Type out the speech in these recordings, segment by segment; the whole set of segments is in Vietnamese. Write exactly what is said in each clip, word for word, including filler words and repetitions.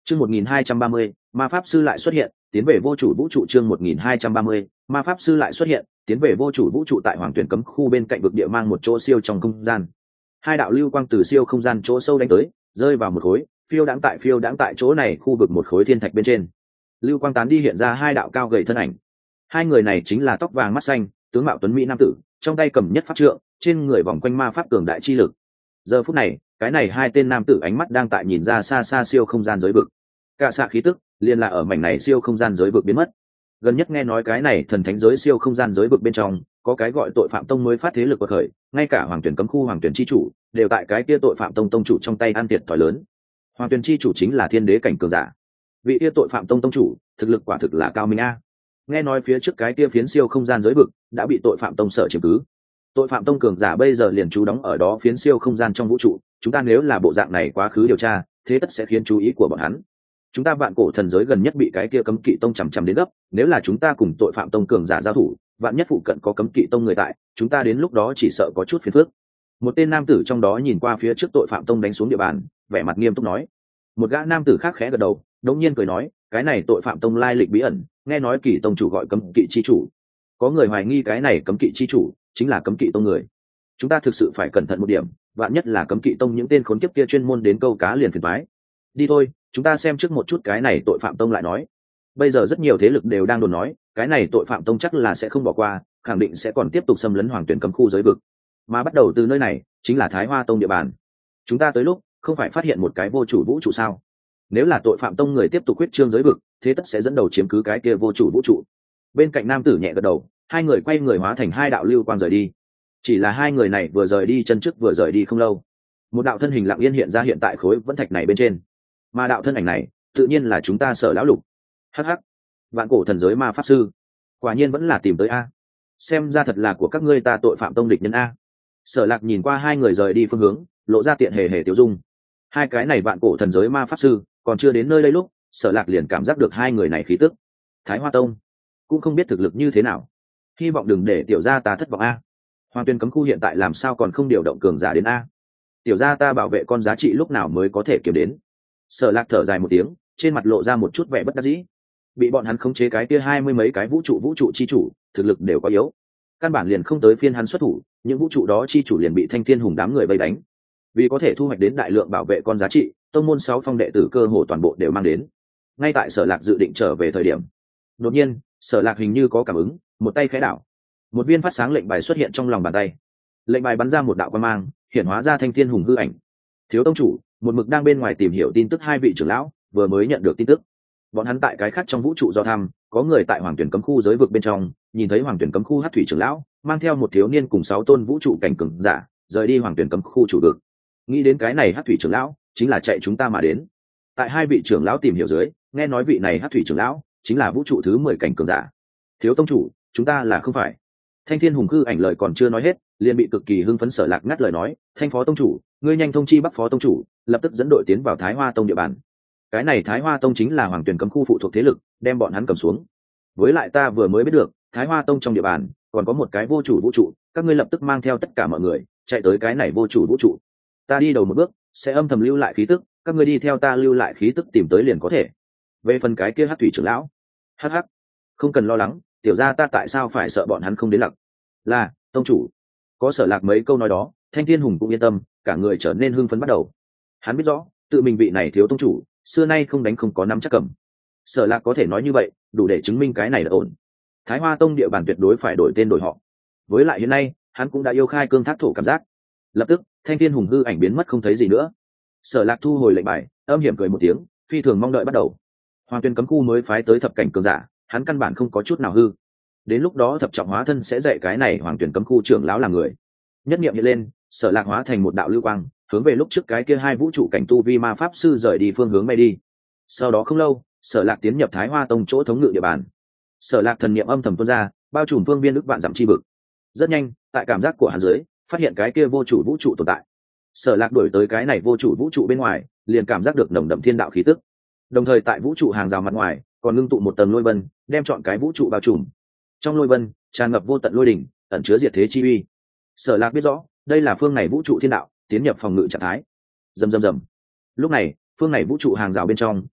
Chương một nghìn hai trăm ba mươi, ma pháp sư lại xuất hiện, tiến về vô chủ vũ trụ. Chương một nghìn hai trăm ba mươi, ma pháp sư lại xuất hiện, tiến về vô chủ vũ trụ. Tại Hoàng Tuyển cấm khu bên cạnh vực địa mang một chỗ siêu trong không gian. Hai đạo lưu quang từ siêu không gian chỗ sâu đánh tới, rơi vào một khối, phiêu đãng tại phiêu đãng tại chỗ này khu vực một khối thiên thạch bên trên. Lưu quang tán đi hiện ra hai đạo cao gầy thân ảnh. Hai người này chính là tóc vàng mắt xanh, tướng mạo tuấn mỹ nam tử, trong tay cầm nhất pháp trượng, trên người vòng quanh ma pháp cường đại chi lực. Giờ phút này, cái này hai tên nam tử ánh mắt đang tại nhìn ra xa xa siêu không gian giới vực. Cả xạ khí tức liền là ở mảnh này siêu không gian giới vực biến mất. Gần nhất nghe nói cái này thần thánh giới siêu không gian giới vực bên trong có cái gọi tội phạm tông mới phát thế lực của khởi, ngay cả Hoàng Tuyển cấm khu Hoàng Tuyển chi chủ đều tại cái kia tội phạm tông tông chủ trong tay ăn thiệt thòi lớn. Hoàng Tuyển chi chủ chính là thiên đế cảnh cường giả. Vị kia tội phạm tông tông chủ thực lực quả thực là cao minh a. Nghe nói phía trước cái kia phiến siêu không gian giới vực đã bị tội phạm tông sở chiếm cứ. Tội phạm tông cường giả bây giờ liền trú đóng ở đó phiến siêu không gian trong vũ trụ, chúng ta nếu là bộ dạng này quá khứ điều tra, thế tất sẽ khiến chú ý của bọn hắn. Chúng ta vạn cổ thần giới gần nhất bị cái kia cấm kỵ tông chằm chằm đến gấp, nếu là chúng ta cùng tội phạm tông cường giả giao thủ, vạn nhất phụ cận có cấm kỵ tông người tại, chúng ta đến lúc đó chỉ sợ có chút phiền phức. Một tên nam tử trong đó nhìn qua phía trước tội phạm tông đánh xuống địa bàn, vẻ mặt nghiêm túc nói. Một gã nam tử khác khẽ gật đầu, đống nhiên cười nói, cái này tội phạm tông lai lịch bí ẩn, nghe nói kỳ tông chủ gọi cấm kỵ chi chủ. Có người hoài nghi cái này cấm kỵ chi chủ chính là cấm kỵ tông người. Chúng ta thực sự phải cẩn thận một điểm, vạn nhất là cấm kỵ tông những tên khốn kiếp kia chuyên môn đến câu cá liền phiền toái. Đi thôi, chúng ta xem trước một chút cái này tội phạm tông lại nói. Bây giờ rất nhiều thế lực đều đang đồn nói, cái này tội phạm tông chắc là sẽ không bỏ qua, khẳng định sẽ còn tiếp tục xâm lấn Hoàng Tuyển cấm khu giới vực. Mà bắt đầu từ nơi này, chính là Thái Hoa tông địa bàn. Chúng ta tới lúc, không phải phát hiện một cái vô chủ vũ trụ sao? Nếu là tội phạm tông người tiếp tục huyết trương giới vực, thế tất sẽ dẫn đầu chiếm cứ cái kia vô chủ vũ trụ. Bên cạnh nam tử nhẹ gật đầu, hai người quay người hóa thành hai đạo lưu quang rời đi. Chỉ là hai người này vừa rời đi chân trước vừa rời đi không lâu, một đạo thân hình lặng yên hiện ra hiện tại khối vẫn thạch này bên trên. Mà đạo thân ảnh này tự nhiên là chúng ta Sở lão lục. Hắc hắc, vạn cổ thần giới ma pháp sư, quả nhiên vẫn là tìm tới a. Xem ra thật là của các ngươi ta tội phạm tông địch nhân a. Sở Lạc nhìn qua hai người rời đi phương hướng, lộ ra tiện hề hề tiêu dung. Hai cái này vạn cổ thần giới ma pháp sư còn chưa đến nơi đây lúc, Sở Lạc liền cảm giác được hai người này khí tức. Thái Hoa tông cũng không biết thực lực như thế nào, hy vọng đừng để tiểu gia ta thất vọng a. Hoàng Tuyên cấm khu hiện tại làm sao còn không điều động cường giả đến a? Tiểu gia ta bảo vệ con giá trị lúc nào mới có thể kiếm đến? Sở Lạc thở dài một tiếng, trên mặt lộ ra một chút vẻ bất đắc dĩ. Bị bọn hắn khống chế cái kia hai mươi mấy cái vũ trụ vũ trụ chi chủ, thực lực đều quá yếu, căn bản liền không tới phiên hắn xuất thủ, những vũ trụ đó chi chủ liền bị Thanh Thiên Hùng đám người vây đánh. Vì có thể thu hoạch đến đại lượng bảo vệ con giá trị, tông môn sáu phong đệ tử cơ hồ toàn bộ đều mang đến. Ngay tại Sở Lạc dự định trở về thời điểm, đột nhiên, Sở Lạc hình như có cảm ứng, một tay khẽ đảo, một viên phát sáng lệnh bài xuất hiện trong lòng bàn tay. Lệnh bài bắn ra một đạo quang mang, hiển hóa ra Thanh Thiên Hùng hư ảnh. Thiếu tông chủ, một mực đang bên ngoài tìm hiểu tin tức hai vị trưởng lão vừa mới nhận được tin tức. Bọn hắn tại cái khác trong vũ trụ do thăm, có người tại Hoàng Tuyển cấm khu giới vực bên trong nhìn thấy Hoàng Tuyển cấm khu Hắc thủy trưởng lão mang theo một thiếu niên cùng sáu tôn vũ trụ cảnh cường giả rời đi Hoàng Tuyển cấm khu chủ vực. Nghĩ đến cái này Hắc thủy trưởng lão chính là chạy chúng ta mà đến. Tại hai vị trưởng lão tìm hiểu dưới, nghe nói vị này Hắc thủy trưởng lão chính là vũ trụ thứ mười cảnh cường giả. Thiếu tông chủ, chúng ta là không phải. Thanh Thiên Hùng hư ảnh lời còn chưa nói hết, liền bị cực kỳ hưng phấn Sở Lạc ngắt lời nói, Thanh phó tông chủ, ngươi nhanh thông chi Bắc phó tông chủ, lập tức dẫn đội tiến vào Thái Hoa tông địa bàn. Cái này Thái Hoa tông chính là Hoàng Tuyển cấm khu phụ thuộc thế lực, đem bọn hắn cầm xuống. Với lại ta vừa mới biết được, Thái Hoa tông trong địa bàn còn có một cái vô chủ vũ trụ, các ngươi lập tức mang theo tất cả mọi người chạy tới cái này vô chủ vũ trụ. Ta đi đầu một bước, sẽ âm thầm lưu lại khí tức, các ngươi đi theo ta lưu lại khí tức tìm tới liền có thể. Về phần cái kia Hắc thủy trưởng lão, hắc hắc, không cần lo lắng, tiểu gia ta tại sao phải sợ bọn hắn không đến lặc. Là tông chủ. Có Sở Lạc mấy câu nói đó, Thanh Thiên Hùng cũng yên tâm, cả người trở nên hưng phấn bắt đầu. Hắn biết rõ, tự mình vị này thiếu tông chủ, xưa nay không đánh không có nắm chắc cầm. Sở Lạc có thể nói như vậy, đủ để chứng minh cái này là ổn. Thái Hoa tông địa bàn tuyệt đối phải đổi tên đổi họ. Với lại hiện nay, hắn cũng đã yêu khai cương thác thổ cảm giác. Lập tức, Thanh Thiên Hùng hư ảnh biến mất không thấy gì nữa. Sở Lạc thu hồi lệnh bài, âm hiểm cười một tiếng, phi thường mong đợi bắt đầu. Hoàng Tuyên cấm khu mới phái tới thập cảnh cường giả, hắn căn bản không có chút nào hư. Đến lúc đó thập trọng hóa thân sẽ dạy cái này Hoàng Tuyển cấm khu trưởng lão làm người. Nhất niệm hiện lên, Sở Lạc hóa thành một đạo lưu quang, hướng về lúc trước cái kia hai vũ trụ cảnh tu vi ma pháp sư rời đi phương hướng bay đi. Sau đó không lâu, Sở Lạc tiến nhập Thái Hoa tông chỗ thống ngự địa bàn. Sở Lạc thần niệm âm thầm tuôn ra, bao trùm phương biên ức vạn dặm chi vực. Rất nhanh, tại cảm giác của hắn dưới, phát hiện cái kia vô chủ vũ trụ tồn tại. Sở Lạc đuổi tới cái này vô chủ vũ trụ bên ngoài, liền cảm giác được nồng đậm thiên đạo khí tức. Đồng thời tại vũ trụ hàng rào mặt ngoài, còn ngưng tụ một tầng lôi vân, đem trọn cái vũ trụ bao trùm. Trong lôi vân tràn ngập vô tận lôi đỉnh, ẩn chứa diệt thế chi uy. Sở Lạc biết rõ, đây là phương này vũ trụ thiên đạo tiến nhập phòng ngự trạng thái. Rầm rầm rầm. Lúc này, phương này vũ trụ hàng rào bên trong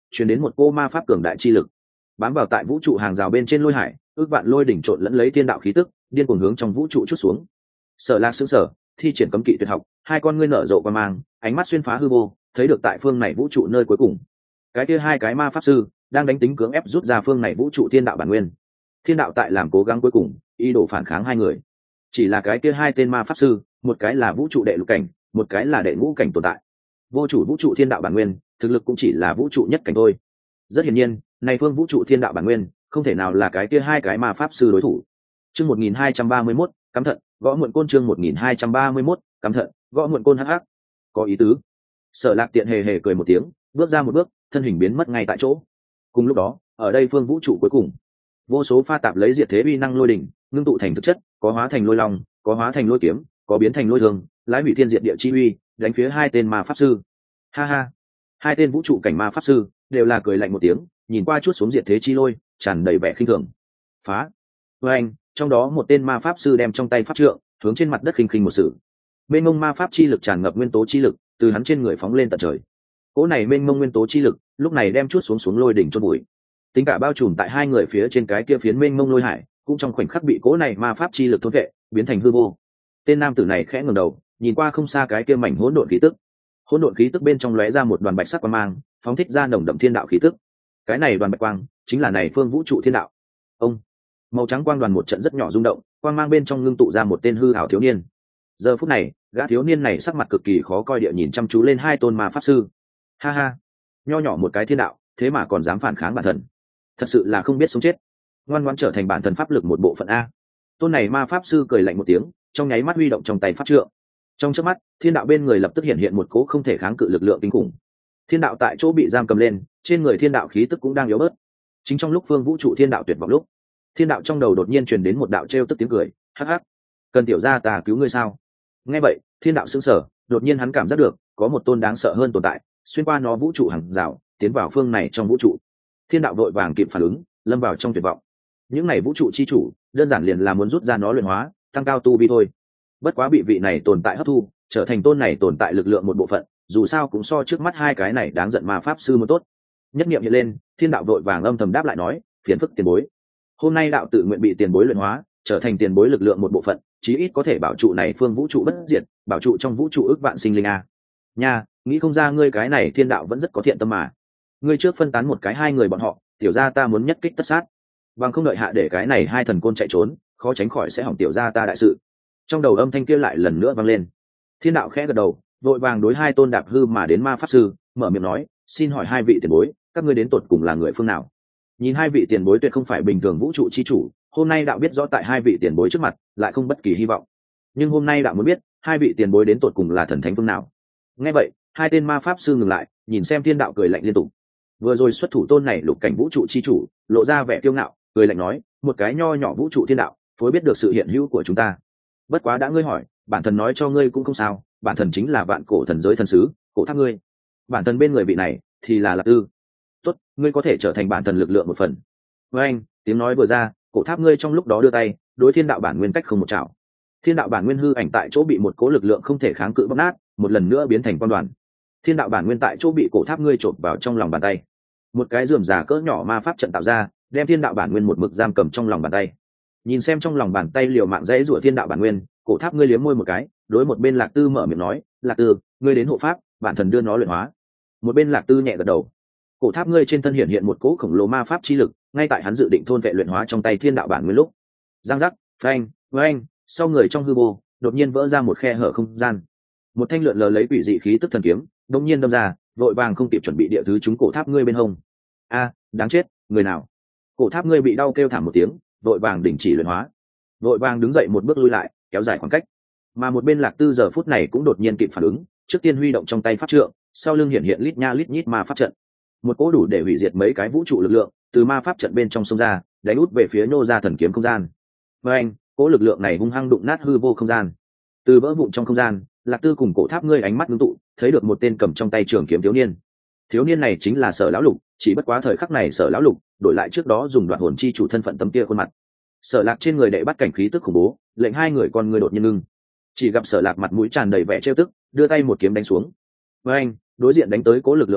chuyển đến một cô ma pháp cường đại chi lực bám vào tại vũ trụ hàng rào bên trên lôi hải, ước vạn lôi đỉnh trộn lẫn lấy thiên đạo khí tức điên cuồng hướng trong vũ trụ chút xuống. Sở Lạc sững sờ, thi triển cấm kỵ tuyệt học, hai con ngươi nở rộ qua mang, ánh mắt xuyên phá hư vô, thấy được tại phương này vũ trụ nơi cuối cùng cái kia hai cái ma pháp sư đang đánh tính cưỡng ép rút ra phương này vũ trụ thiên đạo bản nguyên. Thiên đạo tại làm cố gắng cuối cùng ý đồ phản kháng hai người, chỉ là cái kia hai tên ma pháp sư, một cái là vũ trụ đệ lục cảnh, một cái là đệ ngũ cảnh tồn tại. Vô chủ vũ trụ thiên đạo bản nguyên thực lực cũng chỉ là vũ trụ nhất cảnh thôi. Rất hiển nhiên này phương vũ trụ thiên đạo bản nguyên không thể nào là cái kia hai cái ma pháp sư đối thủ. Chương một nghìn hai trăm ba mươi mốt, cắm thận gõ muộn côn. Chương một nghìn hai trăm ba mươi mốt, cắm thận gõ muộn côn. Hắc hắc, có ý tứ. Sở Lạc tiện hề hề cười một tiếng, bước ra một bước, thân hình biến mất ngay tại chỗ. Cùng lúc đó ở đây phương vũ trụ cuối cùng, vô số pha tạp lấy diệt thế uy năng lôi đỉnh ngưng tụ thành thực chất, có hóa thành lôi long, có hóa thành lôi kiếm, có biến thành lôi thường, lái hủy thiên diệt địa chi uy đánh phía hai tên ma pháp sư. Ha ha, hai tên vũ trụ cảnh ma pháp sư đều là cười lạnh một tiếng, nhìn qua chút xuống diệt thế chi lôi tràn đầy vẻ khinh thường. Phá. Với anh, trong đó một tên ma pháp sư đem trong tay pháp trượng hướng trên mặt đất khinh khinh một sự. Mênh mông ma pháp chi lực tràn ngập nguyên tố chi lực từ hắn trên người phóng lên tận trời. Cỗ này mênh mông nguyên tố chi lực lúc này đem chút xuống xuống lôi đỉnh chôn bụi. Tính cả bao trùm tại hai người phía trên cái kia phiến mênh mông lôi hải cũng trong khoảnh khắc bị cỗ này ma pháp chi lực thôn vệ biến thành hư vô. Tên nam tử này khẽ ngẩng đầu nhìn qua không xa cái kia mảnh hỗn độn khí tức. Hỗn độn khí tức bên trong lóe ra một đoàn bạch sắc quang mang, phóng thích ra nồng đậm thiên đạo khí tức. Cái này đoàn bạch quang chính là này phương vũ trụ thiên đạo. Ông, màu trắng quang đoàn một trận rất nhỏ rung động, quang mang bên trong ngưng tụ ra một tên hư ảo thiếu niên. Giờ phút này gã thiếu niên này sắc mặt cực kỳ khó coi địa nhìn chăm chú lên hai tôn ma pháp sư. Ha ha, nho nhỏ một cái thiên đạo thế mà còn dám phản kháng bản thần, thật sự là không biết sống chết. Ngoan ngoãn trở thành bản thần pháp lực một bộ phận a. Tôn này ma pháp sư cười lạnh một tiếng, trong nháy mắt huy động trong tay pháp trượng. Trong chớp mắt thiên đạo bên người lập tức hiện hiện một cỗ không thể kháng cự lực lượng kinh khủng. Thiên đạo tại chỗ bị giam cầm lên, trên người thiên đạo khí tức cũng đang yếu bớt. Chính trong lúc phương vũ trụ thiên đạo tuyệt vọng lúc, thiên đạo trong đầu đột nhiên truyền đến một đạo trêu tức tiếng cười. Hắc hắc, cần tiểu gia ta cứu ngươi sao? Nghe vậy thiên đạo sững sờ, đột nhiên hắn cảm giác được có một tôn đáng sợ hơn tồn tại xuyên qua nó vũ trụ hàng rào tiến vào phương này trong vũ trụ. Thiên đạo vội vàng kịp phản ứng, lâm vào trong tuyệt vọng. Những này vũ trụ chi chủ đơn giản liền là muốn rút ra nó luyện hóa, tăng cao tu vi thôi. Bất quá bị vị này tồn tại hấp thu, trở thành tôn này tồn tại lực lượng một bộ phận, dù sao cũng so trước mắt hai cái này đáng giận ma pháp sư một tốt. Nhất niệm hiện lên, thiên đạo vội vàng âm thầm đáp lại nói, phiền phức tiền bối. Hôm nay đạo tự nguyện bị tiền bối luyện hóa, trở thành tiền bối lực lượng một bộ phận, chí ít có thể bảo trụ này phương vũ trụ bất diệt, bảo trụ trong vũ trụ ước vạn sinh linh a. Nha, nghĩ không ra ngươi cái này thiên đạo vẫn rất có thiện tâm mà. Ngươi trước phân tán một cái hai người bọn họ, tiểu gia ta muốn nhất kích tất sát. Bằng không đợi hạ để cái này hai thần côn chạy trốn, khó tránh khỏi sẽ hỏng tiểu gia ta đại sự. Trong đầu âm thanh kia lại lần nữa vang lên. Thiên đạo khẽ gật đầu, vội vàng đối hai tôn đạp hư mà đến ma pháp sư mở miệng nói, xin hỏi hai vị tiền bối, các ngươi đến tột cùng là người phương nào? Nhìn hai vị tiền bối tuyệt không phải bình thường vũ trụ chi chủ, hôm nay đạo biết rõ tại hai vị tiền bối trước mặt lại không bất kỳ hy vọng, nhưng hôm nay đạo muốn biết hai vị tiền bối đến tột cùng là thần thánh phương nào. Nghe vậy hai tên ma pháp sư ngừng lại, nhìn xem thiên đạo cười lạnh liên tục. Vừa rồi xuất thủ tôn này lục cảnh vũ trụ chi chủ lộ ra vẻ kiêu ngạo, cười lạnh nói, một cái nho nhỏ vũ trụ thiên đạo phối biết được sự hiện hữu của chúng ta. Bất quá đã ngươi hỏi, bản thần nói cho ngươi cũng không sao, bản thần chính là vạn cổ thần giới thần sứ cổ tháp ngươi. Bản thần bên người vị này thì là Lạc Tư. Tốt, ngươi có thể trở thành bản thần lực lượng một phần. Với anh, tiếng nói vừa ra, cổ tháp ngươi trong lúc đó đưa tay đối thiên đạo bản nguyên cách không một chảo. Thiên đạo bản nguyên hư ảnh tại chỗ bị một cố lực lượng không thể kháng cự bóp nát, một lần nữa biến thành quan đoàn. Thiên đạo bản nguyên tại chỗ bị cổ tháp ngươi trộn vào trong lòng bàn tay. Một cái rườm rà cỡ nhỏ ma pháp trận tạo ra, đem thiên đạo bản nguyên một mực giam cầm trong lòng bàn tay. Nhìn xem trong lòng bàn tay liều mạng dãy rủa thiên đạo bản nguyên, cổ tháp ngươi liếm môi một cái, đối một bên Lạc Tư mở miệng nói, Lạc Tư, ngươi đến hộ pháp, bản thần đưa nó luyện hóa. Một bên Lạc Tư nhẹ gật đầu. Cổ tháp ngươi trên thân hiện hiện một cỗ khổng lồ ma pháp chi lực, ngay tại hắn dự định thôn vệ luyện hóa trong tay thiên đạo bản nguyên lúc, giang giác, phanh, phanh, sau người trong hư vô đột nhiên vỡ ra một khe hở không gian. Một thanh lượn lờ lấy quỷ dị khí tức thần kiếm đột nhiên đâm ra, vội vàng không kịp chuẩn bị địa thứ trúng cổ tháp ngươi bên hông. A, đáng chết, người nào? Cổ tháp ngươi bị đau kêu thảm một tiếng, vội vàng đình chỉ luyện hóa, vội vàng đứng dậy một bước lui lại, kéo dài khoảng cách. Mà một bên Lạc Tư giờ phút này cũng đột nhiên kịp phản ứng, trước tiên huy động trong tay pháp trượng, sau lưng hiện hiện lít nha lít nhít ma pháp trận. Một cỗ đủ để hủy diệt mấy cái vũ trụ lực lượng từ ma pháp trận bên trong sông ra, đánh út về phía nhô ra thần kiếm không gian. Và anh, cỗ lực lượng này hung hăng đụng nát hư vô không gian. Từ vỡ vụn trong không gian, Lạc Tư cùng cổ tháp ngươi ánh mắt ngưng tụ, thấy được một tên cầm trong tay trường kiếm thiếu niên. Thiếu niên này chính là Sở lão lục, chỉ bất quá thời khắc này Sở lão lục đổi lại trước đó dùng đoạt hồn chi chủ thân phận tấm kia khuôn mặt. Sở Lạc trên người đệ bắt cảnh khí tức khủng bố, lệnh hai người con người đột nhiên ngưng. Chỉ gặp Sở Lạc mặt mũi tràn đầy vẻ trêu tức, đưa tay một kiếm đánh xuống. Với anh, đối diện đánh tới cố lực lượng này,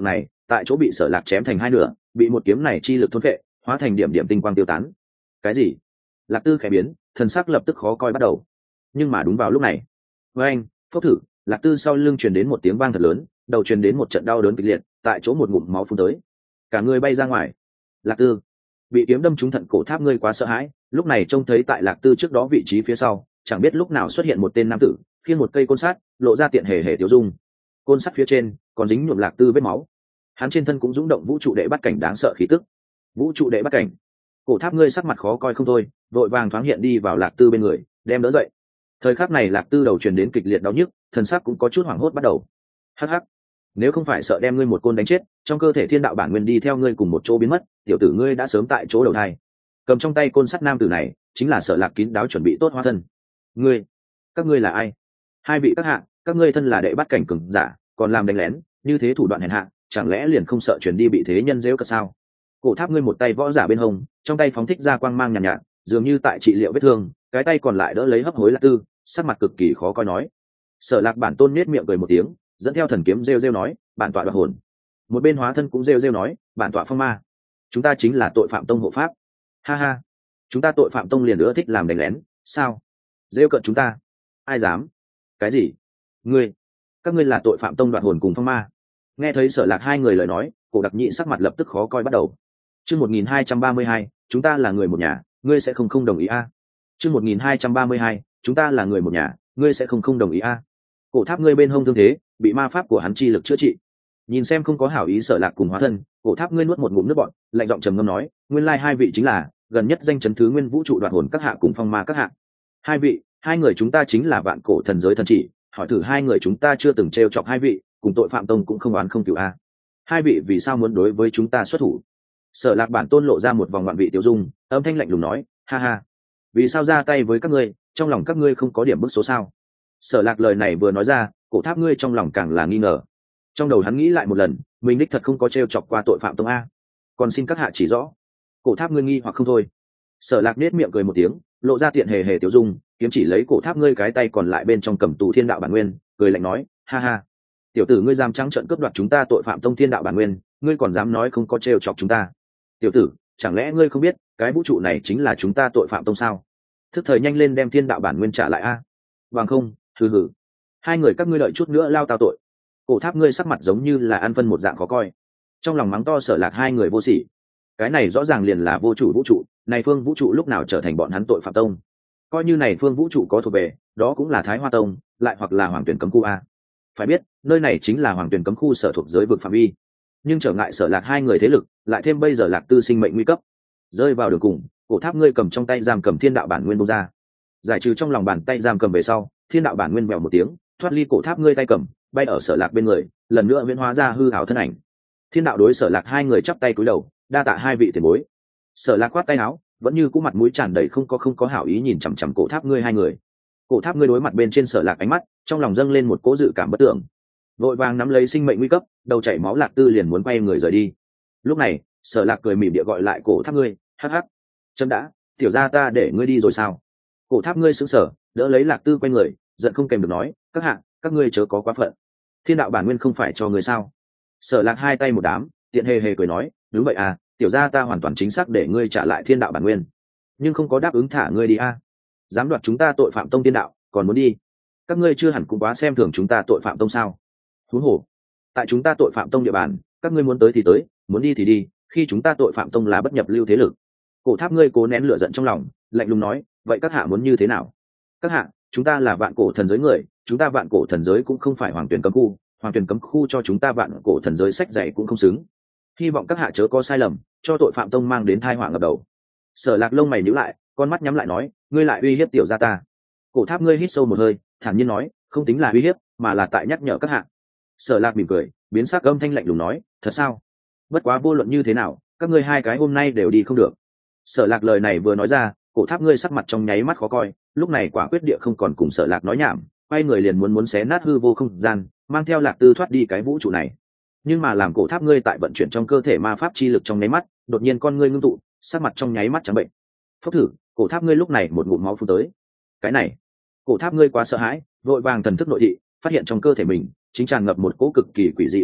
tại chỗ bị Sở Lạc chém thành hai nửa, bị một kiếm này chi lực thôn phệ, hóa thành điểm điểm tinh quang tiêu tán. Cái gì? Lạc Tư khẽ biến, thần sắc lập tức khó coi bắt đầu. Nhưng mà đúng vào lúc này, với anh, phốc thử, Lạc Tư sau lưng truyền đến một tiếng vang thật lớn, đầu truyền đến một trận đau đớn kịch liệt, tại chỗ một ngụm máu phun tới, cả người bay ra ngoài. Lạc Tư bị kiếm đâm trúng thận cổ tháp ngươi quá sợ hãi, lúc này trông thấy tại Lạc Tư trước đó vị trí phía sau, chẳng biết lúc nào xuất hiện một tên nam tử, khiêng một cây côn sắt, lộ ra tiện hề hề tiêu dung. Côn sắt phía trên còn dính nhuộm Lạc Tư vết máu, hắn trên thân cũng dũng động vũ trụ đệ bắt cảnh đáng sợ khí tức. Vũ trụ đệ bắt cảnh. Cổ tháp ngươi sắc mặt khó coi không thôi, vội vàng thoáng hiện đi vào Lạc Tư bên người, đem đỡ dậy. Thời khắc này Lạc Tư đầu truyền đến kịch liệt đau nhức, thần sắc cũng có chút hoảng hốt bắt đầu. Hắc hắc, nếu không phải sợ đem ngươi một côn đánh chết, trong cơ thể thiên đạo bản nguyên đi theo ngươi cùng một chỗ biến mất, tiểu tử ngươi đã sớm tại chỗ đầu thai. Cầm trong tay côn sắt nam tử này chính là Sở Lạc kín đáo chuẩn bị tốt hóa thân. Ngươi, các ngươi là ai? Hai vị các hạ, các ngươi thân là đệ bắt cảnh cường giả, còn làm đánh lén, như thế thủ đoạn hèn hạ, chẳng lẽ liền không sợ truyền đi bị thế nhân giễu cợt sao? Cổ tháp ngươi một tay võ giả bên hông, trong tay phóng thích ra quang mang nhàn nhạt, nhạt, dường như tại trị liệu vết thương, cái tay còn lại đỡ lấy hấp hối Lạc Tư, sắc mặt cực kỳ khó coi nói. Sở Lạc bản tôn nết miệng cười một tiếng, dẫn theo thần kiếm rêu rêu nói, bản tọa đoạt hồn. Một bên hóa thân cũng rêu rêu nói, bản tọa phong ma. Chúng ta chính là tội phạm tông hộ pháp. Ha ha, chúng ta tội phạm tông liền nữa thích làm đánh lén, sao? Rêu cợt chúng ta? Ai dám? Cái gì? Ngươi? Các ngươi là tội phạm tông đoạt hồn cùng phong ma? Nghe thấy Sở Lạc hai người lời nói, Cổ Đặc Nhĩ sắc mặt lập tức khó coi bắt đầu. Chương một nghìn hai trăm ba mươi hai, chúng ta là người một nhà, ngươi sẽ không không đồng ý a? À? Chương một nghìn hai trăm ba mươi hai, chúng ta là người một nhà, ngươi sẽ không không đồng ý a? À? Cổ tháp ngươi bên hông thương thế, bị ma pháp của hắn chi lực chữa trị. Nhìn xem không có hảo ý Sở Lạc cùng hóa thân, Cổ tháp ngươi nuốt một ngụm nước bọt, lạnh giọng trầm ngâm nói, nguyên lai hai vị chính là gần nhất danh chấn thứ nguyên vũ trụ đoạt hồn các hạ cùng phong ma các hạ. Hai vị, hai người chúng ta chính là vạn cổ thần giới thần chỉ, hỏi thử hai người chúng ta chưa từng trêu chọc hai vị, cùng tội phạm tông cũng không oán không cửu a. Hai vị vì sao muốn đối với chúng ta xuất thủ? Sở Lạc bản tôn lộ ra một vòng ngoạn vị tiêu dung, âm thanh lạnh lùng nói, ha ha, vì sao ra tay với các ngươi, trong lòng các ngươi không có điểm bức số sao? Sở Lạc lời này vừa nói ra, Cổ tháp ngươi trong lòng càng là nghi ngờ. Trong đầu hắn nghĩ lại một lần, mình đích thật không có trêu chọc qua tội phạm tông a. Còn xin các hạ chỉ rõ. Cổ tháp ngươi nghi hoặc không thôi. Sở Lạc nết miệng cười một tiếng, lộ ra tiện hề hề tiêu dung, kiếm chỉ lấy cổ tháp ngươi cái tay còn lại bên trong cầm tù thiên đạo bản nguyên, cười lạnh nói, ha ha, tiểu tử ngươi dám trắng trợn cướp đoạt chúng ta tội phạm tông thiên đạo bản nguyên, ngươi còn dám nói không có trêu chọc chúng ta? Tiểu tử, chẳng lẽ ngươi không biết cái vũ trụ này chính là chúng ta tội phạm tông sao? Thức thời nhanh lên đem thiên đạo bản nguyên trả lại a. Bằng không, hừ hừ, hai người các ngươi đợi chút nữa lao tao tội. Cổ tháp ngươi sắc mặt giống như là ăn phân một dạng khó coi, trong lòng mắng to Sở Lạc hai người vô sỉ. Cái này rõ ràng liền là vô chủ vũ trụ, này phương vũ trụ lúc nào trở thành bọn hắn tội phạm tông? Coi như này phương vũ trụ có thuộc về, đó cũng là Thái Hoa tông, lại hoặc là Hoàng Tuyển cấm khu a. Phải biết, nơi này chính là Hoàng Tuyển cấm khu sở thuộc giới vực phạm vi. Nhưng trở ngại Sở Lạc hai người thế lực, lại thêm bây giờ Lạc Tư sinh mệnh nguy cấp, rơi vào đường cùng, cổ tháp ngươi cầm trong tay giam cầm thiên đạo bản nguyên bung ra. Giải trừ trong lòng bàn tay giam cầm về sau, thiên đạo bản nguyên vèo một tiếng, thoát ly cổ tháp ngươi tay cầm, bay ở Sở Lạc bên người, lần nữa huyễn hóa ra hư ảo thân ảnh. Thiên đạo đối Sở Lạc hai người chắp tay cúi đầu, đa tạ hai vị tiền bối. Sở Lạc quát tay áo, vẫn như cũ mặt mũi tràn đầy không có không có hảo ý nhìn chằm chằm cổ tháp ngươi hai người. Cổ tháp ngươi đối mặt bên trên Sở Lạc ánh mắt, trong lòng dâng lên một cỗ dự cảm bất tưởng, vội vàng nắm lấy sinh mệnh nguy cấp, đầu chảy máu Lạc Tư liền muốn quay người rời đi. Lúc này, Sở Lạc cười mỉm địa gọi lại cổ tháp ngươi, hắc hắc, chấm đã, tiểu gia ta để ngươi đi rồi sao? Cổ tháp ngươi sững sờ, đỡ lấy Lạc Tư quay người, giận không kèm được nói, các hạ, các ngươi chớ có quá phận, thiên đạo bản nguyên không phải cho ngươi sao? Sở Lạc hai tay một đám, tiện hề hề cười nói, đúng vậy à, tiểu gia ta hoàn toàn chính xác để ngươi trả lại thiên đạo bản nguyên, nhưng không có đáp ứng thả ngươi đi a. À. Dám đoạt chúng ta tội phạm tông thiên đạo, còn muốn đi? Các ngươi chưa hẳn cũng quá xem thường chúng ta tội phạm tông sao? Huống hồ, tại chúng ta tội phạm tông địa bàn, các ngươi muốn tới thì tới, muốn đi thì đi, khi chúng ta tội phạm tông là bất nhập lưu thế lực. Cổ tháp ngươi cố nén lửa giận trong lòng, lạnh lùng nói, vậy các hạ muốn như thế nào? Các hạ, chúng ta là vạn cổ thần giới người, chúng ta vạn cổ thần giới cũng không phải Hoàng Tuyển cấm khu, Hoàng Tuyển cấm khu cho chúng ta vạn cổ thần giới sách dạy cũng không xứng. Hy vọng các hạ chớ có sai lầm, cho tội phạm tông mang đến tai họa ngập đầu. Sở Lạc lông mày nhíu lại, con mắt nhắm lại nói, ngươi lại uy hiếp tiểu gia ta? Cổ tháp ngươi hít sâu một hơi, thản nhiên nói, không tính là uy hiếp, mà là tại nhắc nhở các hạ. Sở Lạc mỉm cười, biến sắc âm thanh lạnh lùng nói, thật sao? Bất quá vô luận như thế nào, các ngươi hai cái hôm nay đều đi không được. Sở Lạc lời này vừa nói ra, cổ tháp ngươi sắc mặt trong nháy mắt khó coi, lúc này quả quyết địa không còn cùng Sở Lạc nói nhảm, quay người liền muốn muốn xé nát hư vô không gian, mang theo Lạc Tư thoát đi cái vũ trụ này. Nhưng mà làm cổ tháp ngươi tại vận chuyển trong cơ thể ma pháp chi lực trong nháy mắt, đột nhiên con ngươi ngưng tụ, sắc mặt trong nháy mắt trắng bệnh. Phốc thử, cổ tháp ngươi lúc này một ngụm máu phun tới. Cái này, cổ tháp ngươi quá sợ hãi, vội vàng thần thức nội thị, phát hiện trong cơ thể mình chính tràn ngập một cỗ cực kỳ quỷ dị lực lượng,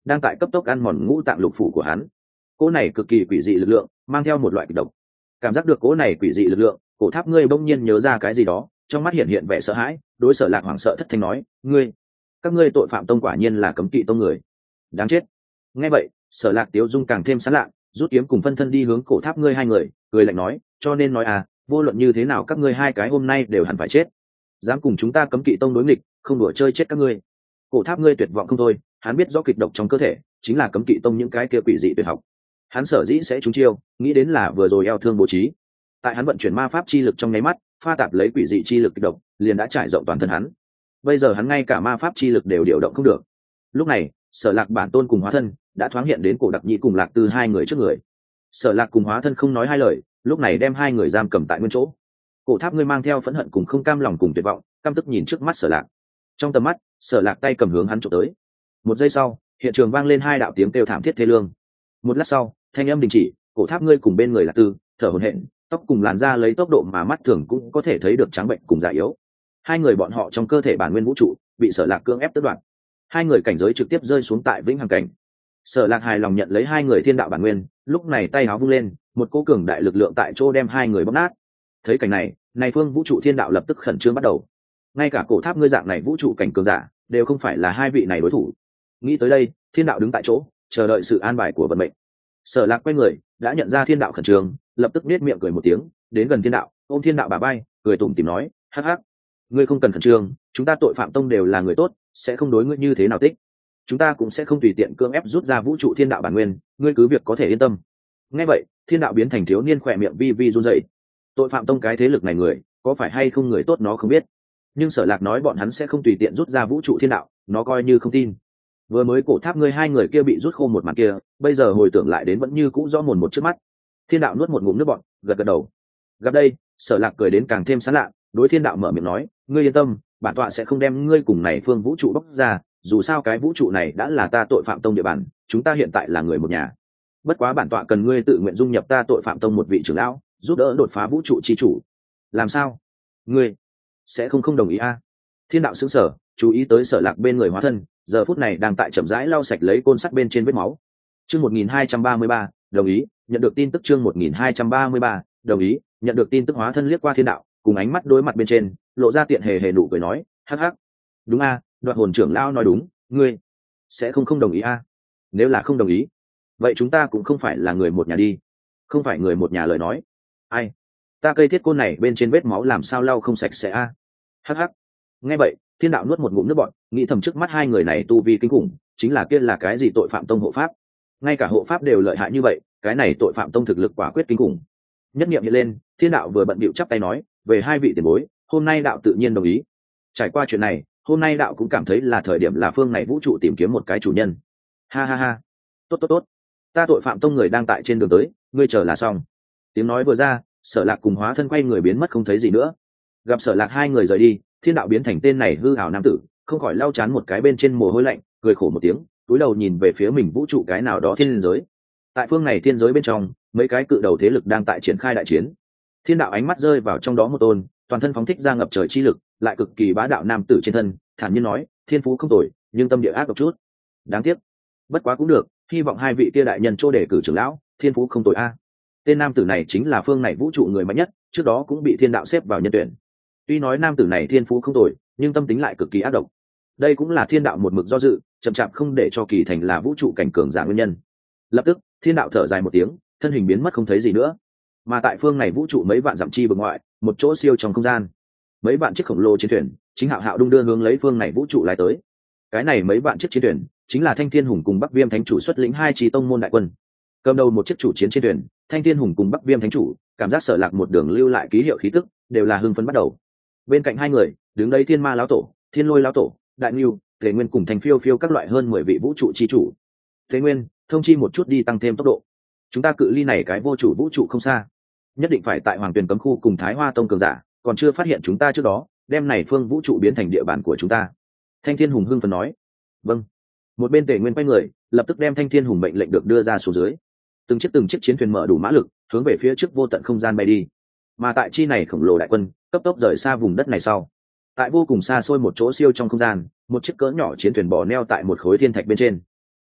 đang tại cấp tốc ăn mòn ngũ tạng lục phủ của hắn. Cỗ này cực kỳ quỷ dị lực lượng mang theo một loại kịch độc. Cảm giác được cỗ này quỷ dị lực lượng, cổ tháp ngươi bỗng nhiên nhớ ra cái gì đó, trong mắt hiện hiện vẻ sợ hãi, đối Sở Lạc hoảng sợ thất thanh nói, ngươi, các ngươi tội phạm tông quả nhiên là cấm kỵ tông người, đáng chết. Nghe vậy, Sở Lạc tiếu dung càng thêm sán lạ, rút kiếm cùng phân thân đi hướng cổ tháp ngươi hai người, cười lạnh nói, cho nên nói à, vô luận như thế nào các ngươi hai cái hôm nay đều hẳn phải chết. Dám cùng chúng ta cấm kỵ tông đối nghịch, không đùa chơi chết các ngươi. Cổ tháp ngươi tuyệt vọng không thôi, hắn biết rõ kịch độc trong cơ thể chính là cấm kỵ tông những cái kia quỷ dị tuyệt học. Hắn sở dĩ sẽ trúng chiêu, nghĩ đến là vừa rồi eo thương bố trí. Tại hắn vận chuyển ma pháp chi lực trong nháy mắt, pha tạp lấy quỷ dị chi lực kịch độc, liền đã trải rộng toàn thân hắn. Bây giờ hắn ngay cả ma pháp chi lực đều điều động không được. Lúc này, Sở Lạc bản tôn cùng hóa thân đã thoáng hiện đến cổ Đặc Nhĩ cùng Lạc Tư hai người trước người. Sở Lạc cùng hóa thân không nói hai lời, lúc này đem hai người giam cầm tại nguyên chỗ. Cổ tháp ngươi mang theo phẫn hận cùng không cam lòng cùng tuyệt vọng, căm tức nhìn trước mắt Sở Lạc. Trong tầm mắt, Sở Lạc tay cầm hướng hắn chụp tới. Một giây sau, hiện trường vang lên hai đạo tiếng kêu thảm thiết thê lương. Một lát sau, thanh âm đình chỉ, cổ tháp ngươi cùng bên người Lạc Tư thở hổn hển, tóc cùng làn da lấy tốc độ mà mắt thường cũng có thể thấy được trắng bệnh cùng già yếu. Hai người bọn họ trong cơ thể bản nguyên vũ trụ bị Sở Lạc cưỡng ép tước đoạt. Hai người cảnh giới trực tiếp rơi xuống tại vĩnh hằng cảnh. Sở Lạc hài lòng nhận lấy hai người thiên đạo bản nguyên, lúc này tay áo vung lên, một cỗ cường đại lực lượng tại chỗ đem hai người bóp nát. Thấy cảnh này, này phương vũ trụ thiên đạo lập tức khẩn trương bắt đầu. Ngay cả cổ tháp ngươi dạng này vũ trụ cảnh cường giả đều không phải là hai vị này đối thủ. Nghĩ tới đây, thiên đạo đứng tại chỗ, chờ đợi sự an bài của vận mệnh. Sở Lạc quay người, đã nhận ra thiên đạo khẩn trương, lập tức nét miệng cười một tiếng, đến gần thiên đạo, ôm thiên đạo bà bay, cười tủm tỉm nói, hắc hắc, ngươi không cần khẩn trương, chúng ta tội phạm tông đều là người tốt, sẽ không đối ngươi như thế nào tích. Chúng ta cũng sẽ không tùy tiện cưỡng ép rút ra vũ trụ thiên đạo bản nguyên, ngươi cứ việc có thể yên tâm. Nghe vậy, thiên đạo biến thành thiếu niên khỏe miệng vi vi run rẩy. Tội phạm tông cái thế lực này người, có phải hay không người tốt nó không biết, nhưng Sở Lạc nói bọn hắn sẽ không tùy tiện rút ra vũ trụ thiên đạo, nó coi như không tin. Vừa mới cổ tháp ngươi hai người kia bị rút khô một màn kia, bây giờ hồi tưởng lại đến vẫn như cũ rõ mồn một trước mắt. Thiên đạo nuốt một ngụm nước bọt, gật gật đầu. Gặp đây, Sở Lạc cười đến càng thêm sán lạ, đối thiên đạo mở miệng nói, ngươi yên tâm, bản tọa sẽ không đem ngươi cùng này phương vũ trụ bóc ra, dù sao cái vũ trụ này đã là ta tội phạm tông địa bàn, chúng ta hiện tại là người một nhà. Bất quá bản tọa cần ngươi tự nguyện dung nhập ta tội phạm tông một vị trưởng lão, giúp đỡ đột phá vũ trụ chi chủ. Làm sao? Ngươi sẽ không không đồng ý a? À? Thiên đạo sững sờ, chú ý tới Sở Lạc bên người hóa thân, giờ phút này đang tại chậm rãi lau sạch lấy côn sắt bên trên vết máu. Chương một nghìn hai trăm ba mươi ba, đồng ý, nhận được tin tức chương một nghìn hai trăm ba mươi ba, đồng ý, nhận được tin tức hóa thân liếc qua thiên đạo, cùng ánh mắt đối mặt bên trên, lộ ra tiện hề hề nụ cười nói, hắc hắc. Đúng a, à, Đoạt hồn trưởng lão nói đúng, ngươi sẽ không không đồng ý a? À? Nếu là không đồng ý, vậy chúng ta cũng không phải là người một nhà đi. Không phải người một nhà lời nói. Ai? Ta cây thiết côn này bên trên vết máu làm sao lau không sạch sẽ a? À? Hắc hắc. Nghe vậy, thiên đạo nuốt một ngụm nước bọt, nghĩ thầm trước mắt hai người này tu vi kinh khủng, chính là kia là cái gì tội phạm tông hộ pháp. Ngay cả hộ pháp đều lợi hại như vậy, cái này tội phạm tông thực lực quả quyết kinh khủng. Nhất niệm hiện lên, thiên đạo vừa bận bịu chắp tay nói, về hai vị tiền bối, hôm nay đạo tự nhiên đồng ý. Trải qua chuyện này, hôm nay đạo cũng cảm thấy là thời điểm là phương này vũ trụ tìm kiếm một cái chủ nhân. Ha ha ha. Tốt tốt tốt. Ta tội phạm tông người đang tại trên đường tới, ngươi chờ là xong. Tiếng nói vừa ra, Sở Lạc cùng hóa thân quay người biến mất không thấy gì nữa. Gặp Sở Lạc hai người rời đi, thiên đạo biến thành tên này hư ảo nam tử, không khỏi lau chán một cái bên trên mồ hôi lạnh, cười khổ một tiếng, cúi đầu nhìn về phía mình vũ trụ cái nào đó thiên giới. Tại phương này thiên giới bên trong, mấy cái cự đầu thế lực đang tại triển khai đại chiến. Thiên đạo ánh mắt rơi vào trong đó một tôn, toàn thân phóng thích ra ngập trời chi lực, lại cực kỳ bá đạo nam tử trên thân, thản nhiên nói, thiên phú không tồi, nhưng tâm địa ác độc chút. Đáng tiếc. Bất quá cũng được, hy vọng hai vị kia đại nhân chỗ đề cử trưởng lão, thiên phú không tồi a. Tên nam tử này chính là phương này vũ trụ người mạnh nhất, trước đó cũng bị thiên đạo xếp vào nhân tuyển. Tuy nói nam tử này thiên phú không tồi, nhưng tâm tính lại cực kỳ ác độc. Đây cũng là thiên đạo một mực do dự, chậm chạp không để cho kỳ thành là vũ trụ cảnh cường giả nguyên nhân. Lập tức, thiên đạo thở dài một tiếng, thân hình biến mất không thấy gì nữa. Mà tại phương này vũ trụ mấy vạn dặm chi vực ngoại, một chỗ siêu trong không gian, mấy vạn chiếc khổng lồ chiến thuyền chính hạo hạo đung đưa hướng lấy phương này vũ trụ lái tới. Cái này mấy vạn chiếc chiến thuyền chính là Thanh Thiên Hùng cùng Bắc Viêm Thánh chủ xuất lĩnh hai chi tông môn đại quân. Cầm đầu một chiếc chủ chiến trên thuyền, Thanh Thiên Hùng cùng Bắc Viêm Thánh chủ, cảm giác Sở Lạc một đường lưu lại ký hiệu khí tức, đều là hưng phấn bắt đầu. Bên cạnh hai người, đứng đấy Thiên Ma lão tổ, Thiên Lôi lão tổ, Đại Nưu, Tề Nguyên cùng Thành Phiêu Phiêu các loại hơn mười vị vũ trụ chi chủ. Tề Nguyên, thông chi một chút đi tăng thêm tốc độ. Chúng ta cự ly này cái vô chủ vũ trụ không xa, nhất định phải tại Hoàng Tuyền cấm khu cùng Thái Hoa tông cường giả, còn chưa phát hiện chúng ta trước đó, đem này phương vũ trụ biến thành địa bàn của chúng ta. Thanh Thiên Hùng hưng phấn nói. Vâng. Một bên Tề Nguyên quay người, lập tức đem Thanh Thiên Hùng mệnh lệnh được đưa ra xuống dưới. Từng chiếc từng chiếc chiến thuyền mở đủ mã lực, hướng về phía trước vô tận không gian bay đi. Mà tại chi này khổng lồ đại quân, cấp tốc rời xa vùng đất này sau. Tại vô cùng xa xôi một chỗ siêu trong không gian, một chiếc cỡ nhỏ chiến thuyền bò neo tại một khối thiên thạch bên trên.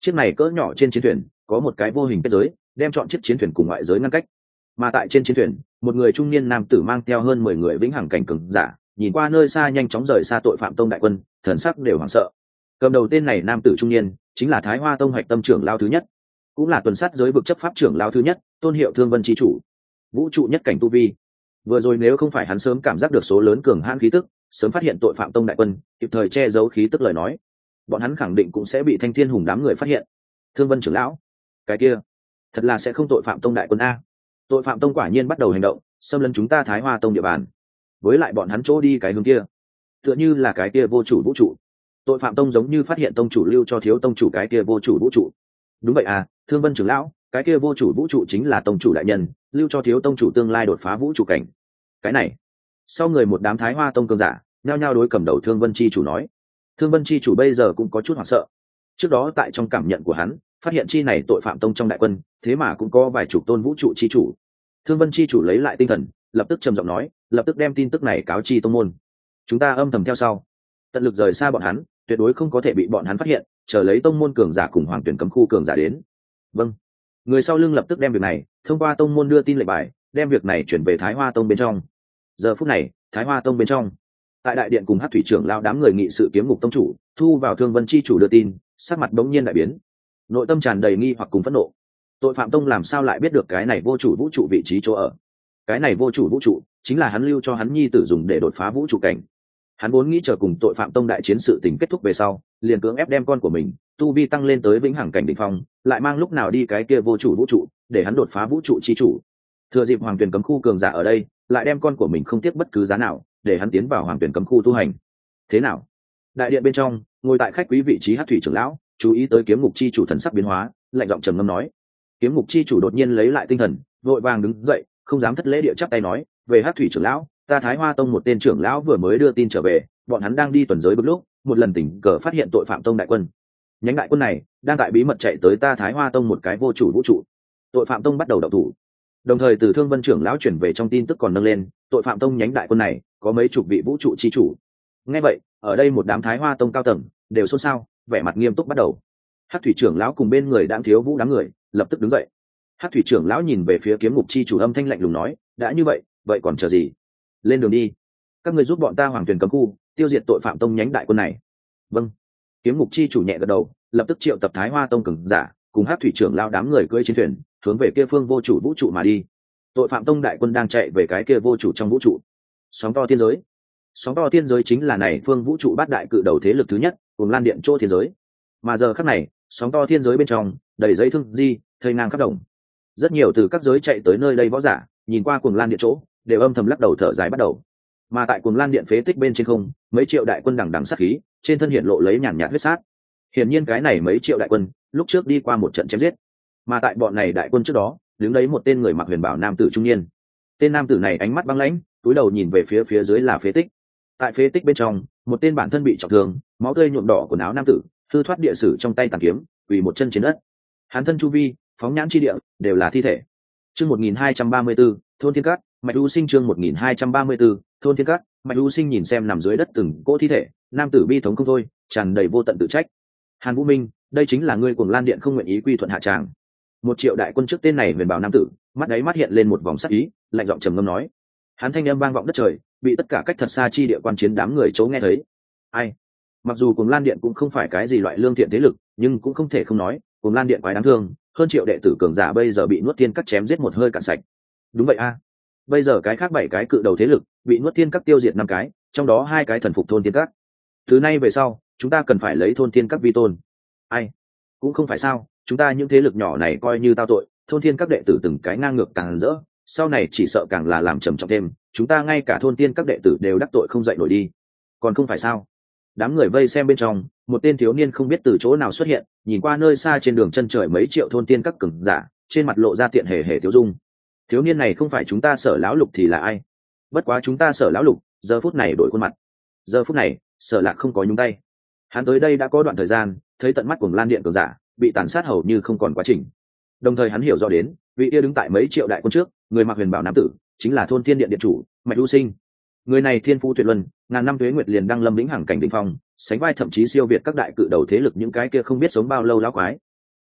Chiếc này cỡ nhỏ trên chiến thuyền có một cái vô hình kết giới, đem chọn chiếc chiến thuyền cùng ngoại giới ngăn cách. Mà tại trên chiến thuyền, một người trung niên nam tử mang theo hơn mười người vĩnh hằng cảnh cường giả, nhìn qua nơi xa nhanh chóng rời xa tội phạm tông đại quân, thần sắc đều hoảng sợ. Cầm đầu tên này nam tử trung niên chính là Thái Hoa tông Hạch Tâm trưởng lao thứ nhất, cũng là tuần sát giới vực chấp pháp trưởng lao thứ nhất, tôn hiệu Thương Vân chi chủ, vũ trụ nhất cảnh tu vi. Vừa rồi nếu không phải hắn sớm cảm giác được số lớn cường hãn khí tức, sớm phát hiện tội phạm tông đại quân, kịp thời che giấu khí tức lời nói, bọn hắn khẳng định cũng sẽ bị Thanh Thiên Hùng đám người phát hiện. Thương Vân trưởng lão, cái kia thật là sẽ không tội phạm tông đại quân a. Tội phạm tông quả nhiên bắt đầu hành động, xâm lấn chúng ta Thái Hoa tông địa bàn. Với lại bọn hắn chỗ đi cái hướng kia, tựa như là cái kia vô chủ vũ trụ. Tội phạm tông giống như phát hiện tông chủ lưu cho thiếu tông chủ cái kia vô chủ vũ trụ. Đúng vậy à, Thương Vân trưởng lão, cái kia vô chủ vũ trụ chính là tông chủ đại nhân lưu cho thiếu tông chủ tương lai đột phá vũ trụ cảnh. Cái này, sau người một đám Thái Hoa tông cường giả nhao nhao đối cầm đầu Thương Vân chi chủ nói. Thương Vân chi chủ bây giờ cũng có chút hoảng sợ. Trước đó tại trong cảm nhận của hắn, phát hiện chi này tội phạm tông trong đại quân, thế mà cũng có vài chục tôn vũ trụ chi chủ. Thương Vân chi chủ lấy lại tinh thần, lập tức trầm giọng nói, lập tức đem tin tức này cáo chi tông môn. Chúng ta âm thầm theo sau, tận lực rời xa bọn hắn, tuyệt đối không có thể bị bọn hắn phát hiện, chờ lấy tông môn cường giả cùng hoàng tuyển cấm khu cường giả đến. Vâng. Người sau lưng lập tức đem việc này thông qua tông môn đưa tin lệnh bài, đem việc này chuyển về Thái Hoa tông bên trong. Giờ phút này, Thái Hoa tông bên trong, tại đại điện cùng Hắc thủy trưởng lao đám người nghị sự kiếm ngục tông chủ thu vào Thương Vân chi chủ đưa tin, sắc mặt bỗng nhiên đại biến, nội tâm tràn đầy nghi hoặc cùng phẫn nộ. Tội phạm tông làm sao lại biết được cái này vô chủ vũ trụ vị trí chỗ ở? Cái này vô chủ vũ trụ chính là hắn lưu cho hắn nhi tử dùng để đột phá vũ trụ cảnh. Hắn vốn nghĩ chờ cùng tội phạm tông đại chiến sự tình kết thúc về sau, liền cưỡng ép đem con của mình tu vi tăng lên tới vĩnh hằng cảnh đỉnh phong, lại mang lúc nào đi cái kia vô chủ vũ trụ để hắn đột phá vũ trụ chi chủ. Thừa dịp hoàng tuyển cấm khu cường giả ở đây, lại đem con của mình không tiếc bất cứ giá nào để hắn tiến vào hoàng tuyển cấm khu tu hành. Thế nào? Đại điện bên trong, ngồi tại khách quý vị trí Hắc thủy trưởng lão chú ý tới kiếm ngục chi chủ thần sắc biến hóa, lạnh giọng trầm ngâm nói. Kiếm ngục chi chủ đột nhiên lấy lại tinh thần, vội vàng đứng dậy, không dám thất lễ địa chắp tay nói, về Hắc thủy trưởng lão, ta Thái Hoa tông một tên trưởng lão vừa mới đưa tin trở về, bọn hắn đang đi tuần giới bước lúc, một lần tình cờ phát hiện tội phạm tông đại quân. Nhánh đại quân này đang tại bí mật chạy tới ta Thái Hoa tông một cái vô chủ vũ trụ. Tội phạm tông bắt đầu động thủ. Đồng thời từ Thương Vân trưởng lão chuyển về trong tin tức còn nâng lên, tội phạm tông nhánh đại quân này có mấy chục vị vũ trụ chi chủ. Nghe vậy, ở đây một đám Thái Hoa tông cao tầng đều xôn xao, vẻ mặt nghiêm túc bắt đầu. Hắc thủy trưởng lão cùng bên người đãng thiếu vũ đám người lập tức đứng dậy. Hắc thủy trưởng lão nhìn về phía kiếm ngục chi chủ, âm thanh lạnh lùng nói, đã như vậy, vậy còn chờ gì? Lên đường đi, các người giúp bọn ta hoàng tuyển cấm khu tiêu diệt tội phạm tông nhánh đại quân này. Vâng. Kiếm ngục chi chủ nhẹ gật đầu, lập tức triệu tập Thái Hoa tông cường giả cùng Hắc thủy trưởng lão đám người cưỡi chiến thuyền hướng về kia phương vô chủ vũ trụ mà đi. Tội phạm tông đại quân đang chạy về cái kia vô chủ trong vũ trụ. Sóng to thiên giới. Sóng to thiên giới chính là này phương vũ trụ bát đại cự đầu thế lực thứ nhất, cùng lan điện chỗ thiên giới. Mà giờ khắc này, sóng to thiên giới bên trong đầy giấy thương di thây ngang khắp đồng. Rất nhiều từ các giới chạy tới nơi đây võ giả nhìn qua cuồng lan điện chỗ đều âm thầm lắc đầu thở dài bắt đầu. Mà tại cuồng lan điện phế tích bên trên không, mấy triệu đại quân đằng đằng sát khí trên thân hiện lộ lấy nhàn nhạt huyết sát. Hiển nhiên cái này mấy triệu đại quân lúc trước đi qua một trận chém giết. Mà tại bọn này đại quân trước đó đứng đấy một tên người mặc huyền bảo nam tử trung niên. Tên nam tử này ánh mắt băng lãnh, cúi đầu nhìn về phía phía dưới là phế tích. Tại phế tích bên trong, một tên bản thân bị trọng thương, máu tươi nhuộm đỏ quần áo nam tử hư thoát địa sử trong tay tàn kiếm, quỳ một chân trên đất. Hắn thân chu vi phóng nhãn chi địa đều là thi thể. Chương một nghìn hai trăm ba mươi 1234, thôn Thiên Cát, Mạch U Sinh. Chương một nghìn hai trăm ba mươi 1234, thôn Thiên Cát, Mạch U Sinh nhìn xem nằm dưới đất từng cỗ thi thể, nam tử bi thống không thôi, tràn đầy vô tận tự trách. Hàn Vũ Minh, đây chính là ngươi cuồng lan điện không nguyện ý quy thuận hạ tràng. Một triệu đại quân trước tên này huyền bảo nam tử, mắt đáy mắt hiện lên một vòng sắc ý, lạnh giọng trầm ngâm nói. Hắn thanh âm vang vọng đất trời, bị tất cả cách thật xa chi địa quan chiến đám người chố nghe thấy. Ai? Mặc dù cuồng lan điện cũng không phải cái gì loại lương thiện thế lực, nhưng cũng không thể không nói, cuồng lan điện quái đáng thương, hơn triệu đệ tử cường giả bây giờ bị nuốt thiên cắt chém giết một hơi cạn sạch. Đúng vậy a. Bây giờ cái khác bảy cái cự đầu thế lực bị nuốt thiên cắt tiêu diệt năm cái, trong đó hai cái thần phục thôn thiên cắt. Từ nay về sau, chúng ta cần phải lấy thôn thiên cắt vi tôn. Ai? Cũng không phải sao, chúng ta những thế lực nhỏ này coi như tao tội, thôn thiên các đệ tử từng cái ngang ngược càng rỡ, sau này chỉ sợ càng là làm trầm trọng thêm, chúng ta ngay cả thôn thiên các đệ tử đều đắc tội không dậy nổi đi. Còn không phải sao? Đám người vây xem bên trong, một tên thiếu niên không biết từ chỗ nào xuất hiện, nhìn qua nơi xa trên đường chân trời mấy triệu thôn thiên các cường giả, trên mặt lộ ra tiện hề hề tiêu dung. Thiếu niên này không phải chúng ta Sở lão lục thì là ai? Bất quá chúng ta Sở lão lục giờ phút này đổi khuôn mặt. Giờ phút này, Sở Lạc không có nhúng tay. Hắn tới đây đã có đoạn thời gian, thấy tận mắt cuồng lan điện cường giả bị tàn sát hầu như không còn quá trình. Đồng thời hắn hiểu rõ đến, vị kia đứng tại mấy triệu đại quân trước, người mặc huyền bảo nam tử, chính là thôn thiên điện điện chủ Mạch U Sinh. Người này thiên phú tuyệt luân, ngàn năm tuế nguyệt liền đăng lâm lĩnh hằng cảnh đỉnh phong, sánh vai thậm chí siêu việt các đại cự đầu thế lực những cái kia không biết sống bao lâu lão quái,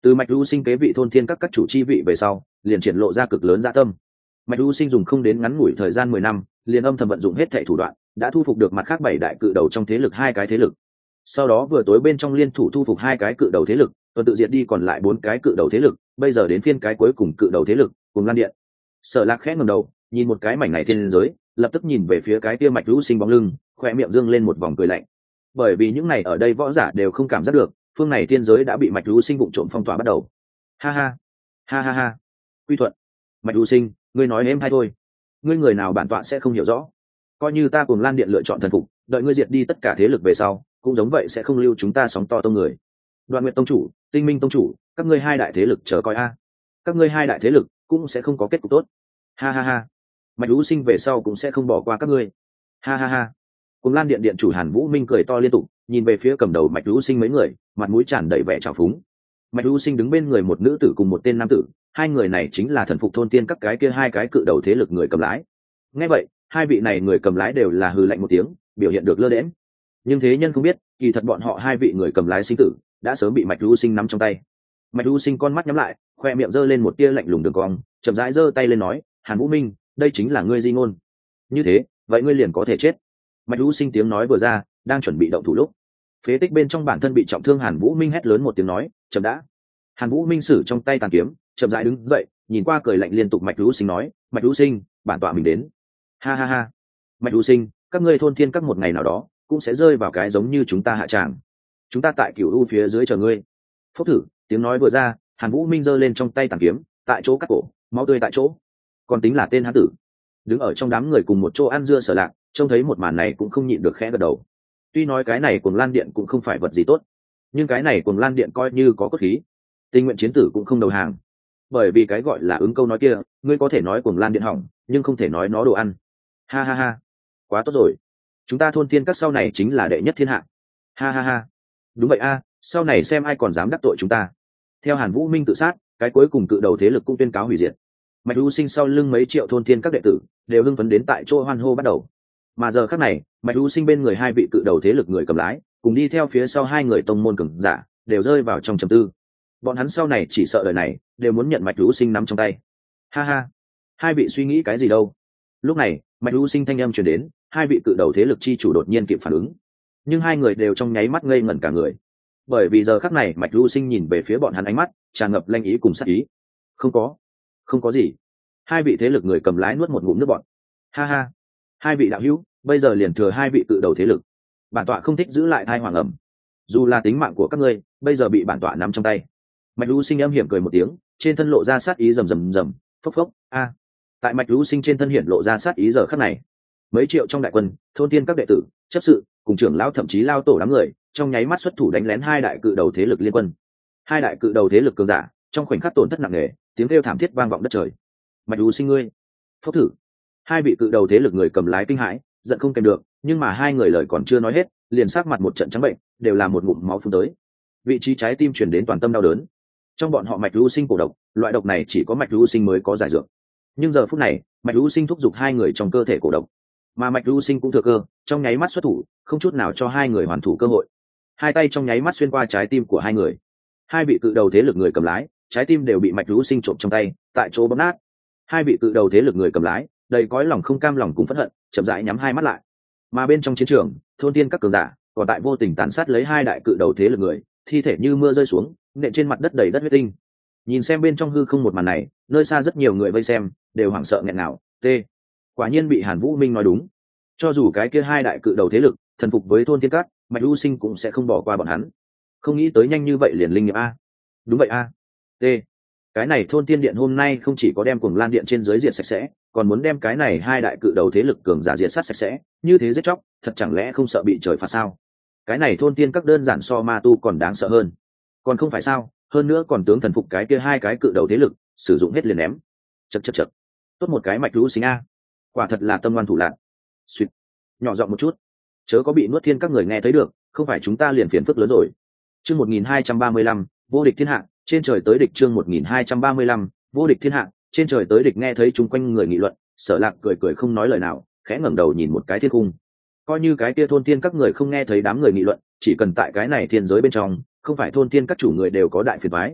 Từ Mạch Lưu Sinh kế vị thôn thiên các các chủ chi vị về sau, liền triển lộ ra cực lớn dạ tâm. Mạch Lưu Sinh dùng không đến ngắn ngủi thời gian mười năm, liền âm thầm vận dụng hết thảy thủ đoạn, đã thu phục được mặt khác bảy đại cự đầu trong thế lực hai cái thế lực. Sau đó vừa tối bên trong liên thủ thu phục hai cái cự đầu thế lực, tuần tự diệt đi còn lại bốn cái cự đầu thế lực, bây giờ đến phiên cái cuối cùng cự đầu thế lực, Cùng Lan Điện. Sở Lạc khẽ ngẩng đầu, nhìn một cái mảnh này thiên giới, lập tức nhìn về phía cái kia Mạch Lưu Sinh bóng lưng, khóe miệng dương lên một vòng cười lạnh. Bởi vì những này ở đây võ giả đều không cảm giác được, phương này thiên giới đã bị Mạch Lưu Sinh vụng trộm phong tỏa bắt đầu. Ha ha, ha ha ha. Quy Thuận, Mạch Lưu Sinh, ngươi nói êm hay thôi. Ngươi người nào bản tọa sẽ không hiểu rõ. Coi như ta Cùng Lan Điện lựa chọn thần phục, đợi ngươi diệt đi tất cả thế lực về sau, cũng giống vậy sẽ không lưu chúng ta sóng to tông người. Đoạn Nguyệt tông chủ, Tinh Minh tông chủ, các ngươi hai đại thế lực chờ coi a. Các ngươi hai đại thế lực cũng sẽ không có kết cục tốt. Ha ha ha. Mạch Lưu Sinh về sau cũng sẽ không bỏ qua các ngươi. Ha ha ha. Cùng Lan Điện điện chủ Hàn Vũ Minh cười to liên tục, nhìn về phía cầm đầu Mạch Lưu Sinh mấy người, mặt mũi tràn đầy vẻ trào phúng. Mạch Lưu Sinh đứng bên người một nữ tử cùng một tên nam tử, hai người này chính là thần phục thôn tiên các cái kia hai cái cự đầu thế lực người cầm lái. Nghe vậy, hai vị này người cầm lái đều là hừ lạnh một tiếng, biểu hiện được lơ đễnh. Nhưng thế nhân không biết, kỳ thật bọn họ hai vị người cầm lái sinh tử đã sớm bị Mạch Lưu Sinh nắm trong tay. Mạch Lưu Sinh con mắt nhắm lại, khoe miệng giơ lên một tia lạnh lùng đường cong, chậm rãi giơ tay lên nói, Hàn Vũ Minh, đây chính là ngươi di ngôn. Như thế, vậy ngươi liền có thể chết. Mạch Lưu Sinh tiếng nói vừa ra, đang chuẩn bị động thủ lúc, phế tích bên trong bản thân bị trọng thương Hàn Vũ Minh hét lớn một tiếng nói, chậm đã. Hàn Vũ Minh sử trong tay tàn kiếm, chậm rãi đứng dậy, nhìn qua cười lạnh liên tục Mạch Lưu Sinh nói, Mạch Lưu Sinh, bản tọa mình đến. Ha ha ha. Mạch Lưu Sinh, các ngươi thôn thiên các một ngày nào đó cũng sẽ rơi vào cái giống như chúng ta hạ tràng. Chúng ta tại Cửu U phía dưới chờ ngươi. Phốc thử, tiếng nói vừa ra, Hàn Vũ Minh giơ lên trong tay tàn kiếm, tại chỗ cắt cổ, máu tươi tại chỗ. Còn tính là tên hán tử. Đứng ở trong đám người cùng một chỗ ăn dưa Sở Lạc, trông thấy một màn này cũng không nhịn được khẽ gật đầu. Tuy nói cái này Cuồng Lan Điện cũng không phải vật gì tốt, nhưng cái này Cuồng Lan Điện coi như có cốt khí. Tình nguyện chiến tử cũng không đầu hàng. Bởi vì cái gọi là ứng câu nói kia, ngươi có thể nói Cuồng Lan Điện hỏng, nhưng không thể nói nó đồ ăn. Ha ha ha. Quá tốt rồi. Chúng ta thôn tiên các sau này chính là đệ nhất thiên hạ. Ha ha ha. Đúng vậy a, sau này xem ai còn dám đắc tội chúng ta. Theo Hàn Vũ Minh tự sát, cái cuối cùng cự đầu thế lực cũng tuyên cáo hủy diệt. Mạch Lưu Sinh sau lưng mấy triệu thôn tiên các đệ tử đều hưng phấn đến tại chỗ hoan hô bắt đầu. Mà giờ khắc này, Mạch Lưu Sinh bên người hai vị cự đầu thế lực người cầm lái, cùng đi theo phía sau hai người tông môn cường giả, đều rơi vào trong trầm tư. Bọn hắn sau này chỉ sợ đời này đều muốn nhận Mạch Lưu Sinh nắm trong tay. Ha ha, hai vị suy nghĩ cái gì đâu? Lúc này, Mạch Lưu Sinh thanh âm truyền đến, hai vị cự đầu thế lực chi chủ đột nhiên kịp phản ứng, nhưng hai người đều trong nháy mắt ngây ngẩn cả người, bởi vì giờ khắc này Mạch Lưu Sinh nhìn về phía bọn hắn ánh mắt tràn ngập lanh ý cùng sát ý. Không có, không có gì. Hai vị thế lực người cầm lái nuốt một ngụm nước bọt. Ha ha, hai vị đạo hữu, bây giờ liền thừa hai vị cự đầu thế lực, bản tọa không thích giữ lại thai hoàng ẩm, dù là tính mạng của các ngươi bây giờ bị bản tọa nắm trong tay. Mạch Lưu Sinh âm hiểm cười một tiếng, trên thân lộ ra sát ý rầm rầm rầm, phốc phốc. A, tại Mạch Lưu Sinh trên thân hiện lộ ra sát ý giờ khắc này, mấy triệu trong đại quân, thôn tiên các đệ tử, chấp sự cùng trưởng lão thậm chí lao tổ đám người trong nháy mắt xuất thủ đánh lén hai đại cự đầu thế lực liên quân. Hai đại cự đầu thế lực cường giả trong khoảnh khắc tổn thất nặng nề, tiếng kêu thảm thiết vang vọng đất trời. Mạch Lưu Sinh ngươi, phốc thử. Hai vị cự đầu thế lực người cầm lái kinh hãi, giận không kèm được, nhưng mà hai người lời còn chưa nói hết, liền sát mặt một trận trắng bệnh, đều là một ngụm máu phun tới. Vị trí trái tim truyền đến toàn tâm đau đớn. Trong bọn họ Mạch Lưu Sinh cổ độc, loại độc này chỉ có Mạch Lưu Sinh mới có giải dược. Nhưng giờ phút này, Mạch Lưu Sinh thúc giục hai người trong cơ thể cổ độc, mà Mạch Lưu Sinh cũng thừa cơ, trong nháy mắt xuất thủ, không chút nào cho hai người hoàn thủ cơ hội. Hai tay trong nháy mắt xuyên qua trái tim của hai người. Hai vị cự đầu thế lực người cầm lái, trái tim đều bị Mạch Lưu Sinh trộm trong tay, tại chỗ bóp nát. Hai vị cự đầu thế lực người cầm lái, đầy cõi lòng không cam lòng cùng phẫn hận, chậm rãi nhắm hai mắt lại. Mà bên trong chiến trường, thôn tiên các cường giả, còn tại vô tình tàn sát lấy hai đại cự đầu thế lực người, thi thể như mưa rơi xuống, nện trên mặt đất đầy đất huyết tinh. Nhìn xem bên trong hư không một màn này, nơi xa rất nhiều người vây xem, đều hoảng sợ nghẹn ngào. T. Quả nhiên bị Hàn Vũ Minh nói đúng. Cho dù cái kia hai đại cự đầu thế lực thần phục với thôn tiên các, Mạch Lưu Sinh cũng sẽ không bỏ qua bọn hắn. Không nghĩ tới nhanh như vậy liền linh nghiệm a. Đúng vậy a. T. Cái này thôn tiên điện hôm nay không chỉ có đem Cuồng Lan Điện trên dưới diệt sạch sẽ, còn muốn đem cái này hai đại cự đầu thế lực cường giả diệt sát sạch sẽ, như thế giết chóc, thật chẳng lẽ không sợ bị trời phạt sao? Cái này thôn tiên các đơn giản so ma tu còn đáng sợ hơn. Còn không phải sao? Hơn nữa còn tướng thần phục cái kia hai cái cự đầu thế lực, sử dụng hết liền ném. Chậc chậc chậc. Tốt một cái Mạch Lưu Sinh a. Quả thật là tâm ngoan thủ lạn. Xuyệt. Nhỏ giọng một chút, chớ có bị nuốt thiên các người nghe thấy được, không phải chúng ta liền phiền phức lớn rồi. Chương một nghìn hai trăm ba mươi lăm, vô địch thiên hạ, trên trời tới địch. Chương một nghìn hai trăm ba mươi lăm, vô địch thiên hạ, trên trời tới địch. Nghe thấy chung quanh người nghị luận, Sở Lạc cười cười không nói lời nào, khẽ ngẩng đầu nhìn một cái thiên cung. Coi như cái kia thôn thiên các người không nghe thấy đám người nghị luận, chỉ cần tại cái này thiên giới bên trong, không phải thôn thiên các chủ người đều có đại phiền toái.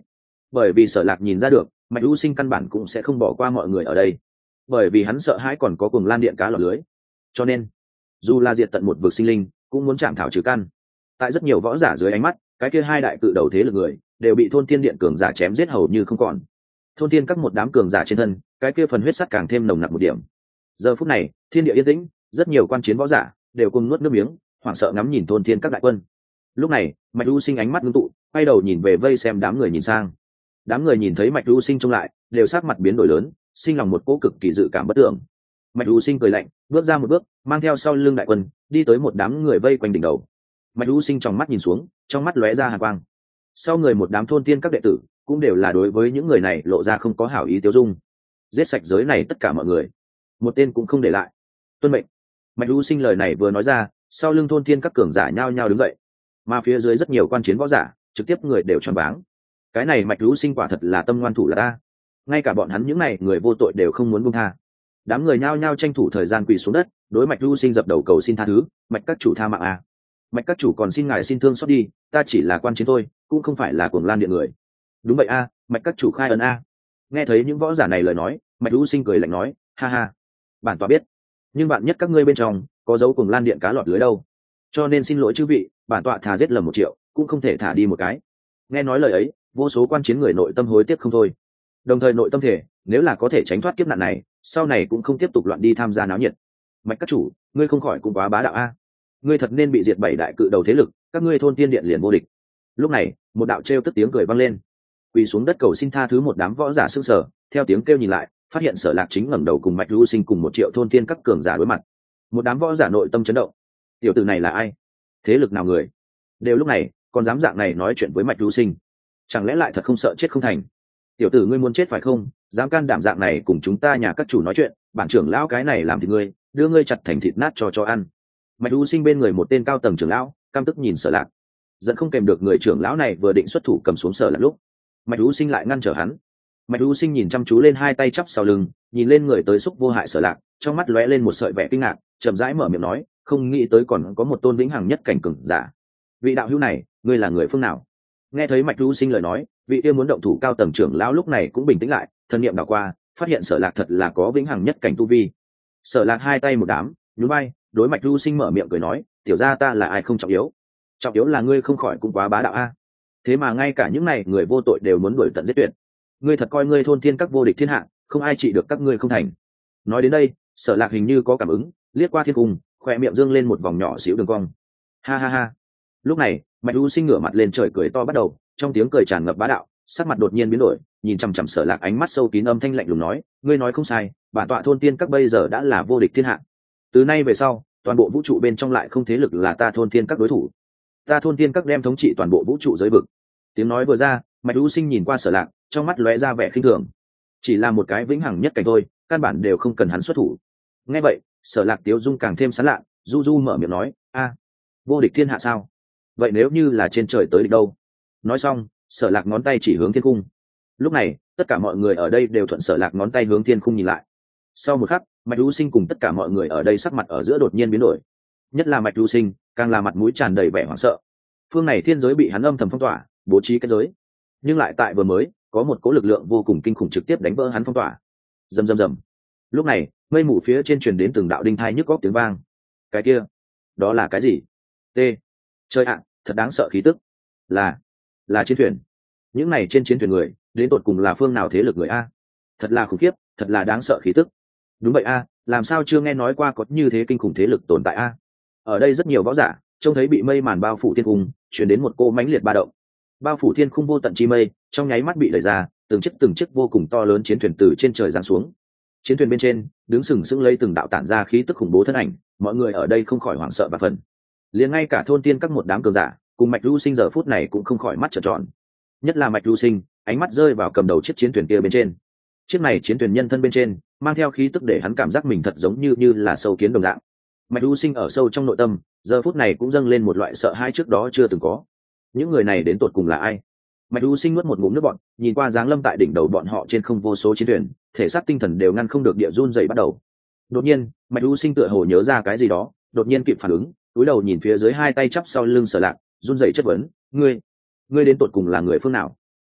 bởi vì Sở Lạc nhìn ra được Mạch U Sinh căn bản cũng sẽ không bỏ qua mọi người ở đây, bởi vì hắn sợ hãi còn có Cuồng Lan Điện cá lọt lưới, cho nên dù là diệt tận một vực sinh linh cũng muốn chạm thảo trừ căn. Tại rất nhiều võ giả dưới ánh mắt, cái kia hai đại cự đầu thế lực người đều bị Thôn Thiên Điện cường giả chém giết hầu như không còn. Thôn Thiên các một đám cường giả trên thân, cái kia phần huyết sắt càng thêm nồng nặc một điểm. Giờ phút này thiên địa yên tĩnh, rất nhiều quan chiến võ giả đều cùng nuốt nước miếng, hoảng sợ ngắm nhìn Thôn Thiên các đại quân. Lúc này Mạch U Sinh ánh mắt ngưng tụ, quay đầu nhìn về vây xem đám người nhìn sang. Đám người nhìn thấy Mạch U Sinh trông lại, đều sắc mặt biến đổi lớn, sinh lòng một cỗ cực kỳ dự cảm bất tưởng. Mạch U Sinh cười lạnh, bước ra một bước, mang theo sau lưng đại quân, đi tới một đám người vây quanh đỉnh đầu. Mạch U Sinh trong mắt nhìn xuống, trong mắt lóe ra hàn quang. Sau người một đám thôn tiên các đệ tử cũng đều là đối với những người này lộ ra không có hảo ý tiêu dung. Giết sạch giới này tất cả mọi người, một tên cũng không để lại. Tuân mệnh. Mạch U Sinh lời này vừa nói ra, sau lưng thôn tiên các cường giả nhao nhao đứng dậy, mà phía dưới rất nhiều quan chiến võ giả trực tiếp người đều choáng váng. Cái này Mạch U Sinh quả thật là tâm ngoan thủ là ta, ngay cả bọn hắn những này người vô tội đều không muốn buông tha. Đám người nhao nhao tranh thủ thời gian quỳ xuống đất, đối Mạch U Sinh dập đầu cầu xin tha thứ. Mạch các chủ tha mạng à? Mạch các chủ còn xin ngài xin thương xót đi, ta chỉ là quan chiến thôi, cũng không phải là Cuồng Lan Điện người. Đúng vậy a à, Mạch các chủ khai ân a à. Nghe thấy những võ giả này lời nói, Mạch U Sinh cười lạnh nói, ha ha, bản tọa biết, nhưng bạn nhất các ngươi bên trong có dấu Cuồng Lan Điện cá lọt lưới đâu, cho nên xin lỗi chư vị, bản tọa thà giết lầm một triệu cũng không thể thả đi một cái. Nghe nói lời ấy, vô số quan chiến người nội tâm hối tiếc không thôi, đồng thời nội tâm thể nếu là có thể tránh thoát kiếp nạn này, sau này cũng không tiếp tục loạn đi tham gia náo nhiệt. Mạch các chủ, ngươi không khỏi cũng quá bá đạo a, ngươi thật nên bị diệt bảy đại cự đầu thế lực, các ngươi thôn tiên điện liền vô địch. Lúc này một đạo trêu tức tiếng cười vang lên, quỳ xuống đất cầu xin tha thứ một đám võ giả sững sờ, theo tiếng kêu nhìn lại, phát hiện Sở Lạc chính ngẩng đầu cùng Mạch U Sinh cùng một triệu thôn tiên các cường giả đối mặt. Một đám võ giả nội tâm chấn động, tiểu tử này là ai, thế lực nào người, đều lúc này còn dám dạng này nói chuyện với Mạch U Sinh, chẳng lẽ lại thật không sợ chết không thành? Tiểu tử ngươi muốn chết phải không, dám can đảm dạng này cùng chúng ta nhà các chủ nói chuyện, bản trưởng lão cái này làm thì ngươi đưa ngươi chặt thành thịt nát cho cho ăn. Mạch U Sinh bên người một tên cao tầng trưởng lão căm tức nhìn Sở Lạc, giận không kèm được người trưởng lão này vừa định xuất thủ cầm xuống Sở Lạc lúc Mạch U Sinh lại ngăn trở hắn. Mạch U Sinh nhìn chăm chú lên hai tay chắp sau lưng, nhìn lên người tới xúc vô hại Sở Lạc, trong mắt lóe lên một sợi vẻ kinh ngạc, chậm rãi mở miệng nói, không nghĩ tới còn có một tôn vĩnh hằng nhất cảnh cường giả. Vị đạo hữu này, ngươi là người phương nào? Nghe thấy Mạch U Sinh lời nói, vị kia muốn động thủ cao tầng trưởng lão lúc này cũng bình tĩnh lại, thân niệm đảo qua, phát hiện Sở Lạc thật là có vĩnh hằng nhất cảnh tu vi. Sở Lạc hai tay một đám, nhún vai, đối Mạch U Sinh mở miệng cười nói, tiểu gia ta là ai không trọng yếu, trọng yếu là ngươi không khỏi cũng quá bá đạo a. Thế mà ngay cả những này người vô tội đều muốn đuổi tận giết tuyệt, ngươi thật coi ngươi thôn thiên các vô địch thiên hạ, không ai trị được các ngươi không thành. Nói đến đây, Sở Lạc hình như có cảm ứng, liếc qua thiên cung, khoe miệng dương lên một vòng nhỏ xíu đường cong. Ha ha ha. Lúc này Mạch U Sinh ngửa mặt lên trời cười to bắt đầu, trong tiếng cười tràn ngập bá đạo, sắc mặt đột nhiên biến đổi, nhìn chằm chằm Sở Lạc ánh mắt sâu kín âm thanh lạnh lùng nói, ngươi nói không sai, bản tọa thôn tiên các bây giờ đã là vô địch thiên hạ. Từ nay về sau, toàn bộ vũ trụ bên trong lại không thế lực là ta thôn tiên các đối thủ. Ta thôn tiên các đem thống trị toàn bộ vũ trụ giới vực. Tiếng nói vừa ra, Mạch U Sinh nhìn qua Sở Lạc, trong mắt lóe ra vẻ khinh thường. Chỉ là một cái vĩnh hằng nhất cảnh thôi, căn bản đều không cần hắn xuất thủ. Nghe vậy, Sở Lạc tiếu dung càng thêm sán lạ, du du mở miệng nói, a, vô địch thiên hạ sao? Vậy nếu như là trên trời tới địch đâu? Nói xong, Sở Lạc ngón tay chỉ hướng thiên cung. Lúc này tất cả mọi người ở đây đều thuận Sở Lạc ngón tay hướng thiên cung nhìn lại. Sau một khắc, Mạch U Sinh cùng tất cả mọi người ở đây sắc mặt ở giữa đột nhiên biến đổi, nhất là Mạch U Sinh càng là mặt mũi tràn đầy vẻ hoảng sợ. Phương này thiên giới bị hắn âm thầm phong tỏa, bố trí cái giới, nhưng lại tại vừa mới có một cỗ lực lượng vô cùng kinh khủng trực tiếp đánh vỡ hắn phong tỏa. Rầm rầm rầm. Lúc này mây mù phía trên truyền đến từng đạo đinh thai nhức góc tiếng vang. Cái kia, đó là cái gì? T. Trời ạ, thật đáng sợ khí tức. Là, là chiến thuyền. Những này trên chiến thuyền người, đến tột cùng là phương nào thế lực người a? Thật là khủng khiếp, thật là đáng sợ khí tức. Đúng vậy a, làm sao chưa nghe nói qua có như thế kinh khủng thế lực tồn tại a? Ở đây rất nhiều võ giả trông thấy bị mây màn bao phủ thiên cung, truyền đến một cô mãnh liệt ba động. Bao phủ thiên khung vô tận chi mây, trong nháy mắt bị đẩy ra, từng chiếc từng chiếc vô cùng to lớn chiến thuyền từ trên trời giáng xuống. Chiến thuyền bên trên đứng sừng sững lấy từng đạo tản ra khí tức khủng bố thân ảnh, mọi người ở đây không khỏi hoảng sợ và phần. Liền ngay cả thôn tiên các một đám cường giả cùng Mạch U Sinh giờ phút này cũng không khỏi mắt trợn tròn. Nhất là Mạch U Sinh, ánh mắt rơi vào cầm đầu chiếc chiến thuyền kia bên trên. Chiếc này chiến thuyền nhân thân bên trên mang theo khí tức để hắn cảm giác mình thật giống như như là sâu kiến đồng dạng. Mạch U Sinh ở sâu trong nội tâm giờ phút này cũng dâng lên một loại sợ hãi trước đó chưa từng có. Những người này đến tột cùng là ai? Mạch U Sinh nuốt một ngụm nước bọt, nhìn qua dáng lâm tại đỉnh đầu bọn họ trên không vô số chiến thuyền, thể xác tinh thần đều ngăn không được địa run dậy bắt đầu. Đột nhiên Mạch U Sinh tựa hồ nhớ ra cái gì đó, đột nhiên kịp phản ứng, cúi đầu nhìn phía dưới hai tay chắp sau lưng Sở Lạc, run dậy chất vấn, ngươi ngươi đến tột cùng là người phương nào?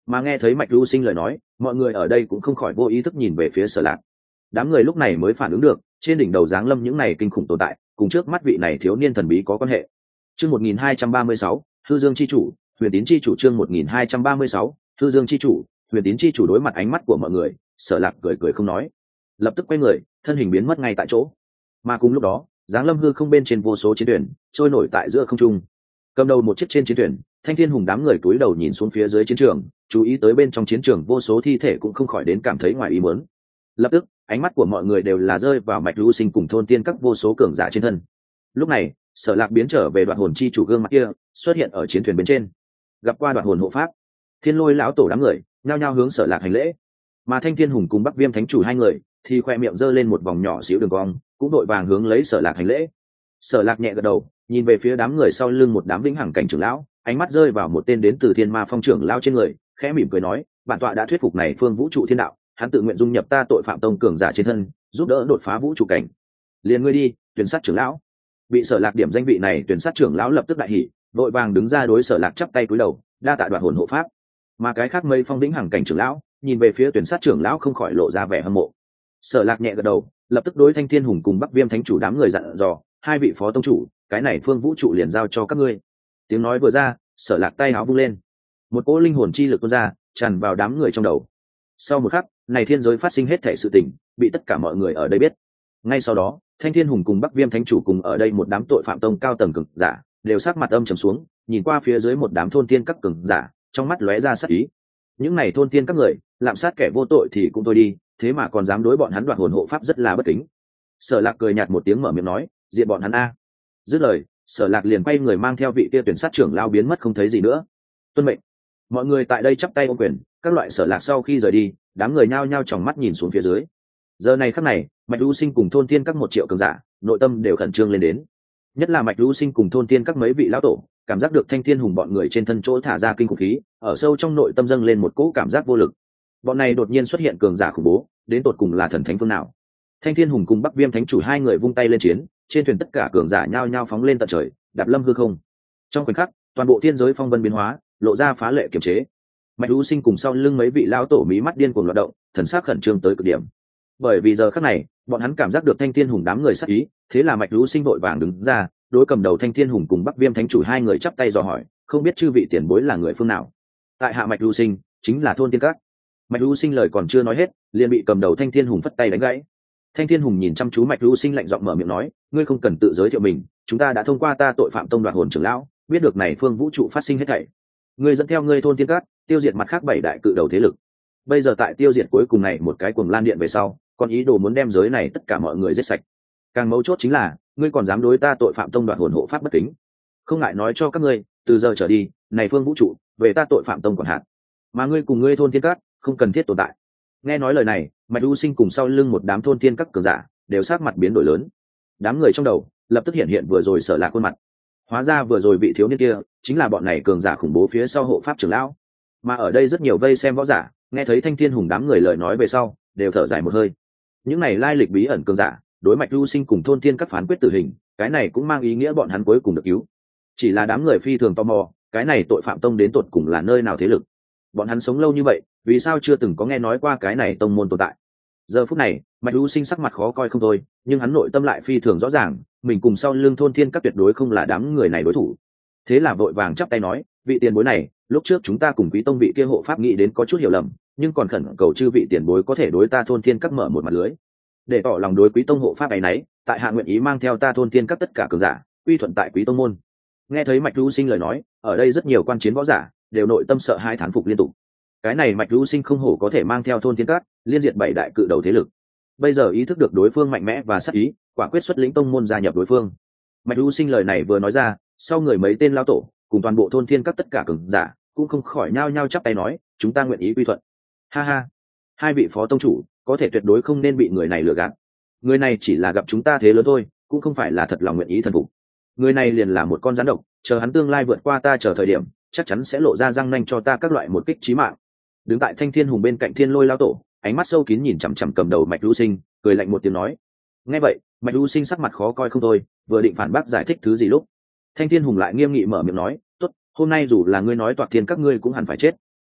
Mà nghe thấy Mạch Lưu Sinh lời nói, mọi người ở đây cũng không khỏi vô ý thức nhìn về phía Sở Lạc. Đám người lúc này mới phản ứng được, trên đỉnh đầu giáng lâm những này kinh khủng tồn tại, cùng trước mắt vị này thiếu niên thần bí có quan hệ. Chương một nghìn hai trăm ba mươi sáu, Hư Dương chi chủ, Huyền Tín chi chủ chương một nghìn hai trăm ba mươi sáu, Hư Dương chi chủ, Huyền Tín chi chủ đối mặt ánh mắt của mọi người, Sở Lạc cười cười không nói, lập tức quay người, thân hình biến mất ngay tại chỗ. Mà cùng lúc đó, giáng lâm hư không bên trên vô số chiến thuyền, trôi nổi tại giữa không trung. Cầm đầu một chiếc trên chiến thuyền, Thanh Thiên Hùng đám người cúi đầu nhìn xuống phía dưới chiến trường, chú ý tới bên trong chiến trường vô số thi thể cũng không khỏi đến cảm thấy ngoài ý muốn. Lập tức, ánh mắt của mọi người đều là rơi vào Mạch Lưu Sinh cùng thôn tiên các vô số cường giả trên thân. Lúc này, Sở Lạc biến trở về Đoạt Hồn chi chủ gương mặt kia, xuất hiện ở chiến thuyền bên trên. Gặp qua Đoạt Hồn hộ pháp, Thiên Lôi lão tổ đám người nhao nhao hướng Sở Lạc hành lễ. Mà Thanh Thiên Hùng cùng Bắc Viêm thánh chủ hai người thì khoe miệng giơ lên một vòng nhỏ xíu đường cong, cũng đội vàng hướng lấy Sở Lạc hành lễ. Sở Lạc nhẹ gật đầu, nhìn về phía đám người sau lưng một đám vĩnh hằng cảnh trưởng lão, ánh mắt rơi vào một tên đến từ Thiên Ma Phong trưởng lão trên người, khẽ mỉm cười nói, bản tọa đã thuyết phục này phương vũ trụ thiên đạo, hắn tự nguyện dung nhập ta tội phạm tông cường giả trên thân, giúp đỡ đột phá vũ trụ cảnh. Liền ngươi đi, tuyển sát trưởng lão. Bị Sở Lạc điểm danh vị này, tuyển sát trưởng lão lập tức đại hỉ, đội vàng đứng ra đối Sở Lạc chắp tay cúi đầu, đa tạ Đoạt Hồn hộ pháp. Mà cái khác mây phong vĩnh hằng cảnh trưởng lão nhìn về phía tuyển sát trưởng lão không khỏi lộ ra vẻ hâm mộ. Sở Lạc nhẹ gật đầu, lập tức đối Thanh Thiên Hùng cùng Bắc Viêm thánh chủ đám người dặn dò, hai vị phó tông chủ, cái này phương vũ trụ liền giao cho các ngươi. Tiếng nói vừa ra, Sở Lạc tay áo vung lên, một cỗ linh hồn chi lực tuôn ra, tràn vào đám người trong đầu. Sau một khắc, này thiên giới phát sinh hết thảy sự tình, bị tất cả mọi người ở đây biết. Ngay sau đó, Thanh Thiên Hùng cùng Bắc Viêm thánh chủ cùng ở đây một đám tội phạm tông cao tầng cường giả, đều sắc mặt âm trầm xuống, nhìn qua phía dưới một đám thôn tiên các cường giả, trong mắt lóe ra sát ý. Những này thôn tiên các người, lạm sát kẻ vô tội thì cũng thôi đi, thế mà còn dám đối bọn hắn Đoạt Hồn hộ pháp rất là bất kính. Sở Lạc cười nhạt một tiếng mở miệng nói, diện bọn hắn a. Dứt lời, Sở Lạc liền quay người mang theo vị kia tuyển sát trưởng lao biến mất không thấy gì nữa. Tuân mệnh. Mọi người tại đây chắp tay ôm quyền, các loại Sở Lạc sau khi rời đi, đám người nhao nhao tròng mắt nhìn xuống phía dưới. Giờ này khắc này, Mạch Lưu Sinh cùng thôn tiên các một triệu cường giả, nội tâm đều khẩn trương lên đến. Nhất là Mạch Lưu Sinh cùng thôn tiên các mấy vị lão tổ, cảm giác được Thanh Thiên Hùng bọn người trên thân chỗ thả ra kinh khủng khí, ở sâu trong nội tâm dâng lên một cỗ cảm giác vô lực. Bọn này đột nhiên xuất hiện cường giả khủng bố, đến tột cùng là thần thánh phương nào? Thanh Thiên Hùng cùng Bắc Viêm thánh chủ hai người vung tay lên chiến, trên thuyền tất cả cường giả nhao nhao phóng lên tận trời, đạp lâm hư không. Trong khoảnh khắc, toàn bộ thiên giới phong vân biến hóa, lộ ra phá lệ kiềm chế. Mạch Lưu Sinh cùng sau lưng mấy vị lão tổ mí mắt điên cuồng loạt động, thần sắc khẩn trương tới cực điểm. Bởi vì giờ khắc này, bọn hắn cảm giác được Thanh Thiên Hùng đám người sát ý, thế là Mạch Lưu Sinh vội vàng đứng ra, đối cầm đầu Thanh Thiên Hùng cùng Bắc Viêm thánh chủ hai người chắp tay dò hỏi, không biết chư vị tiền bối là người phương nào? Tại hạ Mạch Lưu Sinh, chính là thôn tiên các. Mạch Lưu Sinh lời còn chưa nói hết, liền bị cầm đầu Thanh Thiên Hùng phất tay đánh gãy. Thanh Thiên Hùng nhìn chăm chú Mạch Lưu Sinh lạnh giọng mở miệng nói, ngươi không cần tự giới thiệu mình, chúng ta đã thông qua ta tội phạm tông Đoạt Hồn trưởng lão, biết được này phương vũ trụ phát sinh hết thảy. Ngươi dẫn theo ngươi thôn tiên các, tiêu diệt mặt khác bảy đại cự đầu thế lực. Bây giờ tại tiêu diệt cuối cùng này một cái cuồng lan điện về sau, còn ý đồ muốn đem giới này tất cả mọi người giết sạch. Càng mấu chốt chính là, ngươi còn dám đối ta tội phạm tông Đoạt Hồn hộ pháp bất kính. Không ngại nói cho các ngươi, từ giờ trở đi, này phương vũ trụ, về ta tội phạm tông quản hạt. Mà ngươi cùng ngươi thôn tiên các, không cần thiết tồn tại. Nghe nói lời này, Mạch Lưu Sinh cùng sau lưng một đám thôn tiên các cường giả, đều sắc mặt biến đổi lớn. Đám người trong đầu lập tức hiện hiện vừa rồi Sở Lạc khuôn mặt. Hóa ra vừa rồi vị thiếu niên kia chính là bọn này cường giả khủng bố phía sau hộ pháp trưởng lão. Mà ở đây rất nhiều vây xem võ giả, nghe thấy Thanh Thiên Hùng đám người lời nói về sau, đều thở dài một hơi. Những này lai lịch bí ẩn cường giả, đối Mạch Lưu Sinh cùng thôn tiên các phán quyết tử hình, cái này cũng mang ý nghĩa bọn hắn cuối cùng được cứu. Chỉ là đám người phi thường tò mò, cái này tội phạm tông đến tột cùng là nơi nào thế lực? Bọn hắn sống lâu như vậy, vì sao chưa từng có nghe nói qua cái này tông môn tồn tại? Giờ phút này, Mạch Lưu Sinh sắc mặt khó coi không thôi, nhưng hắn nội tâm lại phi thường rõ ràng, mình cùng sau lưng thôn thiên các tuyệt đối không là đám người này đối thủ. Thế là vội vàng chắp tay nói, vị tiền bối này, lúc trước chúng ta cùng quý tông vị kia hộ pháp nghĩ đến có chút hiểu lầm, nhưng còn khẩn cầu chư vị tiền bối có thể đối ta thôn thiên các mở một mặt lưới, để tỏ lòng đối quý tông hộ pháp ấy nấy, tại hạ nguyện ý mang theo ta thôn thiên các tất cả cường giả, quy thuận tại quý tông môn. Nghe thấy Mạch Lưu Sinh lời nói, ở đây rất nhiều quan chiến võ giả đều nội tâm sợ hãi thán phục liên tục. Cái này Mạch Lưu Sinh không hổ có thể mang theo thôn thiên các liên diệt bảy đại cự đầu thế lực, bây giờ ý thức được đối phương mạnh mẽ và sắc ý, quả quyết xuất lĩnh tông môn gia nhập đối phương. Mạch Lưu Sinh lời này vừa nói ra, sau người mấy tên lao tổ cùng toàn bộ thôn thiên các tất cả cường giả cũng không khỏi nhao nhao chắp tay nói, chúng ta nguyện ý quy thuận. Ha ha, hai vị phó tông chủ có thể tuyệt đối không nên bị người này lừa gạt. Người này chỉ là gặp chúng ta thế lớn thôi, cũng không phải là thật lòng nguyện ý thần phục. Người này liền là một con rắn độc, chờ hắn tương lai vượt qua ta chờ thời điểm, chắc chắn sẽ lộ ra răng nanh cho ta các loại một kích chí mạng. Đứng tại Thanh Thiên Hùng bên cạnh Thiên Lôi lao tổ, ánh mắt sâu kín nhìn chằm chằm cầm đầu Mạch Lưu Sinh, cười lạnh một tiếng nói. Nghe vậy, Mạch Lưu Sinh sắc mặt khó coi không thôi, vừa định phản bác giải thích thứ gì lúc, Thanh Thiên Hùng lại nghiêm nghị mở miệng nói, "Tốt, hôm nay dù là ngươi nói toạc thiên các ngươi cũng hẳn phải chết."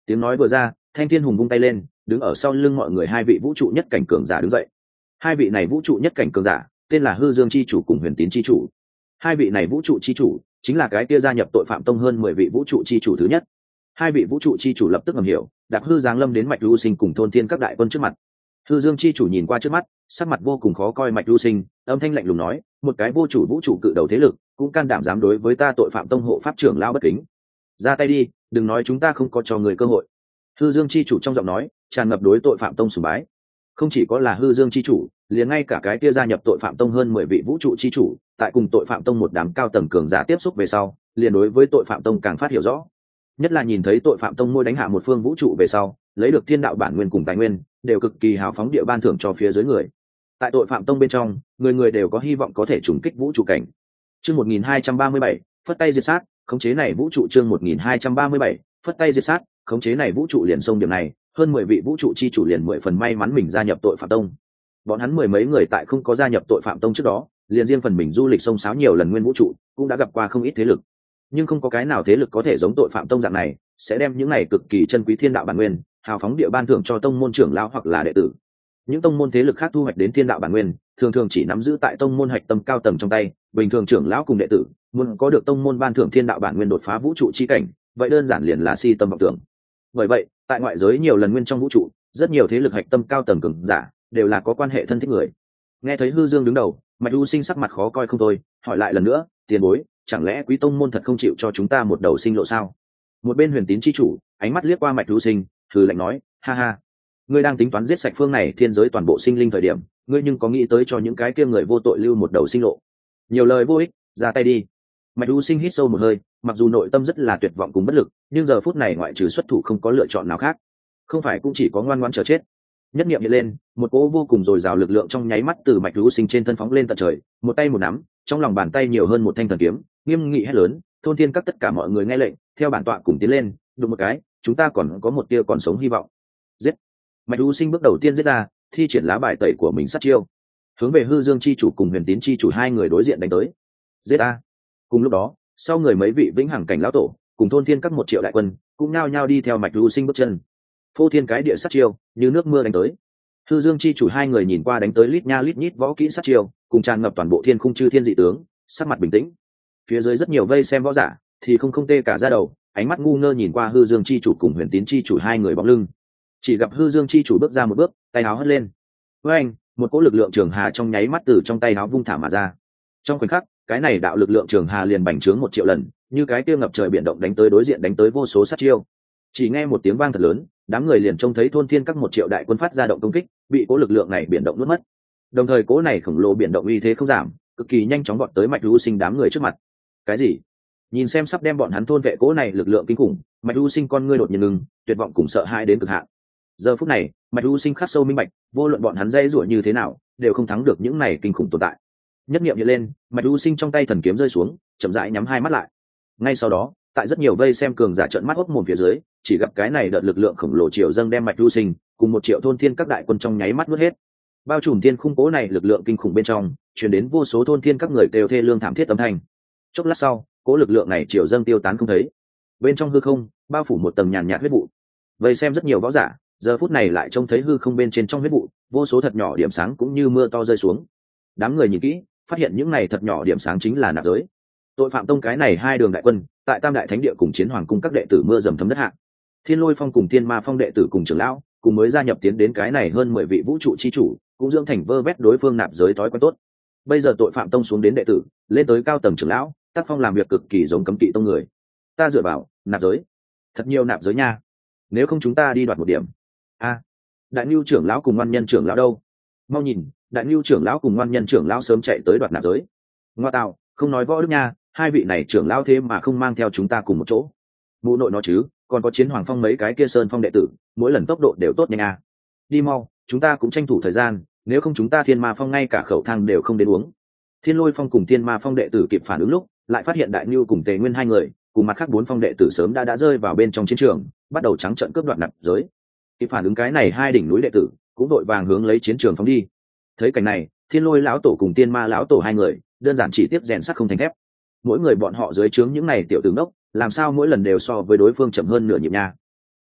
Tiếng nói vừa ra, Thanh Thiên Hùng vung tay lên, đứng ở sau lưng mọi người hai vị vũ trụ nhất cảnh cường giả đứng dậy. Hai vị này vũ trụ nhất cảnh cường giả tên là Hư Dương chi chủ cùng Huyền Tín chi chủ. Hai vị này vũ trụ chi chủ chính là cái kia gia nhập tội phạm tông hơn mười vị vũ trụ chi chủ thứ nhất. Hai vị vũ trụ chi chủ lập tức ngầm hiểu, đạp hư giáng lâm đến Mạch Lưu Sinh cùng thôn thiên các đại quân trước mặt. Hư Dương chi chủ nhìn qua trước mắt, sắc mặt vô cùng khó coi. Mạch Lưu Sinh âm thanh lạnh lùng nói, một cái vô chủ vũ trụ cự đầu thế lực cũng can đảm dám đối với ta tội phạm tông hộ pháp trưởng lão bất kính, ra tay đi, đừng nói chúng ta không có cho người cơ hội. Hư Dương chi chủ trong giọng nói tràn ngập đối tội phạm tông sùng bái. Không chỉ có là Hư Dương chi chủ, liền ngay cả cái kia gia nhập tội phạm tông hơn mười vị vũ trụ chi chủ, tại cùng tội phạm tông một đám cao tầng cường giả tiếp xúc về sau, liền đối với tội phạm tông càng phát hiểu rõ. Nhất là nhìn thấy tội phạm tông môi đánh hạ một phương vũ trụ về sau, lấy được thiên đạo bản nguyên cùng tài nguyên, đều cực kỳ hào phóng địa ban thưởng cho phía dưới người. Tại tội phạm tông bên trong, người người đều có hy vọng có thể trùng kích vũ trụ cảnh. Chương một nghìn hai trăm ba mươi bảy, phất tay diệt sát, khống chế này vũ trụ. Chương một nghìn hai trăm ba mươi bảy, phất tay diệt sát, khống chế này vũ trụ liền sông điểm này, hơn mười vị vũ trụ chi chủ liền mười phần may mắn mình gia nhập tội phạm tông. Bọn hắn mười mấy người tại không có gia nhập tội phạm tông trước đó, liền riêng phần mình du lịch sông sáo nhiều lần nguyên vũ trụ, cũng đã gặp qua không ít thế lực. Nhưng không có cái nào thế lực có thể giống tội phạm tông dạng này, sẽ đem những này cực kỳ chân quý thiên đạo bản nguyên, hào phóng địa ban thưởng cho tông môn trưởng lão hoặc là đệ tử. Những tông môn thế lực khác thu hoạch đến thiên đạo bản nguyên, thường thường chỉ nắm giữ tại tông môn hạch tâm cao tầng trong tay, bình thường trưởng lão cùng đệ tử muốn có được tông môn ban thưởng thiên đạo bản nguyên đột phá vũ trụ chi cảnh, vậy đơn giản liền là si tâm vọng tưởng. Bởi vậy, tại ngoại giới nhiều lần nguyên trong vũ trụ, rất nhiều thế lực hạch tâm cao tầng cường giả đều là có quan hệ thân thích người. Nghe thấy Hư Dương đứng đầu, Mạch Lưu Sinh sắc mặt khó coi không thôi, hỏi lại lần nữa, tiền bối, chẳng lẽ quý tông môn thật không chịu cho chúng ta một đầu sinh lộ sao? Một bên Huyền Tín chi chủ ánh mắt liếc qua Mạch Lưu Sinh, thử lạnh nói, ha ha, ngươi đang tính toán giết sạch phương này thiên giới toàn bộ sinh linh thời điểm, ngươi nhưng có nghĩ tới cho những cái kia người vô tội lưu một đầu sinh lộ? Nhiều lời vô ích, ra tay đi. Mạch Lưu Sinh hít sâu một hơi, mặc dù nội tâm rất là tuyệt vọng cùng bất lực, nhưng giờ phút này ngoại trừ xuất thủ không có lựa chọn nào khác, không phải cũng chỉ có ngoan ngoãn chờ chết. Nhất niệm hiện lên, một cỗ vô cùng dồi dào lực lượng trong nháy mắt từ Mạch Lưu Sinh trên thân phóng lên tận trời, một tay một nắm, trong lòng bàn tay nhiều hơn một thanh thần kiếm, nghiêm nghị hét lớn, thôn thiên các tất cả mọi người nghe lệnh, theo bản tọa cùng tiến lên, đụng một cái, chúng ta còn có một tia còn sống hy vọng. Giết! Mạch Lưu Sinh bước đầu tiên giết ra, thi triển lá bài tẩy của mình sát chiêu, hướng về Hư Dương chi chủ cùng Huyền Tín chi chủ hai người đối diện đánh tới. Giết a! Cùng lúc đó, sau người mấy vị vĩnh hằng cảnh lão tổ cùng thôn thiên các một triệu đại quân cũng nao nhao đi theo Mạch Lưu Sinh bước chân. Phô thiên cái địa sát chiêu như nước mưa đánh tới. Hư Dương chi chủ hai người nhìn qua đánh tới lít nha lít nhít võ kỹ sát chiêu, cùng tràn ngập toàn bộ thiên khung chư thiên dị tướng, sắc mặt bình tĩnh. Phía dưới rất nhiều vây xem võ giả thì không không tê cả da đầu, ánh mắt ngu ngơ nhìn qua Hư Dương chi chủ cùng Huyền Tín chi chủ hai người bóng lưng. Chỉ gặp Hư Dương chi chủ bước ra một bước, tay áo hất lên. Với anh, một cỗ lực lượng trường hà trong nháy mắt từ trong tay áo vung thả mà ra. Trong khoảnh khắc, cái này đạo lực lượng trường hà liền bành trướng một triệu lần, như cái kia ngập trời biển động đánh tới đối diện đánh tới vô số sát chiêu. Chỉ nghe một tiếng vang thật lớn, đám người liền trông thấy thôn thiên các một triệu đại quân phát ra động công kích, bị cỗ lực lượng này biển động nuốt mất. Đồng thời cỗ này khổng lồ biển động uy thế không giảm, cực kỳ nhanh chóng vọt tới Mạch Lưu Sinh đám người trước mặt. Cái gì? Nhìn xem sắp đem bọn hắn thôn vệ cỗ này lực lượng kinh khủng, Mạch Lưu Sinh con ngươi đột nhiên ngừng, tuyệt vọng cùng sợ hãi đến cực hạn. Giờ phút này, Mạch Lưu Sinh khắc sâu minh bạch, vô luận bọn hắn dây rủa như thế nào, đều không thắng được những này kinh khủng tồn tại. Nhất niệm hiện lên, Mạch Lưu Sinh trong tay thần kiếm rơi xuống, chậm rãi nhắm hai mắt lại. Ngay sau đó, tại rất nhiều vây xem cường giả trợn mắt hốc mồm phía dưới, chỉ gặp cái này đợt lực lượng khổng lồ triều dâng đem Mạch Lưu Sinh cùng một triệu thôn thiên các đại quân trong nháy mắt nuốt hết. Bao trùm thiên khung cố này lực lượng kinh khủng bên trong, truyền đến vô số thôn thiên các người đều thê lương thảm thiết âm thanh. Chốc lát sau, cố lực lượng này triều dâng tiêu tán không thấy. Bên trong hư không, bao phủ một tầng nhàn nhạt huyết vụ. Vây xem rất nhiều võ giả, giờ phút này lại trông thấy hư không bên trên trong huyết vụ, vô số thật nhỏ điểm sáng cũng như mưa to rơi xuống. Đám người nhìn kỹ, phát hiện những này thật nhỏ điểm sáng chính là nạp giới. Tội phạm tông cái này hai đường đại quân, tại Tam Đại Thánh Địa cùng Chiến Hoàng cung các đệ tử mưa dầm thấm đất hạ. Thiên Lôi Phong cùng Thiên Ma Phong đệ tử cùng trưởng lão, cùng mới gia nhập tiến đến cái này hơn mười vị vũ trụ chi chủ, cũng dưỡng thành vơ vét đối phương nạp giới thói quen tốt. Bây giờ tội phạm tông xuống đến đệ tử, lên tới cao tầng trưởng lão, tác phong làm việc cực kỳ giống cấm kỵ tông người. Ta dựa vào nạp giới, thật nhiều nạp giới nha. Nếu không chúng ta đi đoạt một điểm. A, Đại Nưu trưởng lão cùng Ngoan Nhân trưởng lão đâu? Mau nhìn, Đại Nưu trưởng lão cùng Ngoan Nhân trưởng lão sớm chạy tới đoạt nạp giới. Ngoa tạo, không nói võ đức nha, hai vị này trưởng lão thế mà không mang theo chúng ta cùng một chỗ. Mụ nội nó chứ, còn có Chiến Hoàng Phong mấy cái kia Sơn Phong đệ tử, mỗi lần tốc độ đều tốt nhanh à. Đi mau, chúng ta cũng tranh thủ thời gian, nếu không chúng ta Thiên Ma Phong ngay cả khẩu thang đều không đến uống. Thiên Lôi Phong cùng Thiên Ma Phong đệ tử kịp phản ứng lúc, lại phát hiện Đại Nưu cùng Tề Nguyên hai người, cùng mặt khác bốn phong đệ tử sớm đã đã rơi vào bên trong chiến trường, bắt đầu trắng trợn cướp đoạt nạp giới. Kịp phản ứng cái này hai đỉnh núi đệ tử, cũng đội vàng hướng lấy chiến trường phóng đi. Thấy cảnh này, Thiên Lôi lão tổ cùng Tiên Ma lão tổ hai người, đơn giản chỉ tiếp rèn sắt không thành thép. Mỗi người bọn họ dưới trướng những này tiểu tử ngốc, làm sao mỗi lần đều so với đối phương chậm hơn nửa nhịp nha.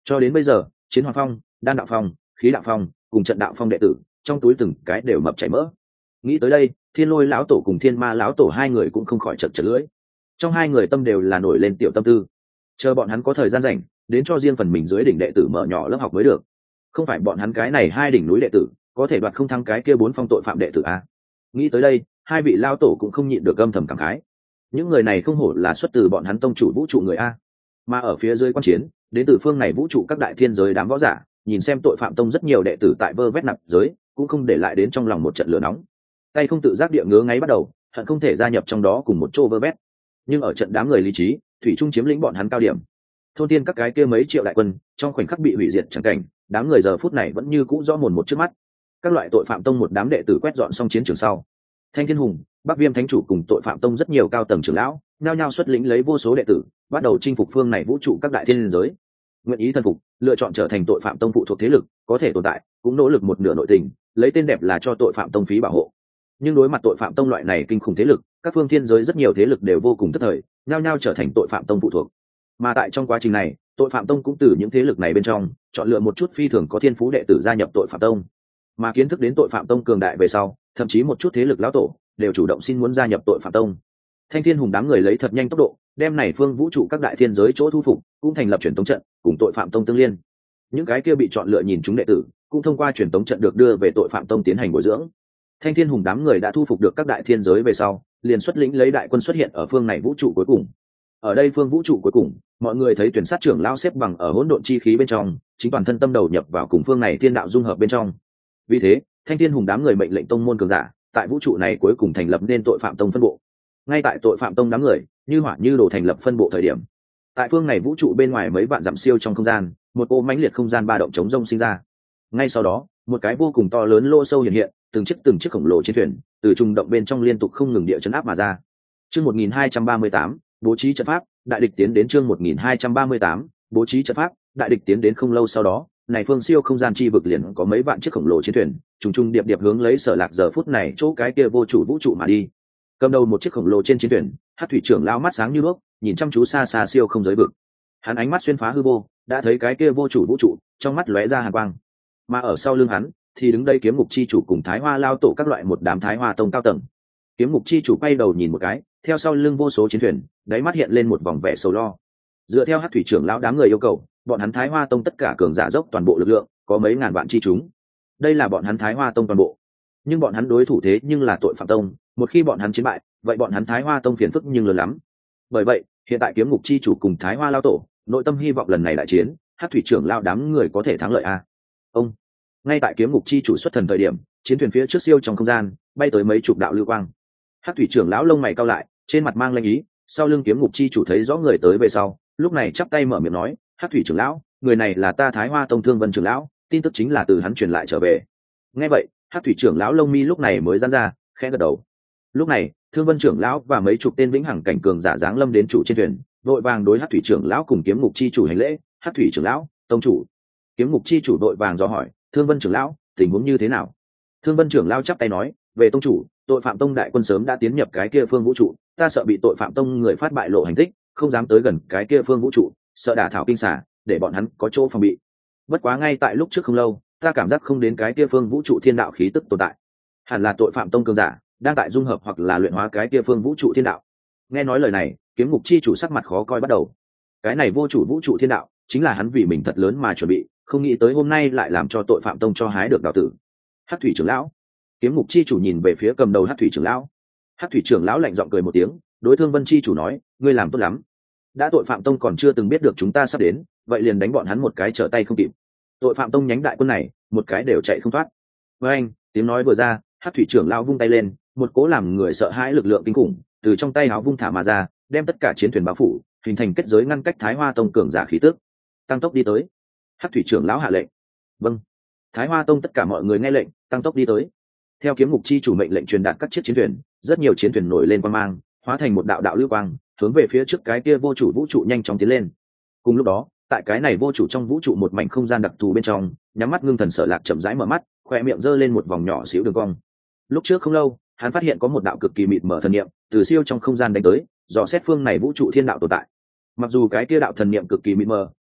Cho đến bây giờ, chiến hoàng phong, đan đạo phong, khí đạo phong cùng trận đạo phong đệ tử trong túi từng cái đều mập chảy mỡ. Nghĩ tới đây, thiên lôi lão tổ cùng thiên ma lão tổ hai người cũng không khỏi chật chật lưỡi. Trong hai người tâm đều là nổi lên tiểu tâm tư, chờ bọn hắn có thời gian rảnh đến cho riêng phần mình dưới đỉnh đệ tử mở nhỏ lớp học mới được. Không phải bọn hắn cái này hai đỉnh núi đệ tử có thể đoạt không thắng cái kia bốn phong tội phạm đệ tử a. Nghĩ tới đây, hai vị lao tổ cũng không nhịn được âm thầm cảm khái. Những người này không hổ là xuất từ bọn hắn tông chủ vũ trụ người a. Mà ở phía dưới quan chiến, đến từ phương này vũ trụ các đại thiên giới đám võ giả, nhìn xem tội phạm tông rất nhiều đệ tử tại vơ vét nạp giới, cũng không để lại đến trong lòng một trận lửa nóng. Tay không tự giác địa ngứa ngáy bắt đầu, hận không thể gia nhập trong đó cùng một chỗ vơ vét. Nhưng ở trận đám người lý trí, thủy trung chiếm lĩnh bọn hắn cao điểm. Thôn tiên các cái kia mấy triệu đại quân, trong khoảnh khắc bị hủy diệt chẳng cảnh, đám người giờ phút này vẫn như cũ rõ mồn một trước mắt. Các loại tội phạm tông một đám đệ tử quét dọn xong chiến trường sau, Thanh Thiên Hùng, Bắc Viêm Thánh chủ cùng tội phạm tông rất nhiều cao tầng trưởng lão, nhao nhao xuất lĩnh lấy vô số đệ tử, bắt đầu chinh phục phương này vũ trụ các đại thiên giới. Nguyện ý thần phục, lựa chọn trở thành tội phạm tông phụ thuộc thế lực, có thể tồn tại, cũng nỗ lực một nửa nội tình, lấy tên đẹp là cho tội phạm tông phí bảo hộ. Nhưng đối mặt tội phạm tông loại này kinh khủng thế lực, các phương thiên giới rất nhiều thế lực đều vô cùng thất thời, nhao nhao trở thành tội phạm tông phụ thuộc. Mà tại trong quá trình này, tội phạm tông cũng từ những thế lực này bên trong chọn lựa một chút phi thường có thiên phú đệ tử gia nhập tội phạm tông. Mà kiến thức đến tội phạm tông cường đại về sau, thậm chí một chút thế lực lão tổ đều chủ động xin muốn gia nhập tội phạm tông. Thanh Thiên Hùng đám người lấy thật nhanh tốc độ, đem này phương vũ trụ các đại thiên giới chỗ thu phục, cũng thành lập truyền tống trận, cùng tội phạm tông tương liên. Những cái kia bị chọn lựa nhìn chúng đệ tử, cũng thông qua truyền tống trận được đưa về tội phạm tông tiến hành bồi dưỡng. Thanh Thiên Hùng đám người đã thu phục được các đại thiên giới về sau, liền xuất lĩnh lấy đại quân xuất hiện ở phương này vũ trụ cuối cùng. Ở đây phương vũ trụ cuối cùng, mọi người thấy tuyển sát trưởng lao xếp bằng ở hỗn độn chi khí bên trong, chính toàn thân tâm đầu nhập vào cùng phương này thiên đạo dung hợp bên trong. Vì thế, Thanh Thiên Hùng đám người mệnh lệnh tông môn cường giả, tại vũ trụ này cuối cùng thành lập nên tội phạm tông phân bộ. Ngay tại tội phạm tông đám người như hỏa như đồ thành lập phân bộ thời điểm, tại phương này vũ trụ bên ngoài mấy vạn dặm siêu trong không gian, một ô mãnh liệt không gian ba động chống rông sinh ra. Ngay sau đó, một cái vô cùng to lớn lỗ sâu hiện hiện, từng chiếc từng chiếc khổng lồ chiến thuyền từ trung động bên trong liên tục không ngừng địa chấn áp mà ra. Chương một nghìn hai trăm ba mươi tám, bố trí trận pháp, đại địch tiến đến. Chương một nghìn hai trăm ba mươi tám, bố trí trận pháp, đại địch tiến đến. Không lâu sau đó, này phương siêu không gian chi vực liền có mấy vạn chiếc khổng lồ chiến thuyền, trùng trùng điệp điệp hướng lấy Sở Lạc giờ phút này chỗ cái kia vô chủ vũ trụ mà đi. Cầm đầu một chiếc khổng lồ trên chiến thuyền, Hắc thủy trưởng lão mắt sáng như đuốc, nhìn chăm chú xa xa siêu không giới vực. Hắn ánh mắt xuyên phá hư vô, đã thấy cái kia vô chủ vũ trụ, trong mắt lóe ra hàn quang. Mà ở sau lưng hắn, thì đứng đây kiếm ngục chi chủ cùng Thái Hoa lao tổ các loại một đám Thái Hoa tông cao tầng. Kiếm ngục chi chủ quay đầu nhìn một cái, theo sau lưng vô số chiến thuyền, đáy mắt hiện lên một vòng vẻ sầu lo. Dựa theo Hắc thủy trưởng lão đám người yêu cầu, bọn hắn Thái Hoa tông tất cả cường giả dốc toàn bộ lực lượng, có mấy ngàn vạn chi chúng. Đây là bọn hắn Thái Hoa tông toàn bộ. Nhưng bọn hắn đối thủ thế nhưng là tội phạm tông, một khi bọn hắn chiến bại, vậy bọn hắn Thái Hoa tông phiền phức nhưng lớn lắm. Bởi vậy, hiện tại kiếm ngục chi chủ cùng Thái Hoa lao tổ, nội tâm hy vọng lần này đại chiến, Hắc thủy trưởng lão đám người có thể thắng lợi a. Ông ngay tại kiếm ngục chi chủ xuất thần thời điểm, chiến thuyền phía trước siêu trong không gian bay tới mấy chục đạo lưu quang. Hắc thủy trưởng lão lông mày cau lại, trên mặt mang lanh ý, sau lưng kiếm ngục chi chủ thấy rõ người tới về sau, lúc này chắp tay mở miệng nói, Hắc thủy trưởng lão, người này là ta Thái Hoa tông Thương Vân trưởng lão, tin tức chính là từ hắn truyền lại trở về. Nghe vậy, Hắc thủy trưởng lão lông mi lúc này mới giãn ra, khẽ gật đầu. Lúc này, Thương Vân trưởng lão và mấy chục tên vĩnh hằng cảnh cường giả giáng lâm đến chủ trên thuyền, đội vàng đối Hắc thủy trưởng lão cùng kiếm ngục chi chủ hành lễ. Hắc thủy trưởng lão, tông chủ. Kiếm ngục chi chủ đội vàng do hỏi, Thương Vân trưởng lão, tình huống như thế nào? Thương Vân trưởng lão chắp tay nói, về tông chủ, tội phạm tông đại quân sớm đã tiến nhập cái kia phương vũ trụ, ta sợ bị tội phạm tông người phát bại lộ hành tích, không dám tới gần cái kia phương vũ trụ, sợ đả thảo kinh xả, để bọn hắn có chỗ phòng bị. Bất quá ngay tại lúc trước không lâu, ta cảm giác không đến cái kia phương vũ trụ thiên đạo khí tức tồn tại, hẳn là tội phạm tông cường giả đang tại dung hợp hoặc là luyện hóa cái kia phương vũ trụ thiên đạo. Nghe nói lời này, kiếm ngục chi chủ sắc mặt khó coi bắt đầu. Cái này vô chủ vũ trụ thiên đạo chính là hắn vì mình thật lớn mà chuẩn bị, không nghĩ tới hôm nay lại làm cho tội phạm tông cho hái được đạo tử. Hắc thủy trưởng lão. Kiếm ngục chi chủ nhìn về phía cầm đầu Hắc thủy trưởng lão. Hắc thủy trưởng lão lạnh giọng cười một tiếng, đối Thương Vân chi chủ nói, ngươi làm tốt lắm. Đã tội phạm tông còn chưa từng biết được chúng ta sắp đến, vậy liền đánh bọn hắn một cái trở tay không kịp. Tội phạm tông nhánh đại quân này, một cái đều chạy không thoát. Với anh, tiếng nói vừa ra, Hắc thủy trưởng lão vung tay lên, một cố làm người sợ hãi lực lượng kinh khủng từ trong tay áo vung thả mà ra, đem tất cả chiến thuyền bao phủ, hình thành kết giới ngăn cách Thái Hoa tông cường giả khí tức. Tăng tốc đi tới. Hắc thủy trưởng lão hạ lệnh. Vâng. Thái Hoa tông tất cả mọi người nghe lệnh, tăng tốc đi tới. Theo kiếm ngục chi chủ mệnh lệnh truyền đạt các chiếc chiến thuyền, rất nhiều chiến thuyền nổi lên quang mang, hóa thành một đạo đạo lưu quang, hướng về phía trước cái kia vô chủ vũ trụ nhanh chóng tiến lên. Cùng lúc đó, tại cái này vô chủ trong vũ trụ một mảnh không gian đặc thù bên trong, nhắm mắt ngưng thần Sở Lạc chậm rãi mở mắt, khoe miệng giơ lên một vòng nhỏ xíu đường cong. Lúc trước không lâu, hắn phát hiện có một đạo cực kỳ mịt mở thần niệm từ siêu trong không gian đánh tới, dò xét phương này vũ trụ thiên đạo tồn tại. Mặc dù cái kia đạo thần niệm cực kỳ mịt mờ,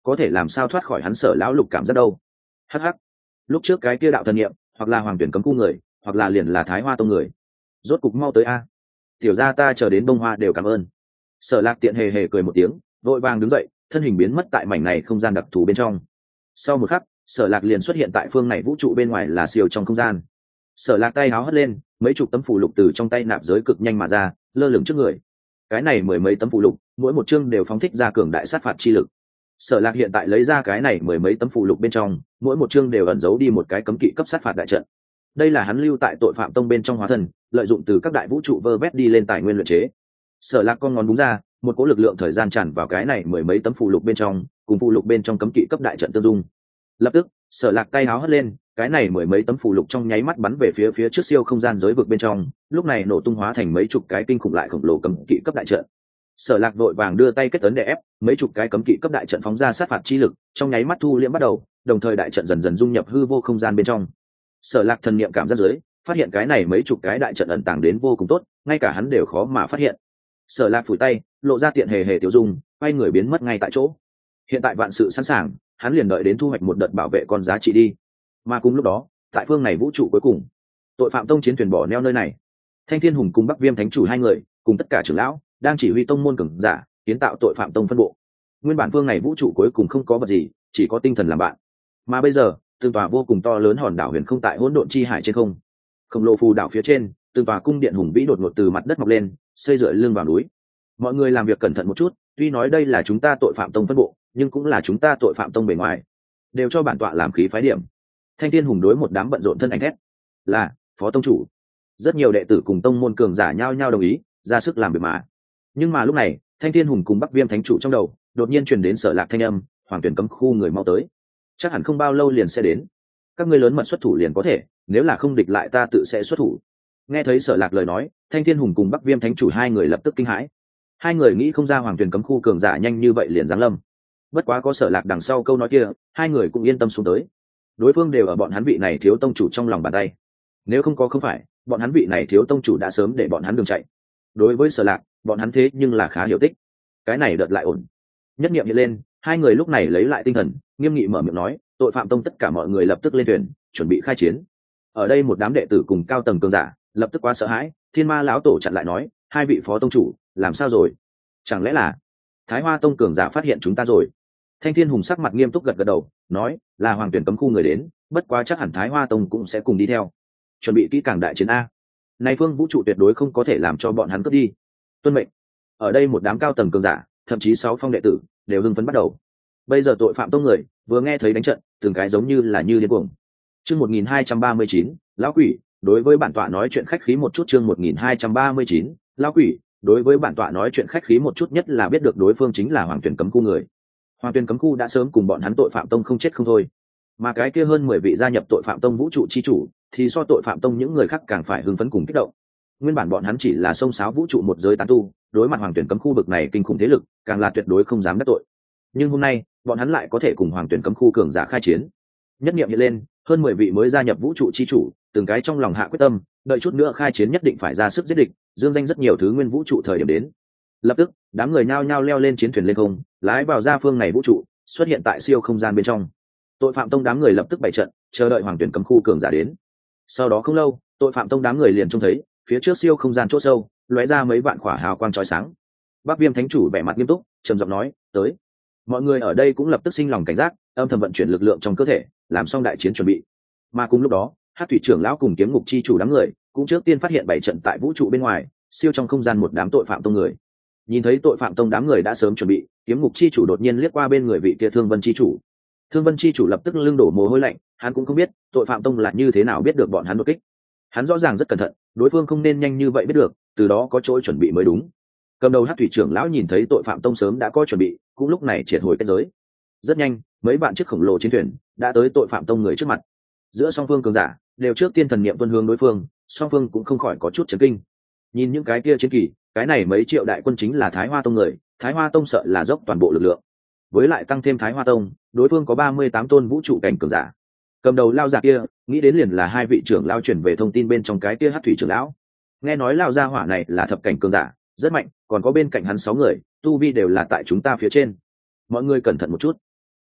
có thể làm sao thoát khỏi hắn Sở lão lục cảm giác đâu. Hắc hắc, lúc trước cái kia đạo thần niệm hoặc là hoàng tuyển cấm khu người, hoặc là liền là Thái Hoa tông người, rốt cục mau tới a. Tiểu gia ta chờ đến bông hoa đều cảm ơn. Sở Lạc tiện hề hề cười một tiếng, vội vàng đứng dậy, thân hình biến mất tại mảnh này không gian đặc thù bên trong. Sau một khắc, Sở Lạc liền xuất hiện tại phương này vũ trụ bên ngoài là siêu trong không gian. Sở Lạc tay háo hất lên, mấy chục tấm phù lục từ trong tay nạp giới cực nhanh mà ra, lơ lửng trước người. Cái này mười mấy tấm phù lục, mỗi một chương đều phóng thích ra cường đại sát phạt chi lực. Sở Lạc hiện tại lấy ra cái này mười mấy tấm phù lục bên trong, mỗi một chương đều ẩn giấu đi một cái cấm kỵ cấp sát phạt đại trận. Đây là hắn lưu tại tội phạm tông bên trong hóa thân, lợi dụng từ các đại vũ trụ vơ vét đi lên tài nguyên luyện chế. Sở Lạc con ngón búng ra, một cỗ lực lượng thời gian tràn vào cái này mười mấy tấm phù lục bên trong, cùng phù lục bên trong cấm kỵ cấp đại trận tương dung. Lập tức, Sở Lạc tay háo hất lên, cái này mười mấy tấm phù lục trong nháy mắt bắn về phía phía trước siêu không gian giới vực bên trong, lúc này nổ tung hóa thành mấy chục cái kinh khủng lại khổng lồ cấm kỵ cấp đại trận. Sở Lạc vội vàng đưa tay kết ấn để ép, mấy chục cái cấm kỵ cấp đại trận phóng ra sát phạt chi lực, trong nháy mắt thu liễm bắt đầu, đồng thời đại trận dần dần dung nhập hư vô không gian bên trong. Sở Lạc thần niệm cảm giác dưới, phát hiện cái này mấy chục cái đại trận ẩn tàng đến vô cùng tốt, ngay cả hắn đều khó mà phát hiện. Sở Lạc phủi tay, lộ ra tiện hề hề tiểu dung, quay người biến mất ngay tại chỗ. Hiện tại vạn sự sẵn sàng, hắn liền đợi đến thu hoạch một đợt bảo vệ con giá trị đi. Mà cùng lúc đó, tại phương này vũ trụ cuối cùng, tội phạm tông chiến thuyền bỏ neo nơi này. Thanh Thiên Hùng cùng Bắc Viêm Thánh chủ hai người, cùng tất cả trưởng lão, đang chỉ huy tông môn cường giả, kiến tạo tội phạm tông phân bộ. Nguyên bản phương này vũ trụ cuối cùng không có vật gì, chỉ có tinh thần làm bạn. Mà bây giờ, từng tòa vô cùng to lớn hòn đảo huyền không tại hỗn độn chi hải trên không. Khổng lồ phù đảo phía trên, từng tòa cung điện hùng vĩ đột ngột từ mặt đất mọc lên, xây dựa lưng vào núi. Mọi người làm việc cẩn thận một chút, tuy nói đây là chúng ta tội phạm tông phân bộ, nhưng cũng là chúng ta tội phạm tông bề ngoài, đều cho bản tọa làm khí phái điểm. Thanh Thiên Hùng đối một đám bận rộn thân ảnh thét, là phó tông chủ. Rất nhiều đệ tử cùng tông môn cường giả nhao nhao đồng ý, ra sức làm việc mà. Nhưng mà lúc này, Thanh Thiên Hùng cùng Bắc Viêm Thánh chủ trong đầu đột nhiên truyền đến Sở Lạc thanh âm, Hoàng Tuyển cấm khu người mau tới, chắc hẳn không bao lâu liền sẽ đến. Các ngươi lớn mật xuất thủ liền có thể, nếu là không địch lại ta tự sẽ xuất thủ. Nghe thấy Sở Lạc lời nói, Thanh Thiên Hùng cùng Bắc Viêm Thánh chủ hai người lập tức kinh hãi. Hai người nghĩ không ra Hoàng Tuyển cấm khu cường giả nhanh như vậy liền giáng lâm. Bất quá có Sở Lạc đằng sau câu nói kia, hai người cũng yên tâm xuống tới. Đối phương đều ở bọn hắn vị này thiếu tông chủ trong lòng bàn tay. Nếu không có không phải, bọn hắn vị này thiếu tông chủ đã sớm để bọn hắn đường chạy. Đối với Sở Lạc, bọn hắn thế nhưng là khá hiểu tích. Cái này đợt lại ổn. Nhất niệm hiện lên, hai người lúc này lấy lại tinh thần, nghiêm nghị mở miệng nói, tội phạm tông tất cả mọi người lập tức lên thuyền, chuẩn bị khai chiến. Ở đây một đám đệ tử cùng cao tầng cường giả, lập tức quá sợ hãi, Thiên Ma lão tổ chặn lại nói, hai vị phó tông chủ, làm sao rồi? Chẳng lẽ là Thái Hoa tông cường giả phát hiện chúng ta rồi? Thanh Thiên Hùng sắc mặt nghiêm túc gật gật đầu, nói, là Hoàng Tuyển cấm khu người đến, bất quá chắc hẳn Thái Hoa tông cũng sẽ cùng đi theo. Chuẩn bị kỹ càng đại chiến a. Này phương vũ trụ tuyệt đối không có thể làm cho bọn hắn cướp đi. Tuân mệnh. Ở đây một đám cao tầng cường giả, thậm chí sáu phong đệ tử, đều hưng phấn bắt đầu. Bây giờ tội phạm tông người, vừa nghe thấy đánh trận, từng cái giống như là như điên cuồng. Chương một nghìn hai trăm ba mươi chín, lão quỷ, đối với bản tọa nói chuyện khách khí một chút. Chương một nghìn hai trăm ba mươi chín, lão quỷ, đối với bản tọa nói chuyện khách khí một chút, nhất là biết được đối phương chính là Hoàng Tuyển cấm khu người. Hoàng Tuyển cấm khu đã sớm cùng bọn hắn tội phạm tông không chết không thôi, mà cái kia hơn mười vị gia nhập tội phạm tông vũ trụ chi chủ, thì so tội phạm tông những người khác càng phải hưng phấn cùng kích động. Nguyên bản bọn hắn chỉ là xông xáo vũ trụ một giới tán tu, đối mặt Hoàng Tuyển cấm khu vực này kinh khủng thế lực, càng là tuyệt đối không dám đắc tội. Nhưng hôm nay, bọn hắn lại có thể cùng Hoàng Tuyển cấm khu cường giả khai chiến. Nhất niệm hiện lên, hơn mười vị mới gia nhập vũ trụ chi chủ, từng cái trong lòng hạ quyết tâm, đợi chút nữa khai chiến nhất định phải ra sức giết địch, dương danh rất nhiều thứ nguyên vũ trụ thời điểm đến. Lập tức, đám người nhao nhao leo lên chiến thuyền lên không, lái vào ra phương này vũ trụ, xuất hiện tại siêu không gian bên trong. Tội phạm tông đám người lập tức bày trận, chờ đợi Hoàng Tuyển cấm khu cường giả đến. Sau đó không lâu, tội phạm tông đám người liền trông thấy, phía trước siêu không gian chỗ sâu, lóe ra mấy vạn quả hào quang chói sáng. Bắc Viêm Thánh chủ vẻ mặt nghiêm túc, trầm giọng nói, tới. Mọi người ở đây cũng lập tức sinh lòng cảnh giác, âm thầm vận chuyển lực lượng trong cơ thể, làm xong đại chiến chuẩn bị. Mà cùng lúc đó, Hắc thủy trưởng lão cùng kiếm ngục chi chủ đám người cũng trước tiên phát hiện bảy trận tại vũ trụ bên ngoài, siêu trong không gian một đám tội phạm tông người. Nhìn thấy tội phạm tông đám người đã sớm chuẩn bị, kiếm ngục chi chủ đột nhiên liếc qua bên người vị kia Thương Vân chi chủ. Thương Vân chi chủ lập tức lưng đổ mồ hôi lạnh, hắn cũng không biết tội phạm tông là như thế nào biết được bọn hắn đột kích. Hắn rõ ràng rất cẩn thận, đối phương không nên nhanh như vậy biết được, từ đó có chỗ chuẩn bị mới đúng. Cầm đầu Hắc thủy trưởng lão nhìn thấy tội phạm tông sớm đã có chuẩn bị, cũng lúc này triệt hồi kết giới. Rất nhanh, mấy bạn chiếc khổng lồ chiến thuyền đã tới tội phạm tông người trước mặt. Giữa song phương cường giả đều trước tiên thần niệm tuân hướng đối phương, song phương cũng không khỏi có chút chấn kinh. Nhìn những cái kia chiến kỳ, cái này mấy triệu đại quân chính là Thái Hoa tông người, Thái Hoa tông sợ là dốc toàn bộ lực lượng. Với lại tăng thêm Thái Hoa tông, đối phương có ba mươi tám tôn vũ trụ cảnh cường giả. Cầm đầu lao giả kia, nghĩ đến liền là hai vị trưởng lao chuyển về thông tin bên trong cái kia Hắc thủy trưởng lão. Nghe nói lao gia hỏa này là thập cảnh cường giả, rất mạnh, còn có bên cạnh hắn sáu người, tu vi đều là tại chúng ta phía trên. Mọi người cẩn thận một chút.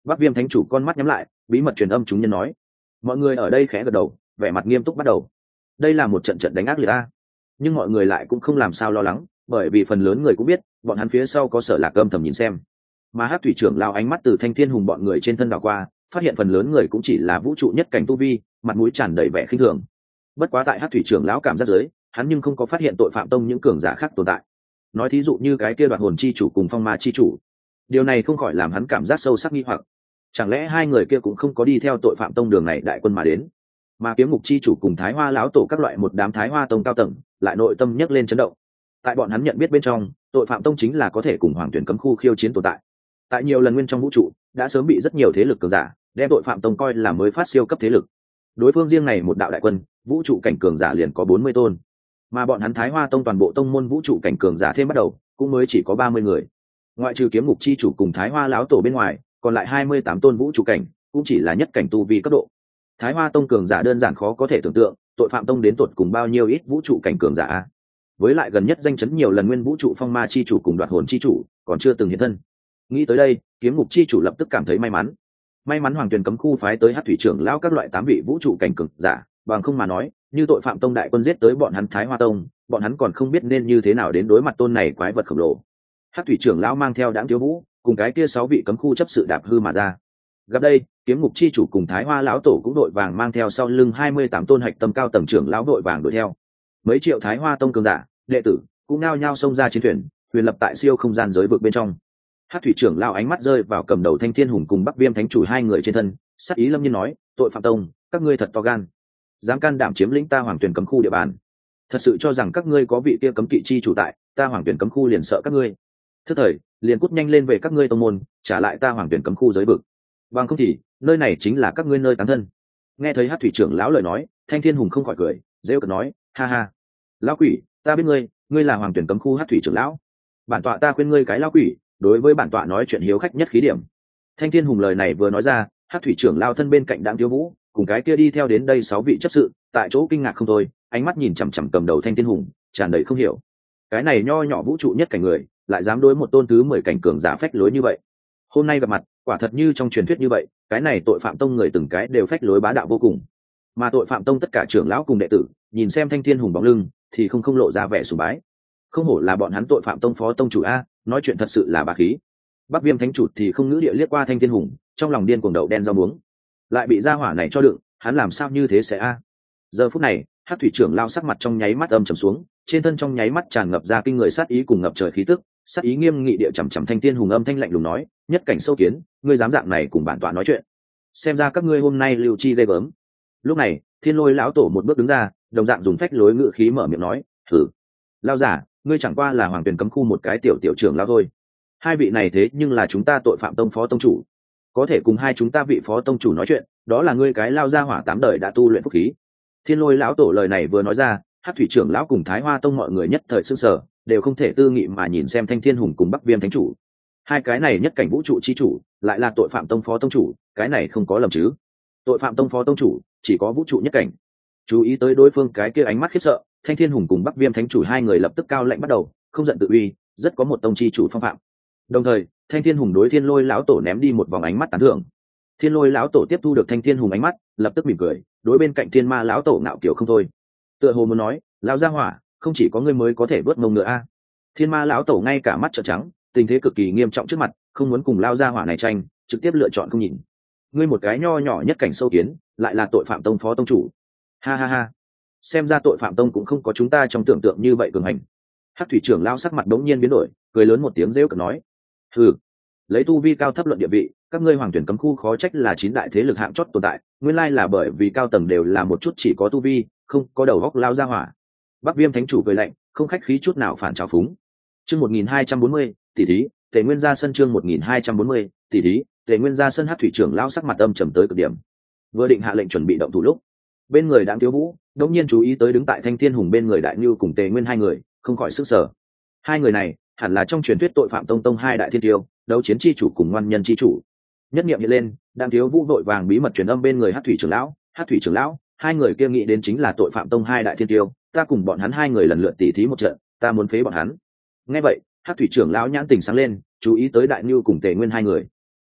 Bắc Viêm thánh chủ con mắt nhắm lại, bí mật truyền âm chúng nhân nói. Mọi người ở đây khẽ gật đầu, vẻ mặt nghiêm túc bắt đầu. Đây là một trận trận đánh ác liệt a, nhưng mọi người lại cũng không làm sao lo lắng, bởi vì phần lớn người cũng biết bọn hắn phía sau có Sở Lạc âm thầm nhìn xem. Mà Hắc thủy trưởng lão ánh mắt từ Thanh Thiên Hùng bọn người trên thân đảo qua, phát hiện phần lớn người cũng chỉ là vũ trụ nhất cảnh tu vi, mặt mũi tràn đầy vẻ khinh thường. Bất quá tại Hắc thủy trưởng lão cảm giác giới, hắn nhưng không có phát hiện tội phạm tông những cường giả khác tồn tại. Nói thí dụ như cái kia Đoạt hồn chi chủ cùng Phong ma chi chủ, điều này không khỏi làm hắn cảm giác sâu sắc nghi hoặc. Chẳng lẽ hai người kia cũng không có đi theo tội phạm tông đường này đại quân mà đến? Mà Kiếm Ngục chi chủ cùng Thái Hoa lão tổ các loại một đám Thái Hoa tông cao tầng, lại nội tâm nhấc lên chấn động. Tại bọn hắn nhận biết bên trong, tội phạm tông chính là có thể cùng Hoàng Tuyển cấm khu khiêu chiến tồn tại. Tại nhiều lần nguyên trong vũ trụ, đã sớm bị rất nhiều thế lực cường giả đem tội phạm tông coi là mới phát siêu cấp thế lực. Đối phương riêng này một đạo đại quân, vũ trụ cảnh cường giả liền có bốn mươi tôn, mà bọn hắn Thái Hoa tông toàn bộ tông môn vũ trụ cảnh cường giả thêm bắt đầu, cũng mới chỉ có ba mươi người. Ngoại trừ Kiếm Ngục chi chủ cùng Thái Hoa lão tổ bên ngoài, còn lại hai mươi tám tôn vũ trụ cảnh, cũng chỉ là nhất cảnh tu vi cấp độ. Thái Hoa tông cường giả đơn giản khó có thể tưởng tượng, tội phạm tông đến tột cùng bao nhiêu ít vũ trụ cảnh cường giả. Với lại gần nhất danh chấn nhiều lần nguyên vũ trụ Phong ma chi chủ cùng Đoạt hồn chi chủ, còn chưa từng hiện thân. Nghĩ tới đây, Kiếm Ngục chi chủ lập tức cảm thấy may mắn. May mắn Hoàng Tuyền cấm khu phái tới Hắc thủy trưởng lão các loại tám vị vũ trụ cảnh cường giả, bằng không mà nói, như tội phạm tông đại quân giết tới bọn hắn Thái Hoa tông, bọn hắn còn không biết nên như thế nào đến đối mặt tôn này quái vật khổng lồ. Hắc thủy trưởng lão mang theo Đãng Thiếu Vũ, cùng cái kia sáu vị cấm khu chấp sự đạp hư mà ra. Gặp đây, Kiếm Ngục chi chủ cùng Thái Hoa lão tổ cũng đội vàng mang theo sau lưng hai mươi tám tôn hạch tâm cao tầng trưởng lão đội vàng đuổi theo. Mấy triệu Thái Hoa tông cường giả, đệ tử cũng nao nhao xông ra chiến thuyền, huyền lập tại siêu không gian giới vực bên trong. Hắc thủy trưởng lão ánh mắt rơi vào cầm đầu Thanh Thiên Hùng cùng Bắc Viêm thánh chủ hai người trên thân, sắc ý lâm nhiên nói, tội phạm tông, các ngươi thật to gan, dám can đảm chiếm lĩnh ta Hoàng Tuyển cấm khu địa bàn. Thật sự cho rằng các ngươi có vị kia cấm kỵ chi chủ tại, ta Hoàng Tuyển cấm khu liền sợ các ngươi? Thứ thời, liền cút nhanh lên về các ngươi tông môn, trả lại ta Hoàng Tuyển cấm khu giới vực. Bằng không thì, nơi này chính là các ngươi nơi tán thân. Nghe thấy Hắc thủy trưởng lão lời nói, Thanh Thiên Hùng không khỏi cười, rêu cợt nói, ha ha, lão quỷ, ta biết ngươi, ngươi là Hoàng Tuyển cấm khu Hắc thủy trưởng lão. Bản tọa ta khuyên ngươi cái lão quỷ, đối với bản tọa nói chuyện hiếu khách nhất khí điểm. Thanh Thiên Hùng lời này vừa nói ra, Hắc thủy trưởng lão thân bên cạnh Đãng Thiếu Vũ, cùng cái kia đi theo đến đây sáu vị chấp sự, tại chỗ kinh ngạc không thôi, ánh mắt nhìn chằm chằm cầm đầu Thanh Thiên Hùng, tràn đầy không hiểu. Cái này nho nhỏ vũ trụ nhất cảnh người, lại dám đối một tôn thứ mười cảnh cường giả phách lối như vậy. Hôm nay gặp mặt, quả thật như trong truyền thuyết như vậy, cái này tội phạm tông người từng cái đều phách lối bá đạo vô cùng. Mà tội phạm tông tất cả trưởng lão cùng đệ tử, nhìn xem Thanh Thiên Hùng bóng lưng, thì không không lộ ra vẻ sùng bái. Không hổ là bọn hắn tội phạm tông phó tông chủ a, nói chuyện thật sự là bá khí. Bắc Viêm thánh chủ thì không ngữ địa liếc qua Thanh Thiên Hùng, trong lòng điên cuồng đậu đen rau muống. Lại bị gia hỏa này cho đựng, hắn làm sao như thế sẽ a? Giờ phút này, Hắc thủy trưởng lao sắc mặt trong nháy mắt âm trầm xuống, trên thân trong nháy mắt tràn ngập ra kinh người sát ý cùng ngập trời khí tức, sát ý nghiêm nghị địa chằm chằm Thanh Thiên Hùng, âm thanh lạnh lùng nói, nhất cảnh sâu kiến, ngươi dám dạng này cùng bản tọa nói chuyện, xem ra các ngươi hôm nay lưu chi ghê gớm. Lúc này, Thiên Lôi lão tổ một bước đứng ra, đồng dạng dùng phách lối ngữ khí mở miệng nói, thử, lao giả, ngươi chẳng qua là Hoàng Tuyền cấm khu một cái tiểu tiểu trưởng lao thôi. Hai vị này thế nhưng là chúng ta tội phạm tông phó tông chủ, có thể cùng hai chúng ta vị phó tông chủ nói chuyện, đó là ngươi cái lao gia hỏa tám đời đã tu luyện phúc khí. Thiên Lôi lão tổ lời này vừa nói ra, Hắc thủy trưởng lão cùng Thái Hoa tông mọi người nhất thời sững sờ, đều không thể tư nghị mà nhìn xem Thanh Thiên Hùng cùng Bắc Viêm thánh chủ. Hai cái này nhất cảnh vũ trụ chi chủ, lại là tội phạm tông phó tông chủ, cái này không có lầm chứ? Tội phạm tông phó tông chủ, chỉ có vũ trụ nhất cảnh. Chú ý tới đối phương cái kia ánh mắt khiếp sợ, Thanh Thiên Hùng cùng Bắc Viêm thánh chủ hai người lập tức cao lạnh bắt đầu, không giận tự uy, rất có một tông chi chủ phong phạm. Đồng thời, Thanh Thiên Hùng đối Thiên Lôi lão tổ ném đi một vòng ánh mắt tán thưởng. Thiên Lôi lão tổ tiếp thu được Thanh Thiên Hùng ánh mắt, lập tức mỉm cười, đối bên cạnh Thiên Ma lão tổ ngạo kiểu không thôi. Tựa hồ muốn nói, lão gia hỏa, không chỉ có ngươi mới có thể vớt mông ngựa a. Thiên Ma lão tổ ngay cả mắt trợn trắng, tình thế cực kỳ nghiêm trọng trước mặt, không muốn cùng lao gia hỏa này tranh, trực tiếp lựa chọn không nhìn. Ngươi một cái nho nhỏ nhất cảnh sâu kiến, lại là tội phạm tông phó tông chủ. Ha ha ha. Xem ra tội phạm tông cũng không có chúng ta trong tưởng tượng như vậy cường hành. Hắc thủy trưởng lao sắc mặt đống nhiên biến đổi, cười lớn một tiếng rêu cợt nói, hừ, lấy tu vi cao thấp luận địa vị, các ngươi Hoàng Tuyển cấm khu khó trách là chín đại thế lực hạng chót tồn tại, nguyên lai là bởi vì cao tầng đều là một chút chỉ có tu vi, không có đầu góc lao ra hỏa. Bắc Viêm thánh chủ cười lạnh, không khách khí chút nào phản trào phúng. Chương một nghìn hai trăm bốn mươi, tỷ thí, Tề Nguyên ra sân. Chương một nghìn hai trăm bốn mươi, tỷ thí, Tề Nguyên ra sân. Hắc thủy trưởng lao sắc mặt âm trầm tới cực điểm, vừa định hạ lệnh chuẩn bị động thủ lúc, bên người Đãng Thiếu Vũ đột nhiên chú ý tới đứng tại Thanh Thiên Hùng bên người Đại Nưu cùng Tề Nguyên hai người, không khỏi sức sở. Hai người này hẳn là trong truyền thuyết tội phạm tông tông hai đại thiên tiêu, đấu chiến chi chủ cùng ngoan nhân chi chủ. Nhất niệm hiện lên, Đãng Thiếu Vũ vội vàng bí mật truyền âm bên người Hắc thủy trưởng lão, Hắc thủy trưởng lão, hai người kia nghĩ đến chính là tội phạm tông hai đại thiên tiêu, ta cùng bọn hắn hai người lần lượt tỉ thí một trận, ta muốn phế bọn hắn. Nghe vậy, Hắc thủy trưởng lão nhãn tình sáng lên, chú ý tới Đại Nưu cùng Tề Nguyên hai người.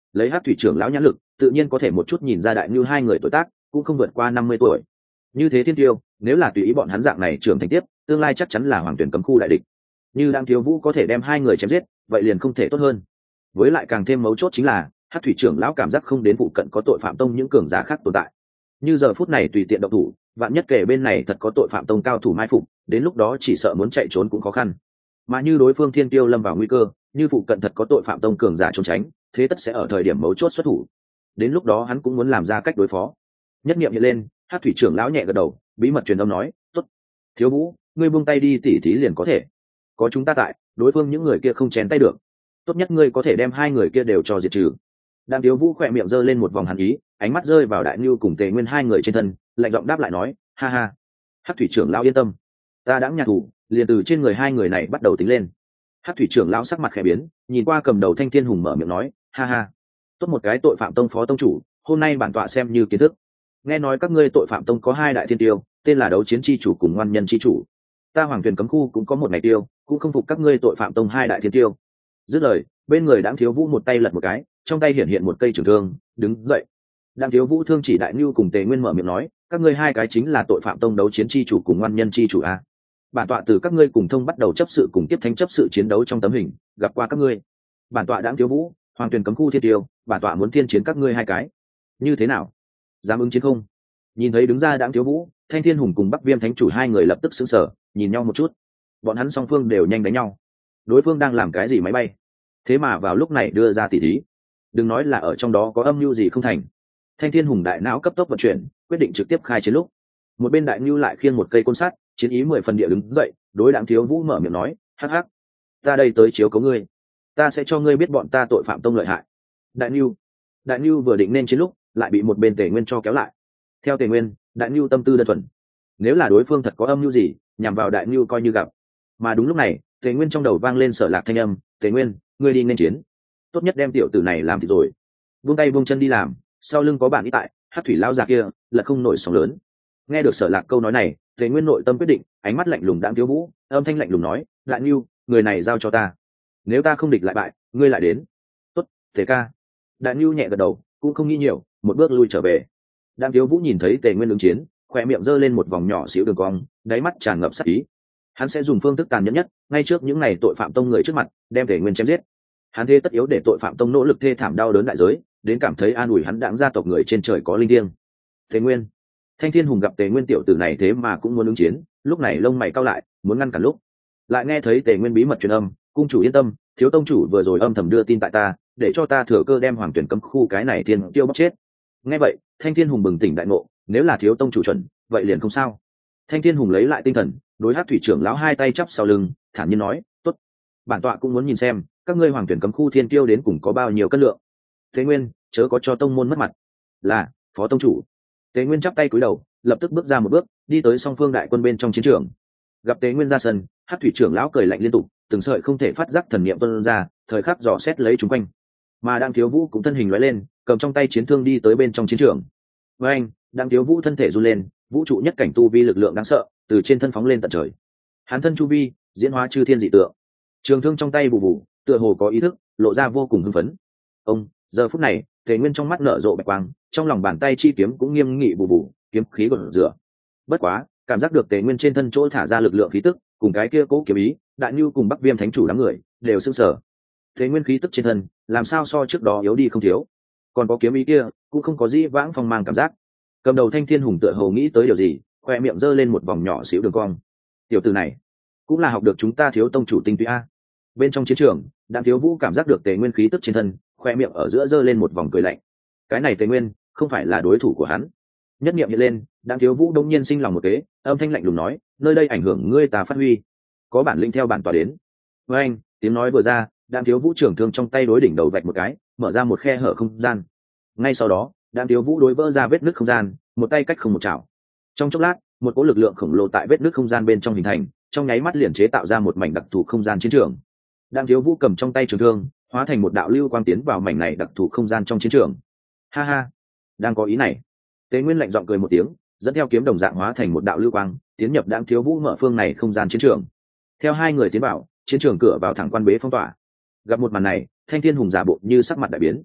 lấy Hắc thủy trưởng lão nhãn lực tự nhiên có thể một chút nhìn ra đại ngưu hai người tuổi tác cũng không vượt qua năm mươi tuổi. Như thế thiên tiêu nếu là tùy ý bọn hắn dạng này trưởng thành tiếp, tương lai chắc chắn là hoàng tuyển cấm khu đại địch. Như Đặng Thiếu Vũ có thể đem hai người chém giết, vậy liền không thể tốt hơn. Với lại càng thêm mấu chốt chính là Hắc thủy trưởng lão cảm giác không đến phụ cận có tội phạm tông những cường giả khác tồn tại. Như giờ phút này tùy tiện động thủ, vạn nhất kể bên này thật có tội phạm tông cao thủ mai phục, đến lúc đó chỉ sợ muốn chạy trốn cũng khó khăn. Mà như đối phương thiên tiêu lâm vào nguy cơ, như phụ cận thật có tội phạm tông cường giả trốn tránh, thế tất sẽ ở thời điểm mấu chốt xuất thủ. Đến lúc đó hắn cũng muốn làm ra cách đối phó. Nhất niệm hiện lên, Hắc thủy trưởng lão nhẹ gật đầu, bí mật truyền âm nói, "Tốt, Thiếu Vũ, ngươi buông tay đi tỉ thí liền có thể. Có chúng ta tại, đối phương những người kia không chén tay được. Tốt nhất ngươi có thể đem hai người kia đều cho diệt trừ." Đặng Thiếu Vũ khỏe miệng giơ lên một vòng hàn ý, ánh mắt rơi vào Đại Nưu cùng Tề Nguyên hai người trên thân, lạnh giọng đáp lại nói, "Ha ha, Hắc thủy trưởng lão yên tâm, ta đã nhặt thủ, liền từ trên người hai người này bắt đầu tính lên." Hắc thủy trưởng lão sắc mặt khẽ biến, nhìn qua cầm đầu Thanh Thiên Hùng mở miệng nói, "Ha ha, tốt một cái tội phạm tông phó tông chủ, hôm nay bản tọa xem như kiến thức. Nghe nói các ngươi tội phạm tông có hai đại thiên tiêu, tên là đấu chiến chi chủ cùng ngoan nhân chi chủ. Ta Hoàng Tuyền cấm khu cũng có một ngày tiêu, cũng không phục các ngươi tội phạm tông hai đại thiên tiêu." Dứt lời, bên người Đặng Thiếu Vũ một tay lật một cái, trong tay hiện hiện một cây trường thương, đứng dậy. Đặng Thiếu Vũ thương chỉ Đại Nưu cùng Tề Nguyên mở miệng nói, "Các ngươi hai cái chính là tội phạm tông đấu chiến chi chủ cùng ngoan nhân chi chủ a. Bản tọa từ các ngươi cùng thông bắt đầu chấp sự cùng tiếp thánh chấp sự chiến đấu trong tấm hình, gặp qua các ngươi. Bản tọa Đặng Thiếu Vũ, Hoàng Tuyền cấm khu thiên tiêu, bản tọa muốn thiên chiến các ngươi hai cái. Như thế nào? Dám ứng chiến không?" Nhìn thấy đứng ra Đặng Thiếu Vũ, Thanh Thiên Hùng cùng Bắc Viêm thánh chủ hai người lập tức sững sờ, nhìn nhau một chút. Bọn hắn song phương đều nhanh đánh nhau. Đối phương đang làm cái gì máy bay? Thế mà vào lúc này đưa ra tỉ thí. Đừng nói là ở trong đó có âm mưu gì không thành. Thanh Thiên Hùng đại não cấp tốc vận chuyển, quyết định trực tiếp khai chiến lúc. Một bên Đại Nưu lại khiêng một cây côn sắt, chiến ý mười phần địa đứng dậy, đối Đặng Thiếu Vũ mở miệng nói, "Hắc hắc, ta đây tới chiếu cố ngươi, ta sẽ cho ngươi biết bọn ta tội phạm tông lợi hại." Đại Nưu, Đại Nưu vừa định nên chiến lúc, lại bị một bên Tề Nguyên cho kéo lại. Theo Tề Nguyên, Đại Nưu tâm tư đơn thuần, nếu là đối phương thật có âm mưu gì, nhằm vào Đại Nưu coi như gặp. Mà đúng lúc này, Tề Nguyên trong đầu vang lên Sở Lạc thanh âm, "Tề Nguyên, ngươi đi nên chiến, tốt nhất đem tiểu tử này làm thì rồi. Buông tay buông chân đi làm, sau lưng có bản ý tại, Hắc thủy lão già kia, là không nổi sóng lớn." Nghe được Sở Lạc câu nói này, Tề Nguyên nội tâm quyết định, ánh mắt lạnh lùng Đặng Thiếu Vũ, âm thanh lạnh lùng nói, "Đại Nưu, người này giao cho ta. Nếu ta không địch lại bại, ngươi lại đến." "Tốt, Tề ca." Đại Nưu nhẹ gật đầu, cũng không nghĩ nhiều, một bước lui trở về. Đặng Thiếu Vũ nhìn thấy Tề Nguyên ứng chiến, khỏe miệng giơ lên một vòng nhỏ xíu đường cong, đáy mắt tràn ngập sát ý. Hắn sẽ dùng phương thức tàn nhẫn nhất, ngay trước những này tội phạm tông người trước mặt, đem Tề Nguyên chém giết. Hắn thế tất yếu để tội phạm tông nỗ lực thê thảm đau đớn đại giới, đến cảm thấy an ủi hắn Đặng gia tộc người trên trời có linh thiêng. Tề Nguyên, Thanh Thiên Hùng gặp Tề Nguyên tiểu tử này thế mà cũng muốn ứng chiến, lúc này lông mày cau lại, muốn ngăn cản lúc, lại nghe thấy Tề Nguyên bí mật truyền âm, "Cung chủ yên tâm, thiếu tông chủ vừa rồi âm thầm đưa tin tại ta, để cho ta thừa cơ đem Hoàng Tuyển cấm khu cái này thiên tiêu bóc chết." Nghe vậy, Thanh Thiên Hùng bừng tỉnh đại ngộ, nếu là thiếu tông chủ chuẩn, vậy liền không sao. Thanh Thiên Hùng lấy lại tinh thần, đối Hắc thủy trưởng lão hai tay chắp sau lưng, thản nhiên nói, "Tốt, bản tọa cũng muốn nhìn xem các ngươi Hoàng Tuyển cấm khu thiên tiêu đến cùng có bao nhiêu cân lượng. Tề Nguyên, chớ có cho tông môn mất mặt." "Là, phó tông chủ." Tề Nguyên chắp tay cúi đầu, lập tức bước ra một bước, đi tới song phương đại quân bên trong chiến trường. Gặp Tề Nguyên ra sân, Hắc thủy trưởng lão cười lạnh liên tục, từng sợi không thể phát giác thần niệm tuôn ra, thời khắc dò xét lấy chúng quanh. Mà Đặng Thiếu Vũ cũng thân hình lóe lên, cầm trong tay chiến thương đi tới bên trong chiến trường. Với anh, Đặng Thiếu Vũ thân thể run lên, vũ trụ nhất cảnh tu vi lực lượng đáng sợ, từ trên thân phóng lên tận trời. Hắn thân chu vi, diễn hóa chư thiên dị tượng. Trường thương trong tay bù bù, tựa hồ có ý thức, lộ ra vô cùng hưng phấn. Ông, giờ phút này, Tề Nguyên trong mắt nở rộ bạch quang, trong lòng bàn tay chi kiếm cũng nghiêm nghị bù bù, kiếm khí gột rửa. Bất quá, cảm giác được Tề Nguyên trên thân chỗ thả ra lực lượng khí tức, cùng cái kia cố kiếm ý, Đại Nưu cùng Bắc Viêm thánh chủ đám người, đều sững sờ. Tề Nguyên khí tức trên thân, làm sao so trước đó yếu đi không thiếu. Còn có kiếm ý kia, cũng không có dĩ vãng phong mang cảm giác. Cầm đầu Thanh Thiên Hùng tựa hồ nghĩ tới điều gì, khoe miệng giơ lên một vòng nhỏ xíu đường cong. Tiểu tử này, cũng là học được chúng ta thiếu tông chủ tinh túy a. Bên trong chiến trường, Đặng Thiếu Vũ cảm giác được Tề Nguyên khí tức trên thân, khoe miệng ở giữa giơ lên một vòng cười lạnh. Cái này Tề Nguyên, không phải là đối thủ của hắn. Nhất niệm hiện lên, Đặng Thiếu Vũ đông nhiên sinh lòng một kế, âm thanh lạnh lùng nói, "Nơi đây ảnh hưởng ngươi ta phát huy, có bản lĩnh theo bản tòa đến." Với anh, tiếng nói vừa ra, Đặng Thiếu Vũ trưởng thương trong tay đối đỉnh đầu vạch một cái, mở ra một khe hở không gian. Ngay sau đó, Đặng Thiếu Vũ đối vỡ ra vết nứt không gian, một tay cách không một chảo. Trong chốc lát, một cỗ lực lượng khổng lồ tại vết nứt không gian bên trong hình thành, trong nháy mắt liền chế tạo ra một mảnh đặc thù không gian chiến trường. Đặng Thiếu Vũ cầm trong tay trường thương, hóa thành một đạo lưu quang tiến vào mảnh này đặc thù không gian trong chiến trường. "Ha ha, đang có ý này." Tề Nguyên lạnh giọng cười một tiếng, dẫn theo kiếm đồng dạng hóa thành một đạo lưu quang, tiến nhập Đặng Thiếu Vũ mở phương này không gian chiến trường. Theo hai người tiến vào, chiến trường cửa vào thẳng quan bế phong tỏa. Gặp một màn này, Thanh Thiên Hùng giả bộ như sắc mặt đại biến.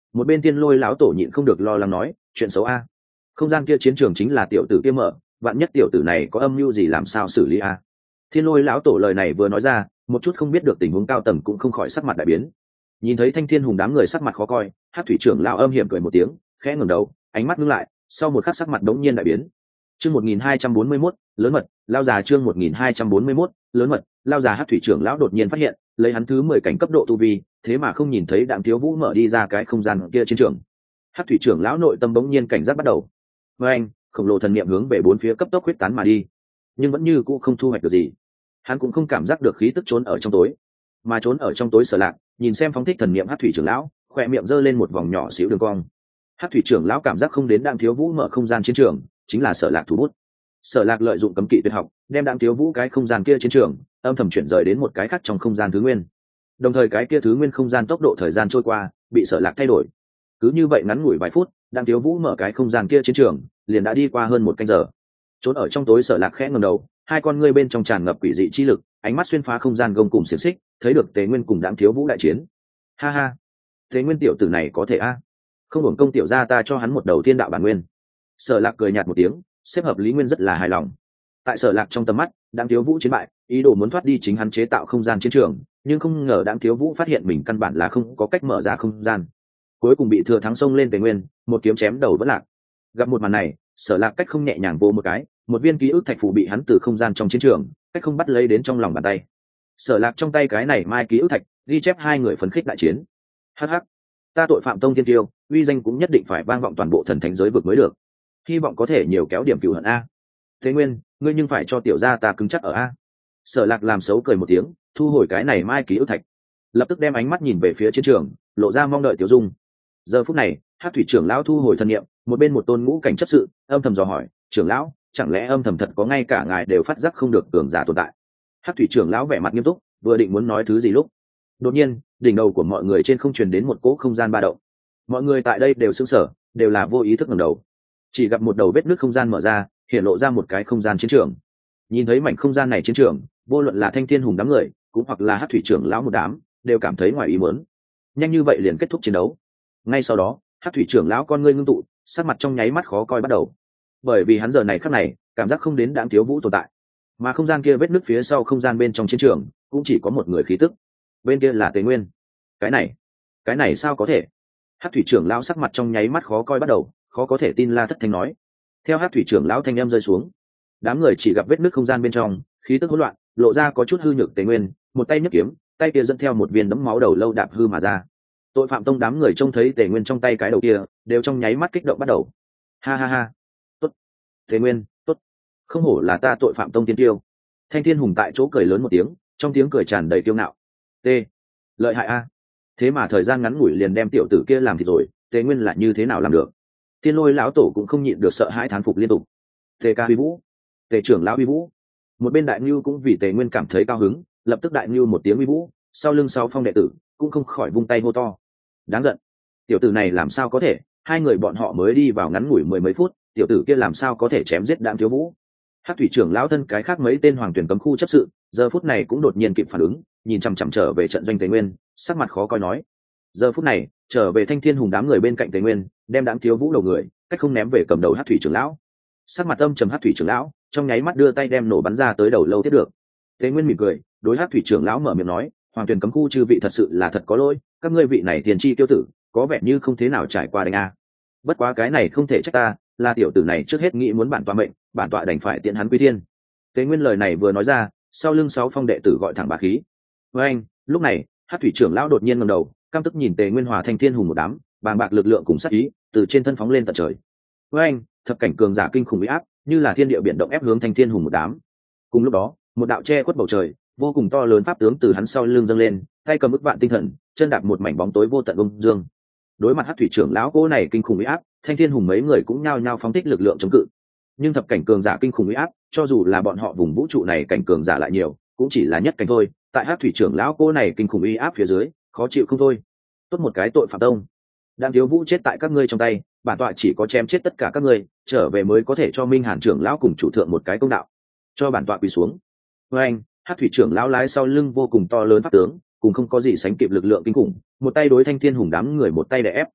Một bên Tiên Lôi lão tổ nhịn không được lo lắng nói, chuyện xấu a, không gian kia chiến trường chính là tiểu tử kia mở, vạn nhất tiểu tử này có âm mưu gì làm sao xử lý a. Thiên Lôi lão tổ lời này vừa nói ra, một chút không biết được tình huống cao tầng cũng không khỏi sắc mặt đại biến. Nhìn thấy Thanh Thiên Hùng đám người sắc mặt khó coi, Hắc thủy trưởng lão âm hiểm cười một tiếng, khẽ ngẩng đầu, ánh mắt ngưng lại, sau một khắc sắc mặt đống nhiên đại biến. Chương một nghìn hai trăm bốn mươi mốt, lớn mật, lao già chương một nghìn hai trăm bốn mươi mốt, lớn mật, lao già Hắc thủy trưởng lão đột nhiên phát hiện, lấy hắn thứ mười cảnh cấp độ tu vi, thế mà không nhìn thấy Đạm Thiếu Vũ mở đi ra cái không gian kia chiến trường. Hắc thủy trưởng lão nội tâm bỗng nhiên cảnh giác bắt đầu. Với anh, khổng lồ thần niệm hướng về bốn phía cấp tốc huyết tán mà đi, nhưng vẫn như cũ không thu hoạch được gì. Hắn cũng không cảm giác được khí tức trốn ở trong tối, mà trốn ở trong tối Sở Lạc, nhìn xem phóng thích thần niệm Hắc thủy trưởng lão, khỏe miệng giơ lên một vòng nhỏ xíu đường cong. Hắc thủy trưởng lão cảm giác không đến Đạm Thiếu Vũ mở không gian chiến trường, chính là Sở Lạc thủ bút. Sở Lạc lợi dụng cấm kỵ tuyệt học, đem Đạm Thiếu Vũ cái không gian kia chiến trường âm thầm chuyển rời đến một cái khác trong không gian thứ nguyên. Đồng thời cái kia thứ nguyên không gian tốc độ thời gian trôi qua bị Sở Lạc thay đổi. Cứ như vậy ngắn ngủi vài phút, Đạm Thiếu Vũ mở cái không gian kia chiến trường liền đã đi qua hơn một canh giờ. Trốn ở trong tối Sở Lạc khẽ ngẩng đầu, hai con ngươi bên trong tràn ngập quỷ dị chi lực, ánh mắt xuyên phá không gian gông cùng xiềng xích, thấy được Tế Nguyên cùng Đạm Thiếu Vũ đại chiến. Ha ha, Tế Nguyên tiểu tử này có thể a, không hưởng công tiểu gia ta cho hắn một đầu thiên đạo bản nguyên. Sở Lạc cười nhạt một tiếng, xếp hợp Lý Nguyên rất là hài lòng. Tại Sở Lạc trong tầm mắt, Đạm Thiếu Vũ chiến bại, ý đồ muốn thoát đi chính hắn chế tạo không gian chiến trường, nhưng không ngờ Đạm Thiếu Vũ phát hiện mình căn bản là không có cách mở ra không gian, cuối cùng bị thừa thắng xông lên Tề Nguyên, một kiếm chém đầu vẫn lạc. Gặp một màn này, Sở Lạc cách không nhẹ nhàng vô một cái, một viên ký ức thạch phù bị hắn từ không gian trong chiến trường cách không bắt lấy đến trong lòng bàn tay. Sở Lạc trong tay cái này mai ký ức thạch ghi chép hai người phấn khích đại chiến. Hắc hắc, ta tội phạm tông thiên tiêu, uy danh cũng nhất định phải vang vọng toàn bộ thần thánh giới vực mới được, hy vọng có thể nhiều kéo điểm cửu hận a. Thế Nguyên, ngươi nhưng phải cho tiểu gia ta cứng chắc ở a. Sở Lạc làm xấu cười một tiếng, thu hồi cái này mai ký ức thạch, lập tức đem ánh mắt nhìn về phía chiến trường, lộ ra mong đợi tiểu dung. Giờ phút này, Hắc thủy trưởng lão thu hồi thân niệm, một bên một tôn ngũ cảnh chấp sự âm thầm dò hỏi, trưởng lão, chẳng lẽ âm thầm thật có ngay cả ngài đều phát giác không được cường giả tồn tại? Hắc thủy trưởng lão vẻ mặt nghiêm túc, vừa định muốn nói thứ gì lúc, đột nhiên đỉnh đầu của mọi người trên không truyền đến một cỗ không gian ba động. Mọi người tại đây đều sững sờ, đều là vô ý thức ngẩng đầu, chỉ gặp một đầu vết nứt không gian mở ra, hiện lộ ra một cái không gian chiến trường. Nhìn thấy mảnh không gian này chiến trường, vô luận là Thanh Thiên Hùng đám người, cũng hoặc là Hắc thủy trưởng lão một đám, đều cảm thấy ngoài ý muốn. Nhanh như vậy liền kết thúc chiến đấu. Ngay sau đó, Hắc thủy trưởng lão con ngươi ngưng tụ, sắc mặt trong nháy mắt khó coi bắt đầu, bởi vì hắn giờ này khắc này cảm giác không đến Đạm Thiếu Vũ tồn tại, mà không gian kia vết nứt phía sau không gian bên trong chiến trường cũng chỉ có một người khí tức, bên kia là Tề Nguyên. Cái này, cái này sao có thể? Hắc thủy trưởng lão sắc mặt trong nháy mắt khó coi bắt đầu, khó có thể tin la thất thanh nói. Theo Hắc thủy trưởng lão thanh em rơi xuống, đám người chỉ gặp vết nứt không gian bên trong khí tức hỗn loạn, lộ ra có chút hư nhược Tề Nguyên, một tay nhấc kiếm, tay kia dẫn theo một viên đấm máu đầu lâu đạp hư mà ra. Tội phạm tông đám người trông thấy Tề Nguyên trong tay cái đầu kia, đều trong nháy mắt kích động bắt đầu. Ha ha ha, tốt, Tề Nguyên, tốt, không hổ là ta tội phạm tông tiên tiêu. Thanh Thiên Hùng tại chỗ cười lớn một tiếng, trong tiếng cười tràn đầy kiêu ngạo. T, lợi hại a, thế mà thời gian ngắn ngủi liền đem tiểu tử kia làm thịt rồi, Tề Nguyên là như thế nào làm được? Thiên Lôi lão tổ cũng không nhịn được sợ hãi thán phục liên tục. Tề ca uy vũ, Tề trưởng lão uy vũ. Một bên Đại Nưu cũng vì Tề Nguyên cảm thấy cao hứng, lập tức Đại Nưu một tiếng uy vũ, sau lưng sáu phong đệ tử cũng không khỏi vung tay hô to. Đáng giận, tiểu tử này làm sao có thể, hai người bọn họ mới đi vào ngắn ngủi mười mấy phút, tiểu tử kia làm sao có thể chém giết Đạm Thiếu Vũ? Hắc thủy trưởng lão thân cái khác mấy tên hoàng tuyển cấm khu chấp sự giờ phút này cũng đột nhiên kịp phản ứng, nhìn chằm chằm trở về trận doanh Tề Nguyên, sắc mặt khó coi nói. Giờ phút này trở về Thanh Thiên Hùng đám người bên cạnh Tề Nguyên, đem Đạm Thiếu Vũ đầu người cách không ném về cầm đầu Hắc thủy trưởng lão. Sắc mặt âm trầm Hắc thủy trưởng lão trong nháy mắt đưa tay đem nổ bắn ra tới đầu lâu thiết được. Tề Nguyên mỉm cười, đối Hắc thủy trưởng lão mở miệng nói, hoàng tuyển cấm khu chư vị thật sự là thật có lỗi, các ngươi vị này tiền chi tiêu tử có vẻ như không thế nào trải qua đánh a. Bất quá cái này không thể trách ta, là tiểu tử này trước hết nghĩ muốn bản tọa mệnh, bản tọa đành phải tiện hắn quy thiên. Tế Nguyên lời này vừa nói ra, sau lưng sáu phong đệ tử gọi thẳng bá khí. Với anh, lúc này Hắc thủy trưởng lão đột nhiên ngẩng đầu, căm tức nhìn Tề Nguyên hòa Thanh Thiên Hùng một đám, bàng bạc lực lượng cùng sát ý từ trên thân phóng lên tận trời. Với anh, thập cảnh cường giả kinh khủng uy áp, như là thiên địa biển động ép hướng Thanh Thiên Hùng một đám. Cùng lúc đó, một đạo che khuất bầu trời, vô cùng to lớn pháp tướng từ hắn sau lưng dâng lên, tay cầm ức vạn tinh thần, chân đạp một mảnh bóng tối vô tận ung dương. Đối mặt Hắc thủy trưởng lão cố này kinh khủng uy áp, Thanh Thiên Hùng mấy người cũng nhao nhao phóng thích lực lượng chống cự. Nhưng thập cảnh cường giả kinh khủng uy áp, cho dù là bọn họ vùng vũ trụ này cảnh cường giả lại nhiều, cũng chỉ là nhất cảnh thôi, tại Hắc thủy trưởng lão cố này kinh khủng uy áp phía dưới, khó chịu không thôi. Tốt một cái tội phạm tông, Đạm Thiếu Vũ chết tại các ngươi trong tay, bản tọa chỉ có chém chết tất cả các ngươi, trở về mới có thể cho Minh Hàn trưởng lão cùng chủ thượng một cái công đạo. Cho bản tọa quỳ xuống. Với anh, Hắc thủy trưởng lão lái sau lưng vô cùng to lớn pháp tướng, cùng không có gì sánh kịp lực lượng kinh khủng, một tay đối Thanh Thiên Hùng đám người một tay đè ép.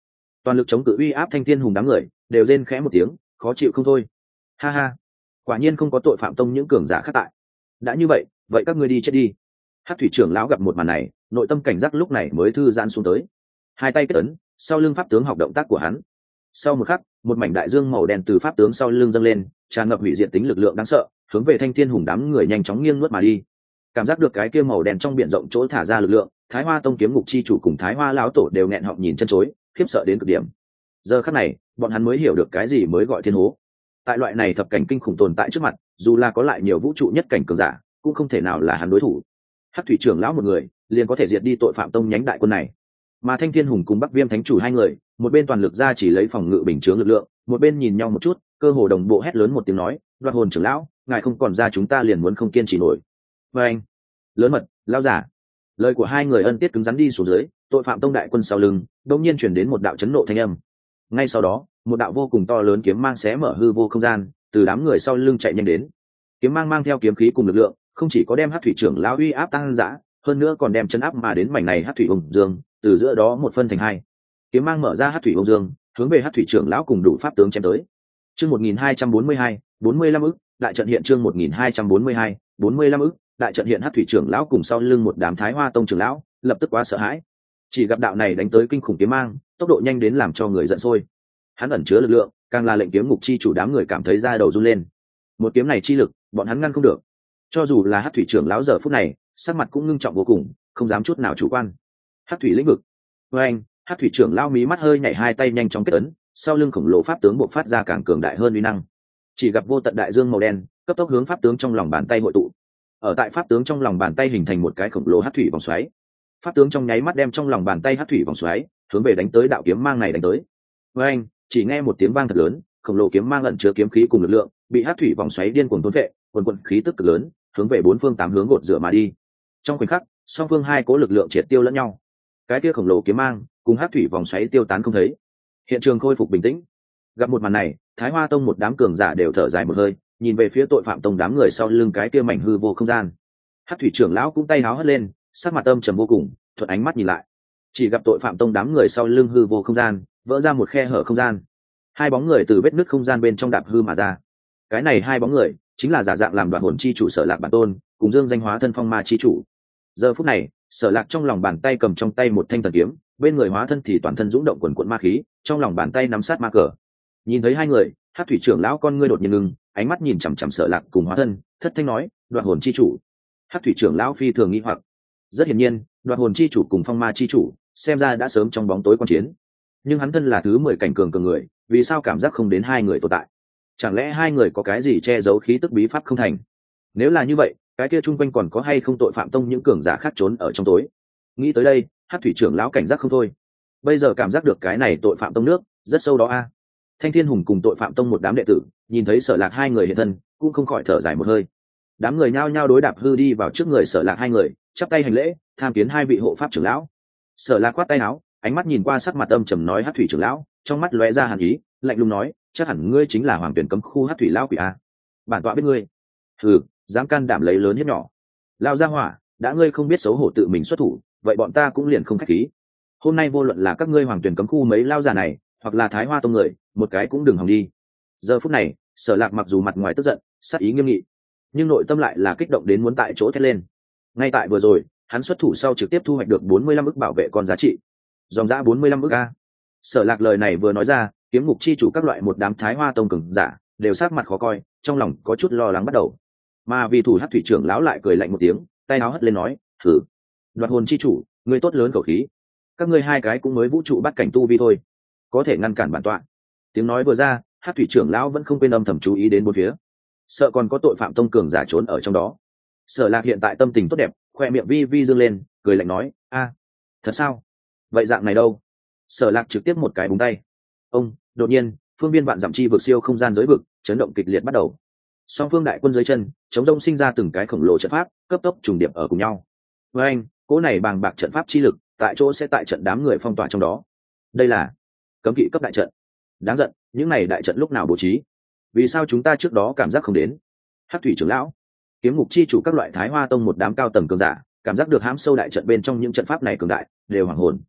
toàn lực chống cự uy áp thanh thiên hùng đám người đều rên khẽ một tiếng, khó chịu không thôi. Ha ha, quả nhiên không có tội phạm tông những cường giả khác tại. Đã như vậy, vậy các ngươi đi chết đi. Hắc thủy trưởng lão gặp một màn này, nội tâm cảnh giác lúc này mới thư giãn xuống tới. Hai tay kết ấn, sau lưng pháp tướng học động tác của hắn. Sau một khắc, một mảnh đại dương màu đen từ pháp tướng sau lưng dâng lên, tràn ngập hủy diệt tính lực lượng đáng sợ, hướng về thanh thiên hùng đám người nhanh chóng nghiêng nuốt mà đi. Cảm giác được cái kia màu đen trong biển rộng chỗ thả ra lực lượng, Thái Hoa tông kiếm ngục chi chủ cùng Thái Hoa lão tổ đều nghẹn họng nhìn chân chối, khiếp sợ đến cực điểm. Giờ khắc này, bọn hắn mới hiểu được cái gì mới gọi thiên hố. Tại loại này thập cảnh kinh khủng tồn tại trước mặt, dù là có lại nhiều vũ trụ nhất cảnh cường giả, cũng không thể nào là hắn đối thủ. Hắc thủy trưởng lão một người, liền có thể diệt đi tội phạm tông nhánh đại quân này. Mà Thanh Thiên Hùng cùng Bắc Viêm Thánh chủ hai người, một bên toàn lực ra chỉ lấy phòng ngự bình chướng lực lượng, một bên nhìn nhau một chút, cơ hồ đồng bộ hét lớn một tiếng nói, Đoạt Hồn trưởng lão, ngài không còn ra chúng ta liền muốn không kiên trì nổi. Và anh, lớn mật, lão giả. Lời của hai người ân tiết cứng rắn đi xuống dưới, tội phạm tông đại quân sau lưng, đột nhiên truyền đến một đạo chấn nộ thanh âm. Ngay sau đó, một đạo vô cùng to lớn kiếm mang xé mở hư vô không gian, từ đám người sau lưng chạy nhanh đến. Kiếm mang mang theo kiếm khí cùng lực lượng, không chỉ có đem Hắc thủy trưởng lão uy áp tăng dã, hơn nữa còn đem chấn áp mà đến mảnh này Hắc thủy ung dương, từ giữa đó một phân thành hai. Kiếm mang mở ra Hắc thủy ung dương, hướng về Hắc thủy trưởng lão cùng đủ pháp tướng chém tới. Chương một nghìn hai trăm bốn mươi hai, bốn mươi lăm ức, đại trận hiện chương một nghìn hai trăm bốn mươi hai, bốn mươi lăm ức, đại trận hiện Hắc thủy trưởng lão cùng sau lưng một đám Thái Hoa tông trưởng lão, lập tức quá sợ hãi. Chỉ gặp đạo này đánh tới kinh khủng kiếm mang, tốc độ nhanh đến làm cho người giận sôi. Hắn ẩn chứa lực lượng, càng là lệnh kiếm ngục chi chủ đám người cảm thấy da đầu run lên. Một kiếm này chi lực, bọn hắn ngăn không được. Cho dù là Hắc thủy trưởng lão giờ phút này, sắc mặt cũng ngưng trọng vô cùng, không dám chút nào chủ quan. Hắc thủy lĩnh vực. Với anh, Hắc thủy trưởng lão mí mắt hơi nhảy, hai tay nhanh chóng kết ấn, sau lưng khổng lồ pháp tướng bộc phát ra càng cường đại hơn uy năng. Chỉ gặp vô tận đại dương màu đen, cấp tốc hướng pháp tướng trong lòng bàn tay hội tụ. Ở tại pháp tướng trong lòng bàn tay hình thành một cái khổng lồ hắc thủy vòng xoáy. Pháp tướng trong nháy mắt đem trong lòng bàn tay hắc thủy vòng xoáy hướng về đánh tới đạo kiếm mang này đánh tới. Với anh, chỉ nghe một tiếng vang thật lớn, khổng lồ kiếm mang ẩn chứa kiếm khí cùng lực lượng, bị hắc thủy vòng xoáy điên cuồng thôn vệ, quần quần khí tức cực lớn, hướng về bốn phương tám hướng gột rửa mà đi. Trong khoảnh khắc, song phương hai cố lực lượng triệt tiêu lẫn nhau. Cái kia khổng lồ kiếm mang cùng hắc thủy vòng xoáy tiêu tán không thấy. Hiện trường khôi phục bình tĩnh. Gặp một màn này, Thái Hoa tông một đám cường giả đều thở dài một hơi, nhìn về phía tội phạm tông đám người sau lưng cái kia mảnh hư vô không gian. Hắc thủy trưởng lão cũng tay háo hất lên, sắc mặt âm trầm vô cùng, thuận ánh mắt nhìn lại, chỉ gặp tội phạm tông đám người sau lưng hư vô không gian vỡ ra một khe hở không gian, hai bóng người từ vết nứt không gian bên trong đạp hư mà ra. Cái này hai bóng người chính là giả dạng làm Đoạt Hồn chi chủ Sở Lạc bản tôn, cùng Dương danh hóa thân Phong Ma chi chủ. Giờ phút này, Sở Lạc trong lòng bàn tay cầm trong tay một thanh thần kiếm, bên người hóa thân thì toàn thân dũng động quần quần ma khí, trong lòng bàn tay nắm sát ma cờ. Nhìn thấy hai người, Hắc thủy trưởng lão con ngươi đột nhiên ngưng, ánh mắt nhìn chằm chằm Sở Lạc cùng hóa thân, thất thanh nói, Đoạt Hồn chi chủ. Hắc thủy trưởng lão phi thường nghi hoặc. Rất hiển nhiên, Đoạt Hồn chi chủ cùng Phong Ma chi chủ xem ra đã sớm trong bóng tối quan chiến, nhưng hắn thân là thứ mười cảnh cường cường người, vì sao cảm giác không đến hai người tồn tại? Chẳng lẽ hai người có cái gì che giấu khí tức bí pháp không thành? Nếu là như vậy, cái kia chung quanh còn có hay không tội phạm tông những cường giả khác trốn ở trong tối? Nghĩ tới đây, Hắc thủy trưởng lão cảnh giác không thôi. Bây giờ cảm giác được cái này tội phạm tông nước rất sâu đó a. Thanh Thiên Hùng cùng tội phạm tông một đám đệ tử nhìn thấy Sở Lạc hai người hiện thân, cũng không khỏi thở dài một hơi. Đám người nhao nhao đối đạp hư đi vào trước người Sở Lạc hai người, chắp tay hành lễ, tham kiến hai vị hộ pháp trưởng lão. Sở Lạc quát tay áo, ánh mắt nhìn qua sắc mặt âm trầm nói Hắc thủy trưởng lão, trong mắt lóe ra hàn ý, lạnh lùng nói, chắc hẳn ngươi chính là Hoàng Tuyển cấm khu Hắc thủy lão quỷ a. Bản tọa biết ngươi. Hừ, dám can đảm lấy lớn hiếp nhỏ. Lão gia hỏa, đã ngươi không biết xấu hổ tự mình xuất thủ, vậy bọn ta cũng liền không khách khí. Hôm nay vô luận là các ngươi Hoàng Tuyển cấm khu mấy lao già này, hoặc là Thái Hoa tông người, một cái cũng đừng hòng đi. Giờ phút này, Sở Lạc mặc dù mặt ngoài tức giận, sát ý nghiêm nghị, nhưng nội tâm lại là kích động đến muốn tại chỗ thét lên. Ngay tại vừa rồi, hắn xuất thủ sau trực tiếp thu hoạch được bốn mươi lăm ức bảo vệ con giá trị. Dòng giá bốn mươi lăm ức a. Sở Lạc lời này vừa nói ra, kiếm ngục chi chủ các loại một đám Thái Hoa tông cường giả đều sắc mặt khó coi, trong lòng có chút lo lắng bắt đầu. Mà vì thủ Hắc thủy trưởng lão lại cười lạnh một tiếng, tay áo hất lên nói, "Thử. Đoạt Hồn chi chủ, ngươi tốt lớn khẩu khí. Các ngươi hai cái cũng mới vũ trụ bắt cảnh tu vi thôi, có thể ngăn cản bản tọa." Tiếng nói vừa ra, Hắc thủy trưởng lão vẫn không quên âm thầm chú ý đến bốn phía, sợ còn có tội phạm tông cường giả trốn ở trong đó. Sở Lạc hiện tại tâm tình tốt đẹp, khoe miệng vi vi dương lên, cười lạnh nói, "A, thật sao? Vậy dạng này đâu?" Sở Lạc trực tiếp một cái búng tay. Ông, đột nhiên, phương viên vạn dặm chi vực siêu không gian giới vực, chấn động kịch liệt bắt đầu. Song phương đại quân dưới chân, chống rông sinh ra từng cái khổng lồ trận pháp, cấp tốc trùng điệp ở cùng nhau. Với anh, cỗ này bàng bạc trận pháp chi lực, tại chỗ sẽ tại trận đám người phong tỏa trong đó. Đây là cấm kỵ cấp đại trận. Đáng giận, những này đại trận lúc nào bố trí? Vì sao chúng ta trước đó cảm giác không đến? Hắc thủy trưởng lão, kiếm ngục chi chủ các loại Thái Hoa tông một đám cao tầng cường giả, cảm giác được hãm sâu đại trận bên trong những trận pháp này cường đại, đều hoảng hồn.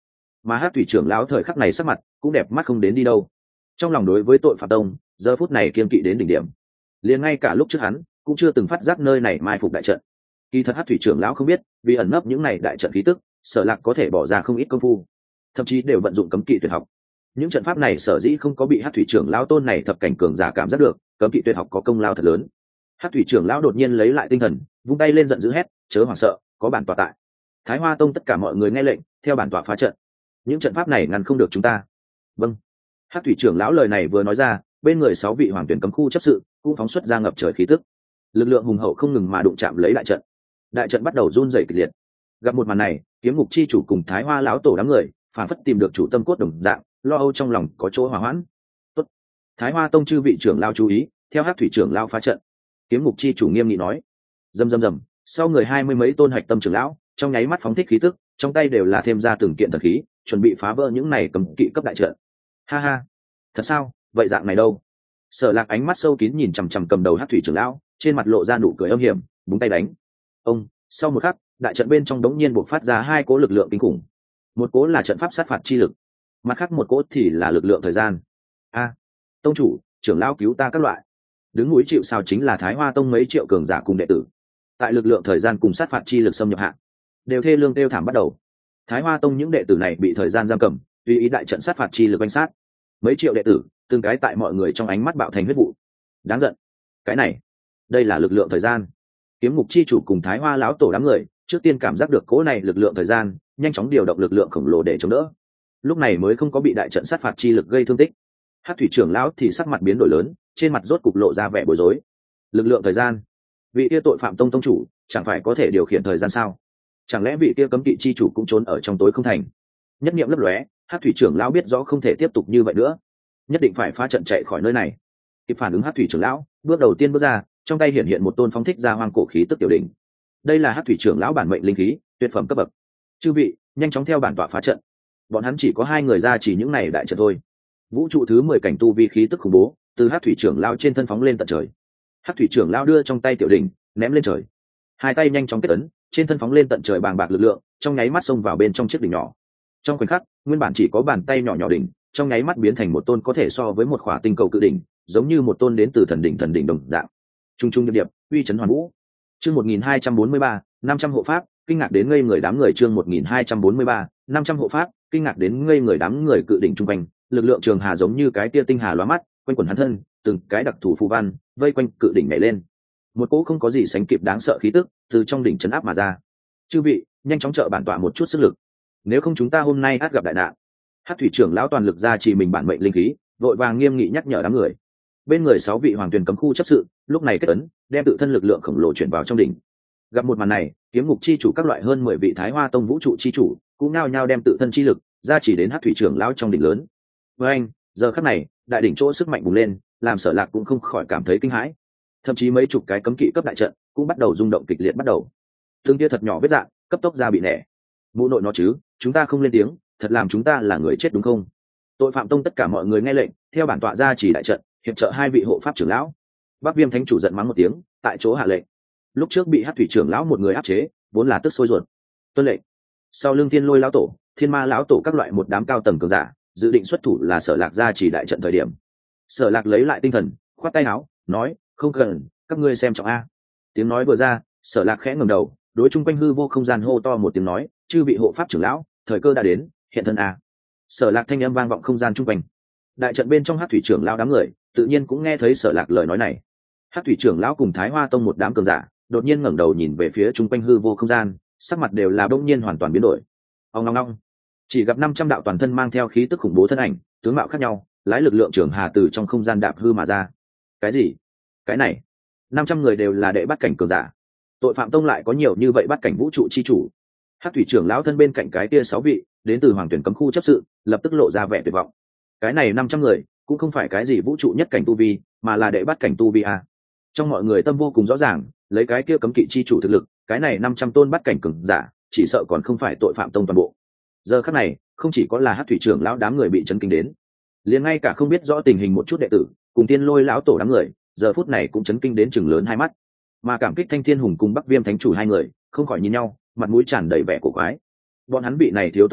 mà hát thủy trưởng lão thời khắc này sắc mặt cũng đẹp mắt không đến đi đâu. Trong lòng đối với tội phạm tông giờ phút này kiên kỵ đến đỉnh điểm, liền ngay cả lúc trước hắn cũng chưa từng phát giác nơi này mai phục đại trận. Kỳ thật hát thủy trưởng lão không biết, vì ẩn nấp những này đại trận khí tức, Sở Lạc có thể bỏ ra không ít công phu, thậm chí đều vận dụng cấm kỵ tuyệt học. Những trận pháp này sở dĩ không có bị hát thủy trưởng lão tôn này thập cảnh cường giả cảm giác được, cấm kỵ tuyệt học có công lao thật lớn. Hát thủy trưởng lão đột nhiên lấy lại tinh thần, vung tay lên giận dữ hét, chớ hoảng sợ, có bản tọa tại. Thái Hoa tông tất cả mọi người nghe lệnh, theo bản tọa phá trận. Những trận pháp này ngăn không được chúng ta. Vâng. Hát thủy trưởng lão lời này vừa nói ra, bên người sáu vị hoàng tuyển cấm khu chấp sự cũng phóng xuất ra ngập trời khí tức, lực lượng hùng hậu không ngừng mà đụng chạm lấy đại trận. Đại trận bắt đầu run rẩy kịch liệt. Gặp một màn này, kiếm ngục chi chủ cùng Thái Hoa lão tổ đám người phản phất tìm được chủ tâm cốt đồng dạng, lo âu trong lòng có chỗ hòa hoãn. Tốt. Thái Hoa tông chư vị trưởng lao chú ý, theo hát thủy trưởng lao phá trận. Kiếm ngục chi chủ nghiêm nghị nói. Rầm rầm rầm, sau người hai mươi mấy tôn hạch tâm trưởng lão trong nháy mắt phóng thích khí tức, trong tay đều là thêm ra từng kiện thần khí, chuẩn bị phá vỡ những này cấm kỵ cấp đại trận. Ha ha, thật sao? Vậy dạng này đâu? Sở Lạc ánh mắt sâu kín nhìn chằm chằm cầm đầu hát thủy trưởng lão, trên mặt lộ ra nụ cười âm hiểm, búng tay đánh. Ông, sau một khắc, đại trận bên trong đống nhiên bộc phát ra hai cố lực lượng kinh khủng. Một cố là trận pháp sát phạt chi lực, mặt khác một cố thì là lực lượng thời gian. A, tông chủ, trưởng lão cứu ta các loại. Đứng núi chịu sào chính là Thái Hoa tông mấy triệu cường giả cùng đệ tử. Tại lực lượng thời gian cùng sát phạt chi lực xâm nhập hạ, đều thê lương tiêu thảm bắt đầu. Thái Hoa tông những đệ tử này bị thời gian giam cầm, tùy ý đại trận sát phạt chi lực quanh sát. Mấy triệu đệ tử, từng cái tại mọi người trong ánh mắt bạo thành huyết vụ. Đáng giận. Cái này, đây là lực lượng thời gian. Kiếm ngục chi chủ cùng Thái Hoa lão tổ đám người trước tiên cảm giác được cỗ này lực lượng thời gian, nhanh chóng điều động lực lượng khổng lồ để chống đỡ. Lúc này mới không có bị đại trận sát phạt chi lực gây thương tích. Hát thủy trưởng lão thì sắc mặt biến đổi lớn, trên mặt rốt cục lộ ra vẻ bối rối. Lực lượng thời gian, vị kia tội phạm tông tông chủ chẳng phải có thể điều khiển thời gian sao? Chẳng lẽ vị kia cấm kỵ chi chủ cũng trốn ở trong tối không thành? Nhất niệm lấp lóe, Hát thủy trưởng lão biết rõ không thể tiếp tục như vậy nữa, nhất định phải phá trận chạy khỏi nơi này. Kịp phản ứng Hát thủy trưởng lão bước đầu tiên bước ra, trong tay hiện hiện một tôn phóng thích ra hoang cổ khí tức tiểu đỉnh. Đây là Hát thủy trưởng lão bản mệnh linh khí, tuyệt phẩm cấp bậc. Chư vị, nhanh chóng theo bản tọa phá trận. Bọn hắn chỉ có hai người ra chỉ những này đại trận thôi. Vũ trụ thứ mười cảnh tu vi khí tức khủng bố, từ Hát thủy trưởng lão trên thân phóng lên tận trời. Hát thủy trưởng lão đưa trong tay tiểu đỉnh, ném lên trời. Hai tay nhanh chóng kết ấn, trên thân phóng lên tận trời bàng bạc lực lượng, trong nháy mắt xông vào bên trong chiếc đỉnh nhỏ. Trong khoảnh khắc, nguyên bản chỉ có bàn tay nhỏ nhỏ đỉnh, trong nháy mắt biến thành một tôn có thể so với một khỏa tinh cầu cự đỉnh, giống như một tôn đến từ thần đỉnh thần đỉnh đồng dạng. Trung trung điệp điệp, uy chấn hoàn vũ. Chương một nghìn hai trăm bốn mươi ba, năm trăm hộ pháp, kinh ngạc đến ngây người đám người. Chương một nghìn hai trăm bốn mươi ba, năm trăm hộ pháp, kinh ngạc đến ngây người đám người cự đỉnh trung quanh, lực lượng trường hà giống như cái tia tinh hà lóa mắt, quanh quẩn hắn thân, từng cái đặc thù phù văn, vây quanh cự đỉnh nhảy lên. Một cỗ không có gì sánh kịp đáng sợ khí tức từ trong đỉnh chấn áp mà ra. Chư vị, nhanh chóng trợ bản tọa một chút sức lực, nếu không chúng ta hôm nay ắt gặp đại nạn. Hát thủy trưởng lão toàn lực ra chỉ mình bản mệnh linh khí, vội vàng nghiêm nghị nhắc nhở đám người. Bên người sáu vị hoàng tuyền cấm khu chấp sự lúc này kết ấn, đem tự thân lực lượng khổng lồ chuyển vào trong đỉnh. Gặp một màn này, kiếm ngục chi chủ các loại hơn mười vị Thái Hoa tông vũ trụ chi chủ cũng nao nhao đem tự thân chi lực ra chỉ đến Hát thủy trưởng lão trong đỉnh lớn. Với anh, giờ khắc này, đại đỉnh chỗ sức mạnh bùng lên, làm Sở Lạc cũng không khỏi cảm thấy kinh hãi. Thậm chí mấy chục cái cấm kỵ cấp đại trận cũng bắt đầu rung động kịch liệt bắt đầu. Tương kia thật nhỏ vết dạng, cấp tốc ra bị nẻ. Mụ nội nó chứ, chúng ta không lên tiếng, thật làm chúng ta là người chết đúng không? Tội phạm tông tất cả mọi người nghe lệnh, theo bản tọa ra chỉ đại trận, hiệp trợ hai vị hộ pháp trưởng lão. Bắc Viêm thánh chủ giận mắng một tiếng, tại chỗ hạ lệnh. Lúc trước bị Hát thủy trưởng lão một người áp chế, vốn là tức sôi ruột. Tuân lệnh. Sau lưng Thiên Lôi lão tổ, Thiên Ma lão tổ các loại một đám cao tầng cường giả, dự định xuất thủ là Sở Lạc ra chỉ đại trận thời điểm. Sở Lạc lấy lại tinh thần, khoát tay áo, nói, không cần, các ngươi xem trọng a. Tiếng nói vừa ra, Sở Lạc khẽ ngẩng đầu, đối chung quanh hư vô không gian hô to một tiếng nói, chư vị hộ pháp trưởng lão, thời cơ đã đến, hiện thân a. Sở Lạc thanh âm vang vọng không gian chung quanh. Đại trận bên trong Hát thủy trưởng lão đám người tự nhiên cũng nghe thấy Sở Lạc lời nói này. Hát thủy trưởng lão cùng Thái Hoa tông một đám cường giả đột nhiên ngẩng đầu nhìn về phía chung quanh hư vô không gian, sắc mặt đều là bỗng nhiên hoàn toàn biến đổi. Ông long long, chỉ gặp năm trăm đạo toàn thân mang theo khí tức khủng bố thân ảnh, tướng mạo khác nhau, lái lực lượng trường hà từ trong không gian đạp hư mà ra. Cái gì? Cái này? năm trăm người đều là đệ bắt cảnh cường giả. Tội phạm tông lại có nhiều như vậy bắt cảnh vũ trụ chi chủ. Hát thủy trưởng lão thân bên cạnh cái kia sáu vị đến từ hoàng tuyển cấm khu chấp sự lập tức lộ ra vẻ tuyệt vọng. Cái này năm trăm người cũng không phải cái gì vũ trụ nhất cảnh tu vi, mà là đệ bắt cảnh tu vi a. Trong mọi người tâm vô cùng rõ ràng, lấy cái kia cấm kỵ chi chủ thực lực, cái này năm trăm tôn bắt cảnh cường giả chỉ sợ còn không phải tội phạm tông toàn bộ. Giờ khắc này, không chỉ có là Hát thủy trưởng lão đám người bị chấn kinh đến, liền ngay cả không biết rõ tình hình một chút đệ tử cùng Tiên Lôi lão tổ đám người giờ phút này cũng chấn kinh đến chừng lớn hai mắt. Mà cảm kích Thanh Thiên hùng cùng Bắc Viêm thánh chủ hai người không khỏi nhìn nhau, mặt mũi tràn đầy vẻ cổ quái. Bọn hắn bị này thiếu tông chủ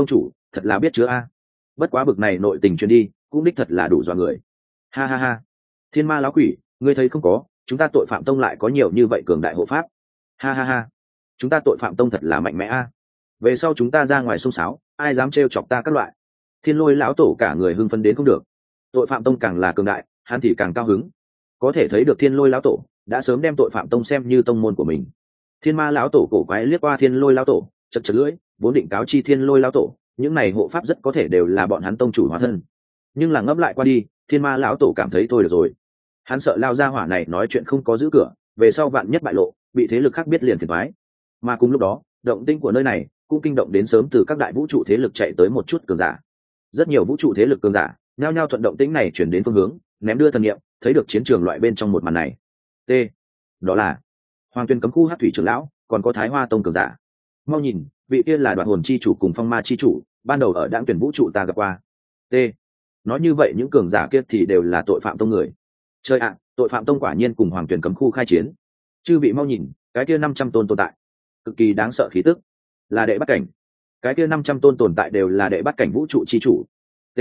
thật là biết chứa a. Bất quá bực này nội tình truyền đi cũng đích thật là đủ dọa người. Ha ha ha, thiên ma lão quỷ, ngươi thấy không có, chúng ta tội phạm tông lại có nhiều như vậy cường đại hộ pháp. Ha ha ha, chúng ta tội phạm tông thật là mạnh mẽ a. Về sau chúng ta ra ngoài xung sáo, ai dám trêu chọc ta các loại. Thiên lôi lão tổ cả người hưng phấn đến không được. Tội phạm tông càng là cường đại, hắn thì càng cao hứng. Có thể thấy được thiên lôi lão tổ đã sớm đem tội phạm tông xem như tông môn của mình. Thiên ma lão tổ cổ quái liếc qua thiên lôi lão tổ, chật chật lưỡi, vốn định cáo chi thiên lôi lão tổ, những này hộ pháp rất có thể đều là bọn hắn tông chủ hóa thân. Nhưng là ngấp lại qua đi, thiên ma lão tổ cảm thấy thôi được rồi. Hắn sợ lao ra hỏa này nói chuyện không có giữ cửa, về sau vạn nhất bại lộ, bị thế lực khác biết liền phiền toái. Mà cùng lúc đó, động tĩnh của nơi này cũng kinh động đến sớm từ các đại vũ trụ thế lực chạy tới một chút cường giả. Rất nhiều vũ trụ thế lực cường giả nhao nhao thuận động tĩnh này chuyển đến phương hướng, ném đưa thần niệm, thấy được chiến trường loại bên trong một màn này. T, đó là Hoàng Tuyền cấm khu Hắc thủy trưởng lão, còn có Thái Hoa tông cường giả. Mau nhìn, vị kia là Đoạt hồn chi chủ cùng Phong ma chi chủ, ban đầu ở Đãng Tuyển vũ trụ ta gặp qua. T, nói như vậy những cường giả kia thì đều là tội phạm tông người. Chơi ạ, tội phạm tông quả nhiên cùng Hoàng Tuyền cấm khu khai chiến. Chư vị mau nhìn, cái kia năm trăm tôn tồn tại, cực kỳ đáng sợ khí tức, là đệ bắt cảnh. Cái kia năm trăm tôn tồn tại đều là đệ bắt cảnh vũ trụ chi chủ. T,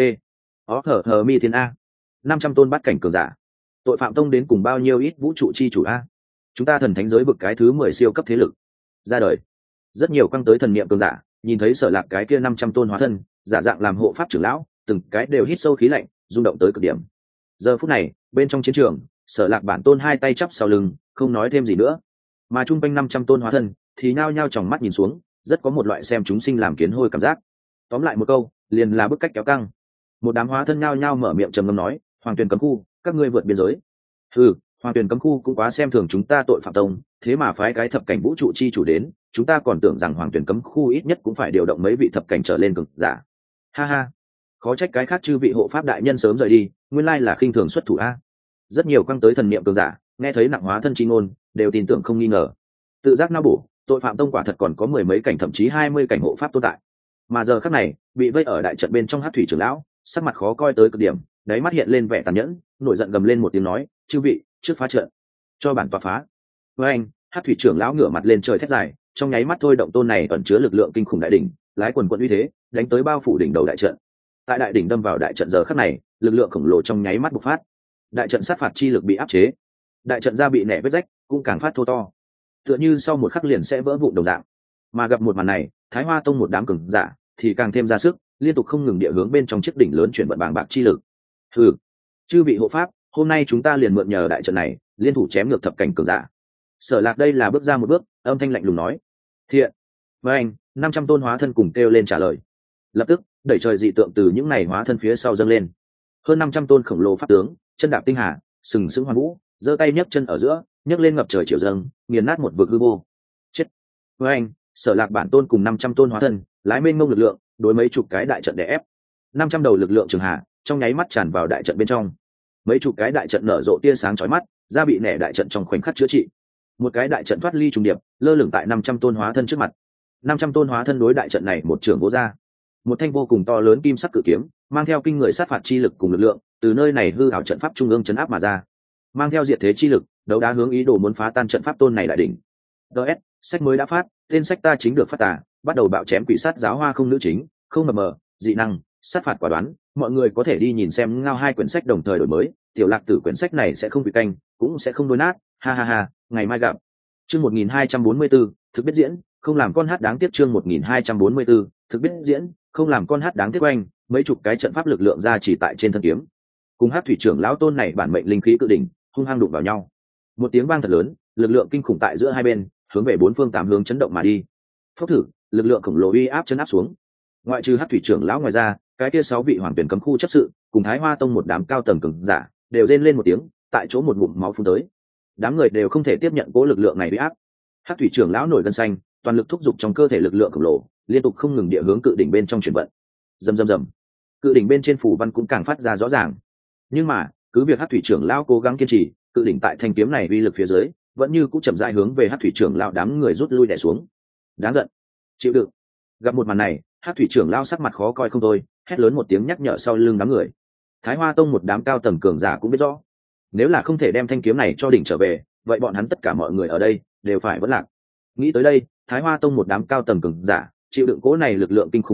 ó thở thờ mi thiên a, năm trăm tôn bắt cảnh cường giả, tội phạm tông đến cùng bao nhiêu ít vũ trụ chi chủ a. Chúng ta thần thánh giới vực cái thứ mười siêu cấp thế lực ra đời. Rất nhiều quăng tới thần niệm cường giả nhìn thấy Sở Lạc cái kia năm trăm tôn hóa thân giả dạng làm hộ pháp trưởng lão, từng cái đều hít sâu khí lạnh, rung động tới cực điểm. Giờ phút này bên trong chiến trường, Sở Lạc bản tôn hai tay chắp sau lưng, không nói thêm gì nữa, mà trung quanh năm trăm tôn hóa thân thì nhao nhao tròng mắt nhìn xuống, rất có một loại xem chúng sinh làm kiến hôi cảm giác. Tóm lại một câu, liền là bức cách kéo căng. Một đám hóa thân nhao nhao mở miệng trầm ngâm nói, Hoàng Tuyền cấm khu, các ngươi vượt biên giới. Ừ, Hoàng Tuyền cấm khu cũng quá xem thường chúng ta tội phạm tông, thế mà phái cái thập cảnh vũ trụ chi chủ đến, chúng ta còn tưởng rằng Hoàng Tuyền cấm khu ít nhất cũng phải điều động mấy vị thập cảnh trở lên cường giả. Ha ha, khó trách cái khác chư vị hộ pháp đại nhân sớm rời đi, nguyên lai là khinh thường xuất thủ a. Rất nhiều quăng tới thần niệm cường giả nghe thấy nặng hóa thân chi ngôn, đều tin tưởng không nghi ngờ. Tự giác não bổ, tội phạm tông quả thật còn có mười mấy cảnh thậm chí hai mươi cảnh hộ pháp tồn tại. Mà giờ khắc này, bị vây ở đại trận bên trong Hắc thủy trưởng lão, sắc mặt khó coi tới cực điểm, đáy mắt hiện lên vẻ tàn nhẫn, nổi giận gầm lên một tiếng nói, chư vị, trước phá trận, cho bản tọa phá. Với anh, Hắc thủy trưởng lão ngửa mặt lên trời thét dài, trong nháy mắt thôi động tôn này ẩn chứa lực lượng kinh khủng đại đỉnh, lái quần quần uy thế, đánh tới bao phủ đỉnh đầu đại trận. Tại đại đỉnh đâm vào đại trận giờ khắc này, lực lượng khổng lồ trong nháy mắt bộc phát. Đại trận sát phạt chi lực bị áp chế, đại trận ra bị nẻ vết rách, cũng càng phát thô to, tựa như sau một khắc liền sẽ vỡ vụn đồng dạng. Mà gặp một màn này, Thái Hoa tông một đám cường giả thì càng thêm ra sức, liên tục không ngừng địa hướng bên trong chiếc đỉnh lớn chuyển vận bàng bạc chi lực. Hừ, chư vị hộ pháp, hôm nay chúng ta liền mượn nhờ đại trận này, liên thủ chém ngược thập cảnh cường giả. Sở Lạc đây là bước ra một bước, âm thanh lạnh lùng nói, thiện. Với anh, năm trăm tôn hóa thân cùng kêu lên trả lời. Lập tức, đẩy trời dị tượng từ những này hóa thân phía sau dâng lên. Hơn năm trăm tôn khổng lồ pháp tướng, chân đạp tinh hà, sừng sững hoàn vũ, giơ tay nhấc chân ở giữa, nhấc lên ngập trời chiều dâng, nghiền nát một vực hư vô. Chết. Với anh, Sở Lạc bản tôn cùng năm trăm tôn hóa thân, lái mênh mông lực lượng, đối mấy chục cái đại trận đè ép. năm trăm đầu lực lượng trường hạ, trong nháy mắt tràn vào đại trận bên trong. Mấy chục cái đại trận nở rộ tia sáng chói mắt, da bị nẻ đại trận trong khoảnh khắc chữa trị. Một cái đại trận thoát ly trùng điệp, lơ lửng tại năm trăm tôn hóa thân trước mặt. năm trăm tôn hóa thân đối đại trận này một trường vỗ ra. Một thanh vô cùng to lớn kim sắc cự kiếm, mang theo kinh người sát phạt chi lực cùng lực lượng, từ nơi này hư ảo trận pháp trung ương chấn áp mà ra. Mang theo diệt thế chi lực, đấu đá hướng ý đồ muốn phá tan trận pháp tôn này đại đỉnh. đê ét, sách mới đã phát, tên sách ta chính được phát tà, bắt đầu bạo chém quỷ sát giáo hoa không nữ chính, không mờ mờ, dị năng, sát phạt quả đoán, mọi người có thể đi nhìn xem ngao hai quyển sách đồng thời đổi mới, tiểu Lạc Tử quyển sách này sẽ không bị canh, cũng sẽ không đôi nát, ha ha ha, ngày mai gặp. Chương một nghìn hai trăm bốn mươi 4, thực biết diễn, không làm con hát đáng tiếc chương một nghìn hai trăm bốn mươi 4, thực biết diễn, không làm con hát đáng tiếc oanh, mấy chục cái trận pháp lực lượng ra chỉ tại trên thân kiếm. Cùng Hắc thủy trưởng lão tôn này bản mệnh linh khí cự đỉnh, hung hăng đụng vào nhau. Một tiếng vang thật lớn, lực lượng kinh khủng tại giữa hai bên, hướng về bốn phương tám hướng chấn động mà đi. Phốc thử, lực lượng khổng lồ uy áp chấn áp xuống. Ngoại trừ Hắc thủy trưởng lão ngoài ra, cái kia sáu vị Hoàng Tuyển cấm khu chấp sự, cùng Thái Hoa tông một đám cao tầng cường giả, đều rên lên một tiếng, tại chỗ một ngụm máu phun tới. Đám người đều không thể tiếp nhận cố lực lượng này uy áp. Hắc thủy trưởng lão nổi gân xanh, toàn lực thúc giục trong cơ thể lực lượng khổng lồ, liên tục không ngừng địa hướng cự đỉnh bên trong chuyển vận. Rầm rầm rầm. Cự đỉnh bên trên phủ văn cũng càng phát ra rõ ràng. Nhưng mà, cứ việc Hắc thủy trưởng lão cố gắng kiên trì, cự đỉnh tại thanh kiếm này uy lực phía dưới, vẫn như cũng chậm rãi hướng về Hắc thủy trưởng lão đám người rút lui đè xuống. Đáng giận, chịu đựng. Gặp một màn này, Hắc thủy trưởng lão sắc mặt khó coi không thôi, hét lớn một tiếng nhắc nhở sau lưng đám người. Thái Hoa tông một đám cao tầng cường giả cũng biết rõ, nếu là không thể đem thanh kiếm này cho đỉnh trở về, vậy bọn hắn tất cả mọi người ở đây đều phải vỡ lạc. Nghĩ tới đây, Thái Hoa tông một đám cao tầng cường giả chịu đựng cố này lực lượng kinh khủng uy áp,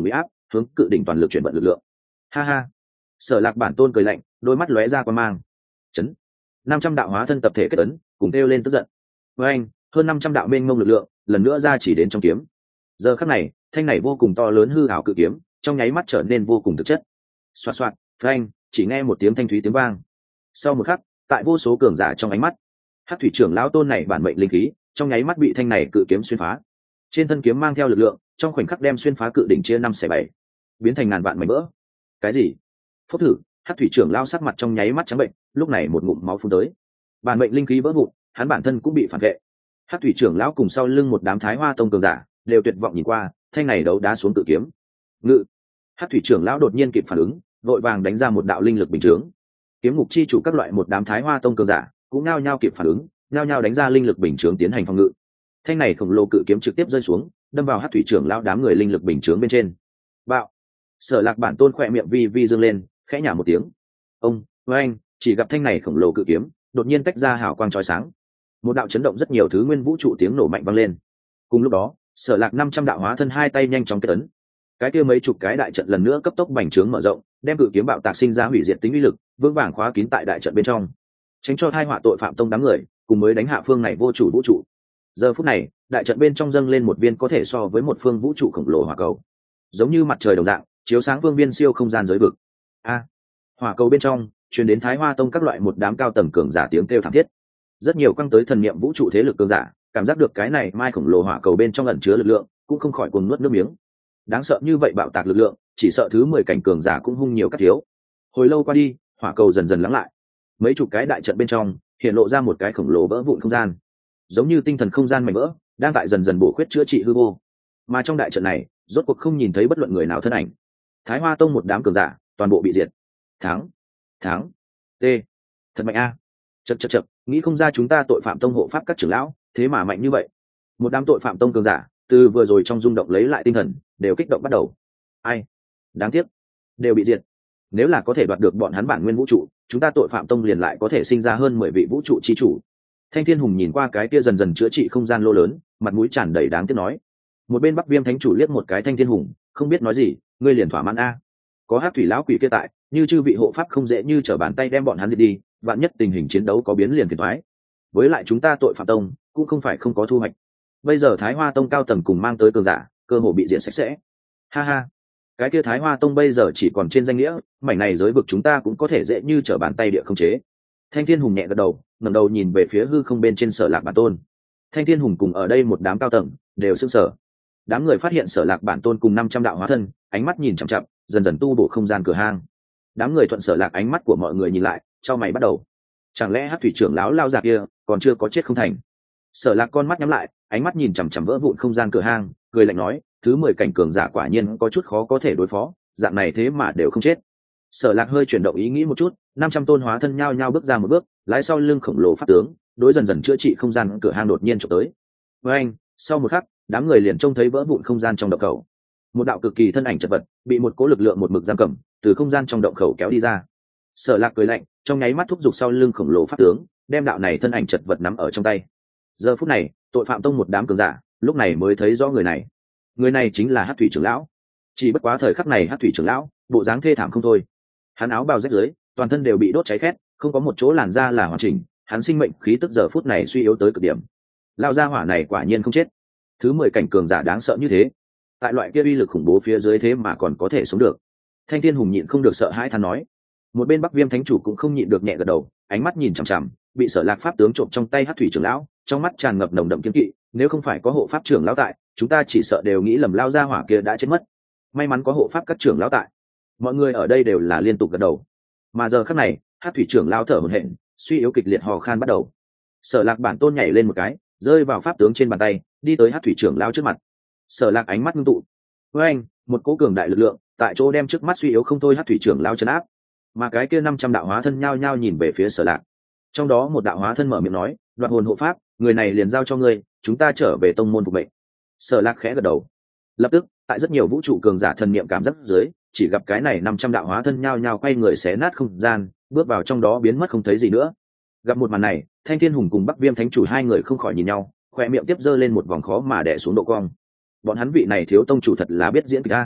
hướng cự đỉnh toàn lực chuyển vận lực lượng. Ha ha. Sở Lạc bản tôn cười lạnh, đôi mắt lóe ra quan mang. Chấn. năm trăm đạo hóa thân tập thể kết ấn, cùng kêu lên tức giận. Với anh, hơn năm trăm đạo mênh mông lực lượng, lần nữa ra chỉ đến trong kiếm. Giờ khắc này, thanh này vô cùng to lớn hư ảo cự kiếm, trong nháy mắt trở nên vô cùng thực chất. Xoạt xoạt, phanh, chỉ nghe một tiếng thanh thúy tiếng vang. Sau một khắc, tại vô số cường giả trong ánh mắt, Hắc thủy trưởng lão tôn này bản mệnh linh khí, trong nháy mắt bị thanh này cự kiếm xuyên phá. Trên thân kiếm mang theo lực lượng, trong khoảnh khắc đem xuyên phá cự đỉnh chia năm xẻ bảy, biến thành ngàn vạn mảnh vỡ. Cái gì? Phốc thử, Hắc thủy trưởng lão sắc mặt trong nháy mắt trắng bệnh, lúc này một ngụm máu phun tới. Bản mệnh linh khí vỡ vụn, hắn bản thân cũng bị phản vệ. Hắc thủy trưởng lão cùng sau lưng một đám Thái Hoa tông cường giả, đều tuyệt vọng nhìn qua, thanh này đấu đá xuống cự kiếm. Ngự. Hắc thủy trưởng lão đột nhiên kịp phản ứng, vội vàng đánh ra một đạo linh lực bình chướng. Kiếm ngục chi chủ các loại một đám Thái Hoa tông cường giả, cũng nhao nhao kịp phản ứng, nhao nhao đánh ra linh lực bình chướng tiến hành phòng ngự. Thanh này khổng lồ cự kiếm trực tiếp rơi xuống, đâm vào Hắc thủy trưởng lão đám người linh lực bình chướng bên trên. Bạo. Sở Lạc bản tôn khỏe miệng vi vi dương lên, khẽ nhả một tiếng. Ông, với anh, chỉ gặp thanh này khổng lồ cự kiếm, đột nhiên tách ra hào quang chói sáng. Một đạo chấn động rất nhiều thứ nguyên vũ trụ tiếng nổ mạnh vang lên. Cùng lúc đó, Sở Lạc năm trăm đạo hóa thân hai tay nhanh chóng kết ấn. Cái kia mấy chục cái đại trận lần nữa cấp tốc bành trướng mở rộng, đem cự kiếm bạo tạc sinh ra hủy diệt tính uy lực, vững vàng khóa kín tại đại trận bên trong, tránh cho tai họa tội phạm tông đám người, cùng mới đánh hạ phương này vô chủ vũ trụ. Giờ phút này, đại trận bên trong dâng lên một viên có thể so với một phương vũ trụ khổng lồ hỏa cầu, giống như mặt trời đồng dạng, chiếu sáng phương viên siêu không gian giới vực. A, hỏa cầu bên trong truyền đến Thái Hoa tông các loại một đám cao tầng cường giả tiếng kêu thảm thiết. Rất nhiều quăng tới thần niệm vũ trụ thế lực cường giả, cảm giác được cái này mai khổng lồ hỏa cầu bên trong ẩn chứa lực lượng, cũng không khỏi cuồng nuốt nước miếng. Đáng sợ như vậy bạo tạc lực lượng, chỉ sợ thứ mười cảnh cường giả cũng hung nhiều các thiếu. Hồi lâu qua đi, hỏa cầu dần dần lắng lại. Mấy chục cái đại trận bên trong hiện lộ ra một cái khổng lồ vỡ vụn không gian, giống như tinh thần không gian mảnh vỡ, đang tại dần dần bổ khuyết chữa trị hư vô. Mà trong đại trận này, rốt cuộc không nhìn thấy bất luận người nào thân ảnh. Thái Hoa tông một đám cường giả, toàn bộ bị diệt. Thắng, thắng, t, thật mạnh a. Chậc chậc chậc, nghĩ không ra chúng ta tội phạm tông hộ pháp các trưởng lão, thế mà mạnh như vậy. Một đám tội phạm tông cường giả, từ vừa rồi trong rung động lấy lại tinh thần, đều kích động bắt đầu. Ai, đáng tiếc, đều bị diệt. Nếu là có thể đoạt được bọn hắn bản nguyên vũ trụ, chúng ta tội phạm tông liền lại có thể sinh ra hơn mười vị vũ trụ chi chủ. Thanh Thiên Hùng nhìn qua cái kia dần dần chữa trị không gian lô lớn, mặt mũi tràn đầy đáng tiếc nói. Một bên Bắc Viêm thánh chủ liếc một cái Thanh Thiên Hùng, không biết nói gì, ngươi liền thỏa mãn a. Có Hắc thủy lão quỷ kia tại, như chư vị hộ pháp không dễ như trở bàn tay đem bọn hắn diệt đi, vạn nhất tình hình chiến đấu có biến liền phiền toái. Với lại chúng ta tội phạm tông cũng không phải không có thu hoạch. Bây giờ Thái Hoa tông cao tầng cùng mang tới cường giả, cơ hội bị diệt sạch sẽ. Ha ha, cái kia Thái Hoa tông bây giờ chỉ còn trên danh nghĩa, mảnh này giới vực chúng ta cũng có thể dễ như trở bàn tay địa không chế. Thanh Thiên Hùng nhẹ gật đầu, ngẩng đầu nhìn về phía hư không bên trên Sở Lạc bản tôn. Thanh Thiên Hùng cùng ở đây một đám cao tầng đều sững sờ. Đám người phát hiện Sở Lạc bản tôn cùng năm trăm đạo hóa thân, ánh mắt nhìn chằm chằm, dần dần tu bổ không gian cửa hang. Đám người thuận Sở Lạc ánh mắt của mọi người nhìn lại, chau mày bắt đầu. Chẳng lẽ Hắc thủy trưởng lão lao già kia còn chưa có chết không thành? Sở Lạc con mắt nhắm lại, ánh mắt nhìn chằm chằm vỡ vụn không gian cửa hang, cười lạnh nói, thứ mười cảnh cường giả quả nhiên có chút khó có thể đối phó, dạng này thế mà đều không chết. Sở Lạc hơi chuyển động ý nghĩ một chút, năm trăm tôn hóa thân nhao nhao bước ra một bước, lái sau lưng khổng lồ pháp tướng, đối dần dần chữa trị không gian cửa hang đột nhiên chụp tới. Với anh, sau một khắc, đám người liền trông thấy vỡ vụn không gian trong động khẩu. Một đạo cực kỳ thân ảnh chật vật, bị một cỗ lực lượng một mực giam cầm, từ không gian trong động khẩu kéo đi ra. Sở Lạc cười lạnh, trong nháy mắt thúc giục sau lưng khổng lồ pháp tướng, đem đạo này thân ảnh chật vật nắm ở trong tay. Giờ phút này, tội phạm tông một đám cường giả, lúc này mới thấy rõ người này. Người này chính là Hắc thủy trưởng lão. Chỉ bất quá thời khắc này Hắc thủy trưởng lão, bộ dáng thê thảm không thôi. Hắn áo bào rách rưới, toàn thân đều bị đốt cháy khét, không có một chỗ làn da là hoàn chỉnh, hắn sinh mệnh khí tức giờ phút này suy yếu tới cực điểm. Lão gia hỏa này quả nhiên không chết. Thứ mười cảnh cường giả đáng sợ như thế, tại loại kia uy lực khủng bố phía dưới thế mà còn có thể sống được. Thanh Thiên Hùng nhịn không được sợ hãi than nói. Một bên Bắc Viêm thánh chủ cũng không nhịn được nhẹ gật đầu, ánh mắt nhìn chằm chằm, bị Sở Lạc pháp tướng trộm trong tay Hắc thủy trưởng lão, trong mắt tràn ngập nồng đậm kiên kỵ, nếu không phải có hộ pháp trưởng lão tại, chúng ta chỉ sợ đều nghĩ lầm lao gia hỏa kia đã chết mất. May mắn có hộ pháp các trưởng lão tại. Mọi người ở đây đều là liên tục gật đầu. Mà giờ khắc này, Hắc thủy trưởng lão thở hổn hển, suy yếu kịch liệt hò khan bắt đầu. Sở Lạc bản tôn nhảy lên một cái, rơi vào pháp tướng trên bàn tay, đi tới Hắc thủy trưởng lão trước mặt. Sở Lạc ánh mắt ngưng tụ. Với anh, một cỗ cường đại lực lượng, tại chỗ đem trước mắt suy yếu không thôi Hắc thủy trưởng lão trấn áp. Mà cái kia năm trăm đạo hóa thân nhao nhao nhìn về phía Sở Lạc. Trong đó một đạo hóa thân mở miệng nói, đoạt hồn hộ pháp, người này liền giao cho ngươi, chúng ta trở về tông môn phục mệnh. Sở Lạc khẽ gật đầu. Lập tức, tại rất nhiều vũ trụ cường giả thần niệm cảm giác dưới, chỉ gặp cái này năm trăm đạo hóa thân nhao nhao quay người xé nát không gian, bước vào trong đó biến mất không thấy gì nữa. Gặp một màn này, Thanh Thiên Hùng cùng Bắc Viêm thánh chủ hai người không khỏi nhìn nhau, khoe miệng tiếp giơ lên một vòng khó mà đè xuống độ cong. Bọn hắn vị này thiếu tông chủ thật là biết diễn kịch a.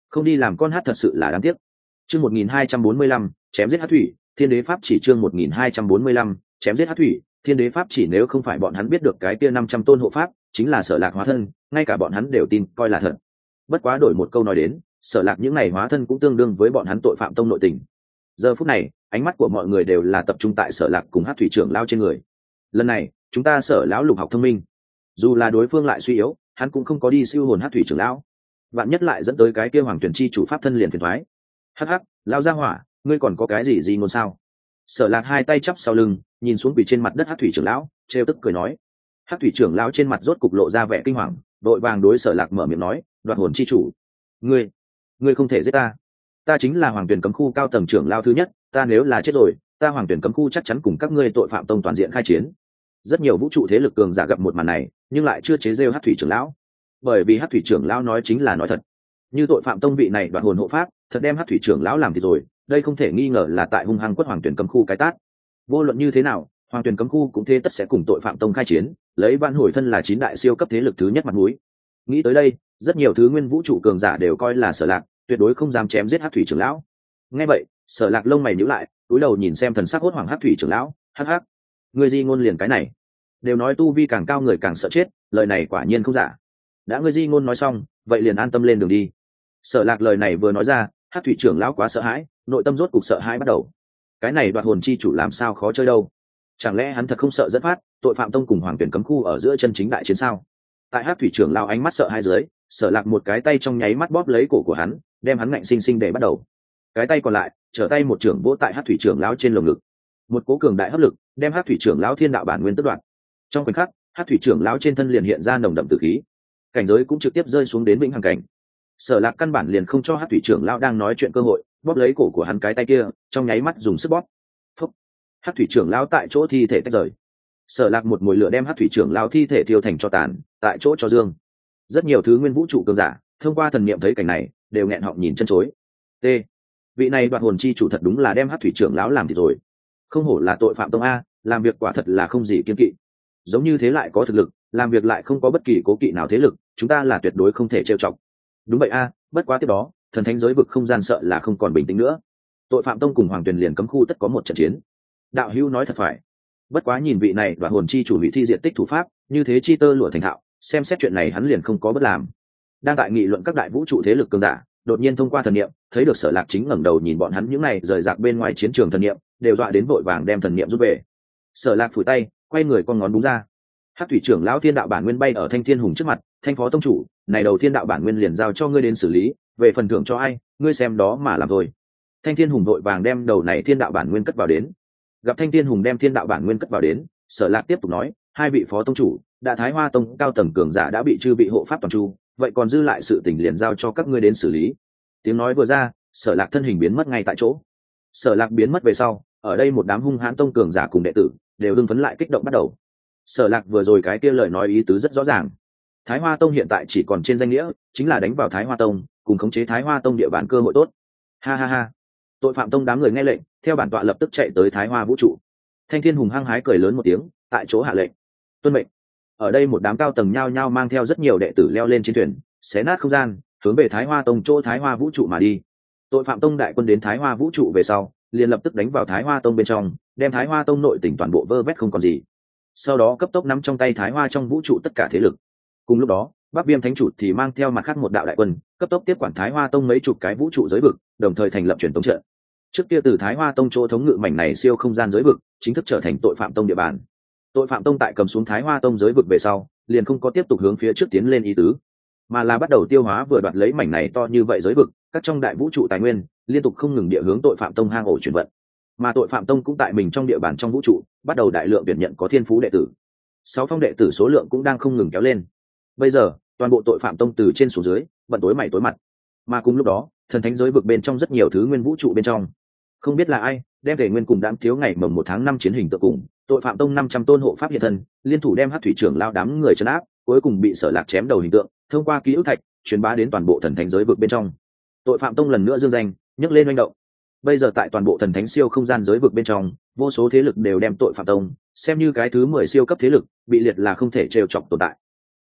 không đi làm con hát thật sự là đáng tiếc. Chương một nghìn hai trăm bốn mươi lăm, chém giết hắc thủy, thiên đế pháp chỉ. Chương một nghìn hai trăm bốn mươi lăm, chém giết hắc thủy, thiên đế pháp chỉ. Nếu không phải bọn hắn biết được cái kia năm trăm tôn hộ pháp chính là Sở Lạc hóa thân, ngay cả bọn hắn đều tin coi là thật. Bất quá đổi một câu nói đến, Sở Lạc những này hóa thân cũng tương đương với bọn hắn tội phạm tông nội tình. Giờ phút này, ánh mắt của mọi người đều là tập trung tại Sở Lạc cùng hắc thủy trưởng lao trên người. Lần này, chúng ta Sở lão lục học thông minh, dù là đối phương lại suy yếu, hắn cũng không có đi siêu hồn hắc thủy trưởng lão, vạn nhất lại dẫn tới cái kia hoàng tuyển chi chủ pháp thân liền phiền thoái. Hắc hắc, lao ra hỏa, ngươi còn có cái gì gì ngôn sao? Sở Lạc hai tay chắp sau lưng, nhìn xuống quỳ trên mặt đất hắc thủy trưởng lão, trêu tức cười nói. Hắc thủy trưởng lão trên mặt rốt cục lộ ra vẻ kinh hoàng, đội vàng đối Sở Lạc mở miệng nói, đoạt hồn chi chủ, ngươi, ngươi không thể giết ta, ta chính là hoàng tuyển cấm khu cao tầng trưởng lão thứ nhất, ta nếu là chết rồi, ta hoàng tuyển cấm khu chắc chắn cùng các ngươi tội phạm tông toàn diện khai chiến. Rất nhiều vũ trụ thế lực cường giả gặp một màn này, nhưng lại chưa chế rêu hắc thủy trưởng lão, bởi vì hắc thủy trưởng lão nói chính là nói thật. Như tội phạm tông vị này đoạt hồn hộ pháp thật đem hắc thủy trưởng lão làm thì rồi, đây không thể nghi ngờ là tại hung hăng quất hoàng tuyển cấm khu cái tát. Vô luận như thế nào, hoàng tuyển cấm khu cũng thế tất sẽ cùng tội phạm tông khai chiến, lấy Vạn Hồi thân là chín đại siêu cấp thế lực thứ nhất mặt mũi. Nghĩ tới đây, rất nhiều thứ nguyên vũ trụ cường giả đều coi là Sở Lạc tuyệt đối không dám chém giết hắc thủy trưởng lão. Nghe vậy, Sở Lạc lông mày nhíu lại, cúi đầu nhìn xem thần sắc hốt hoảng hắc thủy trưởng lão, hắc hắc, ngươi di ngôn liền cái này, đều nói tu vi càng cao người càng sợ chết, lời này quả nhiên không giả. Đã ngươi di ngôn nói xong, vậy liền an tâm lên đường đi. Sở Lạc lời này vừa nói ra, hắc thủy trưởng lão quá sợ hãi, nội tâm rốt cục sợ hãi bắt đầu. Cái này đoạt hồn chi chủ làm sao khó chơi đâu? Chẳng lẽ hắn thật không sợ dẫn phát tội phạm tông cùng hoàng tuyển cấm khu ở giữa chân chính đại chiến sao? Tại hắc thủy trưởng lão ánh mắt sợ hai dưới, Sở Lạc một cái tay trong nháy mắt bóp lấy cổ của hắn, đem hắn ngạnh sinh sinh để bắt đầu. Cái tay còn lại trở tay một trưởng vỗ tại hắc thủy trưởng lão trên lồng ngực. Một cố cường đại hấp lực đem hắc thủy trưởng lão thiên đạo bản nguyên tước đoạt. Trong khoảnh khắc, hắc thủy trưởng lão trên thân liền hiện ra nồng đậm tử khí, cảnh giới cũng trực tiếp rơi xuống đến vĩnh hằng cảnh. Sở Lạc căn bản liền không cho hắc thủy trưởng lão đang nói chuyện cơ hội, bóp lấy cổ của hắn cái tay kia, trong nháy mắt dùng sức bóp. Phúc! Hắc thủy trưởng lão tại chỗ thi thể tách rời. Sở Lạc một mùi lửa đem hắc thủy trưởng lão thi thể thiêu thành tro tàn, tại chỗ cho dương. Rất nhiều thứ nguyên vũ trụ cường giả thông qua thần niệm thấy cảnh này, đều nghẹn họng nhìn chân chối. T. Vị này đoạt hồn chi chủ thật đúng là đem hắc thủy trưởng lão làm thì rồi. Không hổ là tội phạm tông a, làm việc quả thật là không gì kiêng kỵ. Giống như thế lại có thực lực, làm việc lại không có bất kỳ cố kỵ nào thế lực, chúng ta là tuyệt đối không thể trêu chọc. Đúng vậy a, bất quá tiếp đó, thần thánh giới vực không gian sợ là không còn bình tĩnh nữa. Tội phạm tông cùng hoàng tuyền liền cấm khu tất có một trận chiến. Đạo hữu nói thật phải. Bất quá nhìn vị này đoạt hồn chi chủ hủy thi diện tích thủ pháp, như thế chi tơ lụa thành thạo, xem xét chuyện này hắn liền không có bất làm. Đang tại nghị luận các đại vũ trụ thế lực cường giả, đột nhiên thông qua thần niệm, thấy được Sở Lạc chính ngẩng đầu nhìn bọn hắn những này rời rạc bên ngoài chiến trường thần niệm, đều dọa đến vội vàng đem thần niệm rút về. Sở Lạc phủi tay, quay người con ngón búng ra. Hắc thủy trưởng lão thiên đạo bản nguyên bay ở Thanh Thiên Hùng trước mặt, "Thanh phó tông chủ, này đầu thiên đạo bản nguyên liền giao cho ngươi đến xử lý, về phần thưởng cho ai, ngươi xem đó mà làm thôi." Thanh Thiên Hùng vội vàng đem đầu này thiên đạo bản nguyên cất vào đến. Gặp Thanh Thiên Hùng đem thiên đạo bản nguyên cất vào đến, Sở Lạc tiếp tục nói, "Hai vị phó tông chủ, đã Thái Hoa tông cao tầng cường giả đã bị chư bị hộ pháp toàn tru, vậy còn dư lại sự tình liền giao cho các ngươi đến xử lý." Tiếng nói vừa ra, Sở Lạc thân hình biến mất ngay tại chỗ. Sở Lạc biến mất về sau, ở đây một đám hung hãn tông cường giả cùng đệ tử đều hưng phấn lại kích động bắt đầu. Sở Lạc vừa rồi cái kia lời nói ý tứ rất rõ ràng. Thái Hoa tông hiện tại chỉ còn trên danh nghĩa, chính là đánh vào Thái Hoa tông, cùng khống chế Thái Hoa tông địa bàn cơ hội tốt. Ha ha ha. Tội phạm tông đám người nghe lệnh, theo bản tọa lập tức chạy tới Thái Hoa vũ trụ. Thanh Thiên Hùng hăng hái cười lớn một tiếng, tại chỗ hạ lệnh. Tuân mệnh. Ở đây một đám cao tầng nhao nhao mang theo rất nhiều đệ tử leo lên chiến thuyền, xé nát không gian, hướng về Thái Hoa tông chỗ Thái Hoa vũ trụ mà đi. Tội phạm tông đại quân đến Thái Hoa vũ trụ về sau, liền lập tức đánh vào Thái Hoa tông bên trong, đem Thái Hoa tông nội tỉnh toàn bộ vơ vét không còn gì. Sau đó cấp tốc nắm trong tay Thái Hoa trong vũ trụ tất cả thế lực. Cùng lúc đó, Bắc Viêm Thánh chủ thì mang theo mặt khác một đạo đại quân, cấp tốc tiếp quản Thái Hoa tông mấy chục cái vũ trụ giới vực, đồng thời thành lập truyền tống trận. Trước kia từ Thái Hoa tông chỗ thống ngự mảnh này siêu không gian giới vực, chính thức trở thành tội phạm tông địa bàn. Tội phạm tông tại cầm xuống Thái Hoa tông giới vực về sau, liền không có tiếp tục hướng phía trước tiến lên ý tứ, mà là bắt đầu tiêu hóa vừa đoạt lấy mảnh này to như vậy giới vực, các trong đại vũ trụ tài nguyên liên tục không ngừng địa hướng tội phạm tông hang ổ chuyển vận. Mà tội phạm tông cũng tại mình trong địa bàn trong vũ trụ bắt đầu đại lượng tuyển nhận có thiên phú đệ tử. Sáu phong đệ tử số lượng cũng đang không ngừng kéo lên. Bây giờ toàn bộ tội phạm tông từ trên xuống dưới bận tối mày tối mặt. Mà cùng lúc đó, thần thánh giới vực bên trong rất nhiều thứ nguyên vũ trụ bên trong, không biết là ai đem thể nguyên cùng đám thiếu ngày mồng một tháng năm chiến hình tự cùng tội phạm tông năm trăm tôn hộ pháp hiện thân, liên thủ đem Hắc thủy trưởng lao đám người trấn áp, cuối cùng bị Sở Lạc chém đầu hình tượng thông qua ký ức thạch truyền bá đến toàn bộ thần thánh giới vực bên trong. Tội phạm tông lần nữa dương danh nhấc lên manh động. Bây giờ tại toàn bộ thần thánh siêu không gian giới vực bên trong, vô số thế lực đều đem tội phạm tông xem như cái thứ mười siêu cấp thế lực, bị liệt là không thể trêu chọc tồn tại.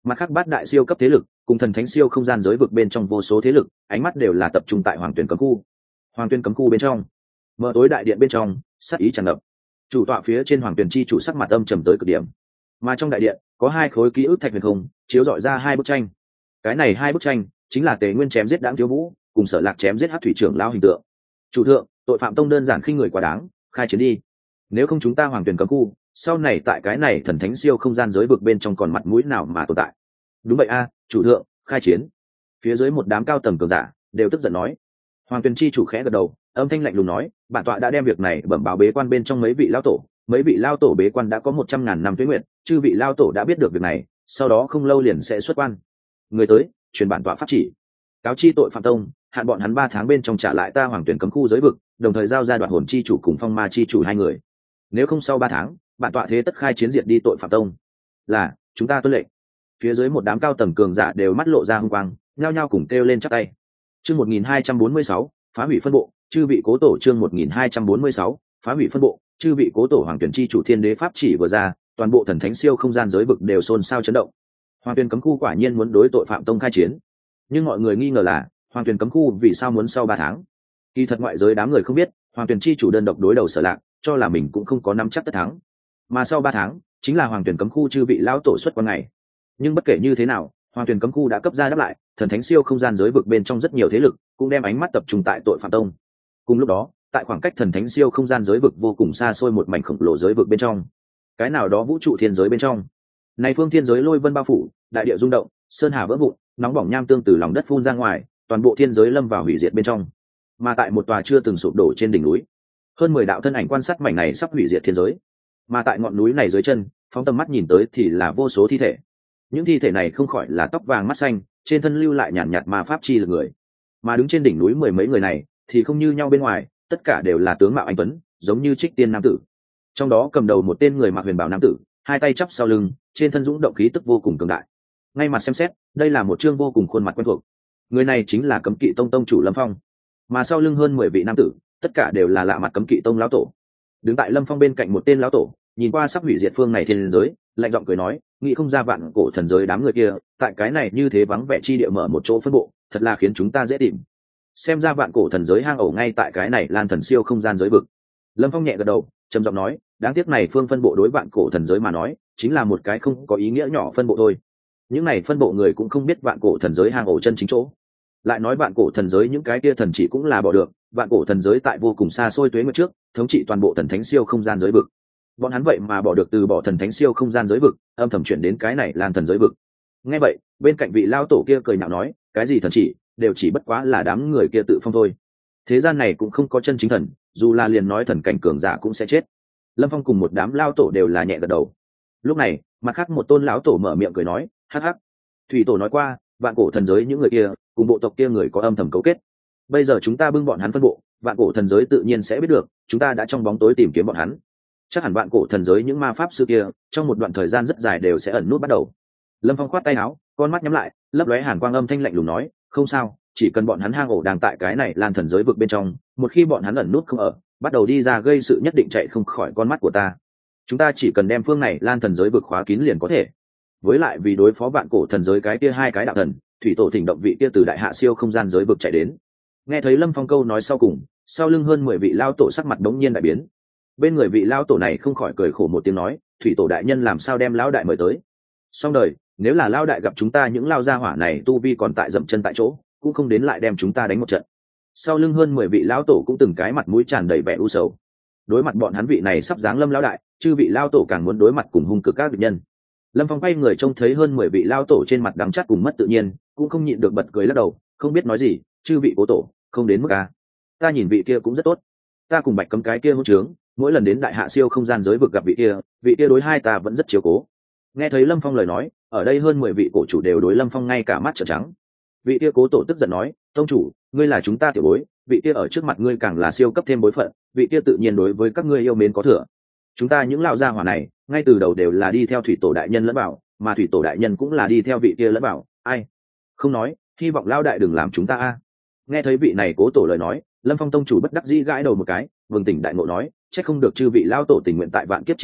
Mặt khác bát đại siêu cấp thế lực cùng thần thánh siêu không gian giới vực bên trong vô số thế lực ánh mắt đều là tập trung tại hoàng tuyển cấm khu. Hoàng tuyển cấm khu bên trong, mở tối đại điện bên trong sát ý tràn ngập. Chủ tọa phía trên hoàng tuyển chi chủ sắc mặt âm trầm tới cực điểm, mà trong đại điện có hai khối ký ức thạch huyền không chiếu dọi ra hai bức tranh. Cái này hai bức tranh chính là Tề Nguyên chém giết Đãng Thiếu Vũ cùng Sở Lạc chém giết Hắc thủy trưởng lão hình tượng. Chủ thượng, tội phạm tông đơn giản khinh người quá đáng, khai chiến đi. Nếu không chúng ta hoàng tuyển cấm khu sau này tại cái này thần thánh siêu không gian giới vực bên trong còn mặt mũi nào mà tồn tại. Đúng vậy a, chủ thượng, khai chiến. Phía dưới một đám cao tầng cường giả đều tức giận nói. Hoàng tuyển chi chủ khẽ gật đầu, âm thanh lạnh lùng nói, bản tọa đã đem việc này bẩm báo bế quan bên trong mấy vị lao tổ, mấy vị lao tổ bế quan đã có một trăm ngàn năm tuế nguyện, chư vị lao tổ đã biết được việc này, sau đó không lâu liền sẽ xuất quan. Người tới, truyền bản tọa pháp chỉ, cáo chi tội phạm tông, hạn bọn hắn ba tháng bên trong trả lại ta hoàng tuyển cấm khu giới vực, đồng thời giao ra đoạt hồn chi chủ cùng phong ma chi chủ hai người. Nếu không sau ba tháng, bản tọa thế tất khai chiến diệt đi tội phạm tông. Là, chúng ta tuân lệnh. Phía dưới một đám cao tầng cường giả đều mắt lộ ra hung quang, nhao nhao cùng kêu lên chắp tay. Chương một nghìn hai trăm bốn mươi sáu, phá hủy phân bộ, chư vị cố tổ. Chương một nghìn hai trăm bốn mươi sáu, phá hủy phân bộ, chư vị cố tổ. Hoàng tuyển chi chủ thiên đế pháp chỉ vừa ra, toàn bộ thần thánh siêu không gian giới vực đều xôn xao chấn động. Hoàng tuyển cấm khu quả nhiên muốn đối tội phạm tông khai chiến, nhưng mọi người nghi ngờ là hoàng tuyển cấm khu vì sao muốn sau ba tháng. Kỳ thật ngoại giới đám người không biết, hoàng tuyển chi chủ đơn độc đối đầu Sở Lạc, cho là mình cũng không có nắm chắc tất thắng, mà sau ba tháng chính là hoàng tuyển cấm khu chư vị lão tổ xuất quan ngày. Nhưng bất kể như thế nào, hoàng tuyển cấm khu đã cấp ra đáp lại, thần thánh siêu không gian giới vực bên trong rất nhiều thế lực cũng đem ánh mắt tập trung tại tội phạm tông. Cùng lúc đó, tại khoảng cách thần thánh siêu không gian giới vực vô cùng xa xôi một mảnh khổng lồ giới vực bên trong, cái nào đó vũ trụ thiên giới bên trong, này phương thiên giới lôi vân bao phủ, đại địa rung động, sơn hà vỡ vụn, nóng bỏng nham tương từ lòng đất phun ra ngoài, toàn bộ thiên giới lâm vào hủy diệt bên trong. Mà tại một tòa chưa từng sụp đổ trên đỉnh núi, hơn mười đạo thân ảnh quan sát mảnh này sắp hủy diệt thiên giới. Mà tại ngọn núi này dưới chân, phóng tầm mắt nhìn tới thì là vô số thi thể. Những thi thể này không khỏi là tóc vàng mắt xanh, trên thân lưu lại nhàn nhạt ma pháp chi lực người. Mà đứng trên đỉnh núi mười mấy người này thì không như nhau bên ngoài, tất cả đều là tướng mạo anh tuấn, giống như trích tiên nam tử. Trong đó cầm đầu một tên người mặc huyền bào nam tử, hai tay chắp sau lưng, trên thân dũng động khí tức vô cùng cường đại. Ngay mặt xem xét, đây là một chương vô cùng khuôn mặt quen thuộc. Người này chính là Cấm Kỵ Tông tông chủ Lâm Phong. Mà sau lưng hơn mười vị nam tử, tất cả đều là lạ mặt Cấm Kỵ Tông lão tổ. Đứng tại Lâm Phong bên cạnh một tên lão tổ, nhìn qua sắp hủy diệt phương này thiên giới, lạnh giọng cười nói, nghĩ không ra vạn cổ thần giới đám người kia, tại cái này như thế vắng vẻ chi địa mở một chỗ phân bộ, thật là khiến chúng ta dễ tìm. Xem ra vạn cổ thần giới hang ổ ngay tại cái này Lan Thần siêu không gian giới vực. Lâm Phong nhẹ gật đầu, trầm giọng nói, đáng tiếc này phương phân bộ đối vạn cổ thần giới mà nói, chính là một cái không có ý nghĩa nhỏ phân bộ thôi. Những này phân bộ người cũng không biết vạn cổ thần giới hang ổ chân chính chỗ. Lại nói vạn cổ thần giới những cái kia thần chỉ cũng là bỏ được, vạn cổ thần giới tại vô cùng xa xôi tuế nguyệt trước, thống trị toàn bộ thần thánh siêu không gian giới vực. Bọn hắn vậy mà bỏ được từ bỏ thần thánh siêu không gian giới vực, âm thầm chuyển đến cái này Lan Thần giới vực. Nghe vậy, bên cạnh vị lao tổ kia cười nhạo nói, cái gì thần chỉ, đều chỉ bất quá là đám người kia tự phong thôi. Thế gian này cũng không có chân chính thần, dù là liền nói thần cảnh cường giả cũng sẽ chết. Lâm Phong cùng một đám lao tổ đều là nhẹ gật đầu. Lúc này, mặt khác một tôn lão tổ mở miệng cười nói, hắc hắc, thủy tổ nói qua, vạn cổ thần giới những người kia cùng bộ tộc kia người có âm thầm cấu kết. Bây giờ chúng ta bưng bọn hắn phân bộ, vạn cổ thần giới tự nhiên sẽ biết được, chúng ta đã trong bóng tối tìm kiếm bọn hắn. Chắc hẳn vạn cổ thần giới những ma pháp sư kia trong một đoạn thời gian rất dài đều sẽ ẩn nút bắt đầu. Lâm Phong khoát tay áo, con mắt nhắm lại, lấp lóe hàn quang, âm thanh lạnh lùng nói, không sao, chỉ cần bọn hắn hang ổ đang tại cái này Lan Thần giới vực bên trong, một khi bọn hắn ẩn nút không ở, bắt đầu đi ra gây sự nhất định chạy không khỏi con mắt của ta. Chúng ta chỉ cần đem phương này Lan Thần giới vực khóa kín liền có thể. Với lại vì đối phó vạn cổ thần giới cái kia hai cái đạo thần, thủy tổ thỉnh động vị kia từ đại hạ siêu không gian giới vực chạy đến. Nghe thấy Lâm Phong câu nói sau cùng, sau lưng hơn mười vị lao tổ sắc mặt đống nhiên đại biến. Bên người vị lao tổ này không khỏi cười khổ một tiếng nói, thủy tổ đại nhân làm sao đem lão đại mời tới. Xong đời, nếu là lao đại gặp chúng ta những lao gia hỏa này tu vi còn tại dậm chân tại chỗ, cũng không đến lại đem chúng ta đánh một trận. Sau lưng hơn mười vị lao tổ cũng từng cái mặt mũi tràn đầy vẻ u sầu. Đối mặt bọn hắn vị này sắp giáng lâm lão đại, chư vị lao tổ càng muốn đối mặt cùng hung cực các địch nhân. Lâm Phong quay người trông thấy hơn mười vị lao tổ trên mặt đắng chát cùng mất tự nhiên, cũng không nhịn được bật cười lắc đầu, không biết nói gì, chư vị cố tổ, không đến mức à. Ta nhìn vị kia cũng rất tốt. Ta cùng Bạch Cấm cái kia hỗn trướng, mỗi lần đến đại hạ siêu không gian giới vực gặp vị kia, vị kia đối hai ta vẫn rất chiếu cố. Nghe thấy Lâm Phong lời nói, ở đây hơn mười vị cổ chủ đều đối Lâm Phong ngay cả mắt trợn trắng. Vị kia cố tổ tức giận nói, tông chủ, ngươi là chúng ta tiểu bối, vị kia ở trước mặt ngươi càng là siêu cấp thêm bối phận, vị kia tự nhiên đối với các ngươi yêu mến có thừa. Chúng ta những lão gia hỏa này, ngay từ đầu đều là đi theo thủy tổ đại nhân lẫn bảo, mà thủy tổ đại nhân cũng là đi theo vị kia lẫn bảo, ai không nói, hy vọng lão đại đừng làm chúng ta a. Nghe thấy vị này cố tổ lời nói, Lâm Phong tông chủ bất đắc dĩ gãi đầu một cái, vừng tỉnh đại ngộ nói, chắc không được chư vị lão tổ tình nguyện tại vạn kiếp chiến trường,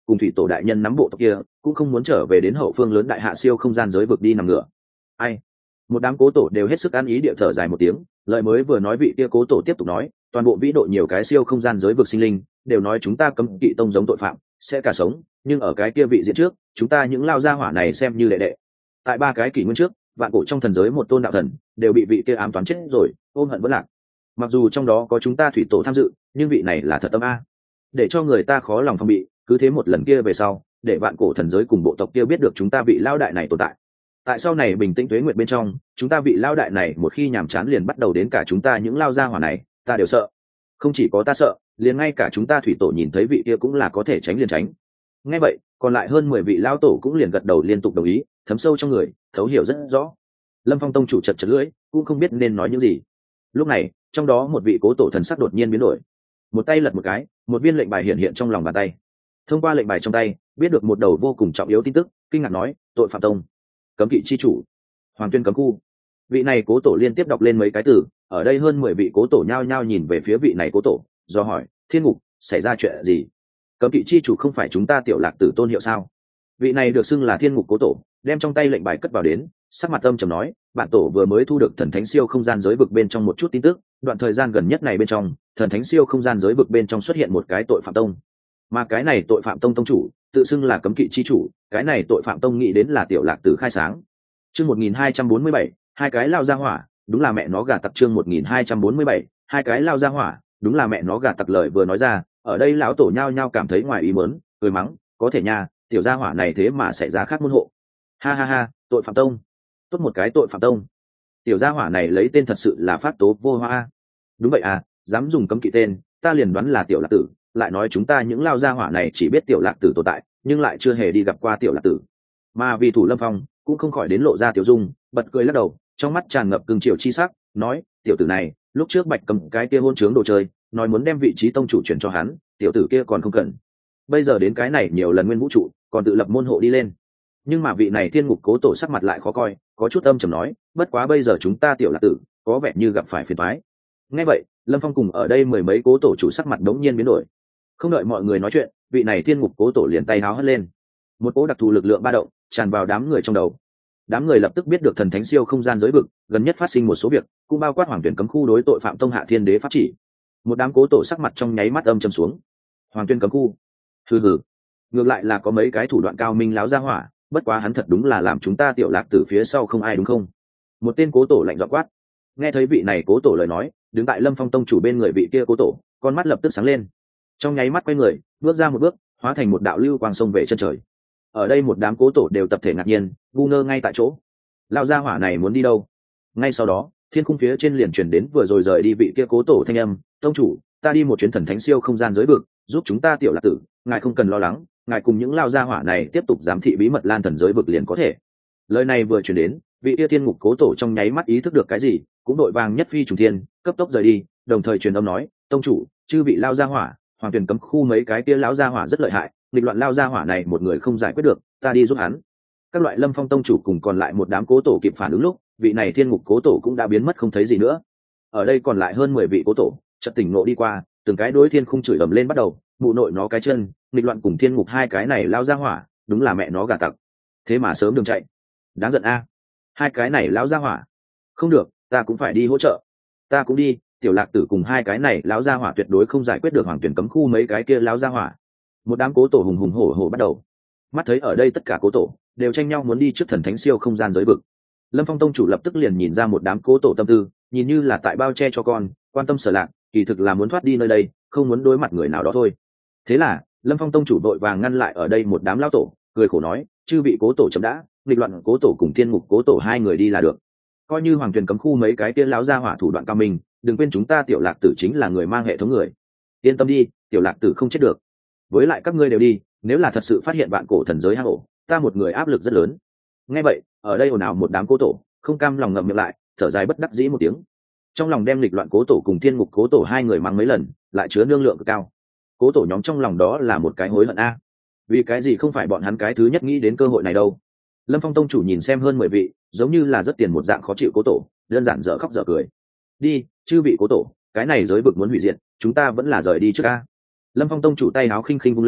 cùng thủy tổ đại nhân nắm bộ tộc kia cũng không muốn trở về đến hậu phương lớn đại hạ siêu không gian giới vực đi nằm ngửa. Ai? Một đám cố tổ đều hết sức ăn ý địa thở dài một tiếng, lời mới vừa nói vị kia cố tổ tiếp tục nói, toàn bộ vĩ độ nhiều cái siêu không gian giới vực sinh linh đều nói chúng ta cấm kỵ tông giống tội phạm sẽ cả sống, nhưng ở cái kia vị diện trước chúng ta những lao gia hỏa này xem như đệ đệ. Tại ba cái kỷ nguyên trước, vạn cổ trong thần giới một tôn đạo thần đều bị vị kia ám toán chết rồi, ôm hận vẫn lạc. Mặc dù trong đó có chúng ta thủy tổ tham dự, nhưng vị này là thật tâm a, để cho người ta khó lòng phòng bị. Cứ thế một lần kia về sau, để vạn cổ thần giới cùng bộ tộc kia biết được chúng ta vị lao đại này tồn tại. Tại sau này bình tĩnh tuế nguyệt bên trong, chúng ta vị lao đại này một khi nhàm chán liền bắt đầu đến cả chúng ta những lao gia hỏa này, ta đều sợ. Không chỉ có ta sợ, liền ngay cả chúng ta thủy tổ nhìn thấy vị kia cũng là có thể tránh liền tránh. Nghe vậy, còn lại hơn mười vị lao tổ cũng liền gật đầu liên tục đồng ý, thấm sâu trong người, thấu hiểu rất rõ. Lâm Phong tông chủ chật chật lưỡi, cũng không biết nên nói những gì. Lúc này, trong đó một vị cố tổ thần sắc đột nhiên biến đổi, một tay lật một cái, một viên lệnh bài hiện hiện trong lòng bàn tay. Thông qua lệnh bài trong tay, biết được một đầu vô cùng trọng yếu tin tức, kinh ngạc nói, tội phạm tông, cấm kỵ chi chủ, Hoàng Tuyên cấm khu. Vị này cố tổ liên tiếp đọc lên mấy cái từ, ở đây hơn mười vị cố tổ nhao nhao nhìn về phía vị này cố tổ, do hỏi, thiên ngục, xảy ra chuyện gì? Cấm kỵ chi chủ không phải chúng ta tiểu lạc tử tôn hiệu sao? Vị này được xưng là thiên ngục cố tổ, đem trong tay lệnh bài cất vào đến, sắc mặt âm trầm nói, bản tổ vừa mới thu được thần thánh siêu không gian giới vực bên trong một chút tin tức, đoạn thời gian gần nhất này bên trong, thần thánh siêu không gian giới vực bên trong xuất hiện một cái tội phạm tông, mà cái này tội phạm tông tông chủ tự xưng là cấm kỵ chi chủ, cái này tội phạm tông nghĩ đến là tiểu lạc tử khai sáng. Chương một nghìn hai trăm bốn mươi bảy, hai cái lao ra hỏa, đúng là mẹ nó gà tặc. Chương một nghìn hai trăm bốn mươi bảy, hai cái lao ra hỏa, đúng là mẹ nó gà tặc. Lời vừa nói ra, ở đây lão tổ nhao nhao cảm thấy ngoài ý muốn, cười mắng, có thể nha, tiểu gia hỏa này thế mà xảy ra khác môn hộ. Ha ha ha, tội phạm tông, tốt một cái tội phạm tông. Tiểu gia hỏa này lấy tên thật sự là phát tố vô hoa. Đúng vậy à, dám dùng cấm kỵ tên, ta liền đoán là tiểu lạc tử, lại nói chúng ta những lao gia hỏa này chỉ biết tiểu lạc tử tồn tại, nhưng lại chưa hề đi gặp qua tiểu lạc tử. Mà vì thủ Lâm Phong cũng không khỏi đến lộ ra tiểu dung, bật cười lắc đầu, trong mắt tràn ngập cương triều chi sắc, nói, tiểu tử này lúc trước Bạch cầm cái kia hôn trướng đồ chơi, nói muốn đem vị trí tông chủ chuyển cho hắn, tiểu tử kia còn không cần, bây giờ đến cái này nhiều lần nguyên vũ trụ, còn tự lập môn hộ đi lên. Nhưng mà vị này thiên ngục cố tổ sắc mặt lại khó coi, có chút âm trầm nói, bất quá bây giờ chúng ta tiểu lạc tử có vẻ như gặp phải phiền toái. Nghe vậy, Lâm Phong cùng ở đây mười mấy cố tổ chủ sắc mặt đống nhiên biến đổi. Không đợi mọi người nói chuyện, vị này thiên ngục cố tổ liền tay háo hất lên, một cố đặc thù lực lượng ba động tràn vào đám người trong đầu. Đám người lập tức biết được thần thánh siêu không gian giới vực gần nhất phát sinh một số việc, cũng bao quát Hoàng Tuyển cấm khu đối tội phạm tông hạ thiên đế pháp chỉ. Một đám cố tổ sắc mặt trong nháy mắt âm trầm xuống. Hoàng Tuyên cấm khu, hừ hừ, ngược lại là có mấy cái thủ đoạn cao minh láo ra hỏa, bất quá hắn thật đúng là làm chúng ta tiểu lạc từ phía sau không ai đúng không? Một tên cố tổ lạnh giọng quát. Nghe thấy vị này cố tổ lời nói, đứng tại Lâm Phong tông chủ bên người vị kia cố tổ, con mắt lập tức sáng lên, trong nháy mắt quay người, bước ra một bước, hóa thành một đạo lưu quang sông về chân trời. Ở đây một đám cố tổ đều tập thể ngạc nhiên, ngu ngơ ngay tại chỗ. Lão gia hỏa này muốn đi đâu? Ngay sau đó, thiên khung phía trên liền truyền đến vừa rồi rời đi vị kia cố tổ thanh âm, tông chủ, ta đi một chuyến thần thánh siêu không gian giới vực, giúp chúng ta tiểu lạc tử, ngài không cần lo lắng, ngài cùng những lao gia hỏa này tiếp tục giám thị bí mật lan thần giới vực liền có thể. Lời này vừa truyền đến, vị kia thiên ngục cố tổ trong nháy mắt ý thức được cái gì, cũng đội vàng nhất phi trùng thiên, cấp tốc rời đi, đồng thời truyền âm nói, tông chủ, chư vị lao gia hỏa, Hoàng Tuyển cấm khu mấy cái kia lão gia hỏa rất lợi hại, nghịch loạn lao gia hỏa này một người không giải quyết được, ta đi giúp hắn. Các loại Lâm Phong tông chủ cùng còn lại một đám cố tổ kịp phản ứng lúc, vị này thiên ngục cố tổ cũng đã biến mất không thấy gì nữa. Ở đây còn lại hơn mười vị cố tổ chợt tỉnh ngộ đi qua, từng cái đối thiên khung chửi ầm lên bắt đầu, mụ nội nó cái chân, nghịch loạn cùng thiên ngục hai cái này lao gia hỏa, đúng là mẹ nó gà tặc, thế mà sớm đường chạy, đáng giận a. Hai cái này lão gia hỏa, không được, ta cũng phải đi hỗ trợ, ta cũng đi. Tiểu lạc tử cùng hai cái này lão gia hỏa tuyệt đối không giải quyết được Hoàng Tuyển cấm khu mấy cái kia lão gia hỏa. Một đám cố tổ hùng hùng hổ hổ bắt đầu. Mắt thấy ở đây tất cả cố tổ đều tranh nhau muốn đi trước thần thánh siêu không gian giới vực. Lâm Phong tông chủ lập tức liền nhìn ra một đám cố tổ tâm tư, nhìn như là tại bao che cho con, quan tâm sở lạc, kỳ thực là muốn thoát đi nơi đây, không muốn đối mặt người nào đó thôi. Thế là Lâm Phong tông chủ đội vàng ngăn lại ở đây một đám lão tổ, cười khổ nói, chư vị cố tổ chậm đã, nghịch loạn cố tổ cùng thiên ngục cố tổ hai người đi là được. Coi như Hoàng Tuyển cấm khu mấy cái kia lão gia hỏa thủ đoạn cao minh, đừng quên chúng ta tiểu lạc tử chính là người mang hệ thống người, yên tâm đi, tiểu lạc tử không chết được. Với lại các ngươi đều đi, nếu là thật sự phát hiện vạn cổ thần giới hang ổ, ta một người áp lực rất lớn. Nghe vậy, ở đây ồn ào một đám cố tổ không cam lòng ngậm miệng lại, thở dài bất đắc dĩ một tiếng, trong lòng đem lịch loạn cố tổ cùng thiên ngục cố tổ hai người mắng mấy lần, lại chứa nương lượng cực cao. Cố tổ nhóm trong lòng đó là một cái hối hận a, vì cái gì không phải bọn hắn cái thứ nhất nghĩ đến cơ hội này đâu. Lâm Phong tông chủ nhìn xem hơn mười vị giống như là rất tiền một dạng khó chịu cố tổ, đơn giản dở khóc dở cười. Đi, chư vị cố tổ, cái này giới vực muốn hủy diệt, chúng ta vẫn là rời đi trước a. Lâm Phong tông chủ tay áo khinh khinh vung lên,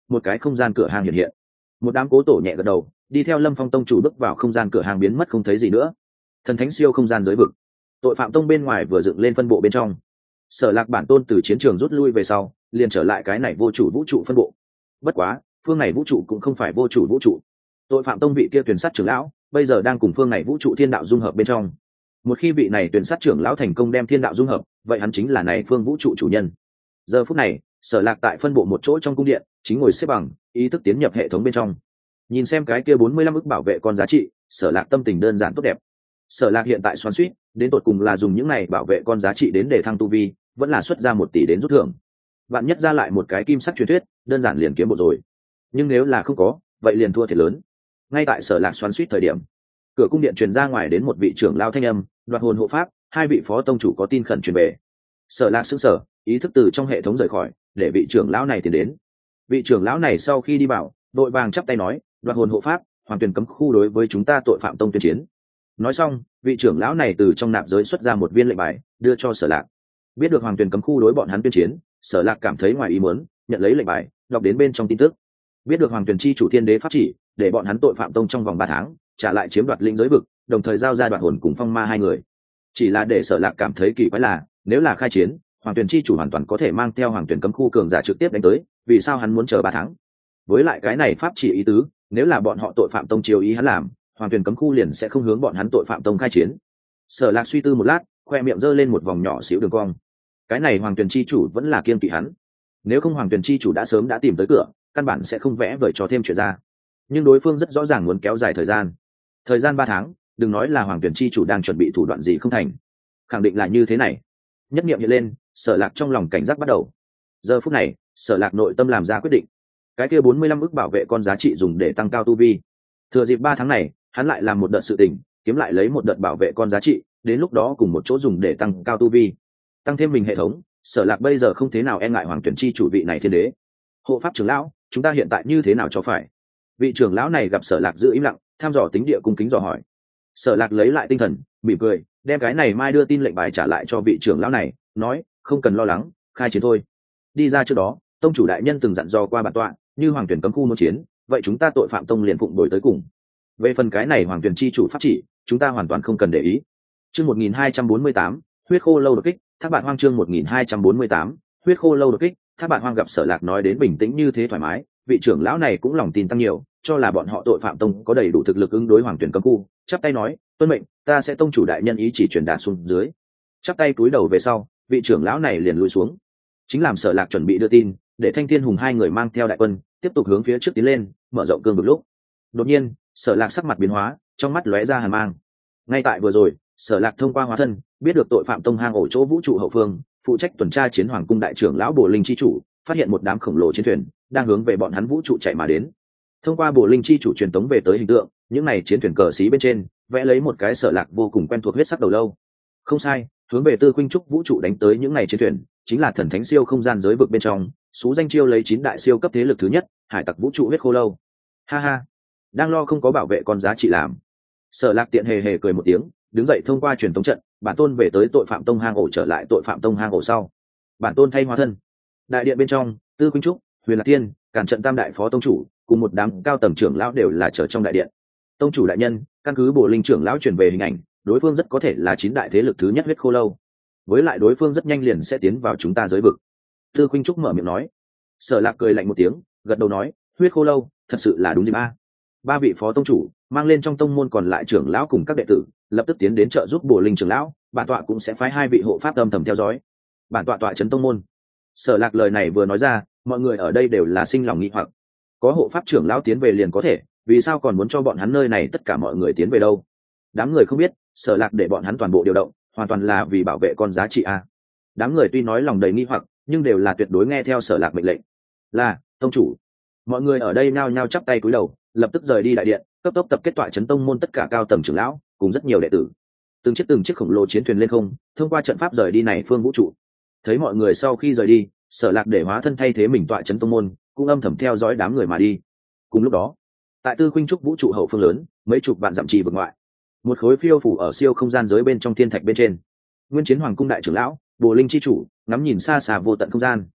một cái không gian cửa hàng hiện hiện. Một đám cố tổ nhẹ gật đầu, đi theo Lâm Phong tông chủ bước vào không gian cửa hàng biến mất không thấy gì nữa. Thần thánh siêu không gian giới vực, tội phạm tông bên ngoài vừa dựng lên phân bộ bên trong. Sở Lạc bản tôn từ chiến trường rút lui về sau, liền trở lại cái này vô chủ vũ trụ phân bộ. Bất quá, phương này vũ trụ cũng không phải vô chủ vũ trụ. Tội phạm tông vị kia tuyển sát trưởng lão, bây giờ đang cùng phương này vũ trụ thiên đạo dung hợp bên trong. Một khi vị này tuyển sát trưởng lão thành công đem thiên đạo dung hợp, vậy hắn chính là này phương vũ trụ chủ nhân. Giờ phút này, Sở Lạc tại phân bộ một chỗ trong cung điện, chính ngồi xếp bằng, ý thức tiến nhập hệ thống bên trong. Nhìn xem cái kia bốn mươi lăm ức bảo vệ con giá trị, Sở Lạc tâm tình đơn giản tốt đẹp. Sở Lạc hiện tại xoắn xuýt, đến tột cùng là dùng những này bảo vệ con giá trị đến để thăng tu vi, vẫn là xuất ra một tỷ đến rút thưởng. Vạn nhất ra lại một cái kim sắc truyền thuyết, đơn giản liền kiếm bộ rồi. Nhưng nếu là không có, vậy liền thua thiệt lớn. Ngay tại Sở Lạc xoắn xuýt thời điểm, cửa cung điện truyền ra ngoài đến một vị trưởng lao thanh âm, đoạt hồn hộ pháp, hai vị phó tông chủ có tin khẩn truyền về. Sở Lạc sững sờ, ý thức từ trong hệ thống rời khỏi, để vị trưởng lão này tiến đến. Vị trưởng lão này sau khi đi vào, đội vàng chắp tay nói, đoạt hồn hộ pháp, hoàng tuyển cấm khu đối với chúng ta tội phạm tông tuyên chiến. Nói xong, vị trưởng lão này từ trong nạp giới xuất ra một viên lệnh bài, đưa cho Sở Lạc. Biết được hoàng tuyển cấm khu đối bọn hắn tuyên chiến, Sở Lạc cảm thấy ngoài ý muốn, nhận lấy lệnh bài, đọc đến bên trong tin tức. Biết được hoàng tuyển chi chủ thiên đế pháp chỉ, để bọn hắn tội phạm tông trong vòng ba tháng trả lại chiếm đoạt linh giới vực, đồng thời giao ra đoạt hồn cùng phong ma hai người. Chỉ là để Sở Lạc cảm thấy kỳ quái là, nếu là khai chiến, hoàng tuyển chi chủ hoàn toàn có thể mang theo hoàng tuyển cấm khu cường giả trực tiếp đánh tới, vì sao hắn muốn chờ ba tháng? Với lại cái này pháp chỉ ý tứ, nếu là bọn họ tội phạm tông chiếu ý hắn làm, hoàng tuyển cấm khu liền sẽ không hướng bọn hắn tội phạm tông khai chiến. Sở Lạc suy tư một lát, khoe miệng giơ lên một vòng nhỏ xíu đường cong. Cái này hoàng tuyển chi chủ vẫn là kiên kỵ hắn. Nếu không hoàng tuyển chi chủ đã sớm đã tìm tới cửa, căn bản sẽ không vẽ vời cho thêm chuyện ra. Nhưng đối phương rất rõ ràng muốn kéo dài thời gian. Thời gian ba tháng, đừng nói là hoàng tuyển chi chủ đang chuẩn bị thủ đoạn gì không thành. Khẳng định là như thế này. Nhất niệm hiện lên, Sở Lạc trong lòng cảnh giác bắt đầu. Giờ phút này, Sở Lạc nội tâm làm ra quyết định. Cái kia bốn mươi lăm ức bảo vệ con giá trị dùng để tăng cao tu vi. Thừa dịp ba tháng này, hắn lại làm một đợt sự tình, kiếm lại lấy một đợt bảo vệ con giá trị, đến lúc đó cùng một chỗ dùng để tăng cao tu vi. Tăng thêm mình hệ thống, Sở Lạc bây giờ không thế nào e ngại hoàng tuyển chi chủ vị này thiên đế. Hộ pháp trưởng lão, chúng ta hiện tại như thế nào cho phải? Vị trưởng lão này gặp Sở Lạc giữ im lặng, tham dò tính địa cung kính dò hỏi. Sở Lạc lấy lại tinh thần, mỉm cười, đem cái này mai đưa tin lệnh bài trả lại cho vị trưởng lão này, nói, không cần lo lắng, khai chiến thôi. Đi ra trước đó, tông chủ đại nhân từng dặn dò qua bản tọa, như hoàng tuyển cấm khu muốn chiến, vậy chúng ta tội phạm tông liền phụng đổi tới cùng. Về phần cái này hoàng tuyển chi chủ pháp chỉ, chúng ta hoàn toàn không cần để ý. Chương một nghìn hai trăm bốn mươi tám, huyết khô lâu đột kích, Thác Bạn Hoang chương một nghìn hai trăm bốn mươi tám, huyết khô lâu đột kích, Thác Bạn Hoang gặp Sở Lạc nói đến bình tĩnh như thế thoải mái, vị trưởng lão này cũng lòng tin tăng nhiều, cho là bọn họ tội phạm tông có đầy đủ thực lực ứng đối hoàng tuyển cấm khu, chắp tay nói, tuân mệnh, ta sẽ tông chủ đại nhân ý chỉ truyền đạt xuống dưới. Chắp tay cúi đầu về sau, vị trưởng lão này liền lùi xuống. Chính làm Sở Lạc chuẩn bị đưa tin, để Thanh Thiên Hùng hai người mang theo đại quân, tiếp tục hướng phía trước tiến lên, mở rộng cương vực lúc. Đột nhiên, Sở Lạc sắc mặt biến hóa, trong mắt lóe ra hàn mang. Ngay tại vừa rồi, Sở Lạc thông qua hóa thân, biết được tội phạm tông hang ổ chỗ vũ trụ hậu phương, phụ trách tuần tra chiến hoàng cung đại trưởng lão Bồ Linh chi chủ, phát hiện một đám khổng lồ chiến thuyền đang hướng về bọn hắn vũ trụ chạy mà đến. Thông qua Bồ Linh chi chủ truyền tống về tới hình tượng, những này chiến thuyền cờ xí bên trên vẽ lấy một cái Sở Lạc vô cùng quen thuộc huyết sắc đầu lâu. Không sai, hướng về Tư Khuynh Trúc vũ trụ đánh tới những này chiến thuyền, chính là thần thánh siêu không gian giới vực bên trong, số danh chiêu lấy chín đại siêu cấp thế lực thứ nhất, hải tặc vũ trụ huyết khô lâu. Ha ha, đang lo không có bảo vệ con giá trị làm. Sở Lạc tiện hề hề cười một tiếng, đứng dậy thông qua truyền tống trận, bản tôn về tới tội phạm tông hang ổ trở lại tội phạm tông hang ổ sau. Bản tôn thay hóa thân. Đại điện bên trong, Tư Khuynh Trúc, Huyền Lạc Tiên, Càn Trận tam đại phó tông chủ, cùng một đám cao tầng trưởng lão đều là chờ trong đại điện. Tông chủ đại nhân, căn cứ Bồ Linh trưởng lão truyền về hình ảnh, đối phương rất có thể là chín đại thế lực thứ nhất huyết khô lâu. Với lại đối phương rất nhanh liền sẽ tiến vào chúng ta giới vực. Tư Khuynh Trúc mở miệng nói. Sở Lạc cười lạnh một tiếng, gật đầu nói, huyết khô lâu, thật sự là đúng dịp a. Ba vị phó tông chủ mang lên trong tông môn còn lại trưởng lão cùng các đệ tử, lập tức tiến đến trợ giúp Bồ Linh trưởng lão, bản tọa cũng sẽ phái hai vị hộ pháp âm thầm theo dõi. Bản tọa tọa trấn tông môn. Sở Lạc lời này vừa nói ra, mọi người ở đây đều là sinh lòng nghi hoặc. Có hộ pháp trưởng lão tiến về liền có thể, vì sao còn muốn cho bọn hắn nơi này tất cả mọi người tiến về đâu? Đám người không biết, Sở Lạc để bọn hắn toàn bộ điều động, hoàn toàn là vì bảo vệ con giá trị a. Đám người tuy nói lòng đầy nghi hoặc, nhưng đều là tuyệt đối nghe theo Sở Lạc mệnh lệnh. Là tông chủ. Mọi người ở đây nhao nhao chắp tay cúi đầu, lập tức rời đi đại điện, cấp tốc tập kết tọa trấn tông môn tất cả cao tầng trưởng lão cùng rất nhiều đệ tử. Từng chiếc từng chiếc khổng lồ chiến thuyền lên không, thông qua trận pháp rời đi này phương vũ trụ. Thấy mọi người sau khi rời đi, Sở Lạc để hóa thân thay thế mình tọa trấn tông môn, cũng âm thầm theo dõi đám người mà đi. Cùng lúc đó, tại Tư Khuynh Trúc vũ trụ hậu phương lớn, mấy chục vạn dặm trì vực ngoại, một khối phiêu phủ ở siêu không gian giới bên trong thiên thạch bên trên, Nguyên Chiến Hoàng cung đại trưởng lão, Bồ Linh chi chủ, ngắm nhìn xa xa vô tận không gian.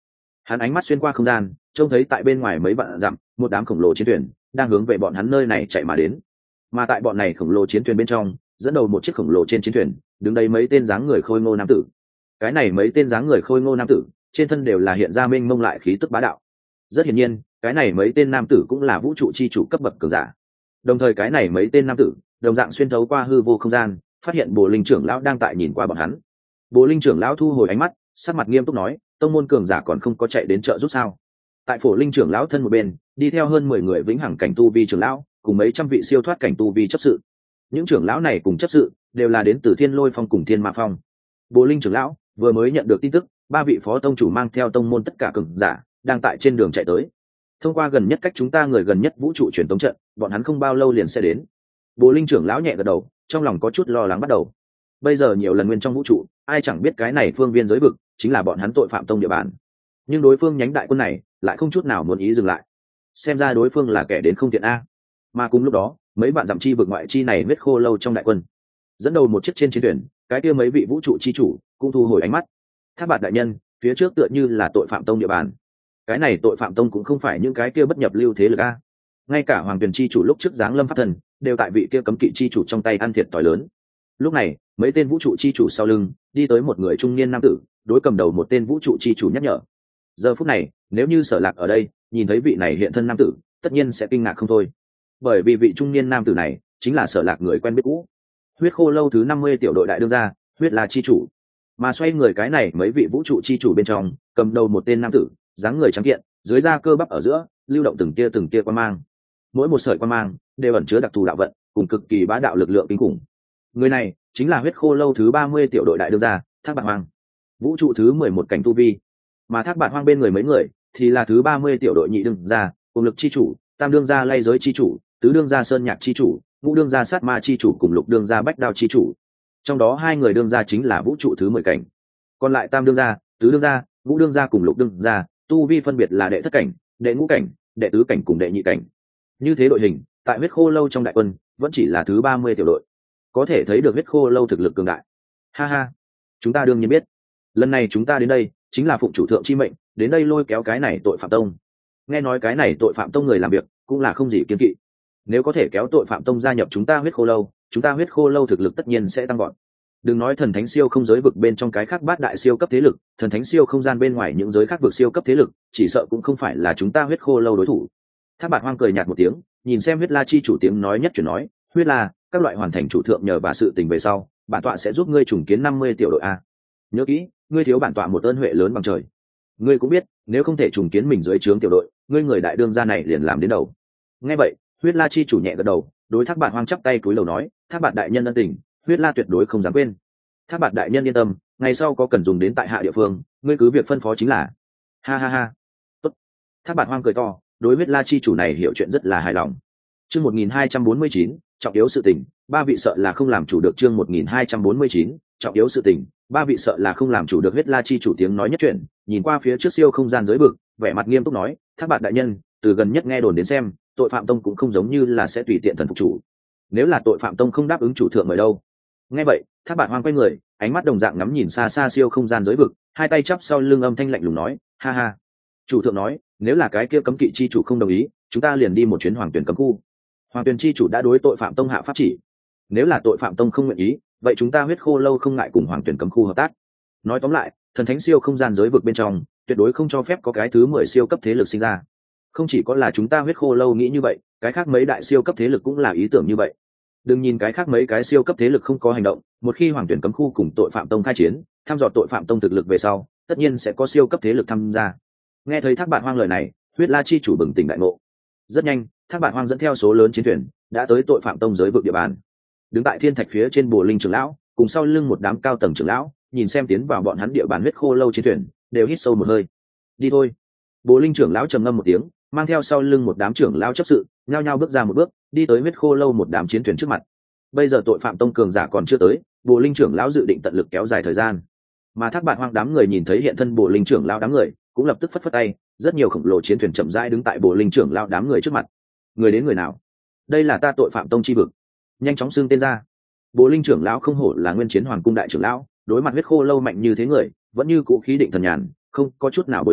Hắn ánh mắt xuyên qua không gian, trông thấy tại bên ngoài mấy vạn dặm một đám khổng lồ chiến thuyền đang hướng về bọn hắn nơi này chạy mà đến. Mà tại bọn này khổng lồ chiến thuyền bên trong, dẫn đầu một chiếc khổng lồ trên chiến thuyền đứng đây mấy tên dáng người khôi ngô nam tử. Cái này mấy tên dáng người khôi ngô nam tử trên thân đều là hiện ra mênh mông lại khí tức bá đạo. Rất hiển nhiên, cái này mấy tên nam tử cũng là vũ trụ chi chủ cấp bậc cường giả. Đồng thời cái này mấy tên nam tử đồng dạng xuyên thấu qua hư vô không gian, phát hiện Bồ Linh trưởng lão đang tại nhìn qua bọn hắn. Bồ Linh trưởng lão thu hồi ánh mắt, sắc mặt nghiêm túc nói, tông môn cường giả còn không có chạy đến trợ giúp sao? Tại Phổ Linh trưởng lão thân một bên, đi theo hơn mười người vĩnh hằng cảnh tu vi trưởng lão, cùng mấy trăm vị siêu thoát cảnh tu vi chấp sự. Những trưởng lão này cùng chấp sự đều là đến từ Thiên Lôi Phong cùng Thiên Ma Phong. Bồ Linh trưởng lão vừa mới nhận được tin tức, ba vị phó tông chủ mang theo tông môn tất cả cường giả đang tại trên đường chạy tới. Thông qua gần nhất cách chúng ta người gần nhất vũ trụ truyền tống trận, bọn hắn không bao lâu liền sẽ đến. Bồ Linh trưởng lão nhẹ gật đầu, trong lòng có chút lo lắng bắt đầu. Bây giờ nhiều lần nguyên trong vũ trụ, ai chẳng biết cái này phương viên giới vực chính là bọn hắn tội phạm tông địa bàn. Nhưng đối phương nhánh đại quân này lại không chút nào muốn ý dừng lại. Xem ra đối phương là kẻ đến không thiện a. Mà cùng lúc đó, mấy bạn dặm chi vực ngoại chi này huyết khô lâu trong đại quân, dẫn đầu một chiếc trên chiến thuyền, cái kia mấy vị vũ trụ chi chủ cũng thu hồi ánh mắt. Tháp Bạt đại nhân, phía trước tựa như là tội phạm tông địa bàn. Cái này tội phạm tông cũng không phải những cái kia bất nhập lưu thế lực a. Ngay cả Hoàng Tuyền chi chủ lúc trước giáng lâm pháp thần đều tại vị kia cấm kỵ chi chủ trong tay ăn thiệt thòi lớn. Lúc này, mấy tên vũ trụ chi chủ sau lưng đi tới một người trung niên nam tử, đối cầm đầu một tên vũ trụ chi chủ nhắc nhở. Giờ phút này, nếu như Sở Lạc ở đây, nhìn thấy vị này hiện thân nam tử, tất nhiên sẽ kinh ngạc không thôi. Bởi vì vị trung niên nam tử này chính là Sở Lạc người quen biết cũ, huyết khô lâu thứ năm mươi tiểu đội đại đương gia, huyết là chi chủ. Mà xoay người cái này mấy vị vũ trụ chi chủ bên trong, cầm đầu một tên nam tử, dáng người trắng kiện, dưới da cơ bắp ở giữa lưu động từng tia từng tia quang mang. Mỗi một sợi quang mang đều ẩn chứa đặc thù đạo vận, cùng cực kỳ bá đạo lực lượng kinh khủng. Người này chính là huyết khô lâu thứ ba mươi tiểu đội đại đương gia, Thác Bạt Hoang, vũ trụ thứ mười một cảnh tu vi. Mà Thác Bạt Hoang bên người mấy người thì là thứ ba mươi tiểu đội nhị đương gia, cùng lực chi chủ, tam đương gia lay giới chi chủ, tứ đương gia sơn nhạc chi chủ, ngũ đương gia sát ma chi chủ cùng lục đương gia bách đao chi chủ. Trong đó hai người đương gia chính là vũ trụ thứ mười cảnh, còn lại tam đương gia, tứ đương gia, ngũ đương gia cùng lục đương gia tu vi phân biệt là đệ thất cảnh, đệ ngũ cảnh, đệ tứ cảnh cùng đệ nhị cảnh. Như thế đội hình tại huyết khô lâu trong đại quân vẫn chỉ là thứ ba mươi tiểu đội, có thể thấy được huyết khô lâu thực lực cường đại. Ha ha, chúng ta đương nhiên biết, lần này chúng ta đến đây chính là phụng chủ thượng chi mệnh, đến đây lôi kéo cái này tội phạm tông. Nghe nói cái này tội phạm tông người làm việc cũng là không gì kiêng kỵ, nếu có thể kéo tội phạm tông gia nhập chúng ta huyết khô lâu, chúng ta huyết khô lâu thực lực tất nhiên sẽ tăng gọn. Đừng nói thần thánh siêu không giới vực bên trong cái khác bát đại siêu cấp thế lực, thần thánh siêu không gian bên ngoài những giới khác vực siêu cấp thế lực, chỉ sợ cũng không phải là chúng ta huyết khô lâu đối thủ. Thác Bạt Hoang cười nhạt một tiếng, nhìn xem huyết la chi chủ tiếng nói nhất chuyển nói, huyết la, các loại hoàn thành chủ thượng nhờ và sự tình về sau, bản tọa sẽ giúp ngươi trùng kiến năm mươi tiểu đội a. Nhớ kỹ, ngươi thiếu bản tọa một ơn huệ lớn bằng trời. Ngươi cũng biết, nếu không thể trùng kiến mình dưới trướng tiểu đội, ngươi người đại đương gia này liền làm đến đầu. Nghe vậy, huyết la chi chủ nhẹ gật đầu, đối Thác Bạt Hoang chắp tay cúi đầu nói, Thác Bạt đại nhân ân tình, huyết la tuyệt đối không dám quên. Thác Bạt đại nhân yên tâm, ngày sau có cần dùng đến tại hạ địa phương, ngươi cứ việc phân phó chính là. Ha ha ha. Tốt. Thác Bạt Hoang cười to, đối huyết la chi chủ này hiểu chuyện rất là hài lòng. Chương một nghìn hai trăm bốn mươi chín, trọng yếu sự tình, ba vị sợ là không làm chủ được. Chương một nghìn hai trăm bốn mươi chín, trọng yếu sự tình, ba vị sợ là không làm chủ được. Huyết la chi chủ tiếng nói nhất chuyện, nhìn qua phía trước siêu không gian giới vực, vẻ mặt nghiêm túc nói, Thác Bạt đại nhân, từ gần nhất nghe đồn đến xem, tội phạm tông cũng không giống như là sẽ tùy tiện thần phục chủ. Nếu là tội phạm tông không đáp ứng chủ thượng mời đâu? Nghe vậy, Thác Bạt Hoang quay người, ánh mắt đồng dạng ngắm nhìn xa xa siêu không gian giới vực, hai tay chắp sau lưng, âm thanh lạnh lùng nói, ha ha, chủ thượng nói, nếu là cái kia cấm kỵ chi chủ không đồng ý, chúng ta liền đi một chuyến Hoàng Tuyển cấm khu. Hoàng Tuyển chi chủ đã đối tội phạm tông hạ pháp chỉ, nếu là tội phạm tông không nguyện ý, vậy chúng ta huyết khô lâu không ngại cùng Hoàng Tuyển cấm khu hợp tác. Nói tóm lại, thần thánh siêu không gian giới vực bên trong tuyệt đối không cho phép có cái thứ mười siêu cấp thế lực sinh ra. Không chỉ có là chúng ta huyết khô lâu nghĩ như vậy, cái khác mấy đại siêu cấp thế lực cũng là ý tưởng như vậy. Đừng nhìn cái khác mấy cái siêu cấp thế lực không có hành động, một khi Hoàng Tuyển cấm khu cùng tội phạm tông khai chiến, thăm dò tội phạm tông thực lực về sau, tất nhiên sẽ có siêu cấp thế lực tham gia. Nghe thấy Thác Bạt Hoang lời này, huyết la chi chủ bừng tỉnh đại ngộ. Rất nhanh, Thác Bạt Hoang dẫn theo số lớn chiến thuyền đã tới tội phạm tông giới vực địa bàn. Đứng tại thiên thạch phía trên Bồ Linh trưởng lão, cùng sau lưng một đám cao tầng trưởng lão, nhìn xem tiến vào bọn hắn địa bàn huyết khô lâu chiến thuyền, đều hít sâu một hơi. Đi thôi. Bồ Linh trưởng lão trầm ngâm một tiếng, mang theo sau lưng một đám trưởng lão chấp sự, nhao nhao bước ra một bước, đi tới huyết khô lâu một đám chiến thuyền trước mặt. Bây giờ tội phạm tông cường giả còn chưa tới, Bồ Linh trưởng lão dự định tận lực kéo dài thời gian. Mà Thác Bạt Hoang đám người nhìn thấy hiện thân Bồ Linh trưởng lão đám người, cũng lập tức phất phất tay, rất nhiều khổng lồ chiến thuyền chậm rãi đứng tại Bồ Linh trưởng lão đám người trước mặt. Người đến người nào? Đây là ta tội phạm tông chi vực, nhanh chóng xưng tên ra. Bồ Linh trưởng lão không hổ là nguyên chiến hoàng cung đại trưởng lão, đối mặt huyết khô lâu mạnh như thế người, vẫn như cũ khí định thần nhàn, không có chút nào bối rối,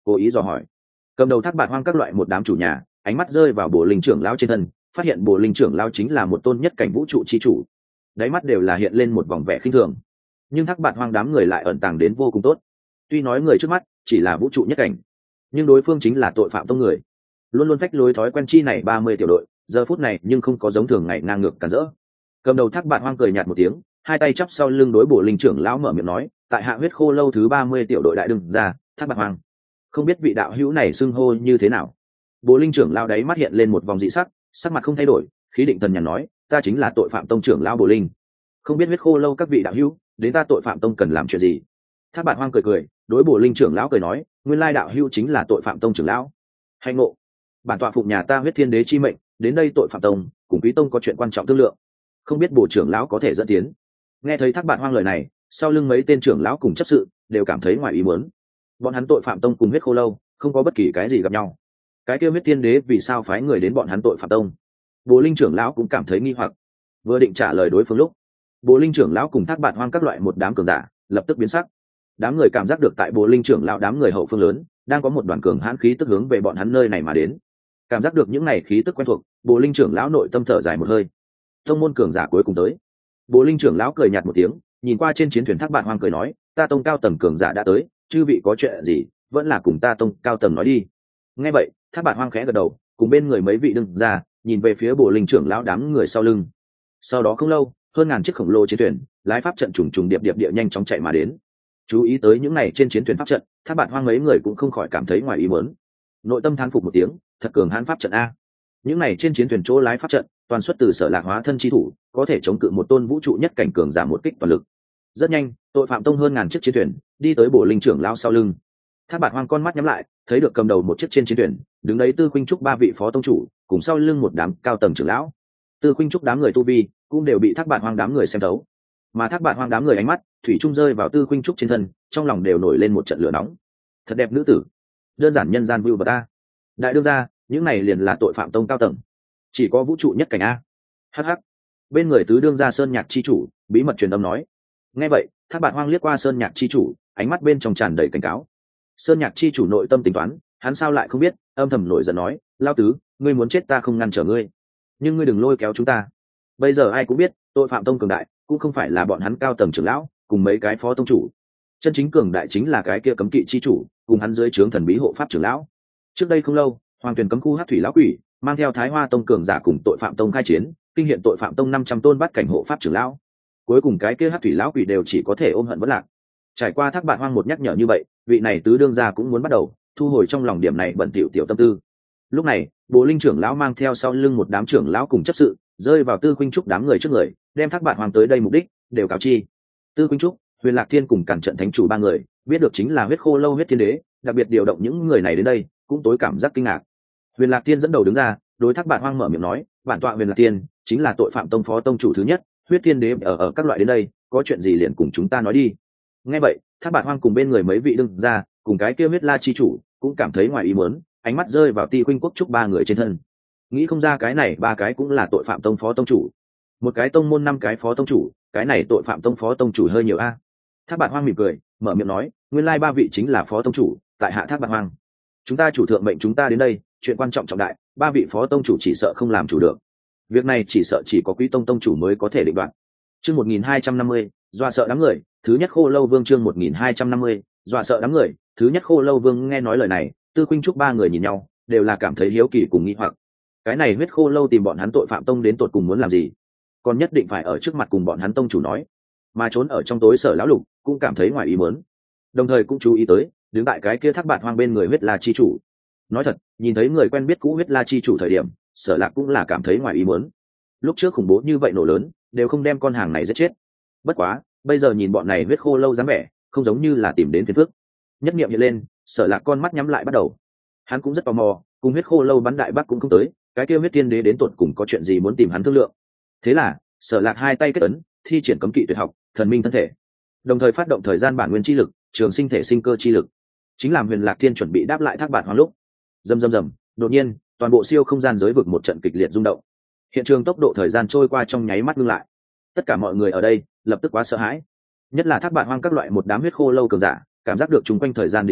cố ý dò hỏi. Cầm đầu Thác Bạt Hoang các loại một đám chủ nhà, ánh mắt rơi vào Bồ Linh trưởng lão trên thân, phát hiện Bồ Linh trưởng lão chính là một tôn nhất cảnh vũ trụ chi chủ, đáy mắt đều là hiện lên một vòng vẻ khinh thường. Nhưng Thác Bạt Hoang đám người lại ẩn tàng đến vô cùng tốt. Tuy nói người trước mắt chỉ là vũ trụ nhất cảnh, nhưng đối phương chính là tội phạm tông người, luôn luôn phách lối thói quen chi này ba mươi tiểu đội, giờ phút này nhưng không có giống thường ngày ngang ngược cản rỡ. Cầm đầu Thác Bạt Hoang cười nhạt một tiếng, hai tay chắp sau lưng đối Bồ Linh trưởng lão mở miệng nói, tại hạ huyết khô lâu thứ ba mươi tiểu đội đại đương ra Thác Bạt Hoang, không biết vị đạo hữu này xưng hô như thế nào. Bồ Linh trưởng lão đáy mắt hiện lên một vòng dị sắc, sắc mặt không thay đổi, khí định thần nhàn nói, ta chính là tội phạm tông trưởng lão Bồ Linh, không biết huyết khô lâu các vị đạo hữu đến ta tội phạm tông cần làm chuyện gì. Thác Bạt Hoang cười cười đối Bồ Linh trưởng lão cười nói, nguyên lai đạo hữu chính là tội phạm tông trưởng lão, hay ngộ, bản tọa phụng nhà ta huyết thiên đế chi mệnh đến đây tội phạm tông cùng quý tông có chuyện quan trọng thương lượng, không biết Bồ trưởng lão có thể dẫn tiến. Nghe thấy Thác Bạt Hoang lời này, sau lưng mấy tên trưởng lão cùng chấp sự đều cảm thấy ngoài ý muốn. Bọn hắn tội phạm tông cùng huyết khô lâu không có bất kỳ cái gì gặp nhau, cái kêu huyết thiên đế vì sao phái người đến bọn hắn tội phạm tông? Bồ Linh trưởng lão cũng cảm thấy nghi hoặc, vừa định trả lời đối phương lúc Bồ Linh trưởng lão cùng Thác Bạt Hoang các loại một đám cường giả lập tức biến sắc. Đám người cảm giác được tại Bồ Linh trưởng lão đám người hậu phương lớn đang có một đoàn cường hãn khí tức hướng về bọn hắn nơi này mà đến. Cảm giác được những này khí tức quen thuộc, Bồ Linh trưởng lão nội tâm thở dài một hơi. Tông môn cường giả cuối cùng tới. Bồ Linh trưởng lão cười nhạt một tiếng, nhìn qua trên chiến thuyền Thác Bạt Hoang cười nói, ta tông cao tầng cường giả đã tới, chư vị có chuyện gì vẫn là cùng ta tông cao tầng nói đi. Nghe vậy, Thác Bạt Hoang khẽ gật đầu, cùng bên người mấy vị đương ra nhìn về phía Bồ Linh trưởng lão đám người sau lưng. Sau đó không lâu, hơn ngàn chiếc khổng lồ chiến thuyền lái pháp trận trùng trùng điệp điệp địa nhanh chóng chạy mà đến. Chú ý tới những này trên chiến thuyền pháp trận, Thác Bạt Hoang mấy người cũng không khỏi cảm thấy ngoài ý muốn, nội tâm thán phục một tiếng, thật cường hãn pháp trận a. Những này trên chiến thuyền chỗ lái pháp trận toàn xuất từ Sở Lạc hóa thân chi thủ, có thể chống cự một tôn vũ trụ nhất cảnh cường giả một kích toàn lực. Rất nhanh, tội phạm tông hơn ngàn chiếc chiến thuyền đi tới Bồ Linh trưởng lão sau lưng. Thác Bạt Hoang con mắt nhắm lại, thấy được cầm đầu một chiếc trên chiến thuyền đứng đấy Tư Khuynh Trúc ba vị phó tông chủ, cùng sau lưng một đám cao tầng trưởng lão. Tư Khuynh Trúc đám người tu vi cũng đều bị Thác Bạt Hoang đám người xem thấu, mà Thác Bạt Hoang đám người ánh mắt thủy chung rơi vào Tư Khuynh Trúc trên thân, trong lòng đều nổi lên một trận lửa nóng. Thật đẹp nữ tử, đơn giản nhân gian view vật a. Đại đương gia, những này liền là tội phạm tông cao tầng, chỉ có vũ trụ nhất cảnh a. Hắc hắc. Bên người tứ đương gia Sơn Nhạc chi chủ bí mật truyền âm nói. Nghe vậy, Thác Bạt Hoang liếc qua Sơn Nhạc chi chủ, ánh mắt bên trong tràn đầy cảnh cáo. Sơn Nhạc chi chủ nội tâm tính toán, hắn sao lại không biết, âm thầm nổi giận nói, lao tứ, ngươi muốn chết ta không ngăn trở ngươi, nhưng ngươi đừng lôi kéo chúng ta. Bây giờ ai cũng biết, tội phạm tông cường đại cũng không phải là bọn hắn cao tầng trưởng lão cùng mấy cái phó tông chủ, chân chính cường đại chính là cái kia cấm kỵ chi chủ cùng hắn dưới trướng thần bí hộ pháp trưởng lão. Trước đây không lâu, Hoàng Tuyền cấm khu Hắc thủy lão quỷ mang theo Thái Hoa tông cường giả cùng tội phạm tông khai chiến, kinh hiện tội phạm tông năm trăm tôn bắt cảnh hộ pháp trưởng lão. Cuối cùng cái kia Hắc thủy lão quỷ đều chỉ có thể ôm hận bất lạc. Trải qua Thác Bạt Hoang một nhắc nhở như vậy, vị này tứ đương gia cũng muốn bắt đầu thu hồi trong lòng điểm này bẩn thỉu tiểu tâm tư. Lúc này, Bồ Linh trưởng lão mang theo sau lưng một đám trưởng lão cùng chấp sự, rơi vào Tư Khuynh Trúc đám người trước người, đem Thác Bạt Hoang tới đây mục đích đều cáo chi. Tư Khuynh Trúc, Huyền Lạc Thiên cùng Càn Trận Thánh chủ ba người biết được chính là huyết khô lâu huyết thiên đế, đặc biệt điều động những người này đến đây, cũng tối cảm giác kinh ngạc. Huyền Lạc Thiên dẫn đầu đứng ra, đối Thác Bạt Hoang mở miệng nói, bản tọa Huyền Lạc Thiên chính là tội phạm tông phó tông chủ thứ nhất, huyết thiên đế ở ở các loại đến đây, có chuyện gì liền cùng chúng ta nói đi. Nghe vậy, Thác Bạt Hoang cùng bên người mấy vị đương ra, cùng cái kia huyết la chi chủ cũng cảm thấy ngoài ý muốn, ánh mắt rơi vào Ti Khuynh Quốc Trúc ba người trên thân. Nghĩ không ra cái này ba cái cũng là tội phạm tông phó tông chủ, một cái tông môn năm cái phó tông chủ, cái này tội phạm tông phó tông chủ hơi nhiều a. Thác Bạt Hoang mỉm cười, mở miệng nói, nguyên lai ba vị chính là phó tông chủ, tại hạ Thác Bạt Hoang. Chúng ta chủ thượng mệnh chúng ta đến đây, chuyện quan trọng trọng đại, ba vị phó tông chủ chỉ sợ không làm chủ được. Việc này chỉ sợ chỉ có Quý tông tông chủ mới có thể định đoạt. Chương một nghìn hai trăm năm mươi, dọa sợ đám người, thứ nhất Khô Lâu Vương chương một nghìn hai trăm năm mươi, dọa sợ đám người, thứ nhất Khô Lâu Vương. Nghe nói lời này, Tư Khuynh Trúc ba người nhìn nhau, đều là cảm thấy hiếu kỳ cùng nghi hoặc. Cái này huyết khô lâu tìm bọn hắn tội phạm tông đến tột cùng muốn làm gì? Còn nhất định phải ở trước mặt cùng bọn hắn tông chủ nói, mà trốn ở trong tối Sở lão lục cũng cảm thấy ngoài ý muốn, đồng thời cũng chú ý tới đứng tại cái kia Thác Bạt Hoang bên người huyết la chi chủ. Nói thật, nhìn thấy người quen biết cũ huyết la chi chủ thời điểm, Sở Lạc cũng là cảm thấy ngoài ý muốn. Lúc trước khủng bố như vậy nổ lớn, đều không đem con hàng này giết chết. Bất quá, bây giờ nhìn bọn này huyết khô lâu dáng vẻ, không giống như là tìm đến phiền phức. Nhất niệm hiện lên, Sở Lạc con mắt nhắm lại bắt đầu. Hắn cũng rất tò mò, cùng huyết khô lâu bắn đại bác cũng không tới, cái kia huyết tiên đế đến tột cùng có chuyện gì muốn tìm hắn thương lượng. Thế là, Sở Lạc hai tay kết ấn, thi triển cấm kỵ tuyệt học, thần minh thân thể, đồng thời phát động thời gian bản nguyên chi lực, trường sinh thể sinh cơ chi lực, chính làm Huyền Lạc Thiên chuẩn bị đáp lại Thác Bạt Hoang lúc. Rầm rầm rầm, đột nhiên, toàn bộ siêu không gian giới vực một trận kịch liệt rung động. Hiện trường tốc độ thời gian trôi qua trong nháy mắt ngưng lại. Tất cả mọi người ở đây lập tức quá sợ hãi, nhất là Thác Bạt Hoang các loại một đám huyết khô lâu cường giả, cảm giác được chung quanh thời gian đình trệ,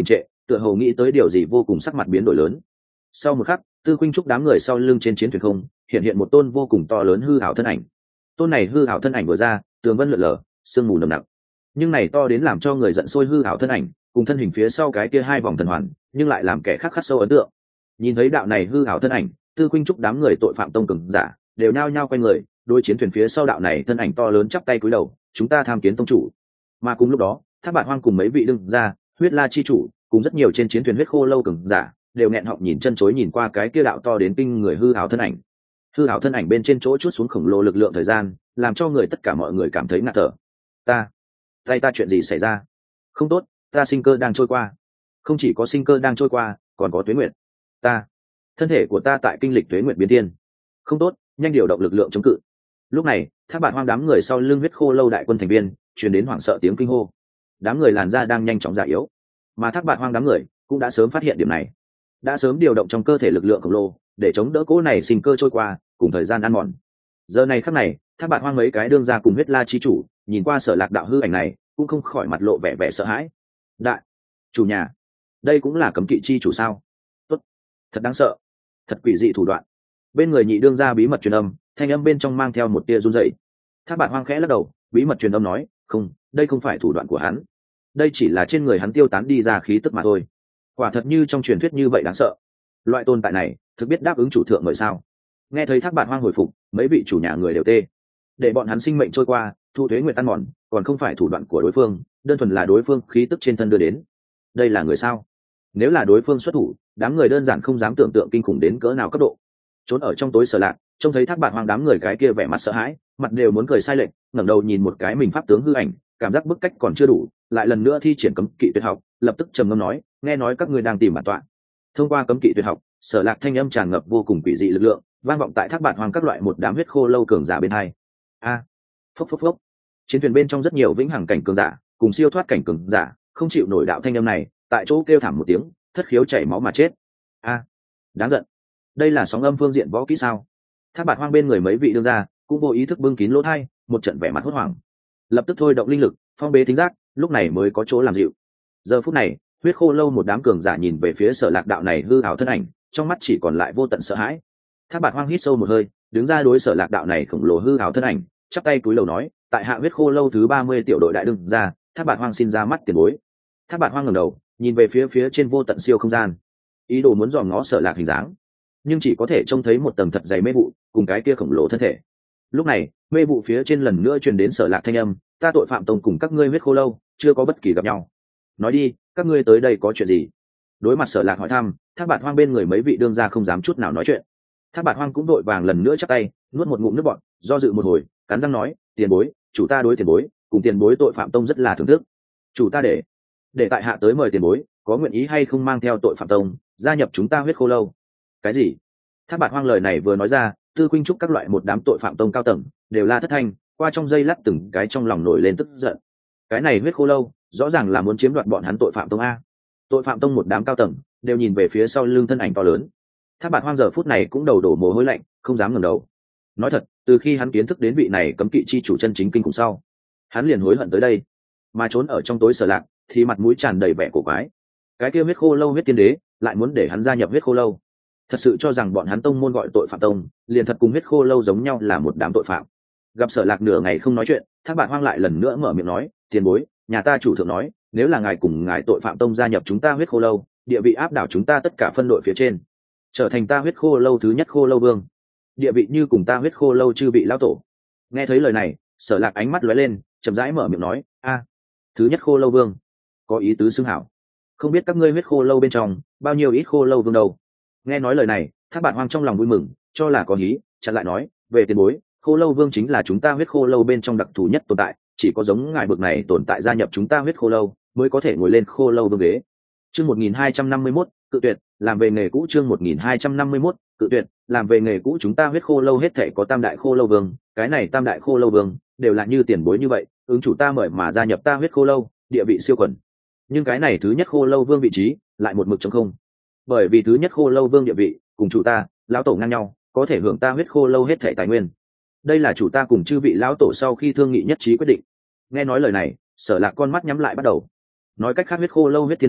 tựa hồ nghĩ tới điều gì vô cùng sắc mặt biến đổi lớn. Sau một khắc, Tư Khuynh Trúc đám người sau lưng trên chiến thuyền không hiện hiện một tôn vô cùng to lớn hư ảo thân ảnh. Tôn này hư ảo thân ảnh vừa ra, tường vân lượn lờ, sương mù nồng nặc. Nhưng này to đến làm cho người giận sôi hư ảo thân ảnh, cùng thân hình phía sau cái kia hai vòng thần hoàn, nhưng lại làm kẻ khác khắc sâu ấn tượng. Nhìn thấy đạo này hư ảo thân ảnh, Tư Khuynh Trúc đám người tội phạm tông cường giả đều nao nhao quay người, đối chiến thuyền phía sau đạo này thân ảnh to lớn chắp tay cúi đầu, chúng ta tham kiến tông chủ. Mà cùng lúc đó, Thác Bạt Hoang cùng mấy vị đương ra, huyết la chi chủ, cùng rất nhiều trên chiến thuyền huyết khô lâu cường giả, đều nghẹn họng nhìn chân chối nhìn qua cái kia đạo to đến kinh người hư ảo thân ảnh. Hư ảo thân ảnh bên trên chỗ chút xuống khổng lồ lực lượng thời gian, làm cho người tất cả mọi người cảm thấy ngạt thở. Ta, tay ta chuyện gì xảy ra? Không tốt, ta sinh cơ đang trôi qua. Không chỉ có sinh cơ đang trôi qua, còn có tuế nguyệt. Ta, thân thể của ta tại kinh lịch tuế nguyệt biến thiên. Không tốt, nhanh điều động lực lượng chống cự. Lúc này, Thác Bạt Hoang đám người sau lưng huyết khô lâu đại quân thành viên truyền đến hoảng sợ tiếng kinh hô. Đám người làn da đang nhanh chóng già yếu, mà Thác Bạt Hoang đám người cũng đã sớm phát hiện điểm này, đã sớm điều động trong cơ thể lực lượng khổng lồ để chống đỡ cỗ này sinh cơ trôi qua cùng thời gian ăn mòn. Giờ này khắc này, Thác Bạt Hoang mấy cái đương ra cùng huyết la chi chủ nhìn qua Sở Lạc đạo hư ảnh này, cũng không khỏi mặt lộ vẻ vẻ sợ hãi. Đại chủ nhà, đây cũng là cấm kỵ chi chủ sao? Tốt, thật đáng sợ, thật quỷ dị thủ đoạn. Bên người nhị đương ra bí mật truyền âm, thanh âm bên trong mang theo một tia run rẩy. Thác Bạt Hoang khẽ lắc đầu, bí mật truyền âm nói, không, đây không phải thủ đoạn của hắn, đây chỉ là trên người hắn tiêu tán đi ra khí tức mà thôi. Quả thật như trong truyền thuyết như vậy đáng sợ. Loại tồn tại này thực biết đáp ứng chủ thượng mời sao? Nghe thấy Thác Bạt Hoang hồi phục, mấy vị chủ nhà người đều tê. Để bọn hắn sinh mệnh trôi qua, thu thuế nguyệt ăn mòn, còn không phải thủ đoạn của đối phương, đơn thuần là đối phương khí tức trên thân đưa đến. Đây là người sao? Nếu là đối phương xuất thủ, đám người đơn giản không dám tưởng tượng kinh khủng đến cỡ nào cấp độ. Trốn ở trong tối Sở Lạc, trông thấy Thác Bạt Hoang đám người cái kia vẻ mặt sợ hãi, mặt đều muốn cười sai lệch, ngẩng đầu nhìn một cái mình pháp tướng hư ảnh, cảm giác bức cách còn chưa đủ, lại lần nữa thi triển cấm kỵ tuyệt học, lập tức trầm ngâm nói, nghe nói các ngươi đang tìm bản tọa. Thông qua cấm kỵ tuyệt học, Sở Lạc thanh âm tràn ngập vô cùng quỷ dị lực lượng, vang vọng tại Thác Bạt Hoang các loại một đám huyết khô lâu cường giả bên hai. A, phốc phốc phốc. Chiến thuyền bên trong rất nhiều vĩnh hằng cảnh cường giả, cùng siêu thoát cảnh cường giả, không chịu nổi đạo thanh âm này, tại chỗ kêu thảm một tiếng, thất khiếu chảy máu mà chết. A, đáng giận. Đây là sóng âm phương diện võ kỹ sao? Thác Bạt Hoang bên người mấy vị đương gia cũng vô ý thức bưng kín lỗ tai, một trận vẻ mặt hốt hoảng. Lập tức thôi động linh lực, phong bế thính giác, lúc này mới có chỗ làm dịu. Giờ phút này, huyết khô lâu một đám cường giả nhìn về phía Sở Lạc đạo này hư ảo thân ảnh, trong mắt chỉ còn lại vô tận sợ hãi. Thác Bạt Hoang hít sâu một hơi, đứng ra đối Sở Lạc đạo này khổng lồ hư ảo thân ảnh, chắp tay cúi đầu nói, tại hạ huyết khô lâu thứ ba mươi tiểu đội đại đương gia, Thác Bạt Hoang xin ra mắt tiền bối. Thác Bạt Hoang ngẩng đầu, nhìn về phía phía trên vô tận siêu không gian, ý đồ muốn dòm ngó Sở Lạc hình dáng, nhưng chỉ có thể trông thấy một tầng thật dày mê vụ cùng cái kia khổng lồ thân thể. Lúc này, mê vụ phía trên lần nữa truyền đến Sở Lạc thanh âm, ta tội phạm tông cùng các ngươi huyết khô lâu chưa có bất kỳ gặp nhau, nói đi, các ngươi tới đây có chuyện gì? Đối mặt Sở Lạc hỏi thăm, Thác Bạt Hoang bên người mấy vị đương gia không dám chút nào nói chuyện. Thác Bạt Hoang cũng đội vàng lần nữa chắp tay, nuốt một ngụm nước bọt, do dự một hồi, cắn răng nói, tiền bối, chủ ta đối tiền bối cùng tiền bối tội phạm tông rất là thưởng thức, chủ ta để để tại hạ tới mời tiền bối, có nguyện ý hay không mang theo tội phạm tông gia nhập chúng ta huyết khô lâu? Cái gì? Thác Bạt Hoang lời này vừa nói ra, Tư Khuynh Trúc các loại một đám tội phạm tông cao tầng đều la thất thanh, qua trong giây lát từng cái trong lòng nổi lên tức giận. Cái này huyết khô lâu rõ ràng là muốn chiếm đoạt bọn hắn tội phạm tông a. Tội phạm tông một đám cao tầng đều nhìn về phía sau lưng thân ảnh to lớn. Thác Bạt Hoang giờ phút này cũng đầu đổ mồ hôi lạnh, không dám ngẩng đầu. Nói thật, từ khi hắn kiến thức đến vị này cấm kỵ chi chủ chân chính kinh khủng sau, hắn liền hối hận tới đây, mà trốn ở trong tối Sở Lạc thì mặt mũi tràn đầy vẻ cổ quái. Cái kia huyết khô lâu huyết tiên đế lại muốn để hắn gia nhập huyết khô lâu, thật sự cho rằng bọn hắn tông môn gọi tội phạm tông liền thật cùng huyết khô lâu giống nhau là một đám tội phạm. Gặp Sở Lạc nửa ngày không nói chuyện, Thác Bạt Hoang lại lần nữa mở miệng nói, tiền bối, nhà ta chủ thượng nói, nếu là ngài cùng ngài tội phạm tông gia nhập chúng ta huyết khô lâu, địa vị áp đảo chúng ta tất cả phân đội phía trên, trở thành ta huyết khô lâu thứ nhất khô lâu vương, địa vị như cùng ta huyết khô lâu chư vị lão tổ. Nghe thấy lời này, Sở Lạc ánh mắt lóe lên, chậm rãi mở miệng nói, a, thứ nhất khô lâu vương, có ý tứ xưng hảo. Không biết các ngươi huyết khô lâu bên trong bao nhiêu ít khô lâu vương đâu? Nghe nói lời này, Thác Bạt Hoang trong lòng vui mừng, cho là có hí, chặn lại nói, về tiền bối, khô lâu vương chính là chúng ta huyết khô lâu bên trong đặc thù nhất tồn tại, chỉ có giống ngài bực này tồn tại gia nhập chúng ta huyết khô lâu mới có thể ngồi lên khô lâu vương ghế. Chương một nghìn hai trăm năm mươi mốt, cự tuyệt, làm về nghề cũ. Chương một nghìn hai trăm năm mươi mốt, cự tuyệt, làm về nghề cũ. Chúng ta huyết khô lâu hết thể có tam đại khô lâu vương, cái này tam đại khô lâu vương đều là như tiền bối như vậy, ứng chủ ta mời mà gia nhập ta huyết khô lâu, địa vị siêu quần. Nhưng cái này thứ nhất khô lâu vương vị trí lại một mực trống không, bởi vì thứ nhất khô lâu vương địa vị cùng chủ ta lão tổ ngang nhau, có thể hưởng ta huyết khô lâu hết thể tài nguyên. Đây là chủ ta cùng chư vị lão tổ sau khi thương nghị nhất trí quyết định. Nghe nói lời này, Sở Lạc con mắt nhắm lại bắt đầu. Nói cách khác, huyết khô lâu huyết thiên đế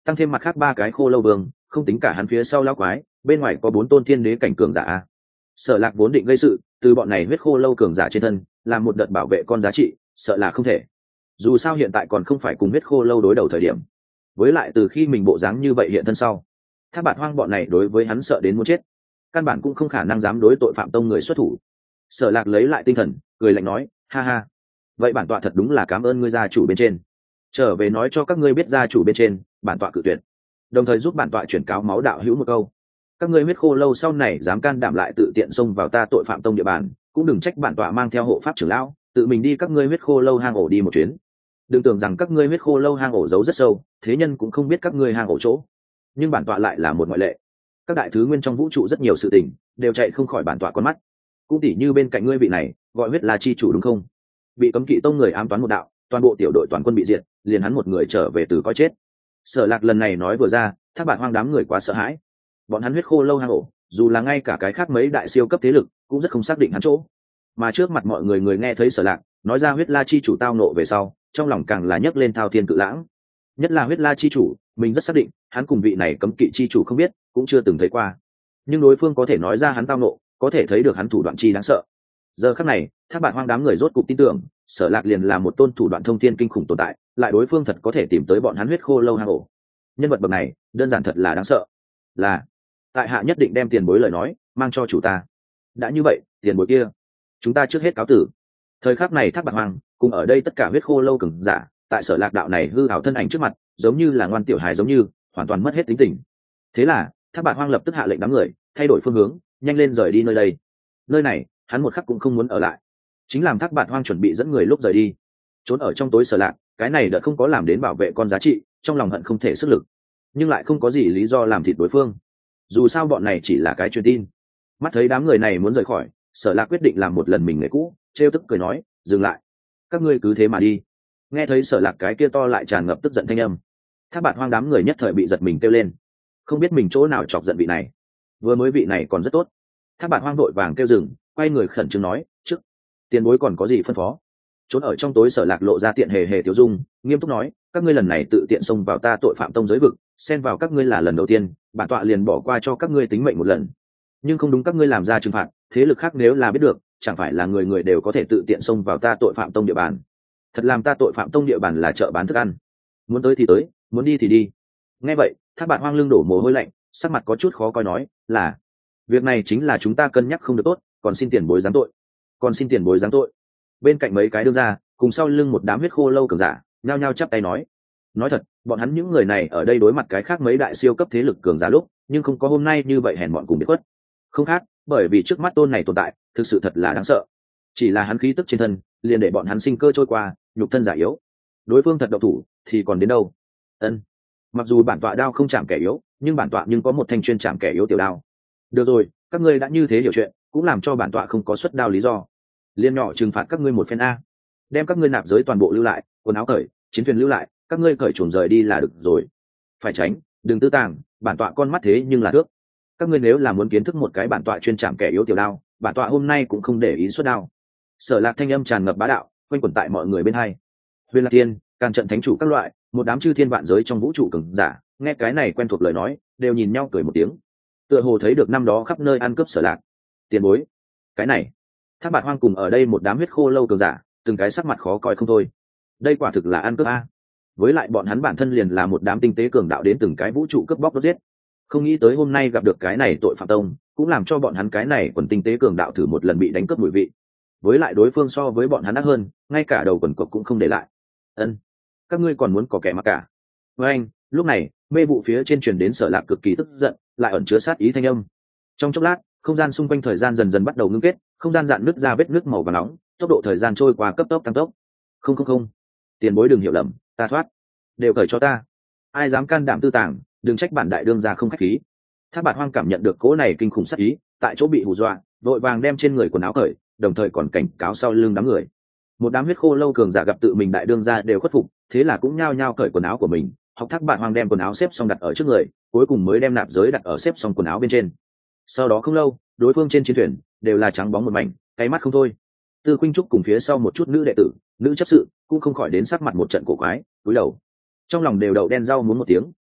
tăng thêm mặt khác ba cái khô lâu vương, không tính cả hắn phía sau lão quái, bên ngoài có bốn tôn thiên đế cảnh cường giả. Sở Lạc vốn định gây sự, từ bọn này huyết khô lâu cường giả trên thân làm một đợt bảo vệ con giá trị, sợ là không thể. Dù sao hiện tại còn không phải cùng huyết khô lâu đối đầu thời điểm. Với lại từ khi mình bộ dáng như vậy hiện thân sau, Thác Bạt Hoang bọn này đối với hắn sợ đến muốn chết, căn bản cũng không khả năng dám đối tội phạm tông người xuất thủ. Sở Lạc lấy lại tinh thần, cười lạnh nói, ha ha, vậy bản tọa thật đúng là cảm ơn ngươi gia chủ bên trên. Trở về nói cho các ngươi biết gia chủ bên trên, bản tọa cự tuyệt. Đồng thời giúp bản tọa chuyển cáo máu đạo hữu một câu. Các ngươi huyết khô lâu sau này dám can đảm lại tự tiện xông vào ta tội phạm tông địa bàn, cũng đừng trách bản tọa mang theo hộ pháp trưởng lão, tự mình đi các ngươi huyết khô lâu hang ổ đi một chuyến. Đừng tưởng rằng các ngươi huyết khô lâu hang ổ giấu rất sâu, thế nhân cũng không biết các ngươi hang ổ chỗ. Nhưng bản tọa lại là một ngoại lệ. Các đại thứ nguyên trong vũ trụ rất nhiều sự tình đều chạy không khỏi bản tọa con mắt. Cũng tỉ như bên cạnh ngươi vị này, gọi huyết la chi chủ đúng không? Bị cấm kỵ tông người ám toán một đạo, toàn bộ tiểu đội toàn quân bị diệt, liền hắn một người trở về từ coi chết. Sở Lạc lần này nói vừa ra, Thác Bạt Hoang đám người quá sợ hãi. Bọn hắn huyết khô lâu hang ổ, dù là ngay cả cái khác mấy đại siêu cấp thế lực cũng rất không xác định hắn chỗ. Mà trước mặt mọi người người nghe thấy Sở Lạc nói ra huyết la chi chủ tao nộ về sau, trong lòng càng là nhấc lên thao thiên cự lãng. Nhất là huyết la chi chủ, mình rất xác định hắn cùng vị này cấm kỵ chi chủ không biết, cũng chưa từng thấy qua. Nhưng đối phương có thể nói ra hắn tao nộ, có thể thấy được hắn thủ đoạn chi đáng sợ. Giờ khắc này, Thác Bạt Hoang đám người rốt cục tin tưởng, Sở Lạc liền là một tôn thủ đoạn thông thiên kinh khủng tồn tại, lại đối phương thật có thể tìm tới bọn hắn huyết khô lâu hang ổ. Nhân vật bậc này, đơn giản thật là đáng sợ. Là, tại hạ nhất định đem tiền bối lời nói mang cho chủ ta. Đã như vậy, tiền bối kia, chúng ta trước hết cáo tử. Thời khắc này Thác Bạt Hoang cùng ở đây tất cả huyết khô lâu cường giả, tại Sở Lạc đạo này hư ảo thân ảnh trước mặt, giống như là ngoan tiểu hài giống như, hoàn toàn mất hết tính tình. Thế là, Thác Bạt Hoang lập tức hạ lệnh đám người thay đổi phương hướng, nhanh lên rời đi nơi đây. Nơi này, hắn một khắc cũng không muốn ở lại. Chính làm Thác Bạt Hoang chuẩn bị dẫn người lúc rời đi, trốn ở trong tối Sở Lạc, cái này đợt không có làm đến bảo vệ con giá trị, trong lòng hận không thể sức lực, nhưng lại không có gì lý do làm thịt đối phương. Dù sao bọn này chỉ là cái truyền tin. Mắt thấy đám người này muốn rời khỏi, Sở Lạc quyết định làm một lần mình nghề cũ, trêu tức cười nói, dừng lại, các ngươi cứ thế mà đi. Nghe thấy Sở Lạc cái kia to lại tràn ngập tức giận thanh âm, Thác Bạt Hoang đám người nhất thời bị giật mình kêu lên, không biết mình chỗ nào chọc giận vị này. Vừa mới vị này còn rất tốt. Thác Bạt Hoang vội vàng kêu dừng, quay người khẩn trương nói, trước tiền bối còn có gì phân phó. Trốn ở trong tối Sở Lạc lộ ra tiện hề hề tiêu dung, nghiêm túc nói, các ngươi lần này tự tiện xông vào ta tội phạm tông giới vực, xen vào các ngươi là lần đầu tiên, bản tọa liền bỏ qua cho các ngươi tính mệnh một lần. Nhưng không đúng các ngươi làm ra trừng phạt, thế lực khác nếu là biết được, chẳng phải là người người đều có thể tự tiện xông vào ta tội phạm tông địa bàn. Thật làm ta tội phạm tông địa bàn là chợ bán thức ăn. Muốn tới thì tới, muốn đi thì đi. Nghe vậy, Thác Bạt Hoang lưng đổ mồ hôi lạnh, sắc mặt có chút khó coi nói, là việc này chính là chúng ta cân nhắc không được tốt, còn xin tiền bối giáng tội. Còn xin tiền bối giáng tội. Bên cạnh mấy cái đương ra, cùng sau lưng một đám huyết khô lâu cường giả, nhao nhao chắp tay nói. Nói thật, bọn hắn những người này ở đây đối mặt cái khác mấy đại siêu cấp thế lực cường giả lúc, nhưng không có hôm nay như vậy hèn mọn cùng biết khuất. Không khác, bởi vì trước mắt tôn này tồn tại, thực sự thật là đáng sợ. Chỉ là hắn khí tức trên thân, liền để bọn hắn sinh cơ trôi qua, nhục thân giả yếu. Đối phương thật độc thủ, thì còn đến đâu? Ân. Mặc dù bản tọa đao không chạm kẻ yếu, nhưng bản tọa nhưng có một thanh chuyên chạm kẻ yếu tiểu đao. Được rồi, các ngươi đã như thế hiểu chuyện, cũng làm cho bản tọa không có xuất đao lý do. Liên nhỏ trừng phạt các ngươi một phen a. Đem các ngươi nạp giới toàn bộ lưu lại, quần áo cởi, chiến thuyền lưu lại, các ngươi cởi chuồng rời đi là được rồi. Phải tránh, đừng tư tàng, bản tọa con mắt thế nhưng là thước. Các ngươi nếu là muốn kiến thức một cái bản tọa chuyên chạm kẻ yếu tiểu đao, bản tọa hôm nay cũng không để ý xuất đao. Sở Lạc thanh âm tràn ngập bá đạo, quanh quẩn tại mọi người bên hai. Huyền Lạc Tiên, Càn Trận Thánh chủ các loại, một đám chư thiên vạn giới trong vũ trụ cường giả, nghe cái này quen thuộc lời nói, đều nhìn nhau cười một tiếng. Tựa hồ thấy được năm đó khắp nơi ăn cướp Sở Lạc. Tiền bối, cái này, Thác Bạt Hoang cùng ở đây một đám huyết khô lâu cường giả, từng cái sắc mặt khó coi không thôi. Đây quả thực là ăn cướp a. Với lại bọn hắn bản thân liền là một đám tinh tế cường đạo đến từng cái vũ trụ cướp bóc đốt giết. Không nghĩ tới hôm nay gặp được cái này tội phạm tông, cũng làm cho bọn hắn cái này quần tinh tế cường đạo thử một lần bị đánh cướp mùi vị. Với lại đối phương so với bọn hắn ác hơn, ngay cả đầu quần cộc cũng không để lại. Ân, các ngươi còn muốn có kẻ mặc cả. Với anh, lúc này, mê vụ phía trên truyền đến Sở Lạc cực kỳ tức giận, lại ẩn chứa sát ý thanh âm. Trong chốc lát, không gian xung quanh thời gian dần dần bắt đầu ngưng kết, không gian dạn nứt ra vết nứt màu vàng nóng, tốc độ thời gian trôi qua cấp tốc tăng tốc. Không không không, tiền bối đừng hiểu lầm, ta thoát, đều cởi cho ta. Ai dám can đảm tư tàng, đừng trách bản đại đương gia không khách khí. Thác Bạt Hoang cảm nhận được cỗ này kinh khủng sát ý, tại chỗ bị hù dọa, vội vàng đem trên người quần áo cởi, đồng thời còn cảnh cáo sau lưng đám người. Một đám huyết khô lâu cường giả gặp tự mình đại đương gia đều khuất phục, thế là cũng nhao nhao cởi quần áo của mình, học Thác Bạt Hoang đem quần áo xếp xong đặt ở trước người, cuối cùng mới đem nạp giới đặt ở xếp xong quần áo bên trên. Sau đó không lâu, đối phương trên chiến thuyền đều là trắng bóng một mảnh, cái mắt không thôi. Tư Khuynh Trúc cùng phía sau một chút nữ đệ tử, nữ chấp sự, cũng không khỏi đến sắc mặt một trận cổ quái, cúi đầu, trong lòng đều đậu đen rau muốn một tiếng,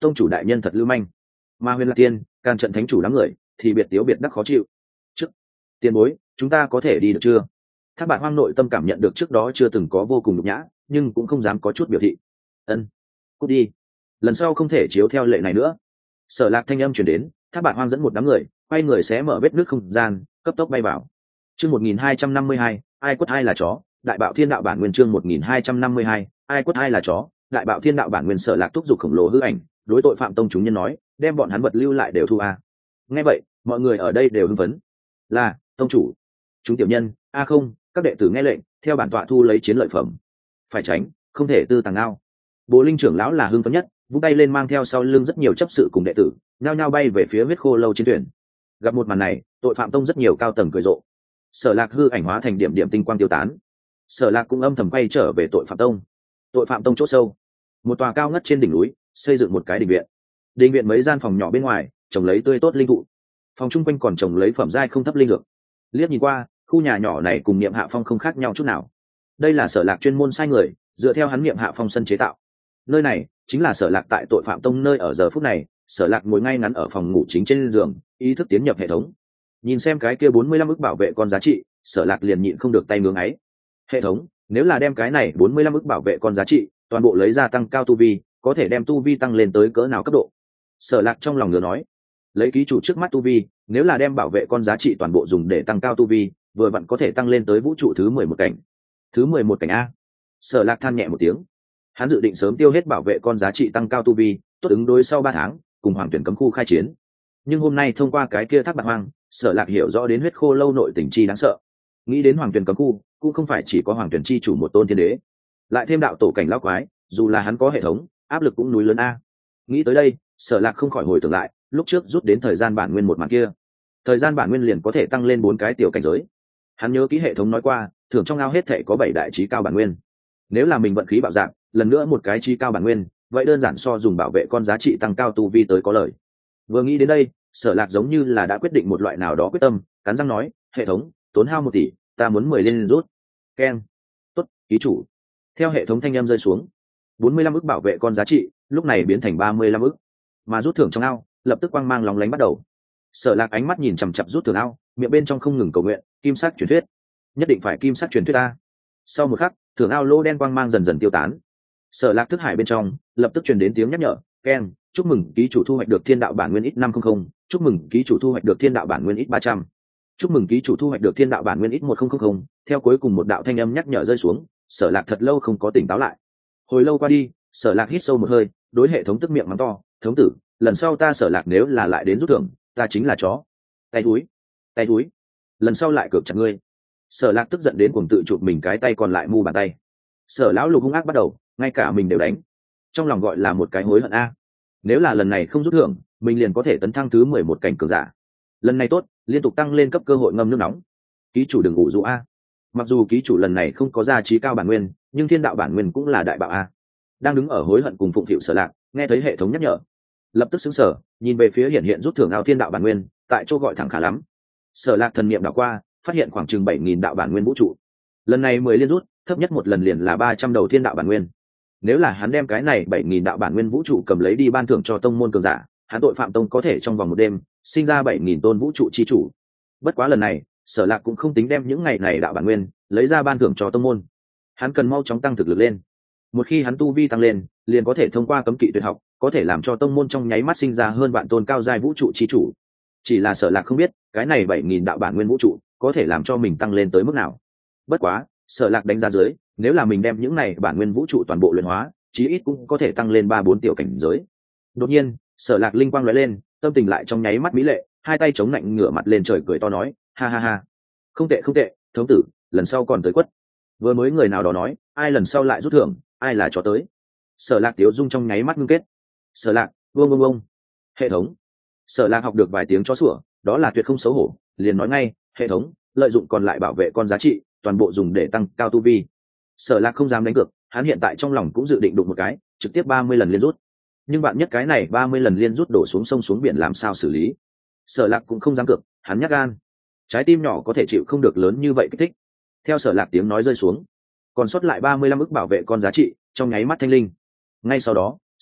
tông chủ đại nhân thật lưu manh. Mà Huyền Lạc Tiên, Càn Trận thánh chủ đám người thì biệt tiếu biệt đắc khó chịu. Trước tiền bối, chúng ta có thể đi được chưa? Thác Bạt Hoang nội tâm cảm nhận được trước đó chưa từng có vô cùng nhục nhã, nhưng cũng không dám có chút biểu thị. Ân, cút đi, lần sau không thể chiếu theo lệ này nữa. Sở Lạc thanh âm truyền đến, Thác Bạt Hoang dẫn một đám người quay người xé mở vết nước không gian, cấp tốc bay vào. Chương một nghìn hai trăm năm mươi hai, ai quất ai là chó, đại bạo thiên đạo bản nguyên. Chương một nghìn hai trăm năm mươi hai, ai quất ai là chó, đại bạo thiên đạo bản nguyên. Sở Lạc thúc giục khổng lồ hư ảnh, đối tội phạm tông chúng nhân nói, đem bọn hắn vật lưu lại đều thu a. Nghe vậy, mọi người ở đây đều hưng phấn. Là, tông chủ. Chúng tiểu nhân, a không, các đệ tử nghe lệnh, theo bản tọa thu lấy chiến lợi phẩm. Phải tránh, không thể tư tàng ngao. Bố Linh trưởng lão là hưng phấn nhất, vung tay lên mang theo sau lưng rất nhiều chấp sự cùng đệ tử, nhao nhao bay về phía huyết khô lâu chiến tuyển. Gặp một màn này, tội phạm tông rất nhiều cao tầng cười rộ. Sở Lạc hư ảnh hóa thành điểm điểm tinh quang tiêu tán. Sở Lạc cũng âm thầm quay trở về tội phạm tông. Tội phạm tông chỗ sâu, một tòa cao ngất trên đỉnh núi, xây dựng một cái đình viện. Đình viện mấy gian phòng nhỏ bên ngoài trồng lấy tươi tốt linh thụ, phòng chung quanh còn trồng lấy phẩm giai không thấp linh dược. Liếc nhìn qua, khu nhà nhỏ này cùng Niệm Hạ Phong không khác nhau chút nào. Đây là Sở Lạc chuyên môn sai người dựa theo hắn Niệm Hạ Phong sân chế tạo. Nơi này chính là Sở Lạc tại tội phạm tông nơi ở. Giờ phút này, Sở Lạc ngồi ngay ngắn ở phòng ngủ chính trên giường, ý thức tiến nhập hệ thống. Nhìn xem cái kia bốn mươi lăm ức bảo vệ con giá trị, Sở Lạc liền nhịn không được tay ngưỡng ấy. Hệ thống, nếu là đem cái này bốn mươi lăm ức bảo vệ con giá trị toàn bộ lấy ra tăng cao tu vi, có thể đem tu vi tăng lên tới cỡ nào cấp độ? Sở Lạc trong lòng ngửa nói, lấy ký chủ trước mắt tu vi, nếu là đem bảo vệ con giá trị toàn bộ dùng để tăng cao tu vi, vừa vặn có thể tăng lên tới vũ trụ thứ mười một cảnh. Thứ mười một cảnh a. Sở Lạc than nhẹ một tiếng. Hắn dự định sớm tiêu hết bảo vệ con giá trị tăng cao tu vi, tốt ứng đối sau ba tháng cùng Hoàng Tuyển cấm khu khai chiến. Nhưng hôm nay thông qua cái kia Thác Bạt Hoang, Sở Lạc hiểu rõ đến huyết khô lâu nội tình chi đáng sợ. Nghĩ đến Hoàng Tuyển cấm khu, cũng không phải chỉ có Hoàng Tuyển chi chủ một tôn thiên đế, lại thêm đạo tổ cảnh lão quái, dù là hắn có hệ thống, áp lực cũng núi lớn a. Nghĩ tới đây, Sở Lạc không khỏi hồi tưởng lại, lúc trước rút đến thời gian bản nguyên một màn kia. Thời gian bản nguyên liền có thể tăng lên bốn cái tiểu cảnh giới. Hắn nhớ kỹ hệ thống nói qua, thường trong ao hết thể có bảy đại chí cao bản nguyên. Nếu là mình vận khí bạo dạng, lần nữa một cái chí cao bản nguyên, vậy đơn giản so dùng bảo vệ con giá trị tăng cao tu vi tới có lợi. Vừa nghĩ đến đây, Sở Lạc giống như là đã quyết định một loại nào đó quyết tâm, cắn răng nói, hệ thống, tốn hao một tỷ, ta muốn mười lên rút. Keng. Tốt, ký chủ. Theo hệ thống thanh âm rơi xuống, bốn mươi lăm ức bảo vệ con giá trị lúc này biến thành ba mươi lăm ức, mà rút thưởng trong ao lập tức quang mang lóng lánh bắt đầu. Sở Lạc ánh mắt nhìn chằm chằm rút thưởng ao, miệng bên trong không ngừng cầu nguyện, kim sắc truyền thuyết, nhất định phải kim sắc truyền thuyết ta. Sau một khắc, thưởng ao lô đen quang mang dần dần tiêu tán. Sở Lạc thức hải bên trong lập tức truyền đến tiếng nhắc nhở, keng, chúc mừng ký chủ thu hoạch được thiên đạo bản nguyên ít năm trăm, chúc mừng ký chủ thu hoạch được thiên đạo bản nguyên ít ba trăm, chúc mừng ký chủ thu hoạch được thiên đạo bản nguyên ít một nghìn. Theo cuối cùng một đạo thanh âm nhắc nhở rơi xuống, Sở Lạc thật lâu không có tỉnh táo lại. Hồi lâu qua đi, Sở Lạc hít sâu một hơi, đối hệ thống tức miệng mắng to, thống tử, lần sau ta Sở Lạc nếu là lại đến rút thưởng, ta chính là chó. Tay túi, tay túi, lần sau lại cược chặt ngươi. Sở Lạc tức giận đến cuồng tự chụp mình cái tay còn lại mu bàn tay. Sở lão lục hung ác bắt đầu, ngay cả mình đều đánh. Trong lòng gọi là một cái hối hận a. Nếu là lần này không rút thưởng, mình liền có thể tấn thăng thứ mười một cảnh cường giả. Lần này tốt, liên tục tăng lên cấp cơ hội ngâm nước nóng. Ký chủ đừng ngủ dụ a. Mặc dù ký chủ lần này không có giá trị cao bản nguyên, nhưng thiên đạo bản nguyên cũng là đại bạo a. Đang đứng ở hối hận cùng phụng phịu Sở Lạc, nghe thấy hệ thống nhắc nhở, lập tức sững sờ, nhìn về phía hiện hiện rút thưởng ao thiên đạo bản nguyên, tại chỗ gọi thẳng khá lắm. Sở Lạc thần niệm đảo qua, phát hiện khoảng chừng bảy nghìn đạo bản nguyên vũ trụ. Lần này mười liên rút, thấp nhất một lần liền là ba trăm đầu thiên đạo bản nguyên. Nếu là hắn đem cái này bảy nghìn đạo bản nguyên vũ trụ cầm lấy đi ban thưởng cho tông môn cường giả, hắn tội phạm tông có thể trong vòng một đêm sinh ra bảy nghìn tôn vũ trụ chi chủ. Bất quá lần này, Sở Lạc cũng không tính đem những ngày này đạo bản nguyên lấy ra ban thưởng cho tông môn. Hắn cần mau chóng tăng thực lực lên. Một khi hắn tu vi tăng lên, liền có thể thông qua cấm kỵ tuyệt học, có thể làm cho tông môn trong nháy mắt sinh ra hơn vạn tôn cao giai vũ trụ chi chủ. Chỉ là Sở Lạc không biết, cái này bảy nghìn đạo bản nguyên vũ trụ có thể làm cho mình tăng lên tới mức nào. Bất quá, Sở Lạc đánh giá dưới, nếu là mình đem những này bản nguyên vũ trụ toàn bộ luyện hóa, chí ít cũng có thể tăng lên ba bốn tiểu cảnh giới. Đột nhiên, Sở Lạc linh quang lóe lên, tâm tình lại trong nháy mắt mỹ lệ, hai tay chống lạnh ngửa mặt lên trời cười to nói, ha ha ha, không tệ không tệ, thống tử, lần sau còn tới quất. Vừa mới người nào đó nói, ai lần sau lại rút thưởng, ai là chó tới. Sở Lạc tiếu dung trong nháy mắt ngưng kết. Sở Lạc, vương vương vương. Hệ thống. Sở Lạc học được vài tiếng chó sủa, đó là tuyệt không xấu hổ, liền nói ngay, hệ thống, lợi dụng còn lại bảo vệ con giá trị, toàn bộ dùng để tăng cao tu vi. Sở Lạc không dám đánh cược, hắn hiện tại trong lòng cũng dự định đụng một cái, trực tiếp ba mươi lần liên rút. Nhưng bạn nhất cái này ba mươi lần liên rút đổ xuống sông xuống biển làm sao xử lý? Sở Lạc cũng không dám cược, hắn nhát gan. Trái tim nhỏ có thể chịu không được lớn như vậy kích thích. Theo Sở Lạc tiếng nói rơi xuống, còn sót lại ba mươi lăm ức bảo vệ con giá trị, trong nháy mắt thanh linh. Ngay sau đó,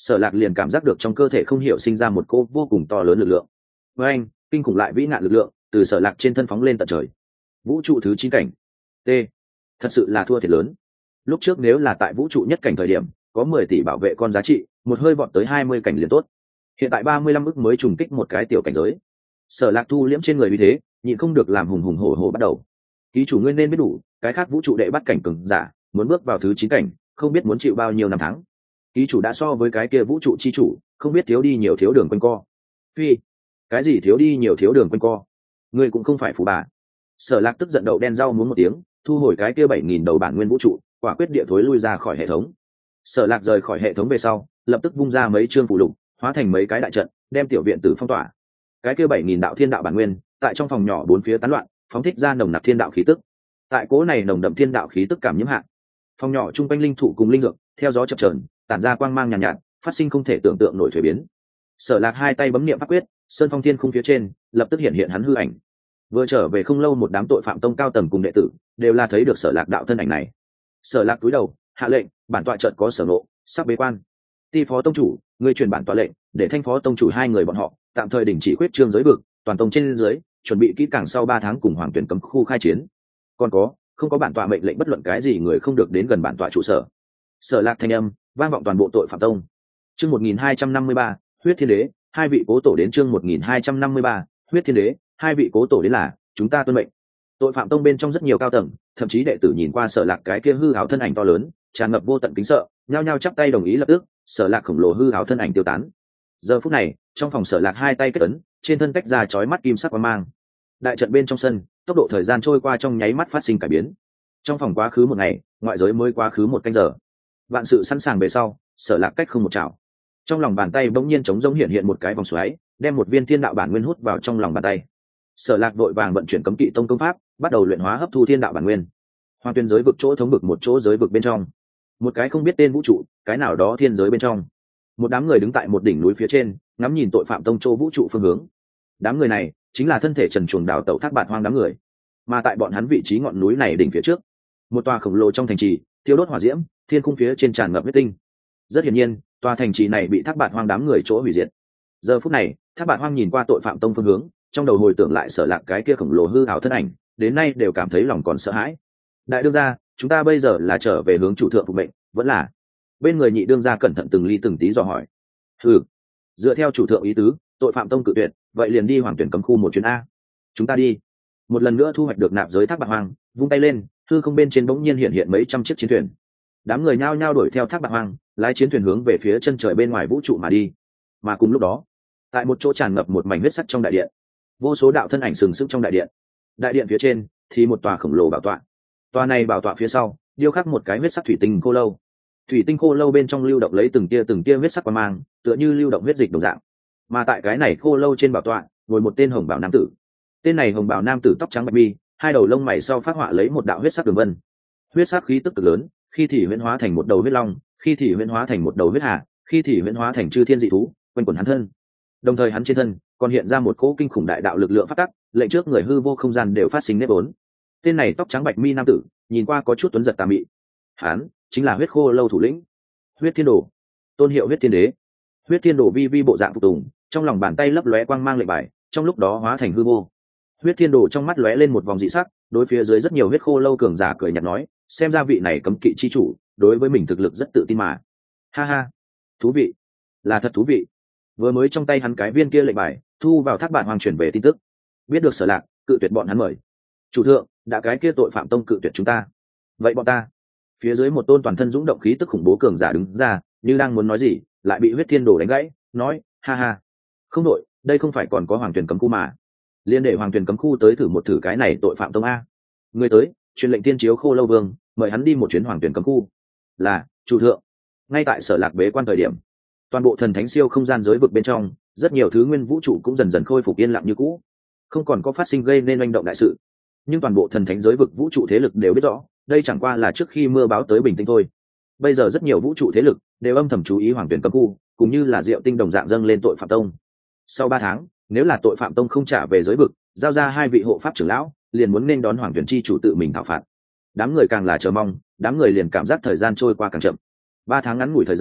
Sở Lạc liền cảm giác được trong cơ thể không hiểu sinh ra một cô vô cùng to lớn lực lượng. Với anh, kinh khủng lại vĩ nạn lực lượng từ Sở Lạc trên thân phóng lên tận trời. Vũ trụ thứ chín cảnh. T. Thật sự là thua thiệt lớn. Lúc trước nếu là tại vũ trụ nhất cảnh thời điểm, có mười tỷ bảo vệ con giá trị, một hơi vọt tới hai mươi cảnh liền tốt. Hiện tại ba mươi lăm ức mới trùng kích một cái tiểu cảnh giới. Sở Lạc thu liễm trên người uy thế, nhịn không được làm hùng hùng hổ hổ bắt đầu. Ký chủ ngươi nên biết đủ, cái khác vũ trụ đệ bắt cảnh cường giả, muốn bước vào thứ chín cảnh, không biết muốn chịu bao nhiêu năm tháng. Ký chủ đã so với cái kia vũ trụ chi chủ, không biết thiếu đi nhiều thiếu đường quanh co. Phi, cái gì thiếu đi nhiều thiếu đường quanh co? Ngươi cũng không phải phù bà. Sở Lạc tức giận đậu đen rau muốn một tiếng, thu hồi cái kia bảy nghìn đầu bản nguyên vũ trụ, quả quyết địa thối lui ra khỏi hệ thống. Sở Lạc rời khỏi hệ thống về sau, lập tức vung ra mấy chương phù lục, hóa thành mấy cái đại trận, đem tiểu viện tử phong tỏa. Cái kia bảy nghìn đạo thiên đạo bản nguyên, tại trong phòng nhỏ bốn phía tán loạn, phóng thích ra nồng nặc thiên đạo khí tức. Tại cố này nồng đậm thiên đạo khí tức cảm nhiễm hạn, phòng nhỏ trung quanh linh thụ cùng linh dược, theo gió chập chờn, tản ra quang mang nhàn nhạt, nhạt, phát sinh không thể tưởng tượng nổi thủy biến. Sở Lạc hai tay bấm niệm pháp quyết, sơn phong thiên khung phía trên, lập tức hiện hiện hắn hư ảnh. Vừa trở về không lâu một đám tội phạm tông cao tầng cùng đệ tử, đều là thấy được Sở Lạc đạo thân ảnh này. Sở Lạc cúi đầu, hạ lệnh, bản tọa trận có sở nộ, sắp bế quan. Ti phó tông chủ, ngươi truyền bản tọa lệnh, để thanh phó tông chủ hai người bọn họ tạm thời đình chỉ khuyết trương giới vực, toàn tông trên dưới, chuẩn bị kỹ càng sau ba tháng cùng hoàng tuyển cấm khu khai chiến. Còn có, không có bản tọa mệnh lệnh bất luận cái gì người không được đến gần bản tọa trụ sở. Sở Lạc thanh âm vang vọng toàn bộ tội phạm tông. Chương một nghìn hai trăm năm mươi ba, huyết thiên đế, hai vị cố tổ đến chương một nghìn hai trăm năm mươi ba, huyết thiên đế, hai vị cố tổ đến là chúng ta tuân mệnh. Tội phạm tông bên trong rất nhiều cao tầng, thậm chí đệ tử nhìn qua Sở Lạc cái kia hư ảo thân ảnh to lớn, tràn ngập vô tận kính sợ, nhao nhao chắp tay đồng ý lập tức. Sở Lạc khổng lồ hư ảo thân ảnh tiêu tán. Giờ phút này, trong phòng Sở Lạc hai tay kết ấn, trên thân tách ra chói mắt kim sắc quang mang. Đại trận bên trong sân, tốc độ thời gian trôi qua trong nháy mắt phát sinh cải biến. Trong phòng quá khứ một ngày, ngoại giới mới quá khứ một canh giờ. Vạn sự sẵn sàng về sau, Sở Lạc cách không một chảo. Trong lòng bàn tay bỗng nhiên trống rỗng hiện hiện một cái vòng xoáy, đem một viên thiên đạo bản nguyên hút vào trong lòng bàn tay. Sở Lạc vội vàng vận chuyển cấm kỵ tông công pháp, bắt đầu luyện hóa hấp thu thiên đạo bản nguyên. Hoàng tuyên giới vực chỗ thống vực một chỗ giới vực bên trong, một cái không biết tên vũ trụ, cái nào đó thiên giới bên trong, một đám người đứng tại một đỉnh núi phía trên, ngắm nhìn tội phạm tông châu vũ trụ phương hướng. Đám người này chính là thân thể trần truồng đào tẩu thác bạt hoang đám người, mà tại bọn hắn vị trí ngọn núi này đỉnh phía trước, một tòa khổng lồ trong thành trì thiêu đốt hỏa diễm, thiên khung phía trên tràn ngập huyết tinh. Rất hiển nhiên, tòa thành trì này bị thác bạt hoang đám người chỗ hủy diệt. Giờ phút này, thác bạt hoang nhìn qua tội phạm tông phương hướng, trong đầu hồi tưởng lại Sở Lạc cái kia khổng lồ hư ảo thân ảnh, đến nay đều cảm thấy lòng còn sợ hãi. Đại đương gia, chúng ta bây giờ là trở về hướng chủ thượng phục mệnh, vẫn là? Bên người nhị đương gia cẩn thận từng ly từng tí dò hỏi. Ừ, dựa theo chủ thượng ý tứ, tội phạm tông cự tuyệt, vậy liền đi hoàng tuyển cấm khu một chuyến a. Chúng ta đi. Một lần nữa thu hoạch được nạp giới thác bạt hoang, vung tay lên, hư không bên trên bỗng nhiên hiện hiện mấy trăm chiếc chiến thuyền. Đám người nhao nhao đuổi theo thác bạt hoang, lái chiến thuyền hướng về phía chân trời bên ngoài vũ trụ mà đi. Mà cùng lúc đó, tại một chỗ tràn ngập một mảnh huyết sắc trong đại điện, vô số đạo thân ảnh sừng sững trong đại điện. Đại điện phía trên thì một tòa khổng lồ bảo tọa. Tòa này bảo tọa phía sau điêu khắc một cái huyết sắc thủy tinh khô lâu. Thủy tinh khô lâu bên trong lưu động lấy từng tia từng tia huyết sắc quang mang, tựa như lưu động huyết dịch đồng dạng. Mà tại cái này khô lâu trên bảo tọa ngồi một tên hồng bào nam tử. Tên này hồng bào nam tử tóc trắng bạch mi, hai đầu lông mày sau phát họa lấy một đạo huyết sắc đường vân. Huyết sắc khí tức cực lớn, khi thì huyễn hóa thành một đầu huyết long, khi thì huyễn hóa thành một đầu huyết hà, khi thì huyễn hóa thành chư thiên dị thú, quanh quẩn hắn thân. Đồng thời hắn trên thân còn hiện ra một cỗ kinh khủng đại đạo lực lượng phát tắc, lệnh trước người hư vô không gian đều phát sinh nếp vốn. Tên này tóc trắng bạch mi nam tử nhìn qua có chút tuấn giật tà mị. Hắn chính là huyết khô lâu thủ lĩnh, huyết thiên đồ, tôn hiệu huyết thiên đế. Huyết thiên đồ vi vi bộ dạng phục tùng, trong lòng bàn tay lấp lóe quang mang lệnh bài, trong lúc đó hóa thành hư vô. Huyết thiên đồ trong mắt lóe lên một vòng dị sắc, đối phía dưới rất nhiều huyết khô lâu cường giả cười nhạt nói, xem ra vị này cấm kỵ chi chủ đối với mình thực lực rất tự tin mà. Ha ha, thú vị, là thật thú vị. Vừa mới trong tay hắn cái viên kia lệnh bài thu vào thác bạn hoàng chuyển về tin tức, biết được Sở Lạc cự tuyệt bọn hắn mời. Chủ thượng, đã cái kia tội phạm tông cự tuyệt chúng ta, vậy bọn ta? Phía dưới một tôn toàn thân dũng động khí tức khủng bố cường giả đứng ra, như đang muốn nói gì, lại bị huyết thiên đồ đánh gãy, nói, ha ha, không đội, đây không phải còn có hoàng tuyển cấm khu mà, liên để hoàng tuyển cấm khu tới thử một thử cái này tội phạm tông a. Người tới, truyền lệnh tiên chiếu khô lâu vương, mời hắn đi một chuyến hoàng tuyển cấm khu. Là, chủ thượng. Ngay tại Sở Lạc bế quan thời điểm, toàn bộ thần thánh siêu không gian giới vực bên trong, rất nhiều thứ nguyên vũ trụ cũng dần dần khôi phục yên lặng như cũ, không còn có phát sinh gây nên manh động đại sự. Nhưng toàn bộ thần thánh giới vực vũ trụ thế lực đều biết rõ, đây chẳng qua là trước khi mưa báo tới bình tĩnh thôi. Bây giờ rất nhiều vũ trụ thế lực đều âm thầm chú ý hoàng tuyển cấm khu, cũng như là diệu tinh đồng dạng dâng lên tội phạm tông. Sau ba tháng, nếu là tội phạm tông không trả về giới vực, giao ra hai vị hộ pháp trưởng lão, liền muốn nên đón hoàng tuyển chi chủ tự mình thảo phạt. Đám người càng là chờ mong, đám người liền cảm giác thời gian trôi qua càng chậm. Ba tháng ngắn ngủi thời gian,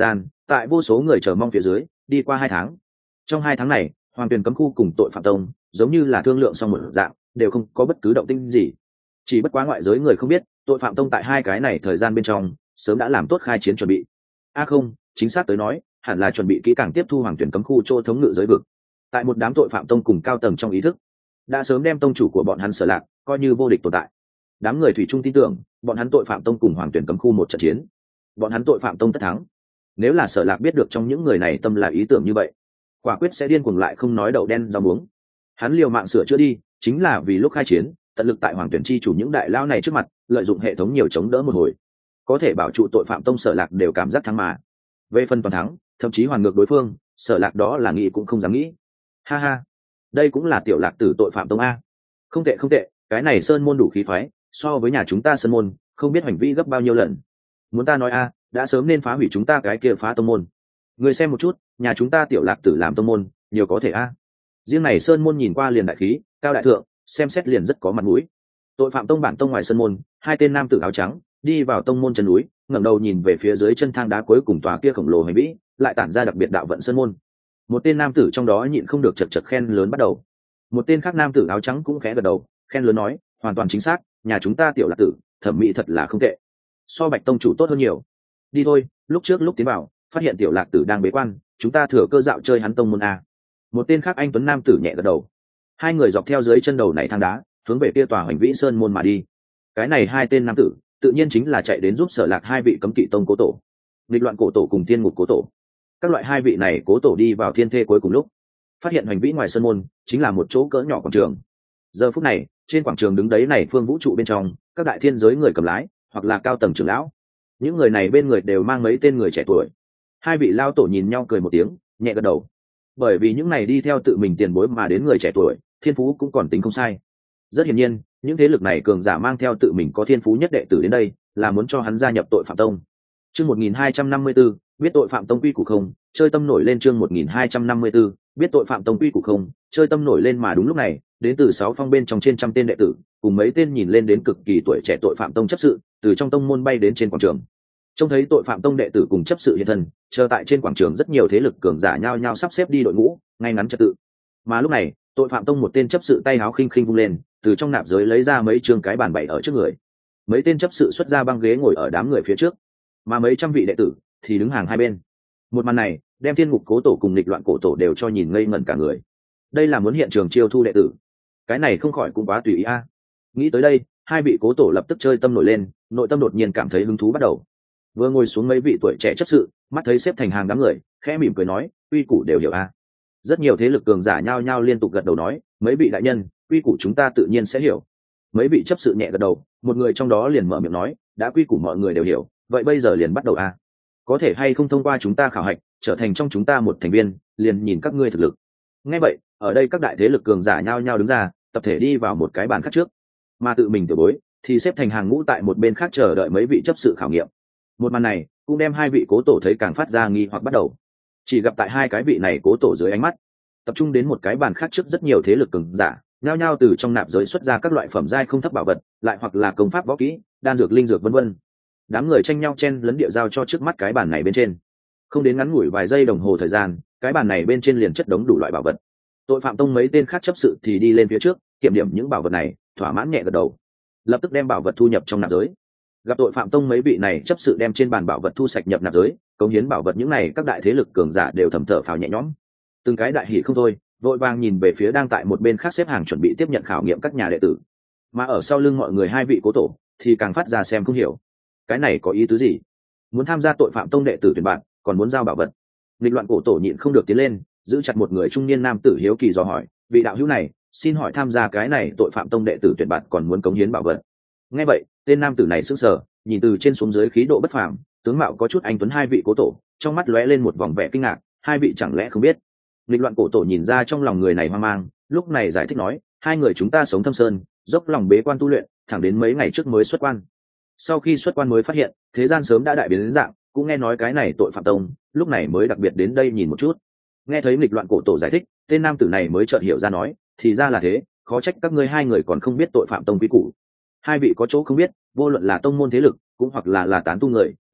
tại vô số người chờ mong phía dưới đi qua hai tháng. Trong hai tháng này, Hoàng Tuyền cấm khu cùng tội phạm tông giống như là thương lượng xong một dạng, đều không có bất cứ động tĩnh gì. Chỉ bất quá ngoại giới người không biết, tội phạm tông tại hai cái này thời gian bên trong sớm đã làm tốt khai chiến chuẩn bị. A à không, chính xác tới nói, hẳn là chuẩn bị kỹ càng tiếp thu Hoàng Tuyền cấm khu chỗ thống ngự giới vực. Tại một đám tội phạm tông cùng cao tầng trong ý thức, đã sớm đem tông chủ của bọn hắn Sở Lạc coi như vô địch tồn tại. Đám người thủy chung tin tưởng, bọn hắn tội phạm tông cùng Hoàng Tuyền cấm khu một trận chiến, bọn hắn tội phạm tông tất thắng. Nếu là Sở Lạc biết được trong những người này tâm là ý tưởng như vậy, quả quyết sẽ điên cuồng lại không nói đậu đen rau muống. Hắn liều mạng sửa chữa đi, chính là vì lúc khai chiến, tận lực tại Hoàng Tuyển chi chủ những đại lao này trước mặt, lợi dụng hệ thống nhiều chống đỡ một hồi, có thể bảo trụ tội phạm tông Sở Lạc đều cảm giác thắng mà. Về phần toàn thắng, thậm chí hoàn ngược đối phương, Sở Lạc đó là nghĩ cũng không dám nghĩ. Ha ha, đây cũng là tiểu Lạc tử tội phạm tông a. Không tệ không tệ, cái này sơn môn đủ khí phái, so với nhà chúng ta sơn môn, không biết hành vi gấp bao nhiêu lần. Muốn ta nói a, đã sớm nên phá hủy chúng ta cái kia phá tông môn. Người xem một chút, nhà chúng ta tiểu Lạc tử làm tông môn, nhiều có thể a. Riêng này sơn môn nhìn qua liền đại khí, cao đại thượng, xem xét liền rất có mặt mũi. Tội phạm tông bản tông ngoài sơn môn, hai tên nam tử áo trắng đi vào tông môn chân núi, ngẩng đầu nhìn về phía dưới chân thang đá cuối cùng tòa kia khổng lồ hành vĩ, lại tản ra đặc biệt đạo vận sơn môn. Một tên nam tử trong đó nhịn không được chật chật khen lớn bắt đầu. Một tên khác nam tử áo trắng cũng khẽ gật đầu, khen lớn nói, hoàn toàn chính xác, nhà chúng ta tiểu Lạc tử, thẩm mỹ thật là không tệ. So Bạch tông chủ tốt hơn nhiều. Đi thôi, lúc trước lúc tiến vào, phát hiện tiểu Lạc tử đang bế quan, chúng ta thừa cơ dạo chơi hắn tông môn a. Một tên khác anh tuấn nam tử nhẹ gật đầu. Hai người dọc theo dưới chân đầu này thang đá, hướng về kia tòa Hoành Vĩ Sơn môn mà đi. Cái này hai tên nam tử, tự nhiên chính là chạy đến giúp Sở Lạc hai vị cấm kỵ tông cố tổ, nghịch loạn cổ tổ cùng thiên ngục cố tổ. Các loại hai vị này cố tổ đi vào thiên thê cuối cùng lúc, phát hiện Hoành Vĩ ngoài sơn môn chính là một chỗ cỡ nhỏ quảng trường. Giờ phút này, trên quảng trường đứng đấy này phương vũ trụ bên trong, các đại thiên giới người cầm lái, hoặc là cao tầng trưởng lão. Những người này bên người đều mang mấy tên người trẻ tuổi. Hai vị lao tổ nhìn nhau cười một tiếng, nhẹ gật đầu. Bởi vì những này đi theo tự mình tiền bối mà đến người trẻ tuổi, thiên phú cũng còn tính không sai. Rất hiển nhiên, những thế lực này cường giả mang theo tự mình có thiên phú nhất đệ tử đến đây, là muốn cho hắn gia nhập tội phạm tông. Chương một nghìn hai trăm năm mươi tư, biết tội phạm tông quy củ không, chơi tâm nổi lên. Chương một nghìn hai trăm năm mươi tư, biết tội phạm tông quy củ không, chơi tâm nổi lên. Mà đúng lúc này, đến từ sáu phong bên trong trên trăm tên đệ tử, cùng mấy tên nhìn lên đến cực kỳ tuổi trẻ tội phạm tông chấp sự, từ trong tông môn bay đến trên quảng trường. Trông thấy tội phạm tông đệ tử cùng chấp sự hiện thân, chờ tại trên quảng trường rất nhiều thế lực cường giả nhao nhao sắp xếp đi đội ngũ, ngay ngắn trật tự. Mà lúc này, tội phạm tông một tên chấp sự tay áo khinh khinh vung lên, từ trong nạp giới lấy ra mấy trường cái bàn bày ở trước người. Mấy tên chấp sự xuất ra băng ghế ngồi ở đám người phía trước, mà mấy trăm vị đệ tử thì đứng hàng hai bên. Một màn này, đem thiên ngục cố tổ cùng nghịch loạn cổ tổ đều cho nhìn ngây ngẩn cả người. Đây là muốn hiện trường chiêu thu đệ tử, cái này không khỏi cũng quá tùy ý a. Nghĩ tới đây, hai vị cố tổ lập tức chơi tâm nổi lên, nội tâm đột nhiên cảm thấy hứng thú bắt đầu. Vừa ngồi xuống mấy vị tuổi trẻ chấp sự, mắt thấy xếp thành hàng đám người, khẽ mỉm cười nói, uy củ đều hiểu a. Rất nhiều thế lực cường giả nhao nhao liên tục gật đầu nói, mấy vị đại nhân, quy củ chúng ta tự nhiên sẽ hiểu. Mấy vị chấp sự nhẹ gật đầu, một người trong đó liền mở miệng nói, đã quy củ mọi người đều hiểu, vậy bây giờ liền bắt đầu a. Có thể hay không thông qua chúng ta khảo hạch, trở thành trong chúng ta một thành viên, liền nhìn các ngươi thực lực. Nghe vậy, ở đây các đại thế lực cường giả nhao nhao đứng ra, tập thể đi vào một cái bàn khác trước, mà tự mình tiểu bối thì xếp thành hàng ngũ tại một bên khác chờ đợi mấy vị chấp sự khảo nghiệm. Một màn này cũng đem hai vị cố tổ thấy càng phát ra nghi hoặc bắt đầu. Chỉ gặp tại hai cái vị này cố tổ dưới ánh mắt, tập trung đến một cái bàn khác trước rất nhiều thế lực cường giả, nhao nhao từ trong nạp giới xuất ra các loại phẩm giai không thấp bảo vật, lại hoặc là công pháp võ kỹ, đan dược linh dược vân vân. Đám người tranh nhau chen lấn địa giao cho trước mắt cái bàn này bên trên. Không đến ngắn ngủi vài giây đồng hồ thời gian, cái bàn này bên trên liền chất đống đủ loại bảo vật. Tội phạm tông mấy tên khác chấp sự thì đi lên phía trước, kiểm điểm những bảo vật này, thỏa mãn nhẹ gật đầu, lập tức đem bảo vật thu nhập trong nạp giới. Gặp tội phạm tông mấy vị này chấp sự đem trên bàn bảo vật thu sạch nhập nạp giới, cống hiến bảo vật những này các đại thế lực cường giả đều thầm thở phào nhẹ nhõm. Từng cái đại hỉ không thôi, vội vàng nhìn về phía đang tại một bên khác xếp hàng chuẩn bị tiếp nhận khảo nghiệm các nhà đệ tử. Mà ở sau lưng mọi người hai vị cố tổ thì càng phát ra xem không hiểu, cái này có ý tứ gì? Muốn tham gia tội phạm tông đệ tử tuyển bạn, còn muốn giao bảo vật. Nghịch loạn cổ tổ nhịn không được tiến lên, giữ chặt một người trung niên nam tử hiếu kỳ dò hỏi, vị đạo hữu này, xin hỏi tham gia cái này tội phạm tông đệ tử tuyển bạn còn muốn cống hiến bảo vật? Nghe vậy, tên nam tử này sững sờ, nhìn từ trên xuống dưới khí độ bất phàm, tướng mạo có chút anh tuấn hai vị cố tổ, trong mắt lóe lên một vòng vẻ kinh ngạc, hai vị chẳng lẽ không biết? Nghịch loạn cổ tổ nhìn ra trong lòng người này hoang mang, lúc này giải thích nói, hai người chúng ta sống thâm sơn, dốc lòng bế quan tu luyện, thẳng đến mấy ngày trước mới xuất quan. Sau khi xuất quan mới phát hiện, thế gian sớm đã đại biến đến dạng, cũng nghe nói cái này tội phạm tông, lúc này mới đặc biệt đến đây nhìn một chút. Nghe thấy nghịch loạn cổ tổ giải thích, tên nam tử này mới chợt hiểu ra nói, thì ra là thế, khó trách các ngươi hai người còn không biết tội phạm tông quy củ. Hai vị có chỗ không biết, vô luận là tông môn thế lực, cũng hoặc là là tán tu người,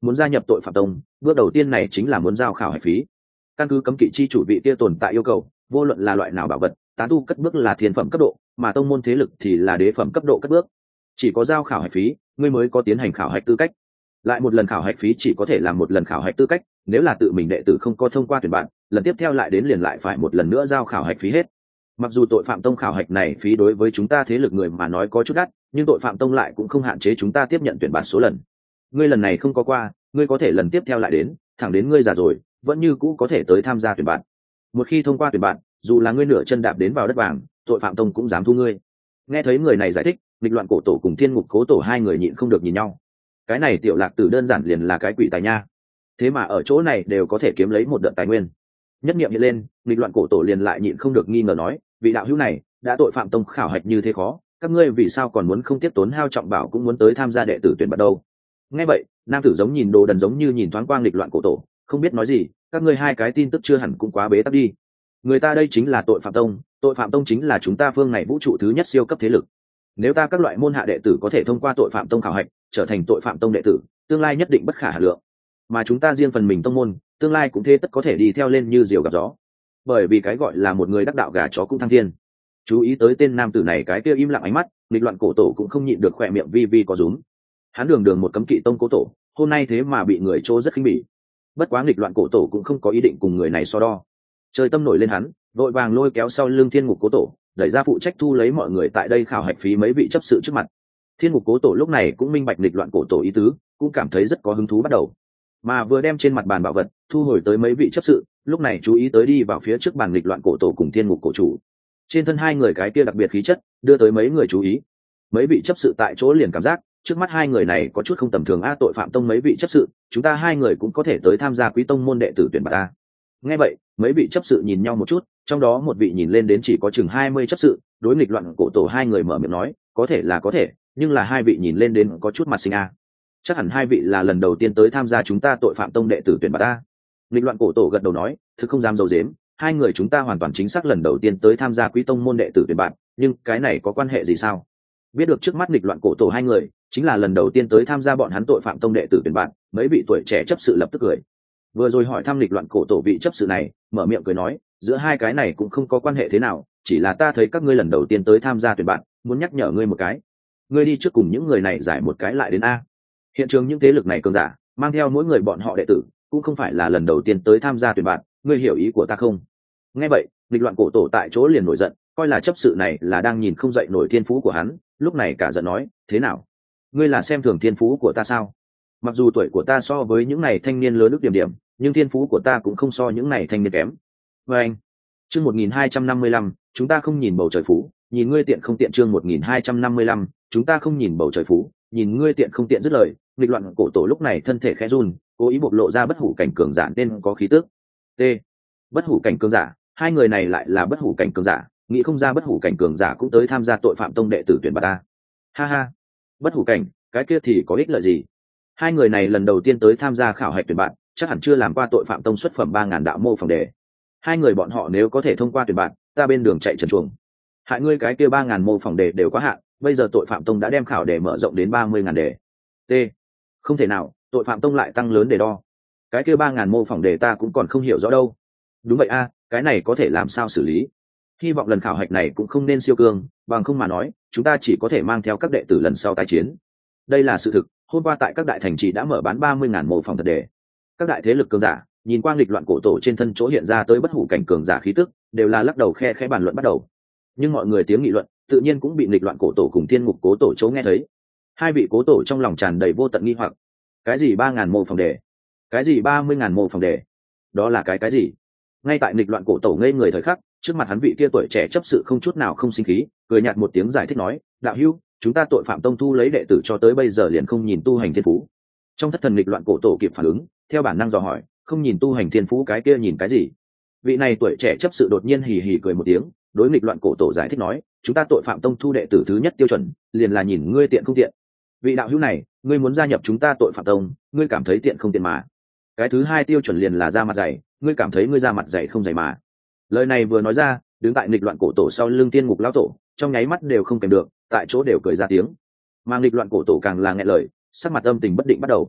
muốn gia nhập tội phạm tông, bước đầu tiên này chính là muốn giao khảo hạch phí. Căn cứ cấm kỵ chi chủ vị kia tồn tại yêu cầu, vô luận là loại nào bảo vật, tán tu cất bước là thiên phẩm cấp độ, mà tông môn thế lực thì là đế phẩm cấp độ cất bước. Chỉ có giao khảo hạch phí, ngươi mới có tiến hành khảo hạch tư cách. Lại một lần khảo hạch phí chỉ có thể làm một lần khảo hạch tư cách, nếu là tự mình đệ tử không có thông qua tuyển bạn, lần tiếp theo lại đến liền lại phải một lần nữa giao khảo hạch phí hết. Mặc dù tội phạm tông khảo hạch này phí đối với chúng ta thế lực người mà nói có chút đắt, nhưng tội phạm tông lại cũng không hạn chế chúng ta tiếp nhận tuyển bạn số lần. Ngươi lần này không có qua, ngươi có thể lần tiếp theo lại đến, thẳng đến ngươi già rồi, vẫn như cũ có thể tới tham gia tuyển bạn. Một khi thông qua tuyển bạn, dù là ngươi nửa chân đạp đến vào đất vàng, tội phạm tông cũng dám thu ngươi. Nghe thấy người này giải thích, nghịch loạn cổ tổ cùng thiên ngục cố tổ hai người nhịn không được nhìn nhau. Cái này tiểu lạc tử đơn giản liền là cái quỷ tài nha, thế mà ở chỗ này đều có thể kiếm lấy một đợt tài nguyên. Nhất niệm hiện lên, nghịch loạn cổ tổ liền lại nhịn không được nghi ngờ nói, vị đạo hữu này đã tội phạm tông khảo hạch như thế khó, các ngươi vì sao còn muốn không tiếp tốn hao trọng bảo cũng muốn tới tham gia đệ tử tuyển bắt đầu? Nghe vậy, nam tử giống nhìn đồ đần giống như nhìn thoáng qua nghịch loạn cổ tổ, không biết nói gì. Các ngươi hai cái tin tức chưa hẳn cũng quá bế tắc đi. Người ta đây chính là tội phạm tông, tội phạm tông chính là chúng ta phương này vũ trụ thứ nhất siêu cấp thế lực. Nếu ta các loại môn hạ đệ tử có thể thông qua tội phạm tông khảo hạch, trở thành tội phạm tông đệ tử, tương lai nhất định bất khả hà lượng. Mà chúng ta riêng phần mình tông môn, tương lai cũng thế tất có thể đi theo lên như diều gặp gió. Bởi vì cái gọi là một người đắc đạo gà chó cũng thăng thiên. Chú ý tới tên nam tử này cái kia im lặng ánh mắt, nghịch loạn cổ tổ cũng không nhịn được khỏe miệng vi vi có rúm. Hắn đường đường một cấm kỵ tông cố tổ, hôm nay thế mà bị người trô rất khinh bỉ. Bất quá nghịch loạn cổ tổ cũng không có ý định cùng người này so đo. Trời tâm nổi lên hắn, vội vàng lôi kéo sau lưng thiên ngục cố tổ, đẩy ra phụ trách thu lấy mọi người tại đây khảo hạch phí mấy vị chấp sự trước mặt. Thiên ngục cố tổ lúc này cũng minh bạch nghịch loạn cổ tổ ý tứ, cũng cảm thấy rất có hứng thú bắt đầu. Mà vừa đem trên mặt bàn bảo vật thu hồi tới mấy vị chấp sự, lúc này chú ý tới đi vào phía trước bàn nghịch loạn cổ tổ cùng thiên ngục cổ chủ. Trên thân hai người cái kia đặc biệt khí chất, đưa tới mấy người chú ý. Mấy vị chấp sự tại chỗ liền cảm giác, trước mắt hai người này có chút không tầm thường. A, tội phạm tông mấy vị chấp sự, chúng ta hai người cũng có thể tới tham gia quý tông môn đệ tử tuyển bạt a. Nghe vậy, mấy vị chấp sự nhìn nhau một chút, trong đó một vị nhìn lên đến chỉ có chừng hai mươi chấp sự, đối nghịch loạn cổ tổ hai người mở miệng nói, có thể là có thể, nhưng là hai vị nhìn lên đến có chút mặt sinh a. Chắc hẳn hai vị là lần đầu tiên tới tham gia chúng ta tội phạm tông đệ tử tuyển bạt a. Nghịch loạn cổ tổ gật đầu nói, thực không dám dầu dếm, hai người chúng ta hoàn toàn chính xác lần đầu tiên tới tham gia quý tông môn đệ tử tuyển bạt, nhưng cái này có quan hệ gì sao? Biết được trước mắt nghịch loạn cổ tổ hai người chính là lần đầu tiên tới tham gia bọn hắn tội phạm tông đệ tử tuyển bạn, mấy vị tuổi trẻ chấp sự lập tức cười. Vừa rồi hỏi thăm nghịch loạn cổ tổ vị chấp sự này, mở miệng cười nói, giữa hai cái này cũng không có quan hệ thế nào, chỉ là ta thấy các ngươi lần đầu tiên tới tham gia tuyển bạn, muốn nhắc nhở ngươi một cái. Ngươi đi trước cùng những người này giải một cái lại đến a. Hiện trường những thế lực này cường giả, mang theo mỗi người bọn họ đệ tử, cũng không phải là lần đầu tiên tới tham gia tuyển bạn, ngươi hiểu ý của ta không? Nghe vậy, nghịch loạn cổ tổ tại chỗ liền nổi giận, coi là chấp sự này là đang nhìn không dậy nổi thiên phú của hắn, lúc này cả giận nói, thế nào, ngươi là xem thường thiên phú của ta sao? Mặc dù tuổi của ta so với những này thanh niên lớn nước điểm điểm, nhưng thiên phú của ta cũng không so những này thanh niên kém. Và anh, chương một nghìn hai trăm năm mươi lăm, chúng ta không nhìn bầu trời phú, nhìn ngươi tiện không tiện. Chương một nghìn hai trăm năm mươi lăm, chúng ta không nhìn bầu trời phú, nhìn ngươi tiện không tiện. Dứt lời, nghịch loạn cổ tổ lúc này thân thể khẽ run, cố ý bộc lộ ra bất hủ cảnh cường giả nên có khí tức. T. Bất hủ cảnh cường giả, hai người này lại là bất hủ cảnh cường giả, nghĩ không ra bất hủ cảnh cường giả cũng tới tham gia tội phạm tông đệ tử tuyển bạt ta. Ha ha, bất hủ cảnh, cái kia thì có ích lợi gì? Hai người này lần đầu tiên tới tham gia khảo hạch tuyển bạt, chắc hẳn chưa làm qua tội phạm tông xuất phẩm ba ngàn đạo mô phòng đề. Hai người bọn họ nếu có thể thông qua tuyển bạt, ta bên đường chạy trần chuồng. Hại ngươi cái kia ba ngàn mô phòng đề đều quá hạn, bây giờ tội phạm tông đã đem khảo đề mở rộng đến ba mươi ngàn đề. T. Không thể nào, tội phạm tông lại tăng lớn đề đo. Cái kia ba ngàn mô phỏng đề ta cũng còn không hiểu rõ đâu. Đúng vậy a, cái này có thể làm sao xử lý? Hy vọng lần khảo hạch này cũng không nên siêu cương, bằng không mà nói, chúng ta chỉ có thể mang theo các đệ tử lần sau tái chiến. Đây là sự thực, hôm qua tại các đại thành trì đã mở bán ba mươi ngàn mô phỏng thật đề. Các đại thế lực cường giả, nhìn qua nghịch loạn cổ tổ trên thân chỗ hiện ra tới bất hủ cảnh cường giả khí tức, đều là lắc đầu khe khẽ bàn luận bắt đầu. Nhưng mọi người tiếng nghị luận, tự nhiên cũng bị nghịch loạn cổ tổ cùng thiên ngục cố tổ chỗ nghe thấy. Hai vị cố tổ trong lòng tràn đầy vô tận nghi hoặc. Cái gì ba ngàn mô phỏng đề? Cái gì ba mươi ngàn mô phỏng đề? Đó là cái cái gì? Ngay tại nghịch loạn cổ tổ ngây người thời khắc, trước mặt hắn vị kia tuổi trẻ chấp sự không chút nào không sinh khí, cười nhạt một tiếng giải thích nói, đạo hữu, chúng ta tội phạm tông thu lấy đệ tử cho tới bây giờ liền không nhìn tu hành thiên phú. Trong thất thần nghịch loạn cổ tổ kịp phản ứng, theo bản năng dò hỏi, không nhìn tu hành thiên phú cái kia nhìn cái gì? Vị này tuổi trẻ chấp sự đột nhiên hì hì cười một tiếng, đối nghịch loạn cổ tổ giải thích nói, chúng ta tội phạm tông thu đệ tử thứ nhất tiêu chuẩn, liền là nhìn ngươi tiện không tiện. Vị đạo hữu này, ngươi muốn gia nhập chúng ta tội phạm tông, ngươi cảm thấy tiện không tiện mà. Cái thứ hai tiêu chuẩn liền là da mặt dày, ngươi cảm thấy ngươi da mặt dày không dày mà. Lời này vừa nói ra, đứng tại nghịch loạn cổ tổ sau lưng tiên ngục lão tổ, trong nháy mắt đều không kèm được, tại chỗ đều cười ra tiếng. Mà nghịch loạn cổ tổ càng là nghẹn lời, sắc mặt âm tình bất định bắt đầu.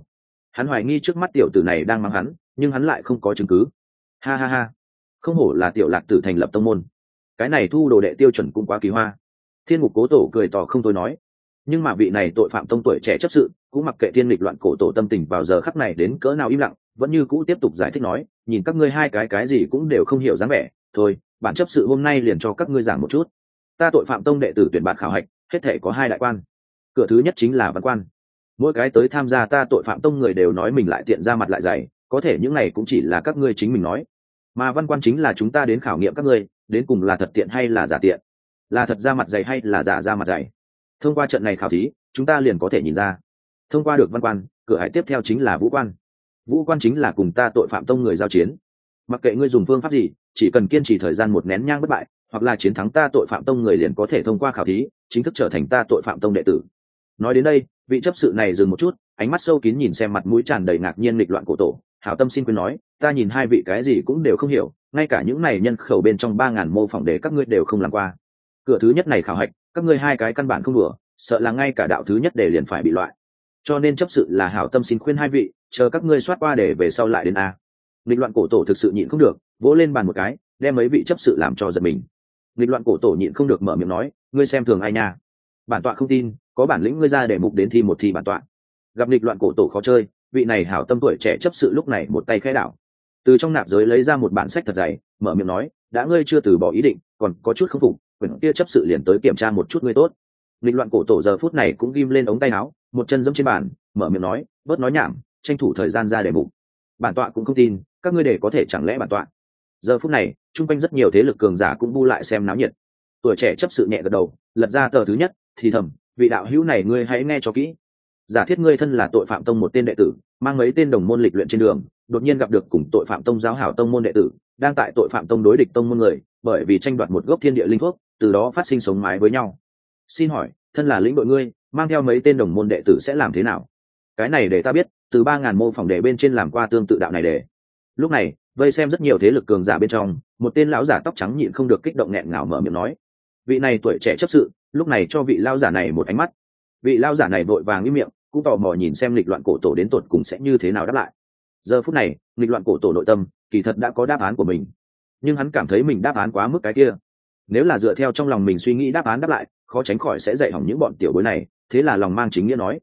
Hắn hoài nghi trước mắt tiểu tử này đang mắng hắn, nhưng hắn lại không có chứng cứ. Ha ha ha, không hổ là tiểu lạc tử thành lập tông môn, cái này thu đồ đệ tiêu chuẩn cũng quá kỳ hoa. Thiên Ngục Cố Tổ cười tỏ không thôi nói. Nhưng mà vị này tội phạm tông tuổi trẻ chấp sự cũng mặc kệ thiên nghịch loạn cổ tổ tâm tình vào giờ khắc này đến cỡ nào im lặng, vẫn như cũ tiếp tục giải thích nói, nhìn các ngươi hai cái cái gì cũng đều không hiểu dáng vẻ, thôi bản chấp sự hôm nay liền cho các ngươi giảng một chút. Ta tội phạm tông đệ tử tuyển bạt khảo hạch, hết thể có hai đại quan. Cửa thứ nhất chính là văn quan. Mỗi cái tới tham gia ta tội phạm tông người đều nói mình lại tiện ra mặt lại dày, có thể những này cũng chỉ là các ngươi chính mình nói, mà văn quan chính là chúng ta đến khảo nghiệm các ngươi, đến cùng là thật tiện hay là giả tiện, là thật ra mặt dày hay là giả ra mặt dày. Thông qua trận này khảo thí, chúng ta liền có thể nhìn ra. Thông qua được văn quan, cửa hải tiếp theo chính là vũ quan. Vũ quan chính là cùng ta tội phạm tông người giao chiến. Mặc kệ ngươi dùng phương pháp gì, chỉ cần kiên trì thời gian một nén nhang bất bại, hoặc là chiến thắng ta tội phạm tông người liền có thể thông qua khảo thí, chính thức trở thành ta tội phạm tông đệ tử. Nói đến đây, vị chấp sự này dừng một chút, ánh mắt sâu kín nhìn xem mặt mũi tràn đầy ngạc nhiên nghịch loạn cổ tổ, hảo tâm xin khuyên nói, ta nhìn hai vị cái gì cũng đều không hiểu, ngay cả những này nhân khẩu bên trong ba ngàn mô phỏng đề các ngươi đều không làm qua. Cửa thứ nhất này khảo hạch, các ngươi hai cái căn bản không đùa, sợ là ngay cả đạo thứ nhất đề liền phải bị loại. Cho nên chấp sự là hảo tâm xin khuyên hai vị, chờ các ngươi soát qua đề về sau lại đến a. Nghịch loạn cổ tổ thực sự nhịn không được, vỗ lên bàn một cái, đem mấy vị chấp sự làm cho giật mình. Nghịch loạn cổ tổ nhịn không được mở miệng nói, ngươi xem thường ai nha? Bản tọa không tin, có bản lĩnh ngươi ra để mục đến thi một thi bản tọa. Gặp nghịch loạn cổ tổ khó chơi, vị này hảo tâm tuổi trẻ chấp sự lúc này một tay khẽ đảo, từ trong nạp giới lấy ra một bản sách thật dày, mở miệng nói, đã ngươi chưa từ bỏ ý định, còn có chút không phục, quyển kia chấp sự liền tới kiểm tra một chút ngươi tốt. Nghịch loạn cổ tổ giờ phút này cũng ghim lên ống tay áo, một chân giẫm trên bàn, mở miệng nói, bớt nói nhảm, tranh thủ thời gian ra đề mục. Bản tọa cũng không tin, các ngươi để có thể chẳng lẽ bản tọa. Giờ phút này, trung quanh rất nhiều thế lực cường giả cũng bu lại xem náo nhiệt. Tuổi trẻ chấp sự nhẹ gật đầu, lật ra tờ thứ nhất, thì thầm, vị đạo hữu này ngươi hãy nghe cho kỹ. Giả thiết ngươi thân là tội phạm tông một tên đệ tử, mang mấy tên đồng môn lịch luyện trên đường, đột nhiên gặp được cùng tội phạm tông giáo hảo tông môn đệ tử, đang tại tội phạm tông đối địch tông môn người, bởi vì tranh đoạt một gốc thiên địa linh thuốc, từ đó phát sinh sống mái với nhau. Xin hỏi, thân là lĩnh đội ngươi, mang theo mấy tên đồng môn đệ tử sẽ làm thế nào? Cái này để ta biết, từ ba ngàn mô phỏng đề bên trên làm qua tương tự đạo này để. Lúc này, vây xem rất nhiều thế lực cường giả bên trong, một tên lão giả tóc trắng nhịn không được kích động nghẹn ngào mở miệng nói. Vị này tuổi trẻ chấp sự, lúc này cho vị lão giả này một ánh mắt. Vị lão giả này vội vàng im miệng, cũng tò mò nhìn xem nghịch loạn cổ tổ đến tột cùng sẽ như thế nào đáp lại. Giờ phút này, nghịch loạn cổ tổ nội tâm kỳ thật đã có đáp án của mình, nhưng hắn cảm thấy mình đáp án quá mức cái kia. Nếu là dựa theo trong lòng mình suy nghĩ đáp án đáp lại, khó tránh khỏi sẽ dạy hỏng những bọn tiểu bối này. Thế là lòng mang chính nghĩa nói,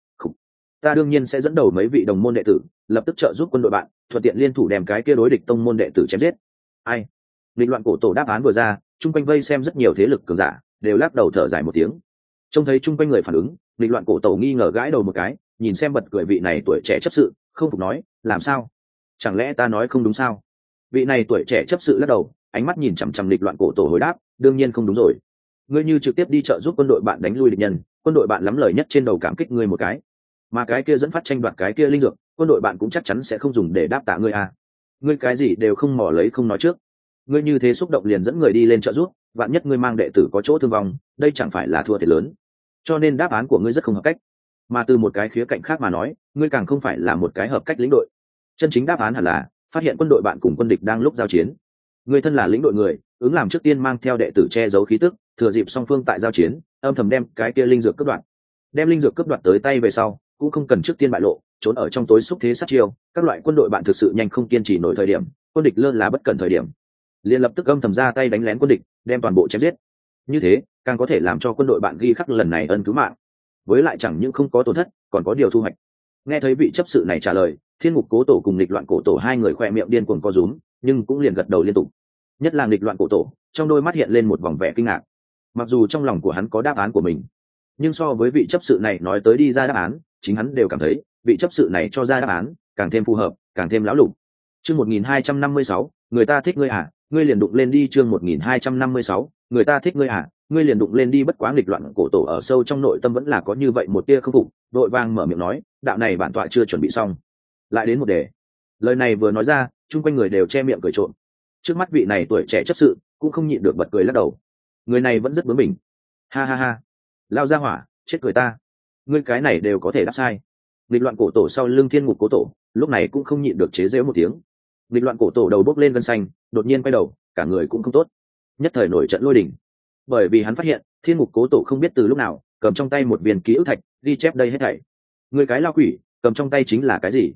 ta đương nhiên sẽ dẫn đầu mấy vị đồng môn đệ tử, lập tức trợ giúp quân đội bạn, thuận tiện liên thủ đem cái kia đối địch tông môn đệ tử chém giết. Ai? Nghịch loạn cổ tổ đáp án vừa ra, chung quanh vây xem rất nhiều thế lực cường giả đều lắc đầu thở dài một tiếng. Trông thấy chung quanh người phản ứng, nghịch loạn cổ tổ nghi ngờ gãi đầu một cái, nhìn xem bật cười vị này tuổi trẻ chấp sự, không phục nói, làm sao? Chẳng lẽ ta nói không đúng sao? Vị này tuổi trẻ chấp sự lắc đầu, ánh mắt nhìn chằm chằm nghịch loạn cổ tổ hồi đáp, đương nhiên không đúng rồi. Ngươi như trực tiếp đi trợ giúp quân đội bạn đánh lui địch nhân, quân đội bạn lắm lời nhất trên đầu cảm kích ngươi một cái, mà cái kia dẫn phát tranh đoạt cái kia linh dược, quân đội bạn cũng chắc chắn sẽ không dùng để đáp tạ ngươi à. Ngươi cái gì đều không mò lấy không nói trước, ngươi như thế xúc động liền dẫn người đi lên trợ giúp, vạn nhất ngươi mang đệ tử có chỗ thương vong, đây chẳng phải là thua thiệt lớn. Cho nên đáp án của ngươi rất không hợp cách, mà từ một cái khía cạnh khác mà nói, ngươi càng không phải là một cái hợp cách lĩnh đội. Chân chính đáp án hẳn là phát hiện quân đội bạn cùng quân địch đang lúc giao chiến, ngươi thân là lĩnh đội người, ứng làm trước tiên mang theo đệ tử che giấu khí tức, thừa dịp song phương tại giao chiến, âm thầm đem cái kia linh dược cướp đoạt. Đem linh dược cướp đoạt tới tay về sau, cũng không cần trước tiên bại lộ, trốn ở trong tối xúc thế sát chiêu, các loại quân đội bạn thực sự nhanh không kiên trì nổi thời điểm, quân địch lơ là bất cẩn thời điểm, liền lập tức âm thầm ra tay đánh lén quân địch, đem toàn bộ chém giết. Như thế, càng có thể làm cho quân đội bạn ghi khắc lần này ân cứu mạng, với lại chẳng những không có tổn thất, còn có điều thu hoạch. Nghe thấy vị chấp sự này trả lời, Thiên Ngục Cố Tổ cùng nghịch loạn cổ tổ hai người khoe miệng điên cuồng co rúm, nhưng cũng liền gật đầu liên tục. Nhất là nghịch loạn cổ tổ, trong đôi mắt hiện lên một vòng vẻ kinh ngạc. Mặc dù trong lòng của hắn có đáp án của mình, nhưng so với vị chấp sự này nói tới đi ra đáp án, chính hắn đều cảm thấy vị chấp sự này cho ra đáp án càng thêm phù hợp, càng thêm lão lục. Chương một nghìn hai trăm năm mươi sáu, người ta thích ngươi à, ngươi liền đụng lên đi. Chương một nghìn hai trăm năm mươi sáu, người ta thích ngươi à, ngươi liền đụng lên đi. Bất quá nghịch loạn cổ tổ ở sâu trong nội tâm vẫn là có như vậy một tia không phục, đội vang mở miệng nói, đạo này bản tọa chưa chuẩn bị xong, lại đến một đề. Lời này vừa nói ra, chung quanh người đều che miệng cười trộm. Trước mắt vị này tuổi trẻ chấp sự cũng không nhịn được bật cười lắc đầu. Người này vẫn rất bướng bỉnh. Ha ha ha, lao ra hỏa, chết cười ta. Ngươi cái này đều có thể đáp sai. Nghịch loạn cổ tổ sau lưng Thiên Ngục Cố Tổ lúc này cũng không nhịn được chế giễu một tiếng. Nghịch loạn cổ tổ đầu bốc lên gân xanh, đột nhiên quay đầu, cả người cũng không tốt, nhất thời nổi trận lôi đình. Bởi vì hắn phát hiện Thiên Ngục Cố Tổ không biết từ lúc nào cầm trong tay một viên ký ức thạch, ghi chép đây hết thảy. Ngươi cái lao quỷ, cầm trong tay chính là cái gì?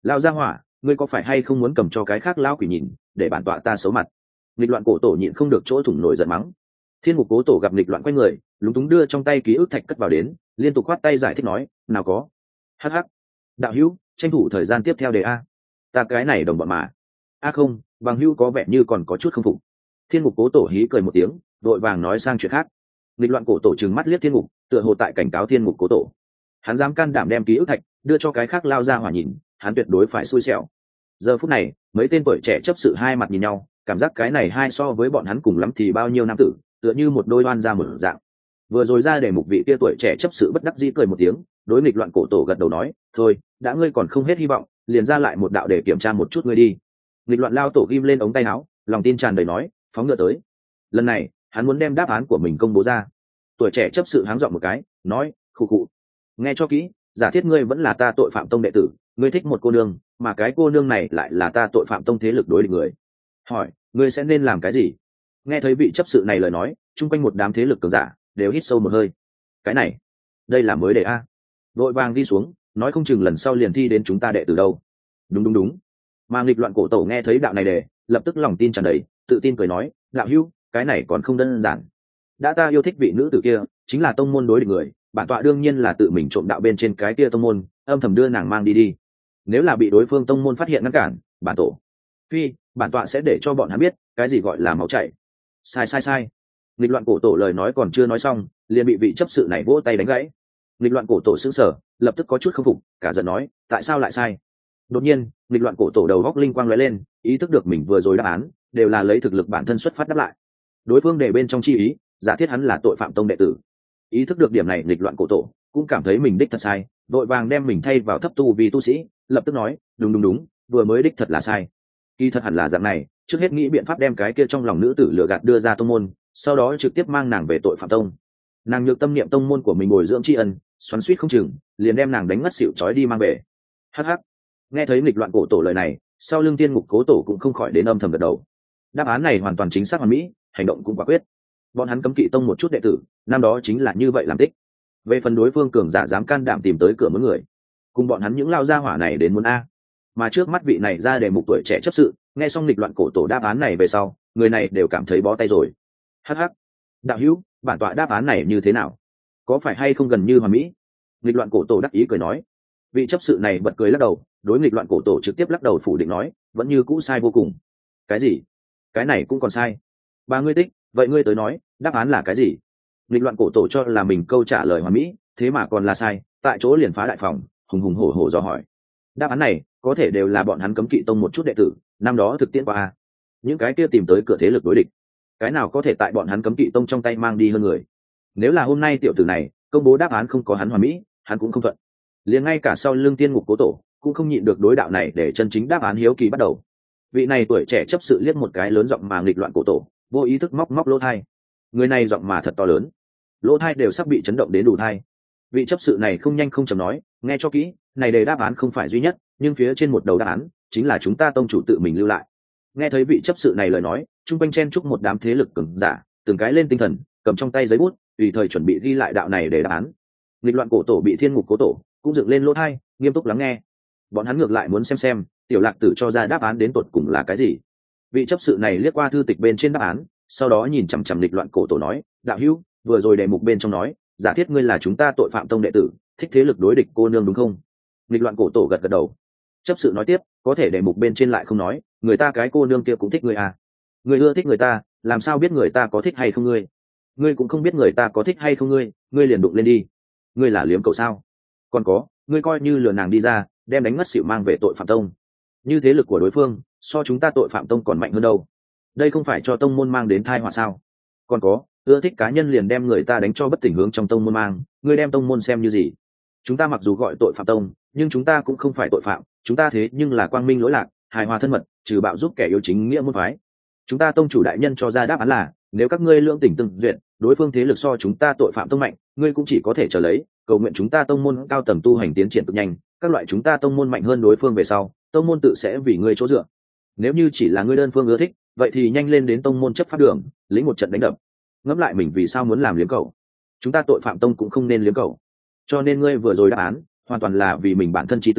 Lao gia hỏa, ngươi có phải hay không muốn cầm cho cái khác lao quỷ nhìn để bản tọa ta xấu mặt? Nghịch loạn cổ tổ nhịn không được chỗ thủng nổi giận mắng. Thiên ngục cố tổ gặp nghịch loạn quay người, lúng túng đưa trong tay ký ức thạch cất vào đến, liên tục khoát tay giải thích nói, nào có. Hắc hắc. Đạo hữu, tranh thủ thời gian tiếp theo đề a. Ta cái này đồng bọn mà. A không, bằng hữu có vẻ như còn có chút không phục. Thiên ngục cố tổ hí cười một tiếng, vội vàng nói sang chuyện khác. Nghịch loạn cổ tổ trừng mắt liếc thiên ngục, tựa hồ tại cảnh cáo thiên ngục cố tổ. Hắn dám can đảm đem ký ức thạch đưa cho cái khác lao ra hỏa nhìn, hắn tuyệt đối phải xui xẻo. Giờ phút này, mấy tên tuổi trẻ chấp sự hai mặt nhìn nhau, cảm giác cái này hai so với bọn hắn cùng lắm thì bao nhiêu nam tử, tựa như một đôi oan ra một dạng. Vừa rồi ra để mục vị kia tuổi trẻ chấp sự bất đắc dĩ cười một tiếng, đối nghịch loạn cổ tổ gật đầu nói, thôi, đã ngươi còn không hết hy vọng, liền ra lại một đạo để kiểm tra một chút ngươi đi. Nghịch loạn lao tổ ghim lên ống tay áo, lòng tin tràn đầy nói, phóng ngựa tới. Lần này, hắn muốn đem đáp án của mình công bố ra. Tuổi trẻ chấp sự háng dọn một cái, nói, khụ khụ, nghe cho kỹ, giả thiết ngươi vẫn là ta tội phạm tông đệ tử, ngươi thích một cô nương, mà cái cô nương này lại là ta tội phạm tông thế lực đối địch người. Hỏi, ngươi sẽ nên làm cái gì? Nghe thấy vị chấp sự này lời nói, chung quanh một đám thế lực cường giả đều hít sâu một hơi. Cái này, đây là mới đề a. Vội vàng đi xuống, nói không chừng lần sau liền thi đến chúng ta đệ tử đâu. Đúng đúng đúng. Mà nghịch loạn cổ tổ nghe thấy đạo này đề, lập tức lòng tin tràn đầy, tự tin cười nói, đạo hữu, cái này còn không đơn giản. Đã ta yêu thích vị nữ tử kia, chính là tông môn đối địch người, bản tọa đương nhiên là tự mình trộm đạo bên trên cái kia tông môn, âm thầm đưa nàng mang đi đi. Nếu là bị đối phương tông môn phát hiện ngăn cản, bản tổ phi bản tọa sẽ để cho bọn hắn biết cái gì gọi là máu chảy. Sai sai sai. Nghịch loạn cổ tổ lời nói còn chưa nói xong, liền bị vị chấp sự này vỗ tay đánh gãy. Nghịch loạn cổ tổ sững sờ, lập tức có chút không phục, cả giận nói, tại sao lại sai? Đột nhiên, nghịch loạn cổ tổ đầu góc linh quang lóe lên, ý thức được mình vừa rồi đáp án đều là lấy thực lực bản thân xuất phát đáp lại. Đối phương để bên trong chi ý, giả thiết hắn là tội phạm tông đệ tử. Ý thức được điểm này, nghịch loạn cổ tổ cũng cảm thấy mình đích thật sai, vội vàng đem mình thay vào thấp tu vì tu sĩ, lập tức nói, đúng đúng đúng, vừa mới đích thật là sai. Kỳ thật hẳn là dạng này, trước hết nghĩ biện pháp đem cái kia trong lòng nữ tử lừa gạt đưa ra tông môn, sau đó trực tiếp mang nàng về tội phạm tông. Nàng nhược tâm niệm tông môn của mình bồi dưỡng tri ân, xoắn suýt không chừng, liền đem nàng đánh ngất xỉu trói đi mang về. Hắc hắc. Nghe thấy nghịch loạn cổ tổ lời này, sau lưng tiên ngục cố tổ cũng không khỏi đến âm thầm gật đầu. Đáp án này hoàn toàn chính xác hoàn mỹ, hành động cũng quả quyết. Bọn hắn cấm kỵ tông một chút đệ tử, năm đó chính là như vậy làm tích. Về phần đối phương cường giả dám can đảm tìm tới cửa mỗi người, cùng bọn hắn những lao gia hỏa này đến muốn a. Mà trước mắt vị này ra đề mục tuổi trẻ chấp sự, nghe xong nghịch loạn cổ tổ đáp án này về sau, người này đều cảm thấy bó tay rồi. Hắc hắc. Đạo hữu, bản tọa đáp án này như thế nào? Có phải hay không gần như hoàn mỹ? Nghịch loạn cổ tổ đắc ý cười nói. Vị chấp sự này bật cười lắc đầu, đối nghịch loạn cổ tổ trực tiếp lắc đầu phủ định nói, vẫn như cũ sai vô cùng. Cái gì? Cái này cũng còn sai. Ba ngươi tích, vậy ngươi tới nói, đáp án là cái gì? Nghịch loạn cổ tổ cho là mình câu trả lời hoàn mỹ, thế mà còn là sai, tại chỗ liền phá đại phòng, hùng hùng hổ hổ dò hỏi. Đáp án này có thể đều là bọn hắn cấm kỵ tông một chút đệ tử, năm đó thực tiễn qua a. Những cái kia tìm tới cửa thế lực đối địch, cái nào có thể tại bọn hắn cấm kỵ tông trong tay mang đi hơn người. Nếu là hôm nay tiểu tử này công bố đáp án không có hắn hoàn mỹ, hắn cũng không thuận. Liền ngay cả sau lưng tiên ngục cố tổ cũng không nhịn được đối đạo này để chân chính đáp án hiếu kỳ bắt đầu. Vị này tuổi trẻ chấp sự liếc một cái lớn giọng mà nghịch loạn cổ tổ, vô ý thức móc móc lỗ thai. Người này giọng mà thật to lớn, lỗ thai đều sắp bị chấn động đến đủ thai. Vị chấp sự này không nhanh không chậm nói, nghe cho kỹ, này đề đáp án không phải duy nhất, nhưng phía trên một đầu đáp án chính là chúng ta tông chủ tự mình lưu lại. Nghe thấy vị chấp sự này lời nói, trung quanh chen chúc một đám thế lực cường giả, từng cái lên tinh thần, cầm trong tay giấy bút, tùy thời chuẩn bị ghi lại đạo này để đáp án. Nghịch loạn cổ tổ bị thiên ngục cố tổ cũng dựng lên lỗ thai, nghiêm túc lắng nghe. Bọn hắn ngược lại muốn xem xem tiểu lạc tử cho ra đáp án đến tột cùng là cái gì. Vị chấp sự này liếc qua thư tịch bên trên đáp án, sau đó nhìn chằm chằm nghịch loạn cổ tổ nói, đạo hữu, vừa rồi đề mục bên trong nói, giả thiết ngươi là chúng ta tội phạm tông đệ tử, thích thế lực đối địch cô nương đúng không? Nghịch loạn cổ tổ gật gật đầu. Chấp sự nói tiếp, có thể đề mục bên trên lại không nói, người ta cái cô nương kia cũng thích ngươi à? Ngươi ưa thích người ta, làm sao biết người ta có thích hay không ngươi? Ngươi cũng không biết người ta có thích hay không ngươi, ngươi liền đụng lên đi. Ngươi là liếm cậu sao? Còn có, ngươi coi như lừa nàng đi ra, đem đánh ngất xỉu mang về tội phạm tông. Như thế lực của đối phương so chúng ta tội phạm tông còn mạnh hơn đâu. Đây không phải cho tông môn mang đến tai họa sao? Còn có, ưa thích cá nhân liền đem người ta đánh cho bất tỉnh hướng trong tông môn mang, ngươi đem tông môn xem như gì? Chúng ta mặc dù gọi tội phạm tông, nhưng chúng ta cũng không phải tội phạm, chúng ta thế nhưng là quang minh lỗi lạc, hài hòa thân mật, trừ bạo giúp kẻ yếu chính nghĩa môn phái. Chúng ta tông chủ đại nhân cho ra đáp án là, nếu các ngươi lưỡng tình tương duyệt, đối phương thế lực so chúng ta tội phạm tông mạnh, ngươi cũng chỉ có thể chờ lấy, cầu nguyện chúng ta tông môn cao tầng tu hành tiến triển cực nhanh, các loại chúng ta tông môn mạnh hơn đối phương về sau, tông môn tự sẽ vì ngươi chỗ dựa. Nếu như chỉ là ngươi đơn phương ưa thích, vậy thì nhanh lên đến tông môn chấp pháp đường, lĩnh một trận đánh đập. Ngẫm lại mình vì sao muốn làm liếm cầu. Chúng ta tội phạm tông cũng không nên liếm cầu. Cho nên ngươi vừa rồi đáp án hoàn toàn là vì mình bản thân chi tư,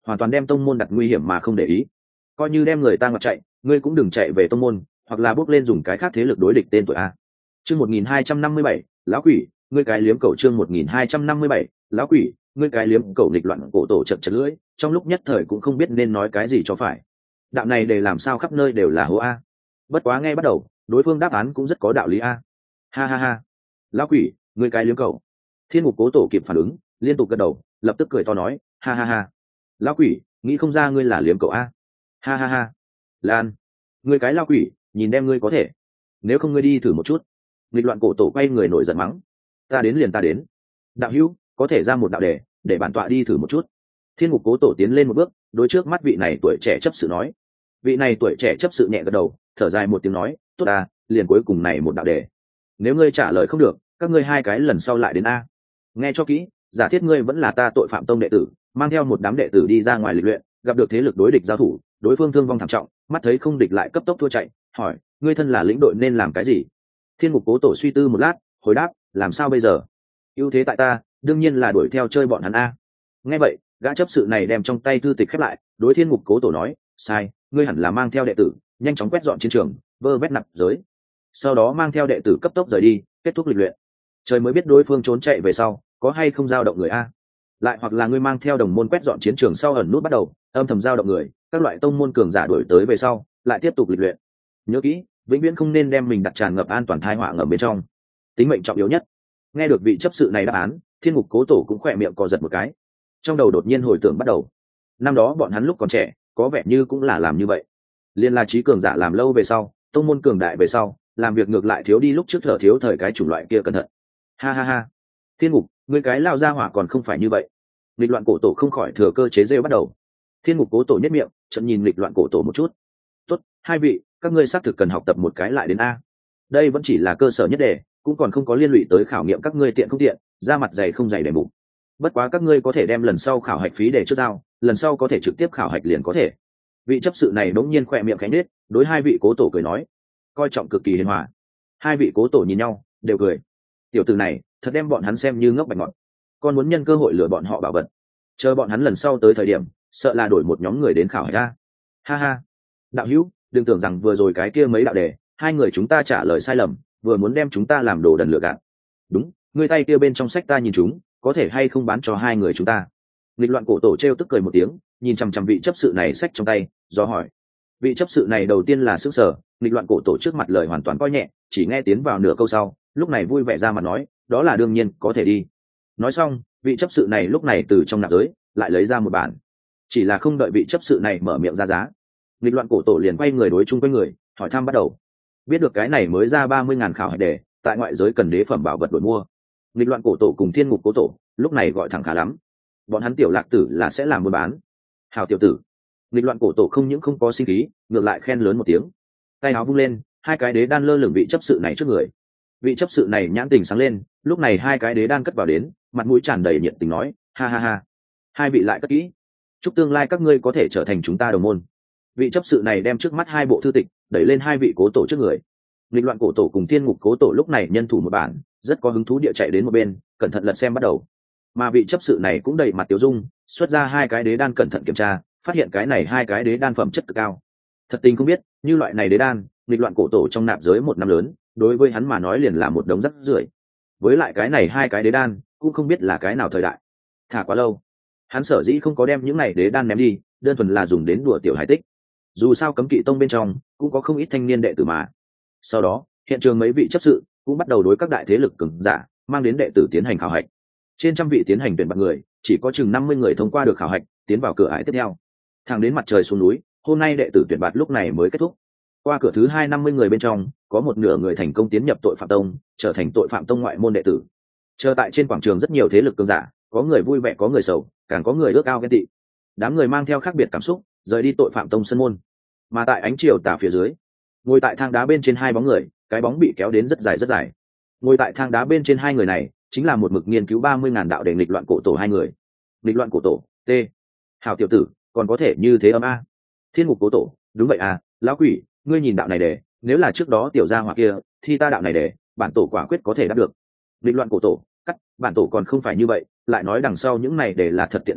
hoàn toàn đem tông môn đặt nguy hiểm mà không để ý. Coi như đem người ta ngặt chạy, ngươi cũng đừng chạy về tông môn, hoặc là bước lên dùng cái khác thế lực đối địch tên tuổi a. Chương một nghìn hai trăm năm mươi bảy, lão quỷ, ngươi cái liếm cầu. Chương một nghìn hai trăm năm mươi bảy, lão quỷ, ngươi cái liếm cầu. Nghịch loạn cổ tổ chật chật lưỡi, trong lúc nhất thời cũng không biết nên nói cái gì cho phải. Đạo này để làm sao khắp nơi đều là hố a. Bất quá nghe bắt đầu, đối phương đáp án cũng rất có đạo lý a. Ha ha ha, lão quỷ, ngươi cái liếm cầu. Thiên Ngục Cố Tổ kịp phản ứng, liên tục gật đầu, lập tức cười to nói, ha ha ha, lão quỷ, nghĩ không ra ngươi là liếm cầu a. Ha ha ha, Lan, ngươi cái lão quỷ, nhìn đem ngươi có thể, nếu không ngươi đi thử một chút. Nghịch loạn cổ tổ quay người nổi giận mắng, ta đến liền ta đến. Đạo hữu, có thể ra một đạo đề, để bản tọa đi thử một chút. Thiên Ngục Cố Tổ tiến lên một bước, đối trước mắt vị này tuổi trẻ chấp sự nói. Vị này tuổi trẻ chấp sự nhẹ gật đầu, thở dài một tiếng nói, tốt à, liền cuối cùng này một đạo đề. Nếu ngươi trả lời không được, các ngươi hai cái lần sau lại đến a. Nghe cho kỹ, giả thiết ngươi vẫn là ta tội phạm tông đệ tử, mang theo một đám đệ tử đi ra ngoài lịch luyện, gặp được thế lực đối địch giao thủ, đối phương thương vong thảm trọng, mắt thấy không địch lại cấp tốc thua chạy, hỏi, ngươi thân là lĩnh đội nên làm cái gì? Thiên Ngục Cố Tổ suy tư một lát, hồi đáp, làm sao bây giờ? Ưu thế tại ta, đương nhiên là đuổi theo chơi bọn hắn a. Nghe vậy, gã chấp sự này đem trong tay thư tịch khép lại, đối Thiên Ngục Cố Tổ nói, sai, ngươi hẳn là mang theo đệ tử, nhanh chóng quét dọn chiến trường, vơ vét nạp giới. Sau đó mang theo đệ tử cấp tốc rời đi, kết thúc lịch luyện. Trời mới biết đối phương trốn chạy về sau, có hay không dao động người a. Lại hoặc là ngươi mang theo đồng môn quét dọn chiến trường sau ẩn nút bắt đầu, âm thầm dao động người, các loại tông môn cường giả đuổi tới về sau, lại tiếp tục lịch luyện. Nhớ kỹ, vĩnh viễn không nên đem mình đặt tràn ngập an toàn tai họa ngầm bên trong. Tính mệnh trọng yếu nhất. Nghe được vị chấp sự này đáp án, Thiên Ngục Cố Tổ cũng khỏe miệng co giật một cái. Trong đầu đột nhiên hồi tưởng bắt đầu. Năm đó bọn hắn lúc còn trẻ, có vẻ như cũng là làm như vậy. Liên là trí cường giả làm lâu về sau, tông môn cường đại về sau, làm việc ngược lại thiếu đi lúc trước thở thiếu thời cái chủng loại kia cẩn thận. Ha ha ha, Thiên Ngục, ngươi cái lao ra hỏa còn không phải như vậy. Nghịch loạn cổ tổ không khỏi thừa cơ chế rêu bắt đầu. Thiên Ngục Cố Tổ nhất miệng, chợt nhìn nghịch loạn cổ tổ một chút. Tốt, hai vị, các ngươi xác thực cần học tập một cái lại đến a. Đây vẫn chỉ là cơ sở nhất đề, cũng còn không có liên lụy tới khảo nghiệm các ngươi tiện không tiện, ra mặt dày không dày để mục. Bất quá các ngươi có thể đem lần sau khảo hạch phí để trước giao, lần sau có thể trực tiếp khảo hạch liền có thể. Vị chấp sự này đống nhiên khỏe miệng khẽ nết, đối hai vị cố tổ cười nói, coi trọng cực kỳ hiền hòa. Hai vị cố tổ nhìn nhau, đều cười. Tiểu tử này, thật đem bọn hắn xem như ngốc bạch ngọt. Con muốn nhân cơ hội lừa bọn họ bảo vật, chờ bọn hắn lần sau tới thời điểm, sợ là đổi một nhóm người đến khảo hạch ra. Ha ha, đạo hữu, đừng tưởng rằng vừa rồi cái kia mấy đạo đề, hai người chúng ta trả lời sai lầm, vừa muốn đem chúng ta làm đồ đần lừa gạt. Đúng, ngươi tay kia bên trong sách ta nhìn chúng, có thể hay không bán cho hai người chúng ta? Nghịch loạn cổ tổ trêu tức cười một tiếng, nhìn chằm chằm vị chấp sự này sách trong tay, do hỏi. Vị chấp sự này đầu tiên là sững sờ, nghịch loạn cổ tổ trước mặt lời hoàn toàn coi nhẹ, chỉ nghe tiến vào nửa câu sau, lúc này vui vẻ ra mà nói, đó là đương nhiên, có thể đi. Nói xong, vị chấp sự này lúc này từ trong nạp giới lại lấy ra một bản, chỉ là không đợi vị chấp sự này mở miệng ra giá, nghịch loạn cổ tổ liền quay người đối chung quanh người hỏi thăm bắt đầu. Biết được cái này mới ra ba mươi ngàn khảo hạch đề, tại ngoại giới cần đế phẩm bảo vật đổi mua. Nghịch loạn cổ tổ cùng Thiên Ngục Cố Tổ lúc này gọi thẳng khá lắm, bọn hắn tiểu lạc tử là sẽ làm buôn bán. Hào tiểu tử. Nghịch loạn cổ tổ không những không có sinh khí, ngược lại khen lớn một tiếng, tay áo vung lên, hai cái đế đan lơ lửng vị chấp sự này trước người. Vị chấp sự này nhãn tình sáng lên, lúc này hai cái đế đan cất vào đến, mặt mũi tràn đầy nhiệt tình nói, ha ha ha, hai vị lại cất kỹ, chúc tương lai các ngươi có thể trở thành chúng ta đồng môn. Vị chấp sự này đem trước mắt hai bộ thư tịch đẩy lên hai vị cố tổ trước người. Nghịch loạn cổ tổ cùng Thiên Ngục Cố Tổ lúc này nhân thủ một bản, rất có hứng thú địa chạy đến một bên, cẩn thận lật xem bắt đầu. Mà vị chấp sự này cũng đầy mặt tiêu dung, xuất ra hai cái đế đan cẩn thận kiểm tra, phát hiện cái này hai cái đế đan phẩm chất cực cao. Thật tình không biết, như loại này đế đan, nghịch loạn cổ tổ trong nạp giới một năm lớn, đối với hắn mà nói liền là một đống rác rưởi. Với lại cái này hai cái đế đan, cũng không biết là cái nào thời đại, thả quá lâu. Hắn sở dĩ không có đem những này đế đan ném đi, đơn thuần là dùng đến đùa tiểu hải tích. Dù sao cấm kỵ tông bên trong cũng có không ít thanh niên đệ tử mà. Sau đó, hiện trường mấy vị chấp sự cũng bắt đầu đối các đại thế lực cường giả mang đến đệ tử tiến hành khảo hạch. Trên trăm vị tiến hành tuyển bạt người, chỉ có chừng năm mươi người thông qua được khảo hạch, tiến vào cửa ải tiếp theo. Thẳng đến mặt trời xuống núi, hôm nay đệ tử tuyển bạt lúc này mới kết thúc. Qua cửa thứ hai năm mươi người bên trong, có một nửa người thành công tiến nhập tội phạm tông, trở thành tội phạm tông ngoại môn đệ tử. Chờ tại trên quảng trường rất nhiều thế lực cường giả, có người vui vẻ có người sầu, càng có người ước ao ghen tị. Đám người mang theo khác biệt cảm xúc, rời đi tội phạm tông sân môn. Mà tại ánh chiều tà phía dưới, ngồi tại thang đá bên trên hai bóng người, cái bóng bị kéo đến rất dài rất dài. Ngồi tại thang đá bên trên hai người này, chính là một mực nghiên cứu ba mươi ngàn đạo để nghịch loạn cổ tổ hai người. Nghịch loạn cổ tổ, T. Hảo tiểu tử, còn có thể như thế âm a. Thiên Ngục Cố Tổ, đúng vậy à, lão quỷ, ngươi nhìn đạo này để, nếu là trước đó tiểu gia hỏa kia, thì ta đạo này để, bản tổ quả quyết có thể đáp được. Nghịch loạn cổ tổ, cắt, bản tổ còn không phải như vậy, lại nói đằng sau những này để là thật tiện à,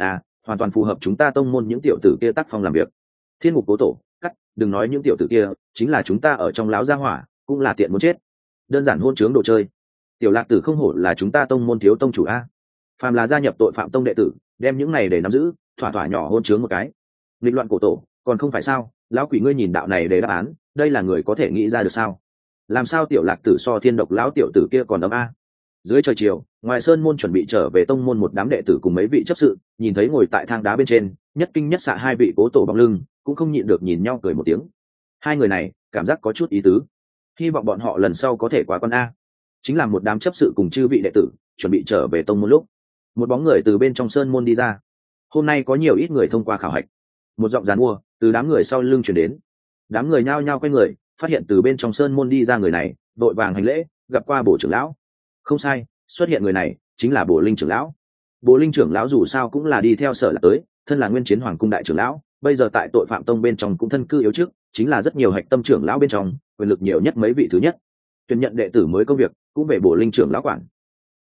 hoàn toàn phù hợp chúng ta tông môn những tiểu tử kia tác phong làm việc. Thiên ngục cố tổ, cắt, đừng nói những tiểu tử kia, chính là chúng ta ở trong láo gia hỏa cũng là tiện muốn chết. Đơn giản hôn chướng đồ chơi. Tiểu Lạc Tử không hổ là chúng ta tông môn thiếu tông chủ a. Phàm là gia nhập tội phạm tông đệ tử, đem những này để nắm giữ, thỏa thỏa nhỏ hôn chướng một cái. Nghịch loạn cổ tổ, còn không phải sao? Lão quỷ ngươi nhìn đạo này để đáp án, đây là người có thể nghĩ ra được sao? Làm sao Tiểu Lạc Tử so thiên độc lão tiểu tử kia còn ấm a? Dưới trời chiều, ngoài sơn môn chuẩn bị trở về tông môn một đám đệ tử cùng mấy vị chấp sự, nhìn thấy ngồi tại thang đá bên trên, nhất kinh nhất xạ hai vị cố tổ bóng lưng, cũng không nhịn được nhìn nhau cười một tiếng. Hai người này, cảm giác có chút ý tứ. Hy vọng bọn họ lần sau có thể quá con a. Chính là một đám chấp sự cùng chư vị đệ tử, chuẩn bị trở về tông môn lúc, một bóng người từ bên trong sơn môn đi ra. Hôm nay có nhiều ít người thông qua khảo hạch. Một giọng giàn mua từ đám người sau lưng truyền đến. Đám người nhao nhao quay người, phát hiện từ bên trong sơn môn đi ra người này, đội vàng hành lễ, gặp qua Bổ trưởng lão. Không sai, xuất hiện người này chính là Bổ Linh trưởng lão. Bổ Linh trưởng lão dù sao cũng là đi theo Sở Lạc tới, thân là Nguyên Chiến Hoàng cung đại trưởng lão, bây giờ tại tội phạm tông bên trong cũng thân cư yếu trước, chính là rất nhiều hạch tâm trưởng lão bên trong, quyền lực nhiều nhất mấy vị thứ nhất. Tuyển nhận đệ tử mới công việc cũng về Bổ Linh trưởng lão quản.